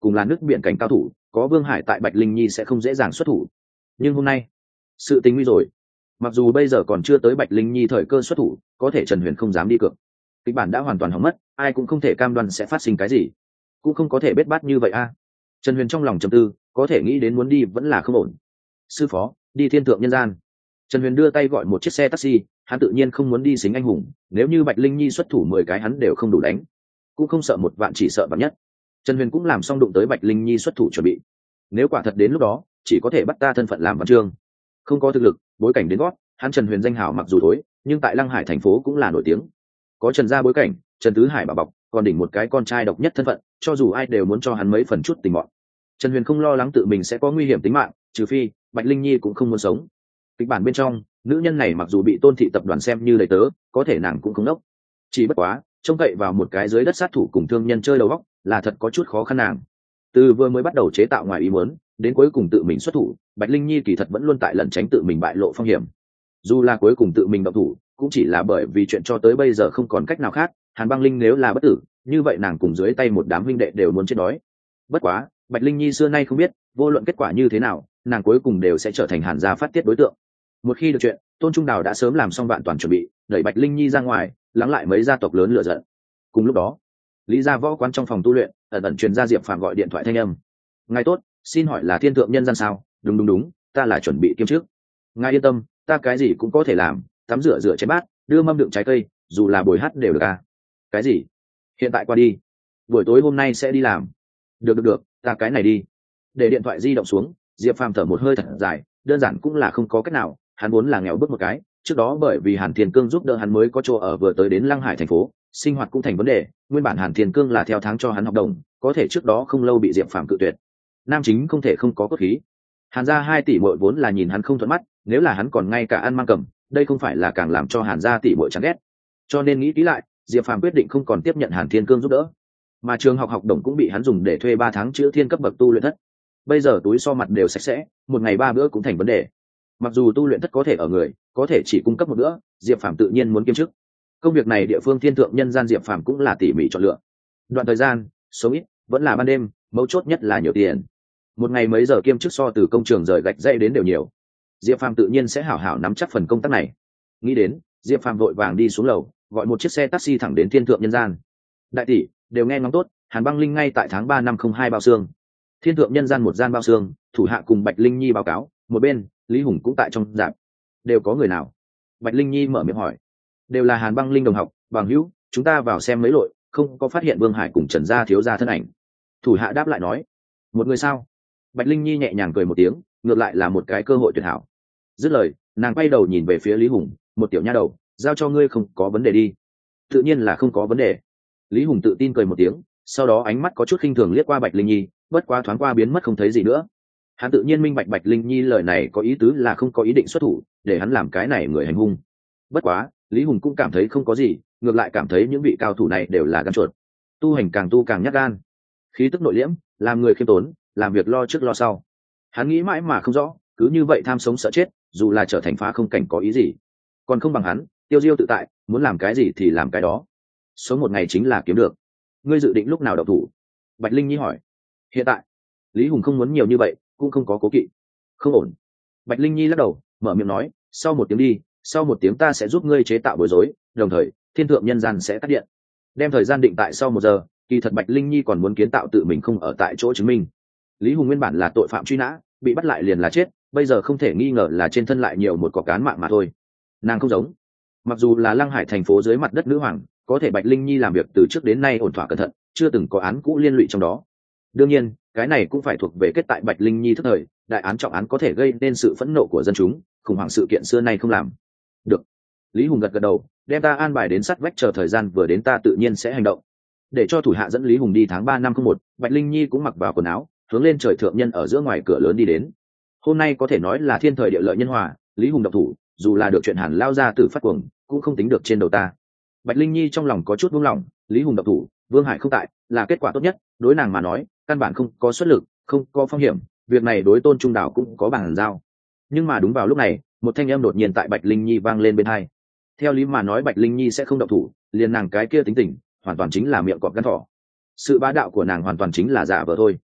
S1: cùng là nước biển cảnh cao thủ, có Vương Hải tại Bạch Linh Nhi sẽ không dễ dàng xuất thủ. Nhưng hôm nay sự tình nguy rồi. Mặc dù bây giờ còn chưa tới Bạch Linh Nhi thời cơ xuất thủ, có thể Trần Huyền không dám đi cược. Kịch bản đã hoàn toàn hỏng mất, ai cũng không thể cam đoan sẽ phát sinh cái gì, cũng không có thể bết bát như vậy a. Trần Huyền trong lòng trầm tư, có thể nghĩ đến muốn đi vẫn là không ổn. Sư phó, đi thiên thượng nhân gian. Trần Huyền đưa tay gọi một chiếc xe taxi, hắn tự nhiên không muốn đi xính anh hùng, nếu như Bạch Linh Nhi xuất thủ mười cái hắn đều không đủ đánh, cũng không sợ một vạn, chỉ sợ vạn nhất. Trần Huyền cũng làm xong đụng tới Bạch Linh Nhi xuất thủ chuẩn bị, nếu quả thật đến lúc đó chỉ có thể bắt ta thân phận làm văn chương, không có thực lực, bối cảnh đến gót, hắn Trần Huyền danh hảo mặc dù thối, nhưng tại Lăng Hải thành phố cũng là nổi tiếng, có Trần gia bối cảnh, Trần Tứ Hải bảo bọc, còn đỉnh một cái con trai độc nhất thân phận, cho dù ai đều muốn cho hắn mấy phần chút tình mọn. Trần Huyền không lo lắng tự mình sẽ có nguy hiểm tính mạng, trừ phi Bạch Linh Nhi cũng không muốn sống. Kịch bản bên trong, nữ nhân này mặc dù bị Tôn thị tập đoàn xem như đầy tớ, có thể nàng cũng không đốc, chỉ bất quá trông cậy vào một cái dưới đất sát thủ cùng thương nhân chơi đầu óc là thật có chút khó khăn nàng. Từ vừa mới bắt đầu chế tạo ngoài ý muốn, đến cuối cùng tự mình xuất thủ, Bạch Linh Nhi kỳ thật vẫn luôn tại lẩn tránh tự mình bại lộ phong hiểm. Dù là cuối cùng tự mình động thủ, cũng chỉ là bởi vì chuyện cho tới bây giờ không còn cách nào khác. Hàn Băng Linh nếu là bất tử, như vậy nàng cùng dưới tay một đám huynh đệ đều muốn chết đói. Bất quá, Bạch Linh Nhi xưa nay không biết, vô luận kết quả như thế nào, nàng cuối cùng đều sẽ trở thành Hàn gia phát tiết đối tượng. Một khi được chuyện, Tôn Trung Đào đã sớm làm xong vạn toàn chuẩn bị, đẩy Bạch Linh Nhi ra ngoài, lắng lại mấy gia tộc lớn lựa giận. Cùng lúc đó, Lý gia võ quán trong phòng tu luyện, ẩn ẩn truyền ra Diệp Phàm gọi điện thoại thanh âm. "Ngài tốt, xin hỏi là thiên thượng nhân gian sao?" "Đúng đúng đúng, ta là chuẩn bị kiêm trước." "Ngài yên tâm, ta cái gì cũng có thể làm, tắm rửa rửa chén bát, đưa mâm đựng trái cây, dù là bồi hát đều được à?" "Cái gì? Hiện tại qua đi, buổi tối hôm nay sẽ đi làm." "Được được được, ta cái này đi." Để điện thoại di động xuống, Diệp Phàm thở một hơi thật dài, đơn giản cũng là không có cách nào, hắn vốn là nghèo bước một cái, trước đó bởi vì Hàn Thiên Cương giúp đỡ hắn mới có chỗ ở, vừa tới đến Lăng Hải thành phố, sinh hoạt cũng thành vấn đề. Nguyên bản Hàn Thiên Cương là theo tháng cho hắn học đồng, có thể trước đó không lâu bị Diệp Phàm cự tuyệt. Nam chính không thể không có cốt khí. Hàn gia hai tỷ muội vốn là nhìn hắn không thuận mắt, nếu là hắn còn ngay cả ăn mang cầm, đây không phải là càng làm cho Hàn gia tỷ muội chán ghét. Cho nên nghĩ kỹ lại, Diệp Phàm quyết định không còn tiếp nhận Hàn Thiên Cương giúp đỡ, mà trường học học đồng cũng bị hắn dùng để thuê ba tháng chữa thiên cấp bậc tu luyện thất. Bây giờ túi so mặt đều sạch sẽ, một ngày ba bữa cũng thành vấn đề. Mặc dù tu luyện thất có thể ở người, có thể chỉ cung cấp một bữa, Diệp Phàm tự nhiên muốn kiêm chức. Công việc này địa phương thiên thượng nhân gian Diệp Phàm cũng là tỉ mỉ chọn lựa. Đoạn thời gian sống ít, vẫn là ban đêm, mấu chốt nhất là nhiều tiền. Một ngày mấy giờ kiêm chức so từ công trường rời gạch dây đến đều nhiều. Diệp Phàm tự nhiên sẽ hảo hảo nắm chắc phần công tác này. Nghĩ đến, Diệp Phàm vội vàng đi xuống lầu, gọi một chiếc xe taxi thẳng đến thiên thượng nhân gian. "Đại tỷ, đều nghe ngóng tốt, Hàn Băng Linh ngay tại tháng ba năm không hai bao xương. Thiên thượng nhân gian một gian bao xương, thủ hạ cùng Bạch Linh Nhi báo cáo, một bên Lý Hùng cũng tại trong rạp. Đều có người nào?" Bạch Linh Nhi mở miệng hỏi. "Đều là Hàn Băng Linh đồng học, bằng hữu, chúng ta vào xem mấy lội, không có phát hiện Vương Hải cùng Trần gia thiếu gia thân ảnh." Thủ hạ đáp lại nói. "Một người sao?" Bạch Linh Nhi nhẹ nhàng cười một tiếng, ngược lại là một cái cơ hội tuyệt hảo. Dứt lời, nàng quay đầu nhìn về phía Lý Hùng, "Một tiểu nha đầu, giao cho ngươi không có vấn đề đi." "Tự nhiên là không có vấn đề." Lý Hùng tự tin cười một tiếng, sau đó ánh mắt có chút khinh thường liếc qua Bạch Linh Nhi, bất quá thoáng qua biến mất không thấy gì nữa. Hắn tự nhiên minh bạch Bạch Linh Nhi lời này có ý tứ là không có ý định xuất thủ, để hắn làm cái này người hành hung. Bất quá, Lý Hùng cũng cảm thấy không có gì, ngược lại cảm thấy những vị cao thủ này đều là gan chuột. Tu hành càng tu càng nhát gan, khí tức nội liễm, làm người khiêm tốn, làm việc lo trước lo sau. Hắn nghĩ mãi mà không rõ, cứ như vậy tham sống sợ chết, dù là trở thành phá không cảnh có ý gì, còn không bằng hắn tiêu diêu tự tại, muốn làm cái gì thì làm cái đó. Sống một ngày chính là kiếm được. "Ngươi dự định lúc nào động thủ?" Bạch Linh Nhi hỏi. "Hiện tại." Lý Hùng không muốn nhiều như vậy, cũng không có cố kỵ. "Không ổn." Bạch Linh Nhi lắc đầu, mở miệng nói, "Sau một tiếng đi, sau một tiếng ta sẽ giúp ngươi chế tạo bối rối, đồng thời thiên thượng nhân gian sẽ tắt điện." Đem thời gian định tại sau một giờ, kỳ thật Bạch Linh Nhi còn muốn kiến tạo tự mình không ở tại chỗ chứng minh. Lý Hùng nguyên bản là tội phạm truy nã, bị bắt lại liền là chết, bây giờ không thể nghi ngờ là trên thân lại nhiều một cọc cán mạng mà thôi. Nàng không giống, mặc dù là Lăng Hải thành phố dưới mặt đất nữ hoàng, có thể Bạch Linh Nhi làm việc từ trước đến nay ổn thỏa cẩn thận, chưa từng có án cũ liên lụy trong đó. Đương nhiên, cái này cũng phải thuộc về kết tại Bạch Linh Nhi thức thời, đại án trọng án có thể gây nên sự phẫn nộ của dân chúng, khủng hoảng sự kiện xưa nay không làm được. Lý Hùng gật gật đầu, đem ta an bài đến sát vách, chờ thời gian vừa đến ta tự nhiên sẽ hành động. Để cho thủ hạ dẫn Lý Hùng đi tháng ba năm không một, Bạch Linh Nhi cũng mặc vào quần áo, hướng lên trời thượng nhân ở giữa ngoài cửa lớn đi đến. Hôm nay có thể nói là thiên thời địa lợi nhân hòa, Lý Hùng độc thủ, dù là được chuyện Hàn lao ra từ phát cuồng, cũng không tính được trên đầu ta. Bạch Linh Nhi trong lòng có chút buông lỏng, Lý Hùng độc thủ, Vương Hải không tại, là kết quả tốt nhất, đối nàng mà nói, căn bản không có xuất lực, không có phong hiểm, việc này đối Tôn Trung Đào cũng có bàn giao. Nhưng mà đúng vào lúc này, một thanh âm đột nhiên tại Bạch Linh Nhi vang lên bên tai. Theo lý mà nói Bạch Linh Nhi sẽ không động thủ, liền nàng cái kia tính tình, hoàn toàn chính là miệng cọp gan thỏ. Sự bá đạo của nàng hoàn toàn chính là giả vờ thôi.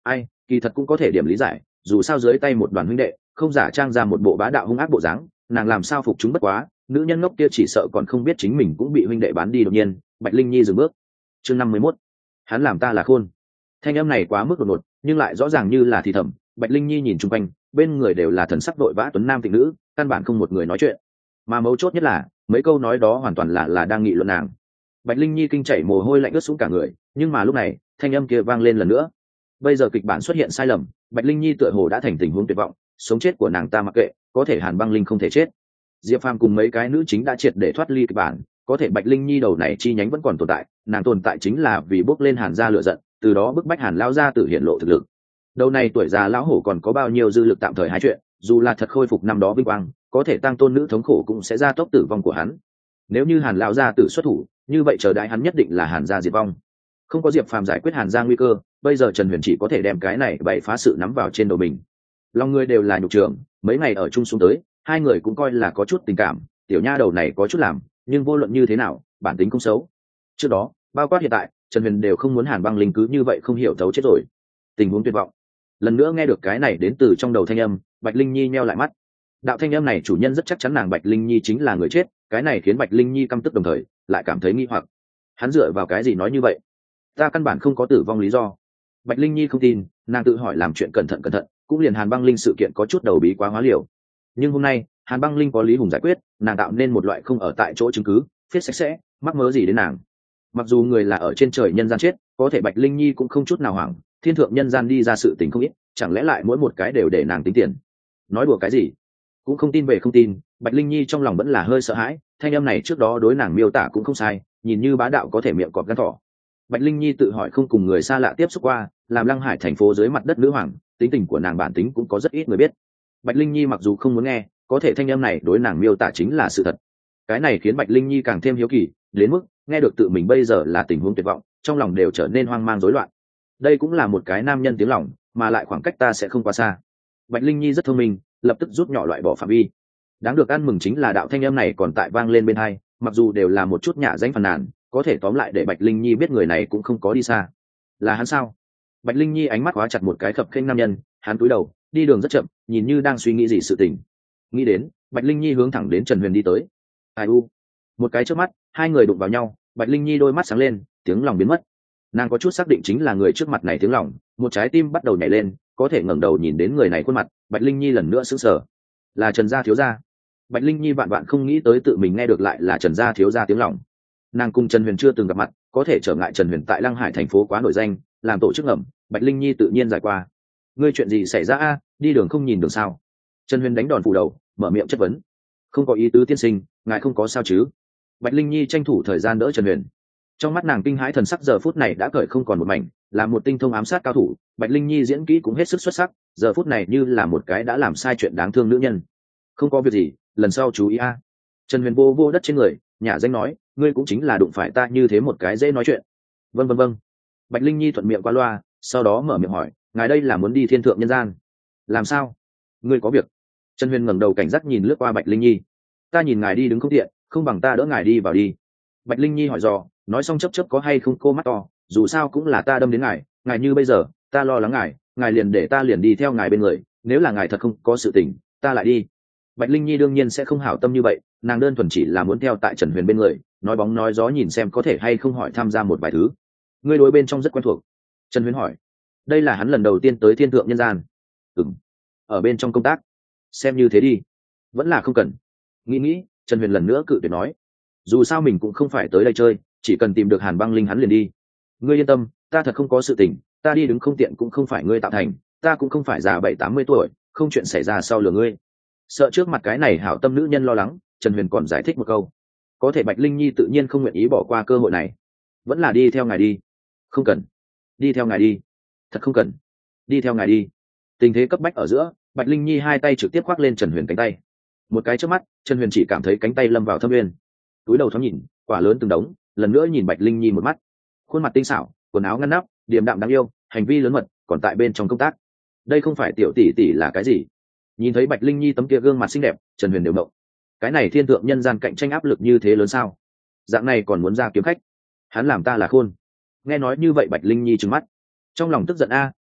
S1: ai kỳ thật cũng có thể điểm lý giải, dù sao dưới tay một đoàn huynh đệ không giả trang ra một bộ bá đạo hung ác bộ dáng, nàng làm sao phục chúng bất quá. Nữ nhân ngốc kia chỉ sợ còn không biết chính mình cũng bị huynh đệ bán đi. Đột nhiên Bạch Linh Nhi dừng bước. Chương năm mươi mốt, hắn làm ta là khôn. Thanh âm này quá mức đột ngột nhưng lại rõ ràng như là thì thầm. Bạch Linh Nhi nhìn chung quanh, bên người đều là thần sắc đội vã tuấn nam tịnh nữ, căn bản không một người nói chuyện, mà mấu chốt nhất là mấy câu nói đó hoàn toàn là là đang nghị luận nàng. Bạch Linh Nhi kinh chảy mồ hôi lạnh ướt xuống cả người, nhưng mà lúc này thanh âm kia vang lên lần nữa. Bây giờ kịch bản xuất hiện sai lầm, Bạch Linh Nhi tựa hồ đã thành tình huống tuyệt vọng, sống chết của nàng ta mặc kệ, có thể Hàn Băng Linh không thể chết. Diệp Phàm cùng mấy cái nữ chính đã triệt để thoát ly kịch bản, có thể Bạch Linh Nhi đầu này chi nhánh vẫn còn tồn tại, nàng tồn tại chính là vì bước lên Hàn gia lửa giận, từ đó bức bách Hàn lão gia tử hiện lộ thực lực. Đầu này tuổi già lão hổ còn có bao nhiêu dư lực tạm thời hai chuyện, dù là thật khôi phục năm đó vinh quang, có thể tăng tôn nữ thống khổ cũng sẽ ra tốc tử vong của hắn. Nếu như Hàn lão gia tử xuất thủ, như vậy chờ đãi hắn nhất định là Hàn gia diệt vong. Không có Diệp Phàm giải quyết Hàn gia nguy cơ, bây giờ Trần Huyền chỉ có thể đem cái này bày phá sự nắm vào trên đầu mình. Lòng người đều là nhục trường, mấy ngày ở chung xuống tới, hai người cũng coi là có chút tình cảm. Tiểu nha đầu này có chút làm, nhưng vô luận như thế nào, bản tính không xấu. Trước đó, bao quát hiện tại, Trần Huyền đều không muốn Hàn Băng Linh cứ như vậy không hiểu thấu chết rồi. Tình huống tuyệt vọng. Lần nữa nghe được cái này đến từ trong đầu thanh âm, Bạch Linh Nhi nheo lại mắt. Đạo thanh âm này chủ nhân rất chắc chắn nàng Bạch Linh Nhi chính là người chết, cái này khiến Bạch Linh Nhi căm tức đồng thời lại cảm thấy nghi hoặc. Hắn dựa vào cái gì nói như vậy? Ta căn bản không có tử vong lý do. Bạch Linh Nhi không tin, nàng tự hỏi làm chuyện cẩn thận cẩn thận, cũng liền Hàn Băng Linh sự kiện có chút đầu bí quá hóa liều. Nhưng hôm nay, Hàn Băng Linh có Lý Hùng giải quyết, nàng tạo nên một loại không ở tại chỗ chứng cứ, viết sạch sẽ, mắc mớ gì đến nàng. Mặc dù người là ở trên trời nhân gian chết, có thể Bạch Linh Nhi cũng không chút nào hoảng, thiên thượng nhân gian đi ra sự tình không ít, chẳng lẽ lại mỗi một cái đều để nàng tính tiền? Nói đùa cái gì? Cũng không tin về không tin, Bạch Linh Nhi trong lòng vẫn là hơi sợ hãi, thanh âm này trước đó đối nàng miêu tả cũng không sai, nhìn như bá đạo có thể miệng cọp gan thỏ. Bạch Linh Nhi tự hỏi không cùng người xa lạ tiếp xúc qua, làm Lăng Hải thành phố dưới mặt đất nữ hoàng, tính tình của nàng bản tính cũng có rất ít người biết. Bạch Linh Nhi mặc dù không muốn nghe, có thể thanh âm này đối nàng miêu tả chính là sự thật. Cái này khiến Bạch Linh Nhi càng thêm hiếu kỳ, đến mức nghe được tự mình bây giờ là tình huống tuyệt vọng, trong lòng đều trở nên hoang mang rối loạn. Đây cũng là một cái nam nhân tiếng lòng, mà lại khoảng cách ta sẽ không quá xa. Bạch Linh Nhi rất thông minh, lập tức rút nhỏ loại bỏ phạm vi. Đáng được ăn mừng chính là đạo thanh âm này còn tại vang lên bên hai, mặc dù đều là một chút nhả danh phàn nàn, có thể tóm lại để Bạch Linh Nhi biết người này cũng không có đi xa. Là hắn sao? Bạch Linh Nhi ánh mắt khóa chặt một cái khập khênh nam nhân, hắn cúi đầu, đi đường rất chậm, nhìn như đang suy nghĩ gì sự tình. Nghĩ đến, Bạch Linh Nhi hướng thẳng đến Trần Huyền đi tới. Ai u, một cái trước mắt, hai người đụng vào nhau, Bạch Linh Nhi đôi mắt sáng lên, tiếng lòng biến mất. Nàng có chút xác định chính là người trước mặt này tiếng lòng, một trái tim bắt đầu nhảy lên, có thể ngẩng đầu nhìn đến người này khuôn mặt, Bạch Linh Nhi lần nữa sững sờ. Là Trần gia thiếu gia. Bạch Linh Nhi vạn vạn không nghĩ tới tự mình nghe được lại là Trần gia thiếu gia tiếng lòng. Nàng cùng Trần Huyền chưa từng gặp mặt, có thể trở ngại Trần Huyền tại Lăng Hải thành phố quá nổi danh, làm tổ chức ngầm, Bạch Linh Nhi tự nhiên giải qua. Ngươi chuyện gì xảy ra a? Đi đường không nhìn đường sao? Trần Huyền đánh đòn phủ đầu, mở miệng chất vấn. Không có ý tứ tiên sinh, ngài không có sao chứ? Bạch Linh Nhi tranh thủ thời gian đỡ Trần Huyền. Trong mắt nàng kinh hãi thần sắc giờ phút này đã cởi không còn một mảnh, là một tinh thông ám sát cao thủ, Bạch Linh Nhi diễn kỹ cũng hết sức xuất sắc, giờ phút này như là một cái đã làm sai chuyện đáng thương nữ nhân. Không có việc gì, lần sau chú ý a. Trần Huyền vô vô đất trên người, nhả danh nói, ngươi cũng chính là đụng phải ta như thế một cái dễ nói chuyện. Vâng vâng vâng. Bạch Linh Nhi thuận miệng qua loa, sau đó mở miệng hỏi, ngài đây là muốn đi thiên thượng nhân gian? Làm sao? Ngươi có việc? Trần Huyền ngẩng đầu cảnh giác nhìn lướt qua Bạch Linh Nhi. Ta nhìn ngài đi đứng không tiện, không bằng ta đỡ ngài đi vào đi. Bạch Linh Nhi hỏi dò, nói xong chấp chấp có hay không cô mắt to, dù sao cũng là ta đâm đến ngài, ngài như bây giờ, ta lo lắng ngài, ngài liền để ta liền đi theo ngài bên người, nếu là ngài thật không có sự tình, ta lại đi. Bạch Linh Nhi đương nhiên sẽ không hảo tâm như vậy, nàng đơn thuần chỉ là muốn theo tại Trần Huyền bên người, nói bóng nói gió nhìn xem có thể hay không hỏi tham gia một vài thứ. Ngươi đối bên trong rất quen thuộc. Trần Huyền hỏi. Đây là hắn lần đầu tiên tới thiên thượng nhân gian. Ừm. Ở bên trong công tác. Xem như thế đi. Vẫn là không cần. Nghĩ nghĩ, Trần Huyền lần nữa cự tuyệt nói. Dù sao mình cũng không phải tới đây chơi, chỉ cần tìm được Hàn Băng Linh hắn liền đi. Ngươi yên tâm, ta thật không có sự tình, ta đi đứng không tiện cũng không phải ngươi tạo thành, ta cũng không phải già bảy tám mươi tuổi, không chuyện xảy ra sau lừa ngươi. Sợ trước mặt cái này hảo tâm nữ nhân lo lắng, Trần Huyền còn giải thích một câu. Có thể Bạch Linh Nhi tự nhiên không nguyện ý bỏ qua cơ hội này. Vẫn là đi theo ngài đi. Không cần. Đi theo ngài đi. Thật không cần. Đi theo ngài đi. Tình thế cấp bách ở giữa, Bạch Linh Nhi hai tay trực tiếp khoác lên Trần Huyền cánh tay. Một cái trước mắt, Trần Huyền chỉ cảm thấy cánh tay lâm vào thâm nguyên. Túi đầu thoáng nhìn, quả lớn từng đống, lần nữa nhìn Bạch Linh Nhi một mắt. Khuôn mặt tinh xảo, quần áo ngăn nắp, điềm đạm đáng yêu, hành vi lớn mật, còn tại bên trong công tác. Đây không phải tiểu tỷ tỷ là cái gì? Nhìn thấy Bạch Linh Nhi tấm kia gương mặt xinh đẹp, Trần Huyền đều động. Cái này thiên thượng nhân gian cạnh tranh áp lực như thế lớn sao? Dạng này còn muốn ra kiếm khách? Hắn làm ta là khôn. Nghe nói như vậy Bạch Linh Nhi trừng mắt, trong lòng tức giận a,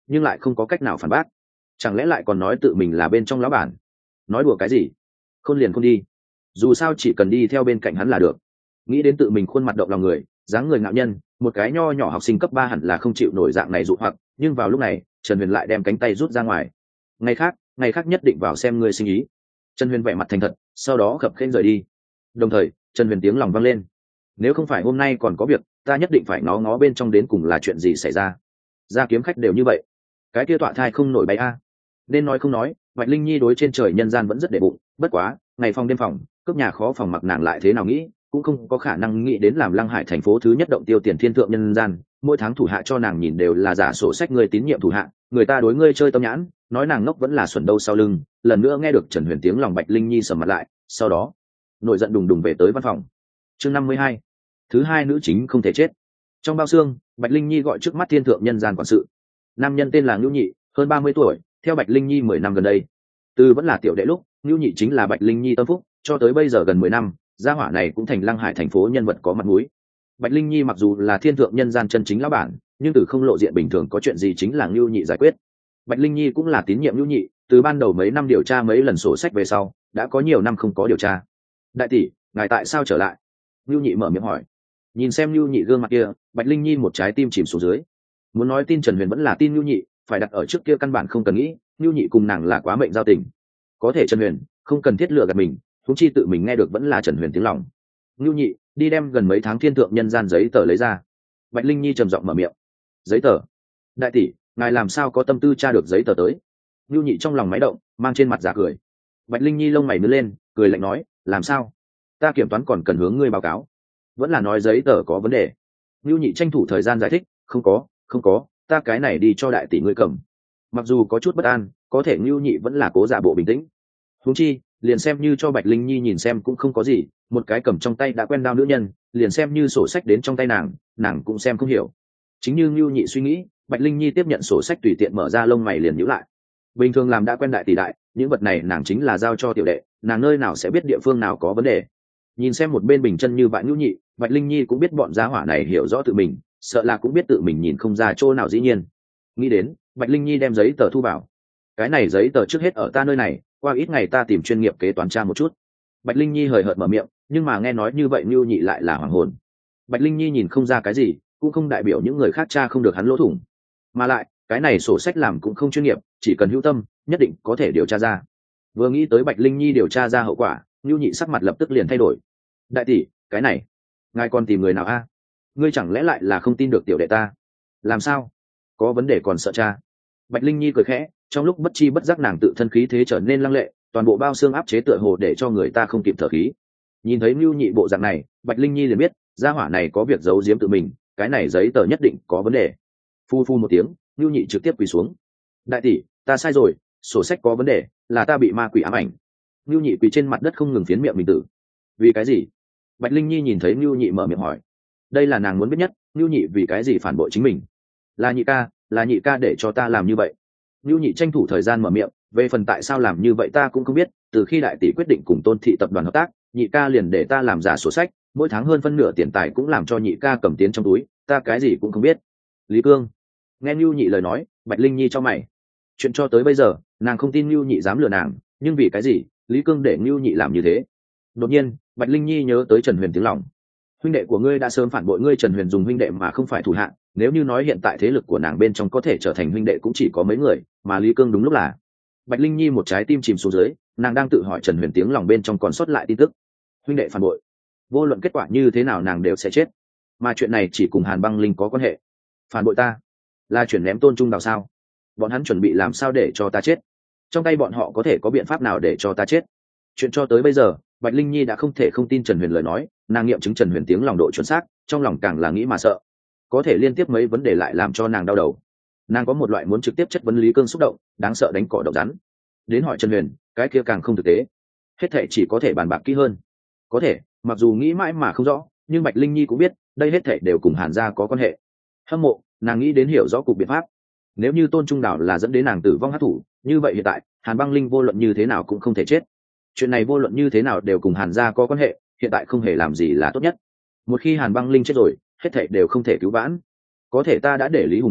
S1: nhưng lại không có cách nào phản bác. Chẳng lẽ lại còn nói tự mình là bên trong lão bản? Nói đùa cái gì? Khôn liền khôn đi, dù sao chỉ cần đi theo bên cạnh hắn là được. Nghĩ đến tự mình khuôn mặt động lòng người, dáng người ngạo nhân, một cái nho nhỏ học sinh cấp ba hẳn là không chịu nổi dạng này dụ hoặc, nhưng vào lúc này Trần Huyền lại đem cánh tay rút ra ngoài. Ngày khác ngày khác nhất định vào xem ngươi sinh ý. Trần Huyền vẻ mặt thành thật, sau đó khập khênh rời đi. Đồng thời Trần Huyền tiếng lòng vang lên, nếu không phải hôm nay còn có việc, ta nhất định phải ngó ngó bên trong đến cùng là chuyện gì xảy ra. Ra kiếm khách đều như vậy, cái kia tọa thai không nổi bay a. Nên nói không nói, Bạch Linh Nhi đối trên trời nhân gian vẫn rất để bụng, bất quá ngày phòng đêm phòng, cướp nhà khó phòng mặc nàng lại thế nào nghĩ cũng không có khả năng nghĩ đến làm Lăng Hải thành phố thứ nhất động tiêu tiền thiên thượng nhân gian, mỗi tháng thủ hạ cho nàng nhìn đều là giả sổ sách người tín nhiệm thủ hạ, người ta đối ngươi chơi tâm nhãn, nói nàng ngốc vẫn là xuẩn đâu sau lưng. Lần nữa nghe được Trần Huyền tiếng lòng, Bạch Linh Nhi sầm mặt lại, sau đó nổi giận đùng đùng về tới văn phòng. Chương năm mươi hai, thứ hai nữ chính không thể chết. Trong bao xương, Bạch Linh Nhi gọi trước mắt thiên thượng nhân gian quản sự. Nam nhân tên là Ngưu Nhị, hơn ba mươi tuổi, theo Bạch Linh Nhi mười năm gần đây. Từ vẫn là tiểu đệ lúc, Ngưu Nhị chính là Bạch Linh Nhi tâm phúc, cho tới bây giờ gần mười năm, gia hỏa này cũng thành Lăng Hải thành phố nhân vật có mặt mũi. Bạch Linh Nhi mặc dù là thiên thượng nhân gian chân chính lão bản, nhưng từ không lộ diện bình thường có chuyện gì chính là Ngưu Nhị giải quyết. Bạch Linh Nhi cũng là tín nhiệm Ngưu Nhị, từ ban đầu mấy năm điều tra mấy lần sổ sách về sau, đã có nhiều năm không có điều tra. Đại tỷ, ngài tại sao trở lại? Ngưu Nhị mở miệng hỏi. Nhìn xem Ngưu Nhị gương mặt kia, Bạch Linh Nhi một trái tim chìm xuống dưới. Muốn nói tin Trần Huyền vẫn là tin Ngưu Nhị, phải đặt ở trước kia căn bản không cần nghĩ, Ngưu Nhị cùng nàng là quá mệnh giao tình. Có thể Trần Huyền không cần thiết lừa gạt mình, huống chi tự mình nghe được vẫn là Trần Huyền tiếng lòng. Ngưu Nhị, đi đem gần mấy tháng thiên thượng nhân gian giấy tờ lấy ra. Bạch Linh Nhi trầm giọng mở miệng. Giấy tờ? Đại tỷ, ngài làm sao có tâm tư tra được giấy tờ tới? Ngưu Nhị trong lòng máy động, mang trên mặt giả cười. Bạch Linh Nhi lông mày nứt lên, cười lạnh nói, làm sao? Ta kiểm toán còn cần hướng ngươi báo cáo, vẫn là nói giấy tờ có vấn đề? Ngưu Nhị tranh thủ thời gian giải thích, không có, không có, ta cái này đi cho đại tỷ ngươi cầm. Mặc dù có chút bất an, có thể Ngưu Nhị vẫn là cố giả bộ bình tĩnh. Huống chi, liền xem như cho Bạch Linh Nhi nhìn xem cũng không có gì, một cái cầm trong tay đã quen đao nữ nhân, liền xem như sổ sách đến trong tay nàng, nàng cũng xem không hiểu. Chính như Ngưu Nhị suy nghĩ, Bạch Linh Nhi tiếp nhận sổ sách tùy tiện mở ra, lông mày liền nhíu lại. Bình thường làm đã quen đại tỷ đại, những vật này nàng chính là giao cho tiểu đệ, nàng nơi nào sẽ biết địa phương nào có vấn đề. Nhìn xem một bên bình chân như vậy Ngưu Nhị, Bạch Linh Nhi cũng biết bọn gia hỏa này hiểu rõ tự mình, sợ là cũng biết tự mình nhìn không ra chỗ nào dĩ nhiên. Nghĩ đến, Bạch Linh Nhi đem giấy tờ thu vào. Cái này giấy tờ trước hết ở ta nơi này, qua ít ngày ta tìm chuyên nghiệp kế toán tra một chút. Bạch Linh Nhi hời hợt mở miệng, nhưng mà nghe nói như vậy Ngưu Nhị lại là hoàng hồn. Bạch Linh Nhi nhìn không ra cái gì, cũng không đại biểu những người khác tra không được hắn lỗ thủng. Mà lại, cái này sổ sách làm cũng không chuyên nghiệp, chỉ cần hữu tâm, nhất định có thể điều tra ra. Vừa nghĩ tới Bạch Linh Nhi điều tra ra hậu quả, Ngưu Nhị sắc mặt lập tức liền thay đổi. Đại tỷ, cái này, ngài còn tìm người nào a? Ngươi chẳng lẽ lại là không tin được tiểu đệ ta? Làm sao? Có vấn đề còn sợ cha? Bạch Linh Nhi cười khẽ, trong lúc bất chi bất giác nàng tự thân khí thế trở nên lăng lệ, toàn bộ bao xương áp chế tựa hồ để cho người ta không kịp thở khí. Nhìn thấy Ngưu Nhị bộ dạng này, Bạch Linh Nhi liền biết gia hỏa này có việc giấu giếm tự mình, cái này giấy tờ nhất định có vấn đề. Phu phu một tiếng, Ngưu Nhị trực tiếp quỳ xuống. Đại tỷ, ta sai rồi, sổ sách có vấn đề, là ta bị ma quỷ ám ảnh. Ngưu Nhị quỳ trên mặt đất không ngừng phiến miệng mình tử. Vì cái gì? Bạch Linh Nhi nhìn thấy Ngưu Nhị mở miệng hỏi. Đây là nàng muốn biết nhất, Ngưu Nhị vì cái gì phản bội chính mình? Là Nhị ca, là Nhị ca để cho ta làm như vậy. Ngưu Nhị tranh thủ thời gian mở miệng, về phần tại sao làm như vậy ta cũng không biết, từ khi đại tỷ quyết định cùng Tôn thị tập đoàn hợp tác, Nhị ca liền để ta làm giả sổ sách, mỗi tháng hơn phân nửa tiền tài cũng làm cho Nhị ca cầm tiền trong túi, ta cái gì cũng không biết. Lý Cương nghe Ngưu Nhị lời nói, Bạch Linh Nhi cho mày. Chuyện cho tới bây giờ, nàng không tin Ngưu Nhị dám lừa nàng, nhưng vì cái gì Lý Cương để Ngưu Nhị làm như thế? Đột nhiên, Bạch Linh Nhi nhớ tới Trần Huyền tiếng lòng. Huynh đệ của ngươi đã sớm phản bội ngươi. Trần Huyền dùng huynh đệ mà không phải thủ hạ, nếu như nói hiện tại thế lực của nàng bên trong có thể trở thành huynh đệ cũng chỉ có mấy người, mà Lý Cương đúng lúc là. Bạch Linh Nhi một trái tim chìm xuống dưới, nàng đang tự hỏi Trần Huyền tiếng lòng bên trong còn sót lại tin tức. Huynh đệ phản bội, vô luận kết quả như thế nào nàng đều sẽ chết, mà chuyện này chỉ cùng Hàn Băng Linh có quan hệ. Phản bội ta là chuyển ném Tôn Trung Đào sao? Bọn hắn chuẩn bị làm sao để cho ta chết? Trong tay bọn họ có thể có biện pháp nào để cho ta chết? Chuyện cho tới bây giờ, Bạch Linh Nhi đã không thể không tin Trần Huyền lời nói, nàng nghiệm chứng Trần Huyền tiếng lòng độ chuẩn xác, trong lòng càng là nghĩ mà sợ. Có thể liên tiếp mấy vấn đề lại làm cho nàng đau đầu. Nàng có một loại muốn trực tiếp chất vấn Lý Cương xúc động, đáng sợ đánh cỏ độc rắn. Đến hỏi Trần Huyền, cái kia càng không thực tế. Hết thảy chỉ có thể bàn bạc kỹ hơn. Có thể, mặc dù nghĩ mãi mà không rõ, nhưng Bạch Linh Nhi cũng biết, đây hết thảy đều cùng Hàn gia có quan hệ. Hâm mộ, nàng nghĩ đến hiểu rõ cục biện pháp. Nếu như Tôn Trung Đảo là dẫn đến nàng tử vong hắc thủ, như vậy hiện tại, Hàn Băng Linh vô luận như thế nào cũng không thể chết. Chuyện này vô luận như thế nào đều cùng Hàn gia có quan hệ, hiện tại không hề làm gì là tốt nhất. Một khi Hàn Băng Linh chết rồi, hết thảy đều không thể cứu vãn. Có thể ta đã để Lý Hùng động thủ,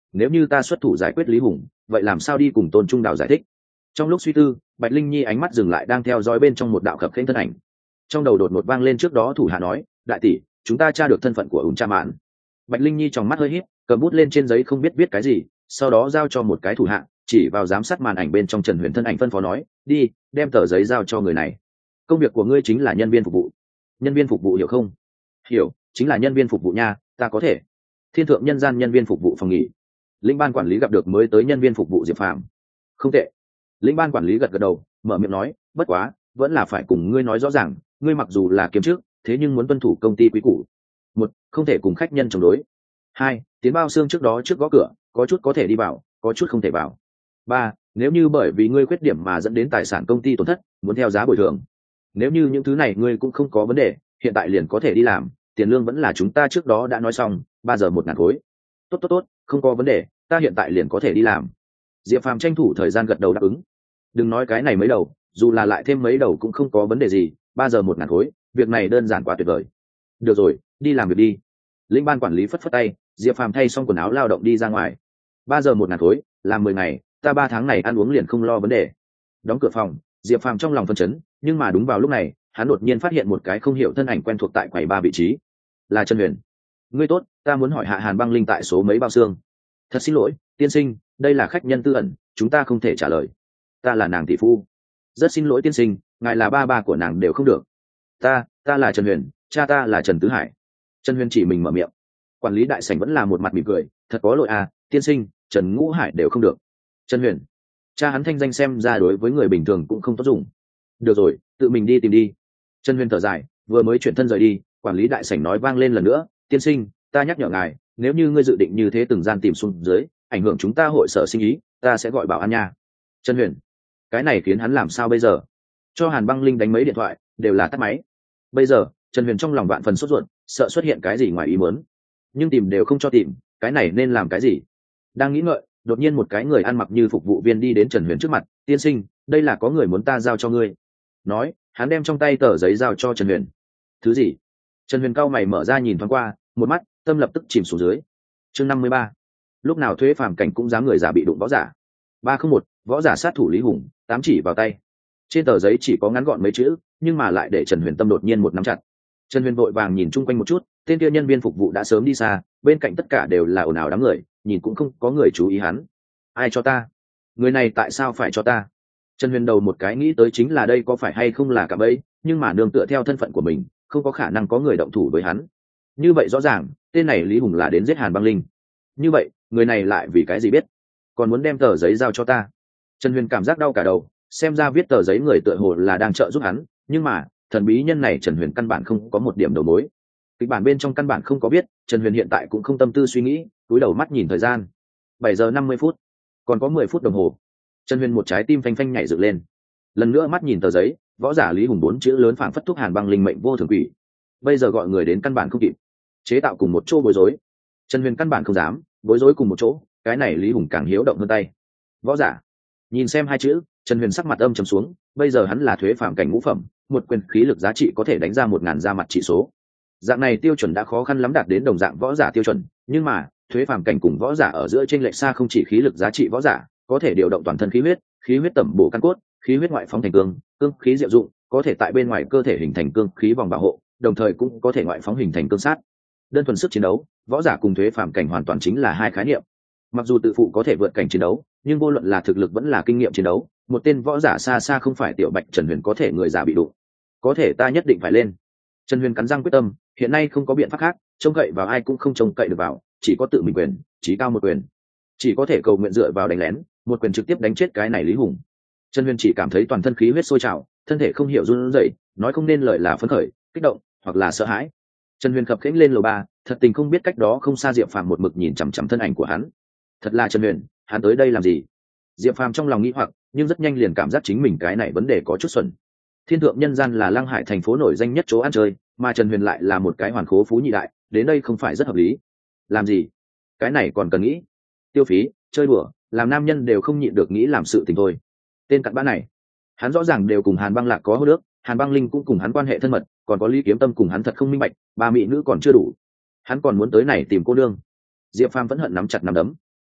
S1: nếu như ta xuất thủ giải quyết Lý Hùng, vậy làm sao đi cùng Tôn Trung Đào giải thích? Trong lúc suy tư, Bạch Linh Nhi ánh mắt dừng lại đang theo dõi bên trong một đạo khập khênh thân ảnh. Trong đầu đột ngột vang lên trước đó thủ hạ nói, đại tỷ, chúng ta tra được thân phận của ủn cha mạn. Bạch Linh Nhi trong mắt hơi híp, cầm bút lên trên giấy không biết viết cái gì, sau đó giao cho một cái thủ hạ, chỉ vào giám sát màn ảnh bên trong Trần Huyền thân ảnh phân phó nói, đi, đem tờ giấy giao cho người này. Công việc của ngươi chính là nhân viên phục vụ. Nhân viên phục vụ hiểu không? Hiểu, chính là nhân viên phục vụ nha, ta có thể. Thiên thượng nhân gian nhân viên phục vụ phòng nghỉ. Lĩnh ban quản lý gặp được mới tới nhân viên phục vụ Diệp Phàm. Không tệ. Lĩnh ban quản lý gật gật đầu, mở miệng nói, bất quá, vẫn là phải cùng ngươi nói rõ ràng, ngươi mặc dù là kiếm trước, thế nhưng muốn tuân thủ công ty quý củ. Một, không thể cùng khách nhân chống đối. Hai, tiến bao xương trước đó trước gõ cửa, có chút có thể đi vào, có chút không thể vào. Ba, nếu như bởi vì ngươi khuyết điểm mà dẫn đến tài sản công ty tổn thất, muốn theo giá bồi thường. Nếu như những thứ này ngươi cũng không có vấn đề, hiện tại liền có thể đi làm, tiền lương vẫn là chúng ta trước đó đã nói xong, ba giờ một ngàn khối. Tốt tốt tốt, không có vấn đề, ta hiện tại liền có thể đi làm. Diệp Phàm tranh thủ thời gian gật đầu đáp ứng. Đừng nói cái này mấy đầu, dù là lại thêm mấy đầu cũng không có vấn đề gì, ba giờ một ngàn khối, việc này đơn giản quá tuyệt vời. Được rồi, đi làm việc đi. Lĩnh ban quản lý phất phất tay, Diệp Phàm thay xong quần áo lao động đi ra ngoài. Ba giờ một ngàn khối, làm mười ngày, ta ba tháng này ăn uống liền không lo vấn đề. Đóng cửa phòng, Diệp Phàm trong lòng phân chấn, nhưng mà đúng vào lúc này, hắn đột nhiên phát hiện một cái không hiểu thân ảnh quen thuộc tại quầy ba vị trí. Là Trần Huyền. Ngươi tốt, ta muốn hỏi hạ Hàn Băng Linh tại số mấy bao xương. Thật xin lỗi, tiên sinh, đây là khách nhân tư ẩn, chúng ta không thể trả lời. Ta là nàng tỷ phu. Rất xin lỗi tiên sinh, ngài là ba ba của nàng đều không được. Ta, ta là Trần Huyền, cha ta là Trần Tứ Hải. Trần Huyền chỉ mình mở miệng. Quản lý đại sảnh vẫn là một mặt mỉm cười, thật có lỗi à, tiên sinh, Trần Ngũ Hải đều không được. Trần Huyền, cha hắn thanh danh xem ra đối với người bình thường cũng không tốt dùng. Được rồi, tự mình đi tìm đi. Trần Huyền thở dài, vừa mới chuyển thân rời đi, quản lý đại sảnh nói vang lên lần nữa, tiên sinh, ta nhắc nhở ngài, nếu như ngươi dự định như thế từng gian tìm xuống dưới, ảnh hưởng chúng ta hội sở sinh ý, ta sẽ gọi bảo an nha. Trần Huyền, cái này khiến hắn làm sao bây giờ? Cho Hàn Băng Linh đánh mấy điện thoại, đều là tắt máy. Bây giờ, Trần Huyền trong lòng vạn phần sốt ruột, sợ xuất hiện cái gì ngoài ý muốn, nhưng tìm đều không cho tìm, cái này nên làm cái gì? Đang nghĩ ngợi, đột nhiên một cái người ăn mặc như phục vụ viên đi đến Trần Huyền trước mặt, tiên sinh, đây là có người muốn ta giao cho ngươi. Nói, hắn đem trong tay tờ giấy giao cho Trần Huyền. Thứ gì? Trần Huyền cao mày mở ra nhìn thoáng qua, một mắt, tâm lập tức chìm xuống dưới. Chương năm mươi ba. Lúc nào thuế phàm cảnh cũng dám người giả bị đụng võ giả. ba không một, võ giả sát thủ Lý Hùng, tám chỉ vào tay. Trên tờ giấy chỉ có ngắn gọn mấy chữ, nhưng mà lại để Trần Huyền tâm đột nhiên một nắm chặt. Trần Huyền vội vàng nhìn chung quanh một chút, tên kia nhân viên phục vụ đã sớm đi xa, bên cạnh tất cả đều là ồn ào đám người, nhìn cũng không có người chú ý hắn. Ai cho ta? Người này tại sao phải cho ta? Trần Huyền đầu một cái nghĩ tới chính là đây có phải hay không là cạm bẫy, nhưng mà nương tựa theo thân phận của mình, không có khả năng có người động thủ với hắn. Như vậy rõ ràng, tên này Lý Hùng là đến giết Hàn Băng Linh. Như vậy, người này lại vì cái gì biết? Còn muốn đem tờ giấy giao cho ta? Trần Huyền cảm giác đau cả đầu, xem ra viết tờ giấy người tựa hồ là đang trợ giúp hắn, nhưng mà, thần bí nhân này Trần Huyền căn bản không có một điểm đầu mối. Kịch bản bên trong căn bản không có biết, Trần Huyền hiện tại cũng không tâm tư suy nghĩ, cúi đầu mắt nhìn thời gian. bảy giờ năm mươi phút, còn có mười phút đồng hồ. Trần Huyền một trái tim phanh phanh nhảy dựng lên. Lần nữa mắt nhìn tờ giấy, võ giả Lý Hùng bốn chữ lớn phảng phất thúc Hàn Băng Linh mệnh vô thường quỷ. Bây giờ gọi người đến căn bản không kịp. Chế tạo cùng một chỗ bối rối. Trần Huyền căn bản không dám, bối rối cùng một chỗ, cái này Lý Hùng càng hiếu động hơn tay. Võ giả. Nhìn xem hai chữ, Trần Huyền sắc mặt âm trầm xuống, bây giờ hắn là thuế phạm cảnh ngũ phẩm, một quyền khí lực giá trị có thể đánh ra một ngàn ra mặt trị số. Dạng này tiêu chuẩn đã khó khăn lắm đạt đến đồng dạng võ giả tiêu chuẩn, nhưng mà, thuế phàm cảnh cùng võ giả ở giữa chênh lệch xa không chỉ khí lực giá trị võ giả, có thể điều động toàn thân khí huyết, khí huyết tẩm bổ căn cốt, khí huyết ngoại phóng thành cương, cương khí diệu dụng, có thể tại bên ngoài cơ thể hình thành cương khí vòng bảo hộ, đồng thời cũng có thể ngoại phóng hình thành cương sát. Đơn thuần sức chiến đấu, võ giả cùng thuế phàm cảnh hoàn toàn chính là hai khái niệm. Mặc dù tự phụ có thể vượt cảnh chiến đấu, nhưng vô luận là thực lực vẫn là kinh nghiệm chiến đấu, một tên võ giả xa xa không phải tiểu Bạch Trần Huyền có thể người giả bị đụng. Có thể ta nhất định phải lên. Trần Huyền cắn răng quyết tâm, hiện nay không có biện pháp khác, trông cậy vào ai cũng không trông cậy được vào, chỉ có tự mình quyền, chí cao một quyền. Chỉ có thể cầu nguyện dựa vào đánh lén, một quyền trực tiếp đánh chết cái này Lý Hùng. Trần Huyền chỉ cảm thấy toàn thân khí huyết sôi trào, thân thể không hiểu run rẩy, nói không nên lời là phấn khởi, kích động, hoặc là sợ hãi. Trần Huyền khập khiễng lên lầu ba, thật tình không biết cách đó không xa Diệp Phàm một mực nhìn chằm chằm thân ảnh của hắn. Thật là Trần Huyền, hắn tới đây làm gì? Diệp Phàm trong lòng nghĩ hoặc, nhưng rất nhanh liền cảm giác chính mình cái này vấn đề có chút xuẩn. Thiên thượng nhân gian là Lăng Hải thành phố nổi danh nhất chỗ ăn chơi, mà Trần Huyền lại là một cái hoàn khố phú nhị đại, đến đây không phải rất hợp lý. Làm gì? Cái này còn cần nghĩ? Tiêu phí, chơi đùa, làm nam nhân đều không nhịn được nghĩ làm sự tình thôi. Tên cặn bã này, hắn rõ ràng đều cùng Hàn Băng Lạc có hô nước, Hàn Băng Linh cũng cùng hắn quan hệ thân mật, còn có Lý Kiếm Tâm cùng hắn thật không minh bạch, ba mỹ nữ còn chưa đủ, hắn còn muốn tới này tìm cô nương. Diệp Phàm vẫn hận nắm chặt nắm đấm.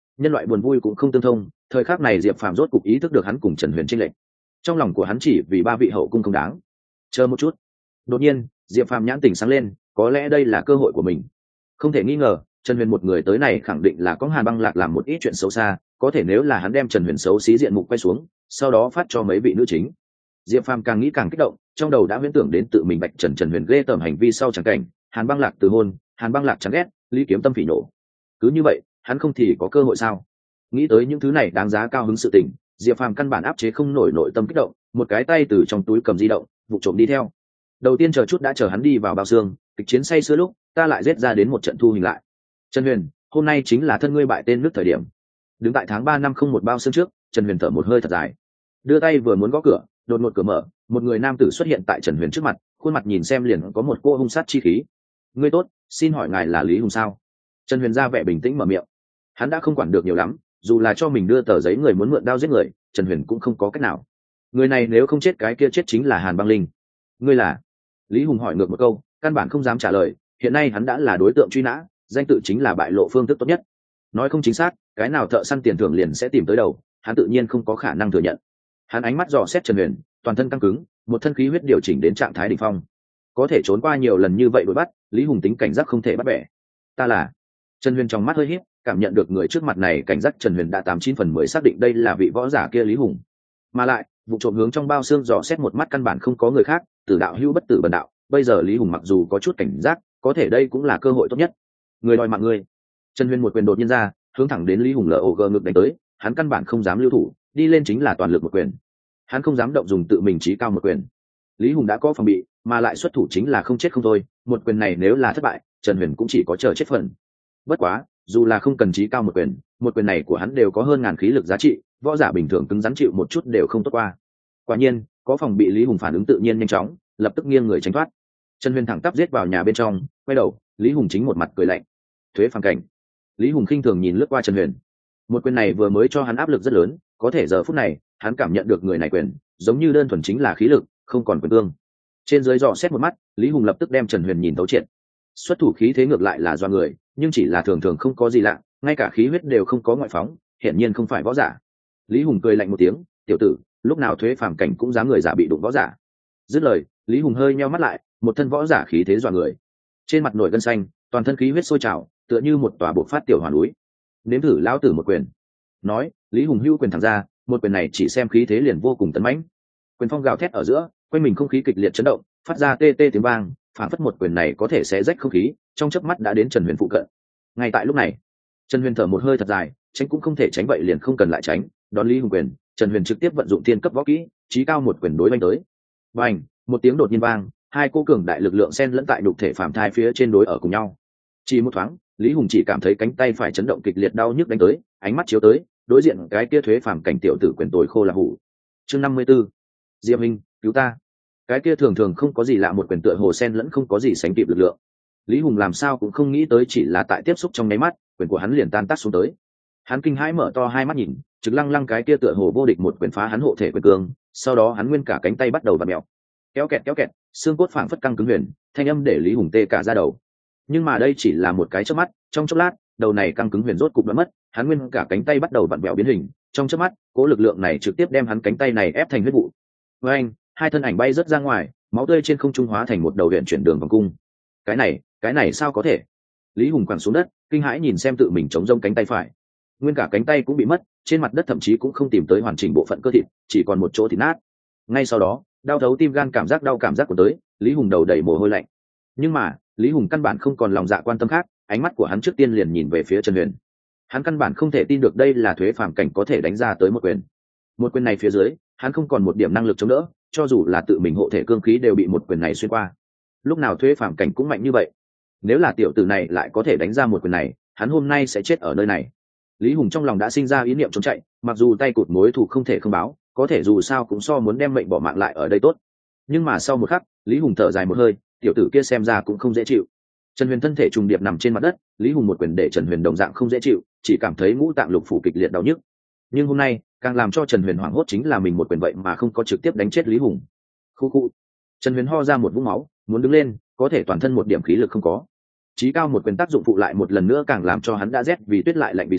S1: nhân loại buồn vui cũng không tương thông, thời khắc này diệp phàm rốt cục ý thức được hắn cùng Trần Huyền chênh lệch. Trong lòng của hắn chỉ vì ba vị hậu cung không đáng. Chờ một chút. Đột nhiên diệp phàm nhãn tỉnh sáng lên, có lẽ đây là cơ hội của mình. Không thể nghi ngờ, Trần Huyền một người tới này khẳng định là có Hàn Băng Lạc làm một ít chuyện xấu xa, có thể nếu là hắn đem Trần Huyền xấu xí diện mục quay xuống, sau đó phát cho mấy vị nữ chính. Diệp Phàm càng nghĩ càng kích động, trong đầu đã huyễn tưởng đến tự mình bạch Trần Trần Huyền ghê tởm hành vi sau chẳng cảnh, Hàn Băng Lạc từ hôn, Hàn Băng Lạc chán ghét, Lý Kiếm Tâm phỉ nổ. Cứ như vậy, hắn không thì có cơ hội sao? Nghĩ tới những thứ này đáng giá cao hứng sự tình, Diệp Phàm căn bản áp chế không nổi nội tâm kích động, một cái tay từ trong túi cầm di động, vụ trộm đi theo. Đầu tiên chờ chút đã chờ hắn đi vào bao xương, kịch chiến say sưa lúc, ta lại giết ra đến một trận thu hình lại. Trần Huyền, hôm nay chính là thân ngươi bại tên nước thời điểm. Đứng tại tháng ba năm không một bao xương trước, Trần Huyền thở một hơi thật dài, đưa tay vừa muốn gõ cửa, đột ngột cửa mở, một người nam tử xuất hiện tại Trần Huyền trước mặt, khuôn mặt nhìn xem liền có một cô hung sát chi khí. Ngươi tốt, xin hỏi ngài là Lý Hùng sao? Trần Huyền ra vẻ bình tĩnh mở miệng. Hắn đã không quản được nhiều lắm, dù là cho mình đưa tờ giấy người muốn mượn đao giết người, Trần Huyền cũng không có cách nào. Người này nếu không chết cái kia chết chính là Hàn Băng Linh. Ngươi là? Lý Hùng hỏi ngược một câu, căn bản không dám trả lời, hiện nay hắn đã là đối tượng truy nã, danh tự chính là bại lộ phương thức tốt nhất. Nói không chính xác, cái nào thợ săn tiền thưởng liền sẽ tìm tới đầu, hắn tự nhiên không có khả năng thừa nhận. Hắn ánh mắt dò xét Trần Huyền, toàn thân căng cứng, một thân khí huyết điều chỉnh đến trạng thái đỉnh phong. Có thể trốn qua nhiều lần như vậy đuổi bắt, Lý Hùng tính cảnh giác không thể bắt bẻ. Ta là? Trần Huyền trong mắt hơi híp, cảm nhận được người trước mặt này cảnh giác, Trần Huyền đã tám chín phần mười xác định đây là vị võ giả kia Lý Hùng. Mà lại, vụ trộm hướng trong bao xương dò xét một mắt căn bản không có người khác, tử đạo hữu bất tử bần đạo, bây giờ Lý Hùng mặc dù có chút cảnh giác, có thể đây cũng là cơ hội tốt nhất. Người đòi mạng ngươi. Trần Huyền một quyền đột nhiên ra, hướng thẳng đến Lý Hùng lờ ổ gờ ngực đánh tới, hắn căn bản không dám lưu thủ, đi lên chính là toàn lực một quyền. Hắn không dám động dùng tự mình chí cao một quyền. Lý Hùng đã có phòng bị, mà lại xuất thủ chính là không chết không thôi, một quyền này nếu là thất bại, Trần Huyền cũng chỉ có chờ chết phần. Bất quá, dù là không cần chí cao một quyền, một quyền này của hắn đều có hơn ngàn khí lực giá trị, võ giả bình thường cứng rắn chịu một chút đều không tốt qua. Quả nhiên, có phòng bị, Lý Hùng phản ứng tự nhiên nhanh chóng, lập tức nghiêng người tránh thoát. Trần Huyền thẳng tắp giết vào nhà bên trong, quay đầu, Lý Hùng chính một mặt cười lạnh. Thuế phản cảnh. Lý Hùng khinh thường nhìn lướt qua Trần Huyền. Một quyền này vừa mới cho hắn áp lực rất lớn, có thể giờ phút này, hắn cảm nhận được người này quyền, giống như đơn thuần chính là khí lực, không còn quyền cương. Trên dưới dò xét một mắt, Lý Hùng lập tức đem Trần Huyền nhìn thấu triệt. Xuất thủ khí thế ngược lại là do người, nhưng chỉ là thường thường không có gì lạ, ngay cả khí huyết đều không có ngoại phóng, hiển nhiên không phải võ giả. Lý Hùng cười lạnh một tiếng, tiểu tử, lúc nào thuế phàm cảnh cũng dám người giả bị đụng võ giả. Dứt lời, Lý Hùng hơi nheo mắt lại, một thân võ giả khí thế dọa người, trên mặt nổi gân xanh, toàn thân khí huyết sôi trào, tựa như một tòa bộc phát tiểu hỏa núi. Nếm thử lão tử một quyền. Nói, Lý Hùng hưu quyền thẳng ra, một quyền này chỉ xem khí thế liền vô cùng tấn mãnh. Quyền phong gào thét ở giữa, quanh mình không khí kịch liệt chấn động, phát ra tê tê tiếng vang, phản phất một quyền này có thể xé rách không khí, trong chớp mắt đã đến Trần Huyền phụ cận. Ngay tại lúc này, Trần Huyền thở một hơi thật dài, tránh cũng không thể tránh, vậy liền không cần lại tránh, đón Lý Hùng quyền, Trần Huyền trực tiếp vận dụng thiên cấp võ kỹ, chí cao một quyền đối đánh tới. Bành, một tiếng đột nhiên vang, hai cô cường đại lực lượng xen lẫn tại đục thể phàm thai phía trên đối ở cùng nhau. Chỉ một thoáng, Lý Hùng chỉ cảm thấy cánh tay phải chấn động kịch liệt, đau nhức đánh tới, ánh mắt chiếu tới, đối diện cái kia thuế phàm cảnh tiểu tử quyền tồi khô là hủ. Chương năm mươi tư, Diệp Minh, cứu ta. Cái kia thường thường không có gì lạ một quyền tựa hồ sen lẫn không có gì sánh kịp lực lượng. Lý Hùng làm sao cũng không nghĩ tới chỉ là tại tiếp xúc trong nháy mắt, quyền của hắn liền tan tác xuống tới. Hắn kinh hãi mở to hai mắt nhìn, trực lăng lăng cái kia tựa hồ vô địch một quyền phá hắn hộ thể quyền cương, sau đó hắn nguyên cả cánh tay bắt đầu vặn mèo. Kéo kẹt kéo kẹt, xương cốt phảng phất căng cứng huyền, thanh âm để Lý Hùng tê cả da đầu. Nhưng mà đây chỉ là một cái chớp mắt, trong chốc lát, đầu này căng cứng huyền rốt cục đã mất, hắn nguyên cả cánh tay bắt đầu vặn vẹo biến hình, trong chớp mắt, cố lực lượng này trực tiếp đem hắn cánh tay này ép thành huyết vụ. Với anh, hai thân ảnh bay rớt ra ngoài, máu tươi trên không trung hóa thành một đầu huyền chuyển đường vòng cung. Cái này, cái này sao có thể? Lý Hùng quẳng xuống đất, kinh hãi nhìn xem tự mình chống rông cánh tay phải. Nguyên cả cánh tay cũng bị mất, trên mặt đất thậm chí cũng không tìm tới hoàn chỉnh bộ phận cơ thịt, chỉ còn một chỗ thịt nát. Ngay sau đó, đau thấu tim gan cảm giác đau cảm giác của tới, Lý Hùng đầu đầy mồ hôi lạnh. Nhưng mà, Lý Hùng căn bản không còn lòng dạ quan tâm khác, ánh mắt của hắn trước tiên liền nhìn về phía Trần Huyền. Hắn căn bản không thể tin được đây là thuế phàm cảnh có thể đánh ra tới một quyền. Một quyền này phía dưới, hắn không còn một điểm năng lực chống đỡ, cho dù là tự mình hộ thể cương khí đều bị một quyền này xuyên qua. Lúc nào thuế phàm cảnh cũng mạnh như vậy. Nếu là tiểu tử này lại có thể đánh ra một quyền này, hắn hôm nay sẽ chết ở nơi này. Lý Hùng trong lòng đã sinh ra ý niệm trốn chạy, mặc dù tay cụt mối thù không thể không báo, có thể dù sao cũng so muốn đem mệnh bỏ mạng lại ở đây tốt. Nhưng mà sau một khắc, Lý Hùng thở dài một hơi, tiểu tử kia xem ra cũng không dễ chịu. Trần Huyền thân thể trùng điệp nằm trên mặt đất, Lý Hùng một quyền để Trần Huyền đồng dạng không dễ chịu, chỉ cảm thấy ngũ tạng lục phủ kịch liệt đau nhức. Nhưng hôm nay, càng làm cho Trần Huyền hoảng hốt chính là mình một quyền vậy mà không có trực tiếp đánh chết Lý Hùng. Khu khu. Trần Huyền ho ra một vũng máu, muốn đứng lên, có thể toàn thân một điểm khí lực không có. Chí cao một quyền tác dụng phụ lại một lần nữa càng làm cho hắn đã rét vì tuyết lại lạnh vì xương,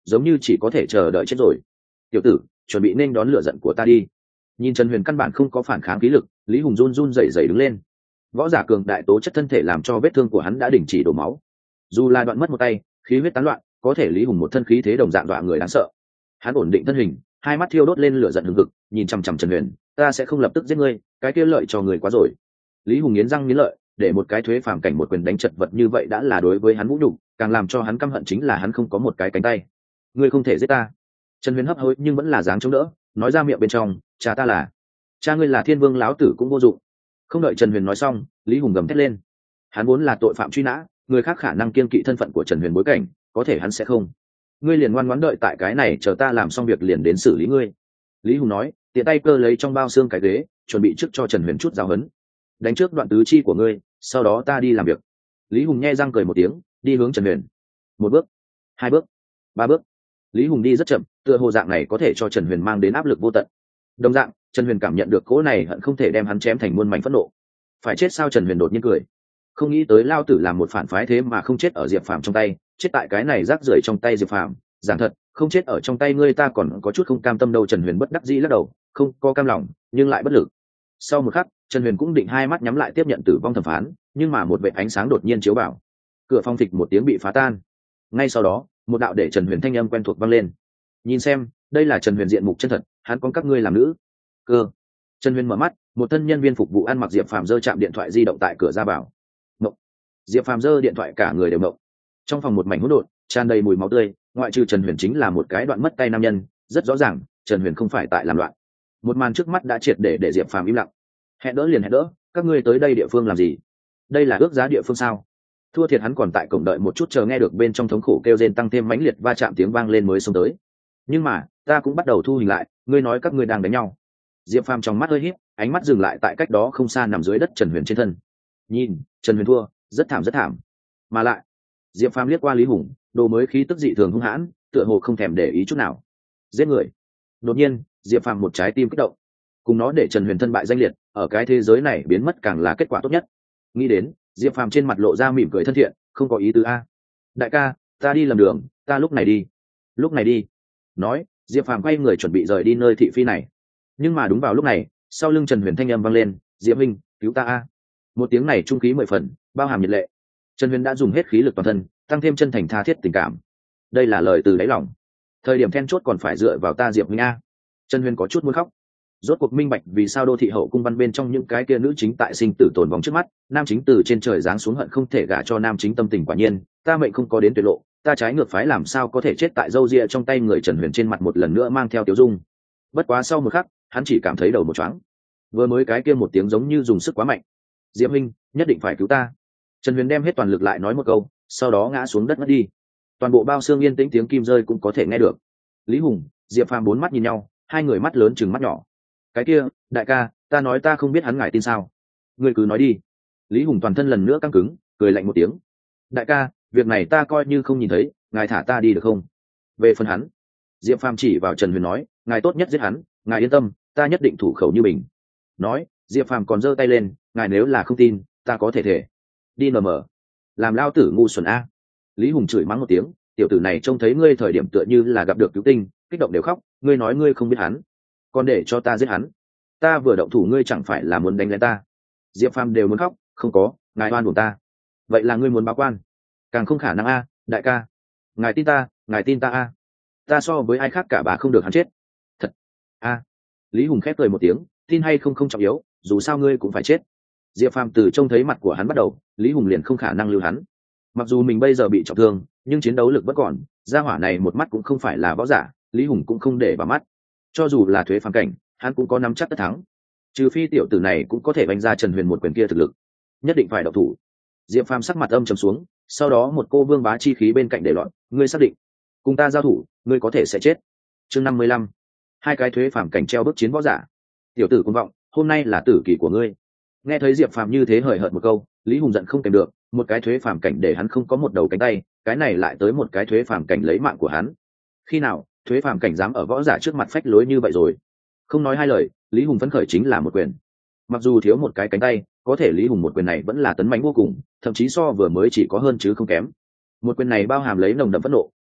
S1: giống như chỉ có thể chờ đợi chết rồi. Tiểu tử, chuẩn bị nên đón lửa giận của ta đi. Nhìn Trần Huyền căn bản không có phản kháng khí lực, Lý Hùng run run rẩy rẩy đứng lên. Võ giả cường đại tố chất thân thể làm cho vết thương của hắn đã đình chỉ đổ máu, dù là đoạn mất một tay, khí huyết tán loạn, có thể Lý Hùng một thân khí thế đồng dạng dọa người đáng sợ. Hắn ổn định thân hình, hai mắt thiêu đốt lên lửa giận hừng hực, nhìn chằm chằm Trần Huyền, ta sẽ không lập tức giết ngươi, cái kia lợi cho người quá rồi. Lý Hùng nghiến răng nghiến lợi, để một cái thuế phàm cảnh một quyền đánh chật vật như vậy đã là đối với hắn vũ nhục, càng làm cho hắn căm hận chính là hắn không có một cái cánh tay. Ngươi không thể giết ta. Trần Huyền hấp hối nhưng vẫn là dáng chống đỡ, nói ra miệng bên trong, cha ta là cha ngươi là Thiên Vương lão tử cũng vô dụng. Không đợi Trần Huyền nói xong, Lý Hùng gầm thét lên. Hắn vốn là tội phạm truy nã, người khác khả năng kiên kỵ thân phận của Trần Huyền bối cảnh, có thể hắn sẽ không. Ngươi liền ngoan ngoãn đợi tại cái này chờ ta làm xong việc liền đến xử lý ngươi. Lý Hùng nói, tiện tay cơ lấy trong bao xương cái ghế, chuẩn bị trước cho Trần Huyền chút giáo huấn. Đánh trước đoạn tứ chi của ngươi, sau đó ta đi làm việc. Lý Hùng nhe răng cười một tiếng, đi hướng Trần Huyền. Một bước, hai bước, ba bước. Lý Hùng đi rất chậm, tựa hồ dạng này có thể cho Trần Huyền mang đến áp lực vô tận. Đồng dạng, Trần Huyền cảm nhận được cỗ này hận không thể đem hắn chém thành muôn mảnh phẫn nộ. Phải chết sao? Trần Huyền đột nhiên cười. Không nghĩ tới lao tử làm một phản phái thế mà không chết ở Diệp Phàm trong tay, chết tại cái này rác rưởi trong tay Diệp Phàm. Giảng thật, không chết ở trong tay ngươi ta còn có chút không cam tâm đâu. Trần Huyền bất đắc dĩ lắc đầu, không có cam lòng, nhưng lại bất lực. Sau một khắc, Trần Huyền cũng định hai mắt nhắm lại tiếp nhận tử vong thẩm phán, nhưng mà một vệt ánh sáng đột nhiên chiếu vào. Cửa phòng thịch một tiếng bị phá tan. Ngay sau đó, một đạo để Trần Huyền thanh âm quen thuộc vang lên. Nhìn xem, đây là Trần Huyền diện mục chân thật, hắn con các ngươi làm nữ. Cơ. Trần Huyền mở mắt, một thân nhân viên phục vụ ăn mặc Diệp Phàm giơ chạm điện thoại di động tại cửa ra vào. Ngộng. Diệp Phàm giơ điện thoại cả người đều ngộng. Trong phòng một mảnh hỗn độn, tràn đầy mùi máu tươi, ngoại trừ Trần Huyền chính là một cái đoạn mất tay nam nhân, rất rõ ràng, Trần Huyền không phải tại làm loạn. Một màn trước mắt đã triệt để để Diệp Phàm im lặng. Hẹn đỡ liền hẹn đỡ, các ngươi tới đây địa phương làm gì? Đây là ước giá địa phương sao? Thua thiệt hắn còn tại cổng đợi một chút chờ nghe được bên trong thống khổ kêu rên tăng thêm mãnh liệt va chạm tiếng vang lên mới xông tới. Nhưng mà, ta cũng bắt đầu thu hình lại, ngươi nói các ngươi đang đánh nhau. Diệp Phàm trong mắt hơi híp, ánh mắt dừng lại tại cách đó không xa nằm dưới đất Trần Huyền trên thân. Nhìn, Trần Huyền thua, rất thảm rất thảm. Mà lại, Diệp Phàm liếc qua Lý Hùng, đồ mới khí tức dị thường hung hãn, tựa hồ không thèm để ý chút nào. Giết người. Đột nhiên, Diệp Phàm một trái tim kích động. Cùng nó để Trần Huyền thân bại danh liệt, ở cái thế giới này biến mất càng là kết quả tốt nhất. Nghĩ đến, Diệp Phàm trên mặt lộ ra mỉm cười thân thiện, không có ý tứ a. Đại ca, ta đi lầm đường, ta lúc này đi. Lúc này đi. Nói, Diệp Phàm quay người chuẩn bị rời đi nơi thị phi này. Nhưng mà đúng vào lúc này, sau lưng Trần Huyền thanh âm vang lên, Diệp huynh, cứu ta a. Một tiếng này trung khí mười phần, bao hàm nhiệt lệ. Trần Huyền đã dùng hết khí lực toàn thân, tăng thêm chân thành tha thiết tình cảm. Đây là lời từ đáy lòng. Thời điểm then chốt còn phải dựa vào ta Diệp huynh a. Trần Huyền có chút muốn khóc. Rốt cuộc minh bạch vì sao đô thị hậu cung văn bên trong những cái kia nữ chính tại sinh tử tồn vong trước mắt, nam chính từ trên trời giáng xuống hận không thể gả cho nam chính tâm tình quả nhiên, ta mệnh không có đến tuyệt lộ, ta trái ngược phái làm sao có thể chết tại râu ria trong tay người. Trần Huyền trên mặt một lần nữa mang theo tiêu dung. Bất quá sau một khắc, hắn chỉ cảm thấy đầu một choáng. Vừa mới cái kia một tiếng giống như dùng sức quá mạnh. Diệp huynh, nhất định phải cứu ta. Trần Huyền đem hết toàn lực lại nói một câu, sau đó ngã xuống đất mất đi. Toàn bộ bao xương yên tĩnh, tiếng kim rơi cũng có thể nghe được. Lý Hùng, Diệp Phàm bốn mắt nhìn nhau, hai người mắt lớn chừng mắt nhỏ. Cái kia, đại ca, ta nói ta không biết hắn, ngài tin sao? Ngươi cứ nói đi. Lý Hùng toàn thân lần nữa căng cứng, cười lạnh một tiếng. Đại ca, việc này ta coi như không nhìn thấy, ngài thả ta đi được không? Về phần hắn, Diệp Phàm chỉ vào Trần Huyền nói, ngài tốt nhất giết hắn, ngài yên tâm, ta nhất định thủ khẩu như bình. Nói, Diệp Phàm còn giơ tay lên, ngài nếu là không tin, ta có thể thể. Đi nờ mờ. Làm lao tử ngu xuẩn a. Lý Hùng chửi mắng một tiếng, tiểu tử này trông thấy ngươi thời điểm tựa như là gặp được cứu tinh, kích động đều khóc, ngươi nói ngươi không biết hắn, còn để cho ta giết hắn, ta vừa động thủ ngươi chẳng phải là muốn đánh lén ta? Diệp Phàm đều muốn khóc, không có, ngài oan uổng ta. Vậy là ngươi muốn báo quan? Càng không khả năng a, đại ca. Ngài tin ta, ngài tin ta a. Ta so với ai khác cả bà không được hắn chết. Thật a. Lý Hùng khép cười một tiếng, tin hay không không trọng yếu, dù sao ngươi cũng phải chết. Diệp Phàm từ trông thấy mặt của hắn bắt đầu, Lý Hùng liền không khả năng lưu hắn. Mặc dù mình bây giờ bị trọng thương, nhưng chiến đấu lực vẫn còn, gia hỏa này một mắt cũng không phải là võ giả, Lý Hùng cũng không để vào mắt. Cho dù là thuế phàm cảnh, hắn cũng có nắm chắc tất thắng. Trừ phi tiểu tử này cũng có thể đánh ra Trần Huyền một quyền kia thực lực, nhất định phải độc thủ. Diệp Phàm sắc mặt âm trầm xuống, sau đó một cô vương bá chi khí bên cạnh để loạn, ngươi xác định cùng ta giao thủ, ngươi có thể sẽ chết. Chương năm mươi lăm, hai cái thuế phàm cảnh treo bước chiến võ giả. Tiểu tử cuồng vọng, hôm nay là tử kỳ của ngươi. Nghe thấy Diệp Phàm như thế hời hợt một câu, Lý Hùng giận không kèm được, một cái thuế phàm cảnh để hắn không có một đầu cánh tay, cái này lại tới một cái thuế phàm cảnh lấy mạng của hắn. Khi nào thuế phàm cảnh dám ở võ giả trước mặt phách lối như vậy rồi? Không nói hai lời, Lý Hùng phấn khởi chính là một quyền. Mặc dù thiếu một cái cánh tay, có thể Lý Hùng một quyền này vẫn là tấn mãnh vô cùng, thậm chí so vừa mới chỉ có hơn chứ không kém. Một quyền này bao hàm lấy nồng đậm phẫn nộ,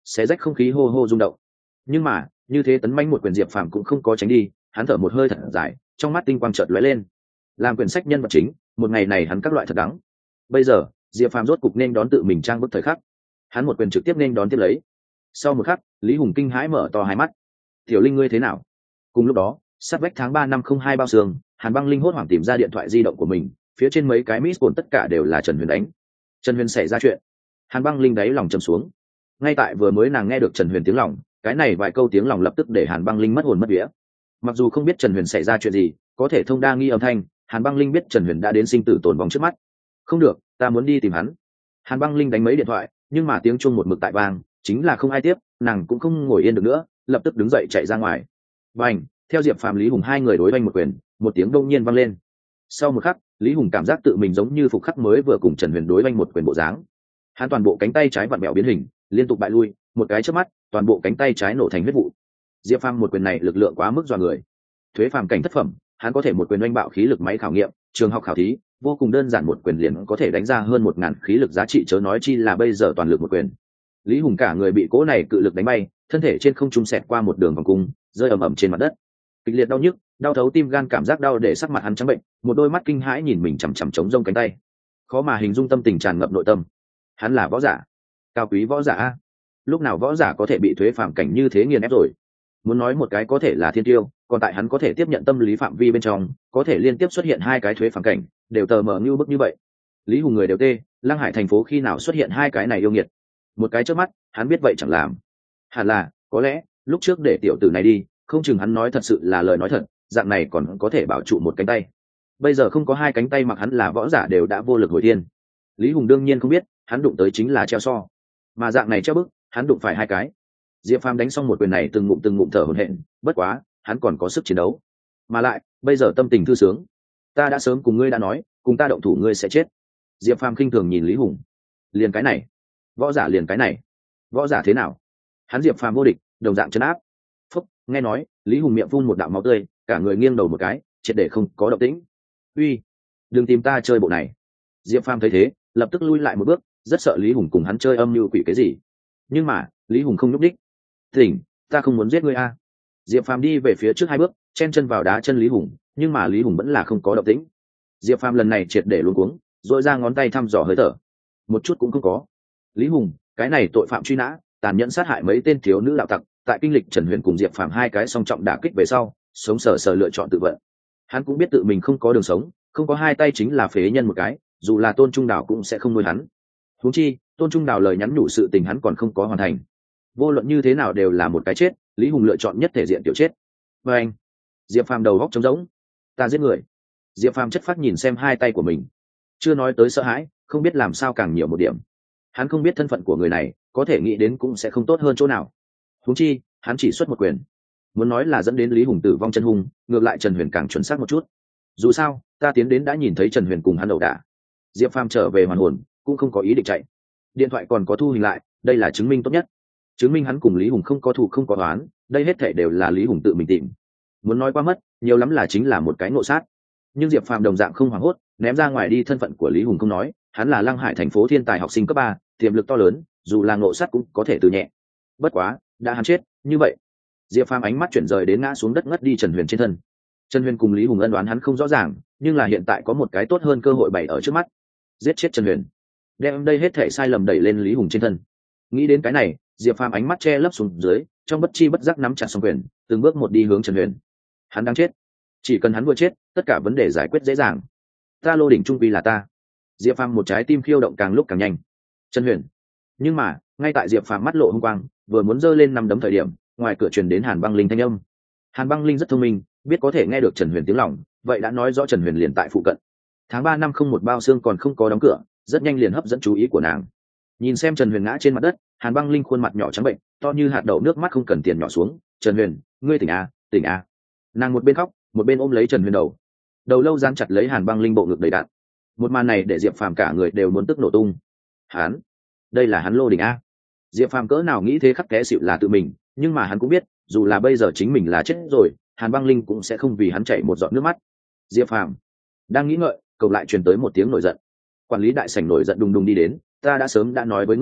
S1: xé rách không khí hô hô rung động. Nhưng mà như thế tấn manh một quyền diệp phàm cũng không có tránh đi, hắn thở một hơi thật dài, trong mắt tinh quang chợt lóe lên. Làm quyển sách nhân vật chính, một ngày này hắn các loại thật đắng. Bây giờ diệp phàm rốt cục nên đón tự mình trang bức thời khắc, hắn một quyền trực tiếp nên đón tiếp lấy. Sau một khắc, Lý Hùng kinh hãi mở to hai mắt. Tiểu Linh ngươi thế nào? Cùng lúc đó, sát vách tháng ba năm không hai bao sương, Hàn Băng Linh hốt hoảng tìm ra điện thoại di động của mình, phía trên mấy cái miss call tất cả đều là Trần Huyền đánh. Trần Huyền xảy ra chuyện. Hàn Băng Linh đáy lòng trầm xuống. Ngay tại vừa mới nàng nghe được Trần Huyền tiếng lòng, cái này vài câu tiếng lòng lập tức để Hàn Băng Linh mất hồn mất vía. Mặc dù không biết Trần Huyền xảy ra chuyện gì, có thể thông đa nghi âm thanh, Hàn Băng Linh biết Trần Huyền đã đến sinh tử tồn vong trước mắt. Không được, ta muốn đi tìm hắn. Hàn Băng Linh đánh mấy điện thoại, nhưng mà tiếng chuông một mực tại vang, chính là không ai tiếp, nàng cũng không ngồi yên được nữa, lập tức đứng dậy chạy ra ngoài. Bành, theo Diệp Phàm Lý Hùng hai người đối oanh một quyền, một tiếng đông nhiên vang lên. Sau một khắc, Lý Hùng cảm giác tự mình giống như phục khắc mới vừa cùng Trần Huyền đối oanh một quyền bộ dáng. Hắn toàn bộ cánh tay trái vặn bẹo biến hình, liên tục bại lui, một cái chớp mắt, toàn bộ cánh tay trái nổ thành huyết vụ. Diệp Phàm một quyền này lực lượng quá mức dọa người. Thuế phàm cảnh thất phẩm, hắn có thể một quyền oanh bạo khí lực máy khảo nghiệm, trường học khảo thí, vô cùng đơn giản một quyền liền có thể đánh ra hơn một ngàn khí lực giá trị, chớ nói chi là bây giờ toàn lực một quyền. Lý Hùng cả người bị cỗ này cự lực đánh bay, thân thể trên không trung xẹt qua một đường vòng cung, rơi ầm ầm trên mặt đất. Kịch liệt đau nhức, đau thấu tim gan, cảm giác đau để sắc mặt hắn trắng bệnh, một đôi mắt kinh hãi nhìn mình chằm chằm chống rông cánh tay, khó mà hình dung tâm tình tràn ngập nội tâm. Hắn là võ giả, cao quý võ giả a. Lúc nào võ giả có thể bị thuế phàm cảnh như thế nghiền ép rồi? Muốn nói một cái có thể là thiên tiêu, còn tại hắn có thể tiếp nhận tâm lý phạm vi bên trong, có thể liên tiếp xuất hiện hai cái thuế phàm cảnh, đều tờ mờ như bức như vậy. Lý Hùng người đều tê, Lăng Hải thành phố khi nào xuất hiện hai cái này yêu nghiệt? Một cái trước mắt, hắn biết vậy chẳng làm. Hẳn là, có lẽ, lúc trước để tiểu tử này đi, không chừng hắn nói thật sự là lời nói thật, dạng này còn có thể bảo trụ một cánh tay. Bây giờ không có hai cánh tay mặc hắn là võ giả đều đã vô lực hồi thiên. Lý Hùng đương nhiên không biết, hắn đụng tới chính là treo so. Mà dạng này treo bức, hắn đụng phải hai cái. Diệp Phàm đánh xong một quyền này từng ngụm từng ngụm thở hổn hển, bất quá, hắn còn có sức chiến đấu. Mà lại, bây giờ tâm tình thư sướng. Ta đã sớm cùng ngươi đã nói, cùng ta động thủ ngươi sẽ chết. Diệp Phàm khinh thường nhìn Lý Hùng. Liền cái này, võ giả liền cái này. Võ giả thế nào? Hắn Diệp Phàm vô địch, đồng dạng trấn áp. Phúc, nghe nói, Lý Hùng miệng phun một đạo máu tươi, cả người nghiêng đầu một cái, triệt để không có động tĩnh. Uy, đừng tìm ta chơi bộ này. Diệp Phàm thấy thế, lập tức lui lại một bước, rất sợ Lý Hùng cùng hắn chơi âm mưu quỷ cái gì. Nhưng mà, Lý Hùng không nhúc đích. Tỉnh, ta không muốn giết ngươi a. Diệp Phàm đi về phía trước hai bước, chen chân vào đá chân Lý Hùng, nhưng mà Lý Hùng vẫn là không có động tĩnh. Diệp Phàm lần này triệt để luống cuống, rồi ra ngón tay thăm dò hơi thở, một chút cũng không có. Lý Hùng, cái này tội phạm truy nã, tàn nhẫn sát hại mấy tên thiếu nữ đạo tặc, tại kinh lịch Trần Huyền cùng Diệp Phàm hai cái song trọng đả kích về sau, sống sờ sờ lựa chọn tự vận. Hắn cũng biết tự mình không có đường sống, không có hai tay chính là phế nhân một cái, dù là Tôn Trung Đào cũng sẽ không nuôi hắn. Huống chi, Tôn Trung Đào lời nhắn nhủ sự tình hắn còn không có hoàn thành. Vô luận như thế nào đều là một cái chết, Lý Hùng lựa chọn nhất thể diện tiểu chết. Và anh, Diệp Phàm đầu góc trống rỗng. Ta giết người. Diệp Phàm chất phát nhìn xem hai tay của mình, chưa nói tới sợ hãi, không biết làm sao càng nhiều một điểm. Hắn không biết thân phận của người này, có thể nghĩ đến cũng sẽ không tốt hơn chỗ nào. Huống chi, hắn chỉ xuất một quyền, muốn nói là dẫn đến Lý Hùng tử vong chân hung, ngược lại Trần Huyền càng chuẩn xác một chút. Dù sao, ta tiến đến đã nhìn thấy Trần Huyền cùng hắn ẩu đả. Diệp Phàm trở về hoàn hồn, cũng không có ý định chạy. Điện thoại còn có thu hình lại, đây là chứng minh tốt nhất. Chứng minh hắn cùng Lý Hùng không có thù không có oán, đây hết thảy đều là Lý Hùng tự mình tìm. Muốn nói qua mất, nhiều lắm là chính là một cái ngộ sát. Nhưng Diệp Phàm đồng dạng không hoảng hốt, ném ra ngoài đi thân phận của Lý Hùng không nói, hắn là Lăng Hải thành phố thiên tài học sinh cấp ba, tiềm lực to lớn, dù là ngộ sát cũng có thể từ nhẹ. Bất quá, đã hắn chết, như vậy. Diệp Phàm ánh mắt chuyển rời đến ngã xuống đất ngất đi Trần Huyền trên thân. Trần Huyền cùng Lý Hùng ân đoán hắn không rõ ràng, nhưng là hiện tại có một cái tốt hơn cơ hội bày ở trước mắt. Giết chết Trần Huyền, đem đây hết thể sai lầm đẩy lên Lý Hùng trên thân. Nghĩ đến cái này, Diệp Phàm ánh mắt che lấp xuống dưới, trong bất chi bất giác nắm chặt song quyền, từng bước một đi hướng Trần Huyền. Hắn đang chết, chỉ cần hắn vừa chết, tất cả vấn đề giải quyết dễ dàng. Ta Lô Đỉnh trung quy là ta. Diệp Phàm một trái tim khiêu động càng lúc càng nhanh. Trần Huyền. Nhưng mà, ngay tại Diệp Phàm mắt lộ hung quang, vừa muốn giơ lên năm đấm thời điểm, ngoài cửa truyền đến Hàn Băng Linh thanh âm. Hàn Băng Linh rất thông minh, biết có thể nghe được Trần Huyền tiếng lòng, vậy đã nói rõ Trần Huyền liền tại phụ cận. Tháng ba năm không một bao xương còn không có đóng cửa, rất nhanh liền hấp dẫn chú ý của nàng. Nhìn xem Trần Huyền ngã trên mặt đất, Hàn Băng Linh khuôn mặt nhỏ trắng bệnh, to như hạt đậu, nước mắt không cần tiền nhỏ xuống. Trần Huyền, ngươi tỉnh à, tỉnh à. Nàng một bên khóc, một bên ôm lấy Trần Huyền đầu, đầu lâu dán chặt lấy Hàn Băng Linh bộ ngực đầy đạn. Một màn này để Diệp Phàm cả người đều muốn tức nổ tung. Hắn, đây là hắn Lô Đỉnh a. Diệp Phàm cỡ nào nghĩ thế khắc té xịu là tự mình, nhưng mà hắn cũng biết, dù là bây giờ chính mình là chết rồi, Hàn Băng Linh cũng sẽ không vì hắn chảy một giọt nước mắt. Diệp Phàm đang nghĩ ngợi, cầu lại truyền tới một tiếng nổi giận. Quản lý đại sảnh nổi giận đùng đùng đi đến, ta đã sớm đã nói với ngươi,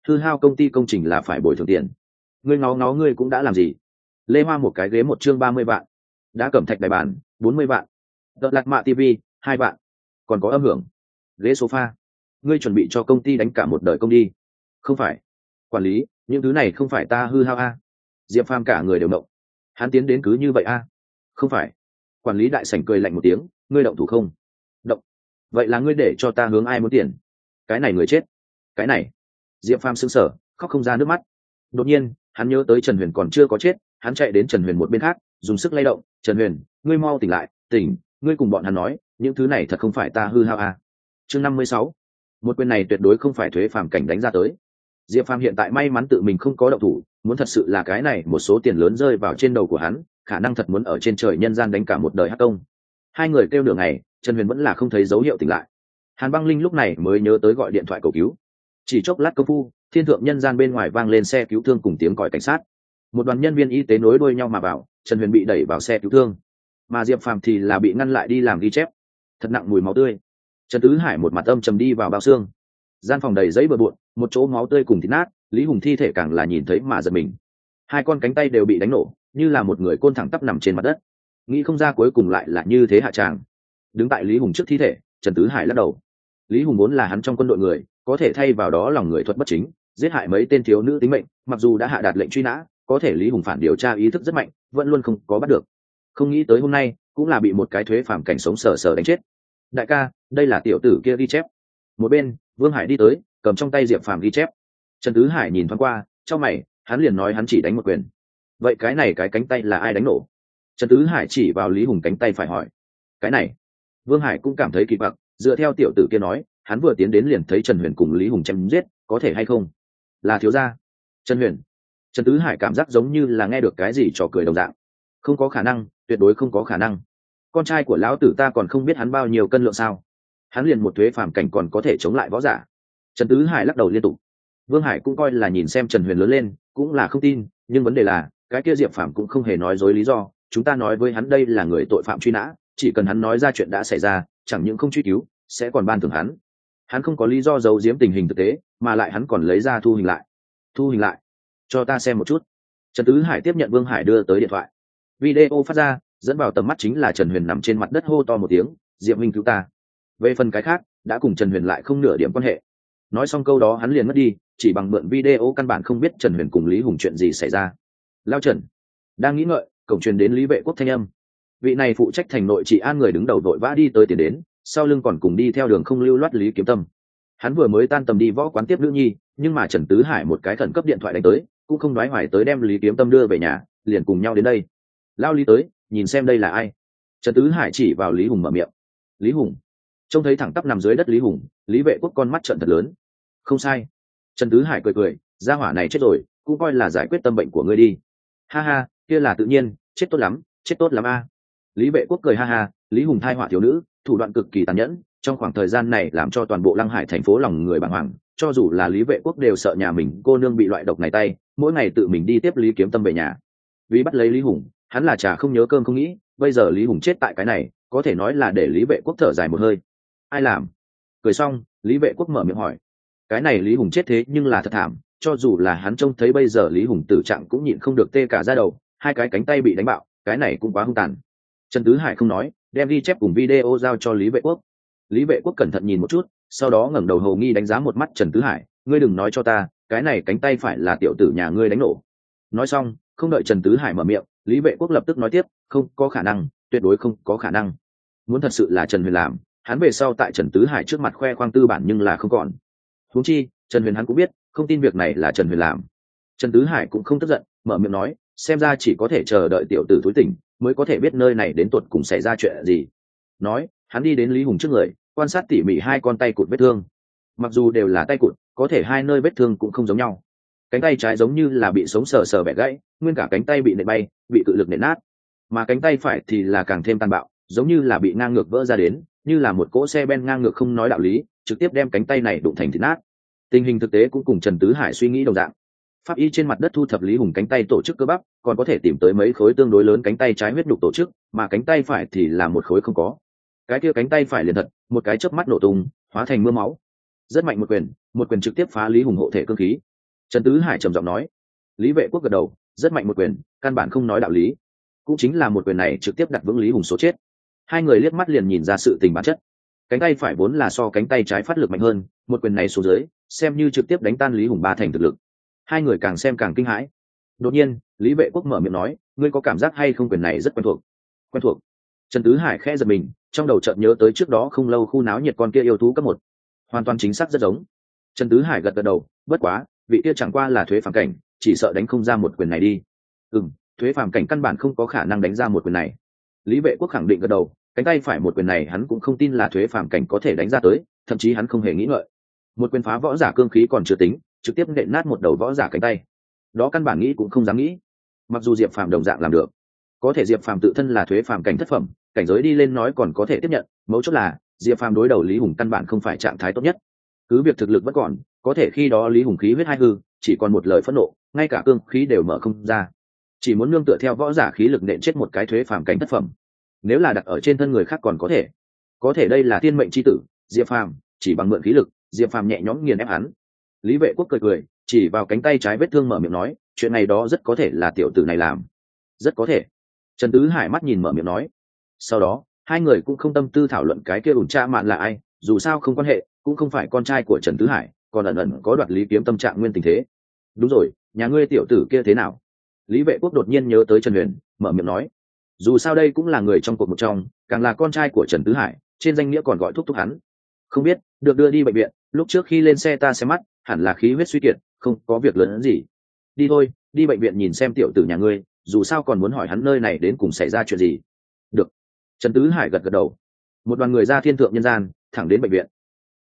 S1: hư hao công ty công trình là phải bồi thường tiền. Ngươi ngó ngó ngươi cũng đã làm gì? Lê Hoa một cái ghế một chương ba mươi vạn, đã cẩm thạch đài bàn bốn mươi vạn, đợt lạc mạ tivi hai vạn, còn có âm hưởng, ghế sofa. Ngươi chuẩn bị cho công ty đánh cả một đời công đi? Không phải. Quản lý, những thứ này không phải ta hư hao a. Diệp Phàm cả người đều động. Hắn tiến đến cứ như vậy a? Không phải. Quản lý đại sảnh cười lạnh một tiếng, ngươi động thủ không? Động. Vậy là ngươi để cho ta hướng ai muốn tiền? Cái này người chết. Cái này. Diệp Phàm sững sờ, khóc không ra nước mắt. Đột nhiên, hắn nhớ tới Trần Huyền còn chưa có chết, hắn chạy đến Trần Huyền một bên khác, dùng sức lay động. Trần Huyền, ngươi mau tỉnh lại, tỉnh, ngươi cùng bọn hắn nói, những thứ này thật không phải ta hư hao a. Chương năm mươi sáu. Một quyền này tuyệt đối không phải Thuế Phàm cảnh đánh ra tới. Diệp Phàm hiện tại may mắn tự mình không có động thủ, muốn thật sự là cái này một số tiền lớn rơi vào trên đầu của hắn, khả năng thật muốn ở trên trời nhân gian đánh cả một đời hắc công. Hai người kêu nửa ngày, Trần Huyền vẫn là không thấy dấu hiệu tỉnh lại. Hàn Băng Linh lúc này mới nhớ tới gọi điện thoại cầu cứu. Chỉ chốc lát công phu, thiên thượng nhân gian bên ngoài vang lên xe cứu thương cùng tiếng còi cảnh sát. Một đoàn nhân viên y tế nối đuôi nhau mà vào, Trần Huyền bị đẩy vào xe cứu thương, mà Diệp Phàm thì là bị ngăn lại đi làm ghi chép. Thật nặng mùi máu tươi. Trần Tứ Hải một mặt âm trầm đi vào bao xương. Gian phòng đầy giấy bừa bộn, một chỗ máu tươi cùng thịt nát, Lý Hùng thi thể càng là nhìn thấy mà giật mình. Hai con cánh tay đều bị đánh nổ, như là một người côn thẳng tắp nằm trên mặt đất. Nghĩ không ra cuối cùng lại là như thế hạ tràng. Đứng tại Lý Hùng trước thi thể, Trần Tứ Hải lắc đầu. Lý Hùng vốn là hắn trong quân đội người, có thể thay vào đó lòng người thuật bất chính, giết hại mấy tên thiếu nữ tính mệnh, mặc dù đã hạ đạt lệnh truy nã, có thể Lý Hùng phản điều tra ý thức rất mạnh, vẫn luôn không có bắt được. Không nghĩ tới hôm nay, cũng là bị một cái Thuế Phàm cảnh sống sờ sờ đánh chết. Đại ca, đây là tiểu tử kia ghi chép. Một bên, Vương Hải đi tới, cầm trong tay Diệp Phàm ghi chép. Trần Tứ Hải nhìn thoáng qua, trong mày, hắn liền nói hắn chỉ đánh một quyền. Vậy cái này cái cánh tay là ai đánh nổ? Trần Tứ Hải chỉ vào Lý Hùng cánh tay phải hỏi. Cái này, Vương Hải cũng cảm thấy kỳ quặc, dựa theo tiểu tử kia nói, hắn vừa tiến đến liền thấy Trần Huyền cùng Lý Hùng chém giết, có thể hay không? Là thiếu gia. Trần Huyền. Trần Tứ Hải cảm giác giống như là nghe được cái gì trò cười đồng dạng. Không có khả năng, tuyệt đối không có khả năng. Con trai của lão tử ta còn không biết hắn bao nhiêu cân lượng sao? Hắn liền một Thuế Phàm cảnh còn có thể chống lại võ giả. Trần Tứ Hải lắc đầu liên tục. Vương Hải cũng coi là nhìn xem Trần Huyền lớn lên, cũng là không tin, nhưng vấn đề là, cái kia Diệp Phàm cũng không hề nói dối lý do, chúng ta nói với hắn đây là người tội phạm truy nã, chỉ cần hắn nói ra chuyện đã xảy ra, chẳng những không truy cứu, sẽ còn ban thưởng hắn. Hắn không có lý do giấu giếm tình hình thực tế, mà lại hắn còn lấy ra thu hình lại. Thu hình lại? Cho ta xem một chút. Trần Tứ Hải tiếp nhận Vương Hải đưa tới điện thoại. Video phát ra, dẫn vào tầm mắt chính là Trần Huyền nằm trên mặt đất hô to một tiếng, Diệp Minh cứu ta. Về phần cái khác, đã cùng Trần Huyền lại không nửa điểm quan hệ. Nói xong câu đó hắn liền mất đi, chỉ bằng mượn video căn bản không biết Trần Huyền cùng Lý Hùng chuyện gì xảy ra. Lao Trần đang nghĩ ngợi, cổng truyền đến Lý Vệ Quốc thanh âm. Vị này phụ trách thành nội trị an người đứng đầu đội vã đi tới tiền đến, sau lưng còn cùng đi theo đường không lưu loát Lý Kiếm Tâm. Hắn vừa mới tan tầm đi võ quán tiếp nữ nhi, nhưng mà Trần Tứ Hải một cái khẩn cấp điện thoại đánh tới, cũng không đoái hoài tới đem Lý Kiếm Tâm đưa về nhà, liền cùng nhau đến đây. Lao Lý tới, nhìn xem đây là ai. Trần Tứ Hải chỉ vào Lý Hùng mở miệng. Lý Hùng. Trông thấy thẳng tắp nằm dưới đất Lý Hùng, Lý Vệ Quốc con mắt trợn thật lớn. Không sai. Trần Tứ Hải cười cười, gia hỏa này chết rồi, cũng coi là giải quyết tâm bệnh của ngươi đi. Ha ha, kia là tự nhiên, chết tốt lắm, chết tốt lắm a. Lý Vệ Quốc cười ha ha, Lý Hùng thai họa thiếu nữ, thủ đoạn cực kỳ tàn nhẫn, trong khoảng thời gian này làm cho toàn bộ Lăng Hải thành phố lòng người bàng hoàng, cho dù là Lý Vệ Quốc đều sợ nhà mình cô nương bị loại độc này tay, mỗi ngày tự mình đi tiếp Lý Kiếm Tâm về nhà. Vì bắt lấy Lý Hùng, hắn là chả không nhớ cơm không nghĩ, bây giờ Lý Hùng chết tại cái này, có thể nói là để Lý Vệ Quốc thở dài một hơi. Ai làm? Cười xong, Lý Vệ Quốc mở miệng hỏi. Cái này Lý Hùng chết thế nhưng là thật thảm, cho dù là hắn trông thấy bây giờ Lý Hùng tử trạng cũng nhịn không được tê cả da đầu, hai cái cánh tay bị đánh bạo, cái này cũng quá hung tàn. Trần Tứ Hải không nói, đem ghi chép cùng video giao cho Lý Vệ Quốc. Lý Vệ Quốc cẩn thận nhìn một chút, sau đó ngẩng đầu hầu nghi đánh giá một mắt Trần Tứ Hải, ngươi đừng nói cho ta, cái này cánh tay phải là tiểu tử nhà ngươi đánh nổ. Nói xong, không đợi Trần Tứ Hải mở miệng, Lý Vệ Quốc lập tức nói tiếp, không có khả năng, tuyệt đối không có khả năng. Muốn thật sự là Trần Huyền làm, hắn về sau tại Trần Tứ Hải trước mặt khoe khoang tư bản nhưng là không còn. Huống chi, Trần Huyền hắn cũng biết, không tin việc này là Trần Huyền làm. Trần Tứ Hải cũng không tức giận, mở miệng nói, xem ra chỉ có thể chờ đợi tiểu tử thối tỉnh, mới có thể biết nơi này đến tuột cùng xảy ra chuyện gì. Nói, hắn đi đến Lý Hùng trước người, quan sát tỉ mỉ hai con tay cụt vết thương. Mặc dù đều là tay cụt, có thể hai nơi vết thương cũng không giống nhau. Cánh tay trái giống như là bị sống sờ sờ bẻ gãy, nguyên cả cánh tay bị nện bay, bị cự lực nện nát. Mà cánh tay phải thì là càng thêm tàn bạo, giống như là bị ngang ngược vỡ ra đến, như là một cỗ xe ben ngang ngược không nói đạo lý, trực tiếp đem cánh tay này đụng thành thịt nát. Tình hình thực tế cũng cùng Trần Tứ Hải suy nghĩ đồng dạng. Pháp y trên mặt đất thu thập Lý Hùng cánh tay tổ chức cơ bắp, còn có thể tìm tới mấy khối tương đối lớn cánh tay trái huyết nhục tổ chức, mà cánh tay phải thì là một khối không có. Cái kia cánh tay phải liền thật, một cái chớp mắt nổ tung, hóa thành mưa máu. Rất mạnh một quyền, một quyền trực tiếp phá Lý Hùng hộ thể cương khí, Trần Tứ Hải trầm giọng nói. Lý Vệ Quốc gật đầu, rất mạnh một quyền, căn bản không nói đạo lý, cũng chính là một quyền này trực tiếp đặt vững Lý Hùng số chết. Hai người liếc mắt liền nhìn ra sự tình bản chất. Cánh tay phải vốn là so cánh tay trái phát lực mạnh hơn, một quyền này xuống dưới xem như trực tiếp đánh tan Lý Hùng ba thành thực lực. Hai người càng xem càng kinh hãi. Đột nhiên Lý Vệ Quốc mở miệng nói, ngươi có cảm giác hay không quyền này rất quen thuộc? Quen thuộc? Trần Tứ Hải khẽ giật mình, trong đầu chợt nhớ tới trước đó không lâu khu náo nhiệt con kia yêu thú cấp một, hoàn toàn chính xác rất giống. Trần Tứ Hải gật gật đầu, bất quá vị kia chẳng qua là thuế phàm cảnh, chỉ sợ đánh không ra một quyền này đi. Ừm, thuế phàm cảnh căn bản không có khả năng đánh ra một quyền này. Lý Vệ Quốc khẳng định gật đầu, cánh tay phải một quyền này hắn cũng không tin là thuế phàm cảnh có thể đánh ra tới, thậm chí hắn không hề nghĩ ngợi. Một quyền phá võ giả cương khí còn chưa tính, trực tiếp nện nát một đầu võ giả cánh tay, đó căn bản nghĩ cũng không dám nghĩ. Mặc dù Diệp Phàm đồng dạng làm được, có thể Diệp Phàm tự thân là thuế phàm cảnh thất phẩm, cảnh giới đi lên nói còn có thể tiếp nhận, mấu chốt là Diệp Phàm đối đầu Lý Hùng căn bản không phải trạng thái tốt nhất. Cứ việc thực lực vẫn còn, có thể khi đó Lý Hùng khí huyết hai hư, chỉ còn một lời phẫn nộ, ngay cả cương khí đều mở không ra, chỉ muốn nương tựa theo võ giả khí lực nện chết một cái thuế phàm cảnh thất phẩm. Nếu là đặt ở trên thân người khác còn có thể, có thể đây là thiên mệnh chi tử Diệp Phàm, chỉ bằng mượn khí lực, Diệp Phàm nhẹ nhõm nghiền ép hắn. Lý Vệ Quốc cười cười, chỉ vào cánh tay trái vết thương mở miệng nói, chuyện này đó rất có thể là tiểu tử này làm. Rất có thể. Trần Tứ Hải mắt nhìn mở miệng nói. Sau đó hai người cũng không tâm tư thảo luận cái kia ủn cha mạn là ai, dù sao không quan hệ, cũng không phải con trai của Trần Tứ Hải, còn ẩn ẩn có đoạt Lý Kiếm tâm trạng nguyên tình thế. Đúng rồi, nhà ngươi tiểu tử kia thế nào? Lý Vệ Quốc đột nhiên nhớ tới Trần Huyền, mở miệng nói. Dù sao đây cũng là người trong cuộc một trong, càng là con trai của Trần Tứ Hải, trên danh nghĩa còn gọi thúc thúc hắn. Không biết, được đưa đi bệnh viện, lúc trước khi lên xe ta xem mắt, hẳn là khí huyết suy kiệt, không có việc lớn gì. Đi thôi, đi bệnh viện nhìn xem tiểu tử nhà ngươi, dù sao còn muốn hỏi hắn nơi này đến cùng xảy ra chuyện gì. Được. Trần Tứ Hải gật gật đầu. Một đoàn người ra thiên thượng nhân gian, thẳng đến bệnh viện.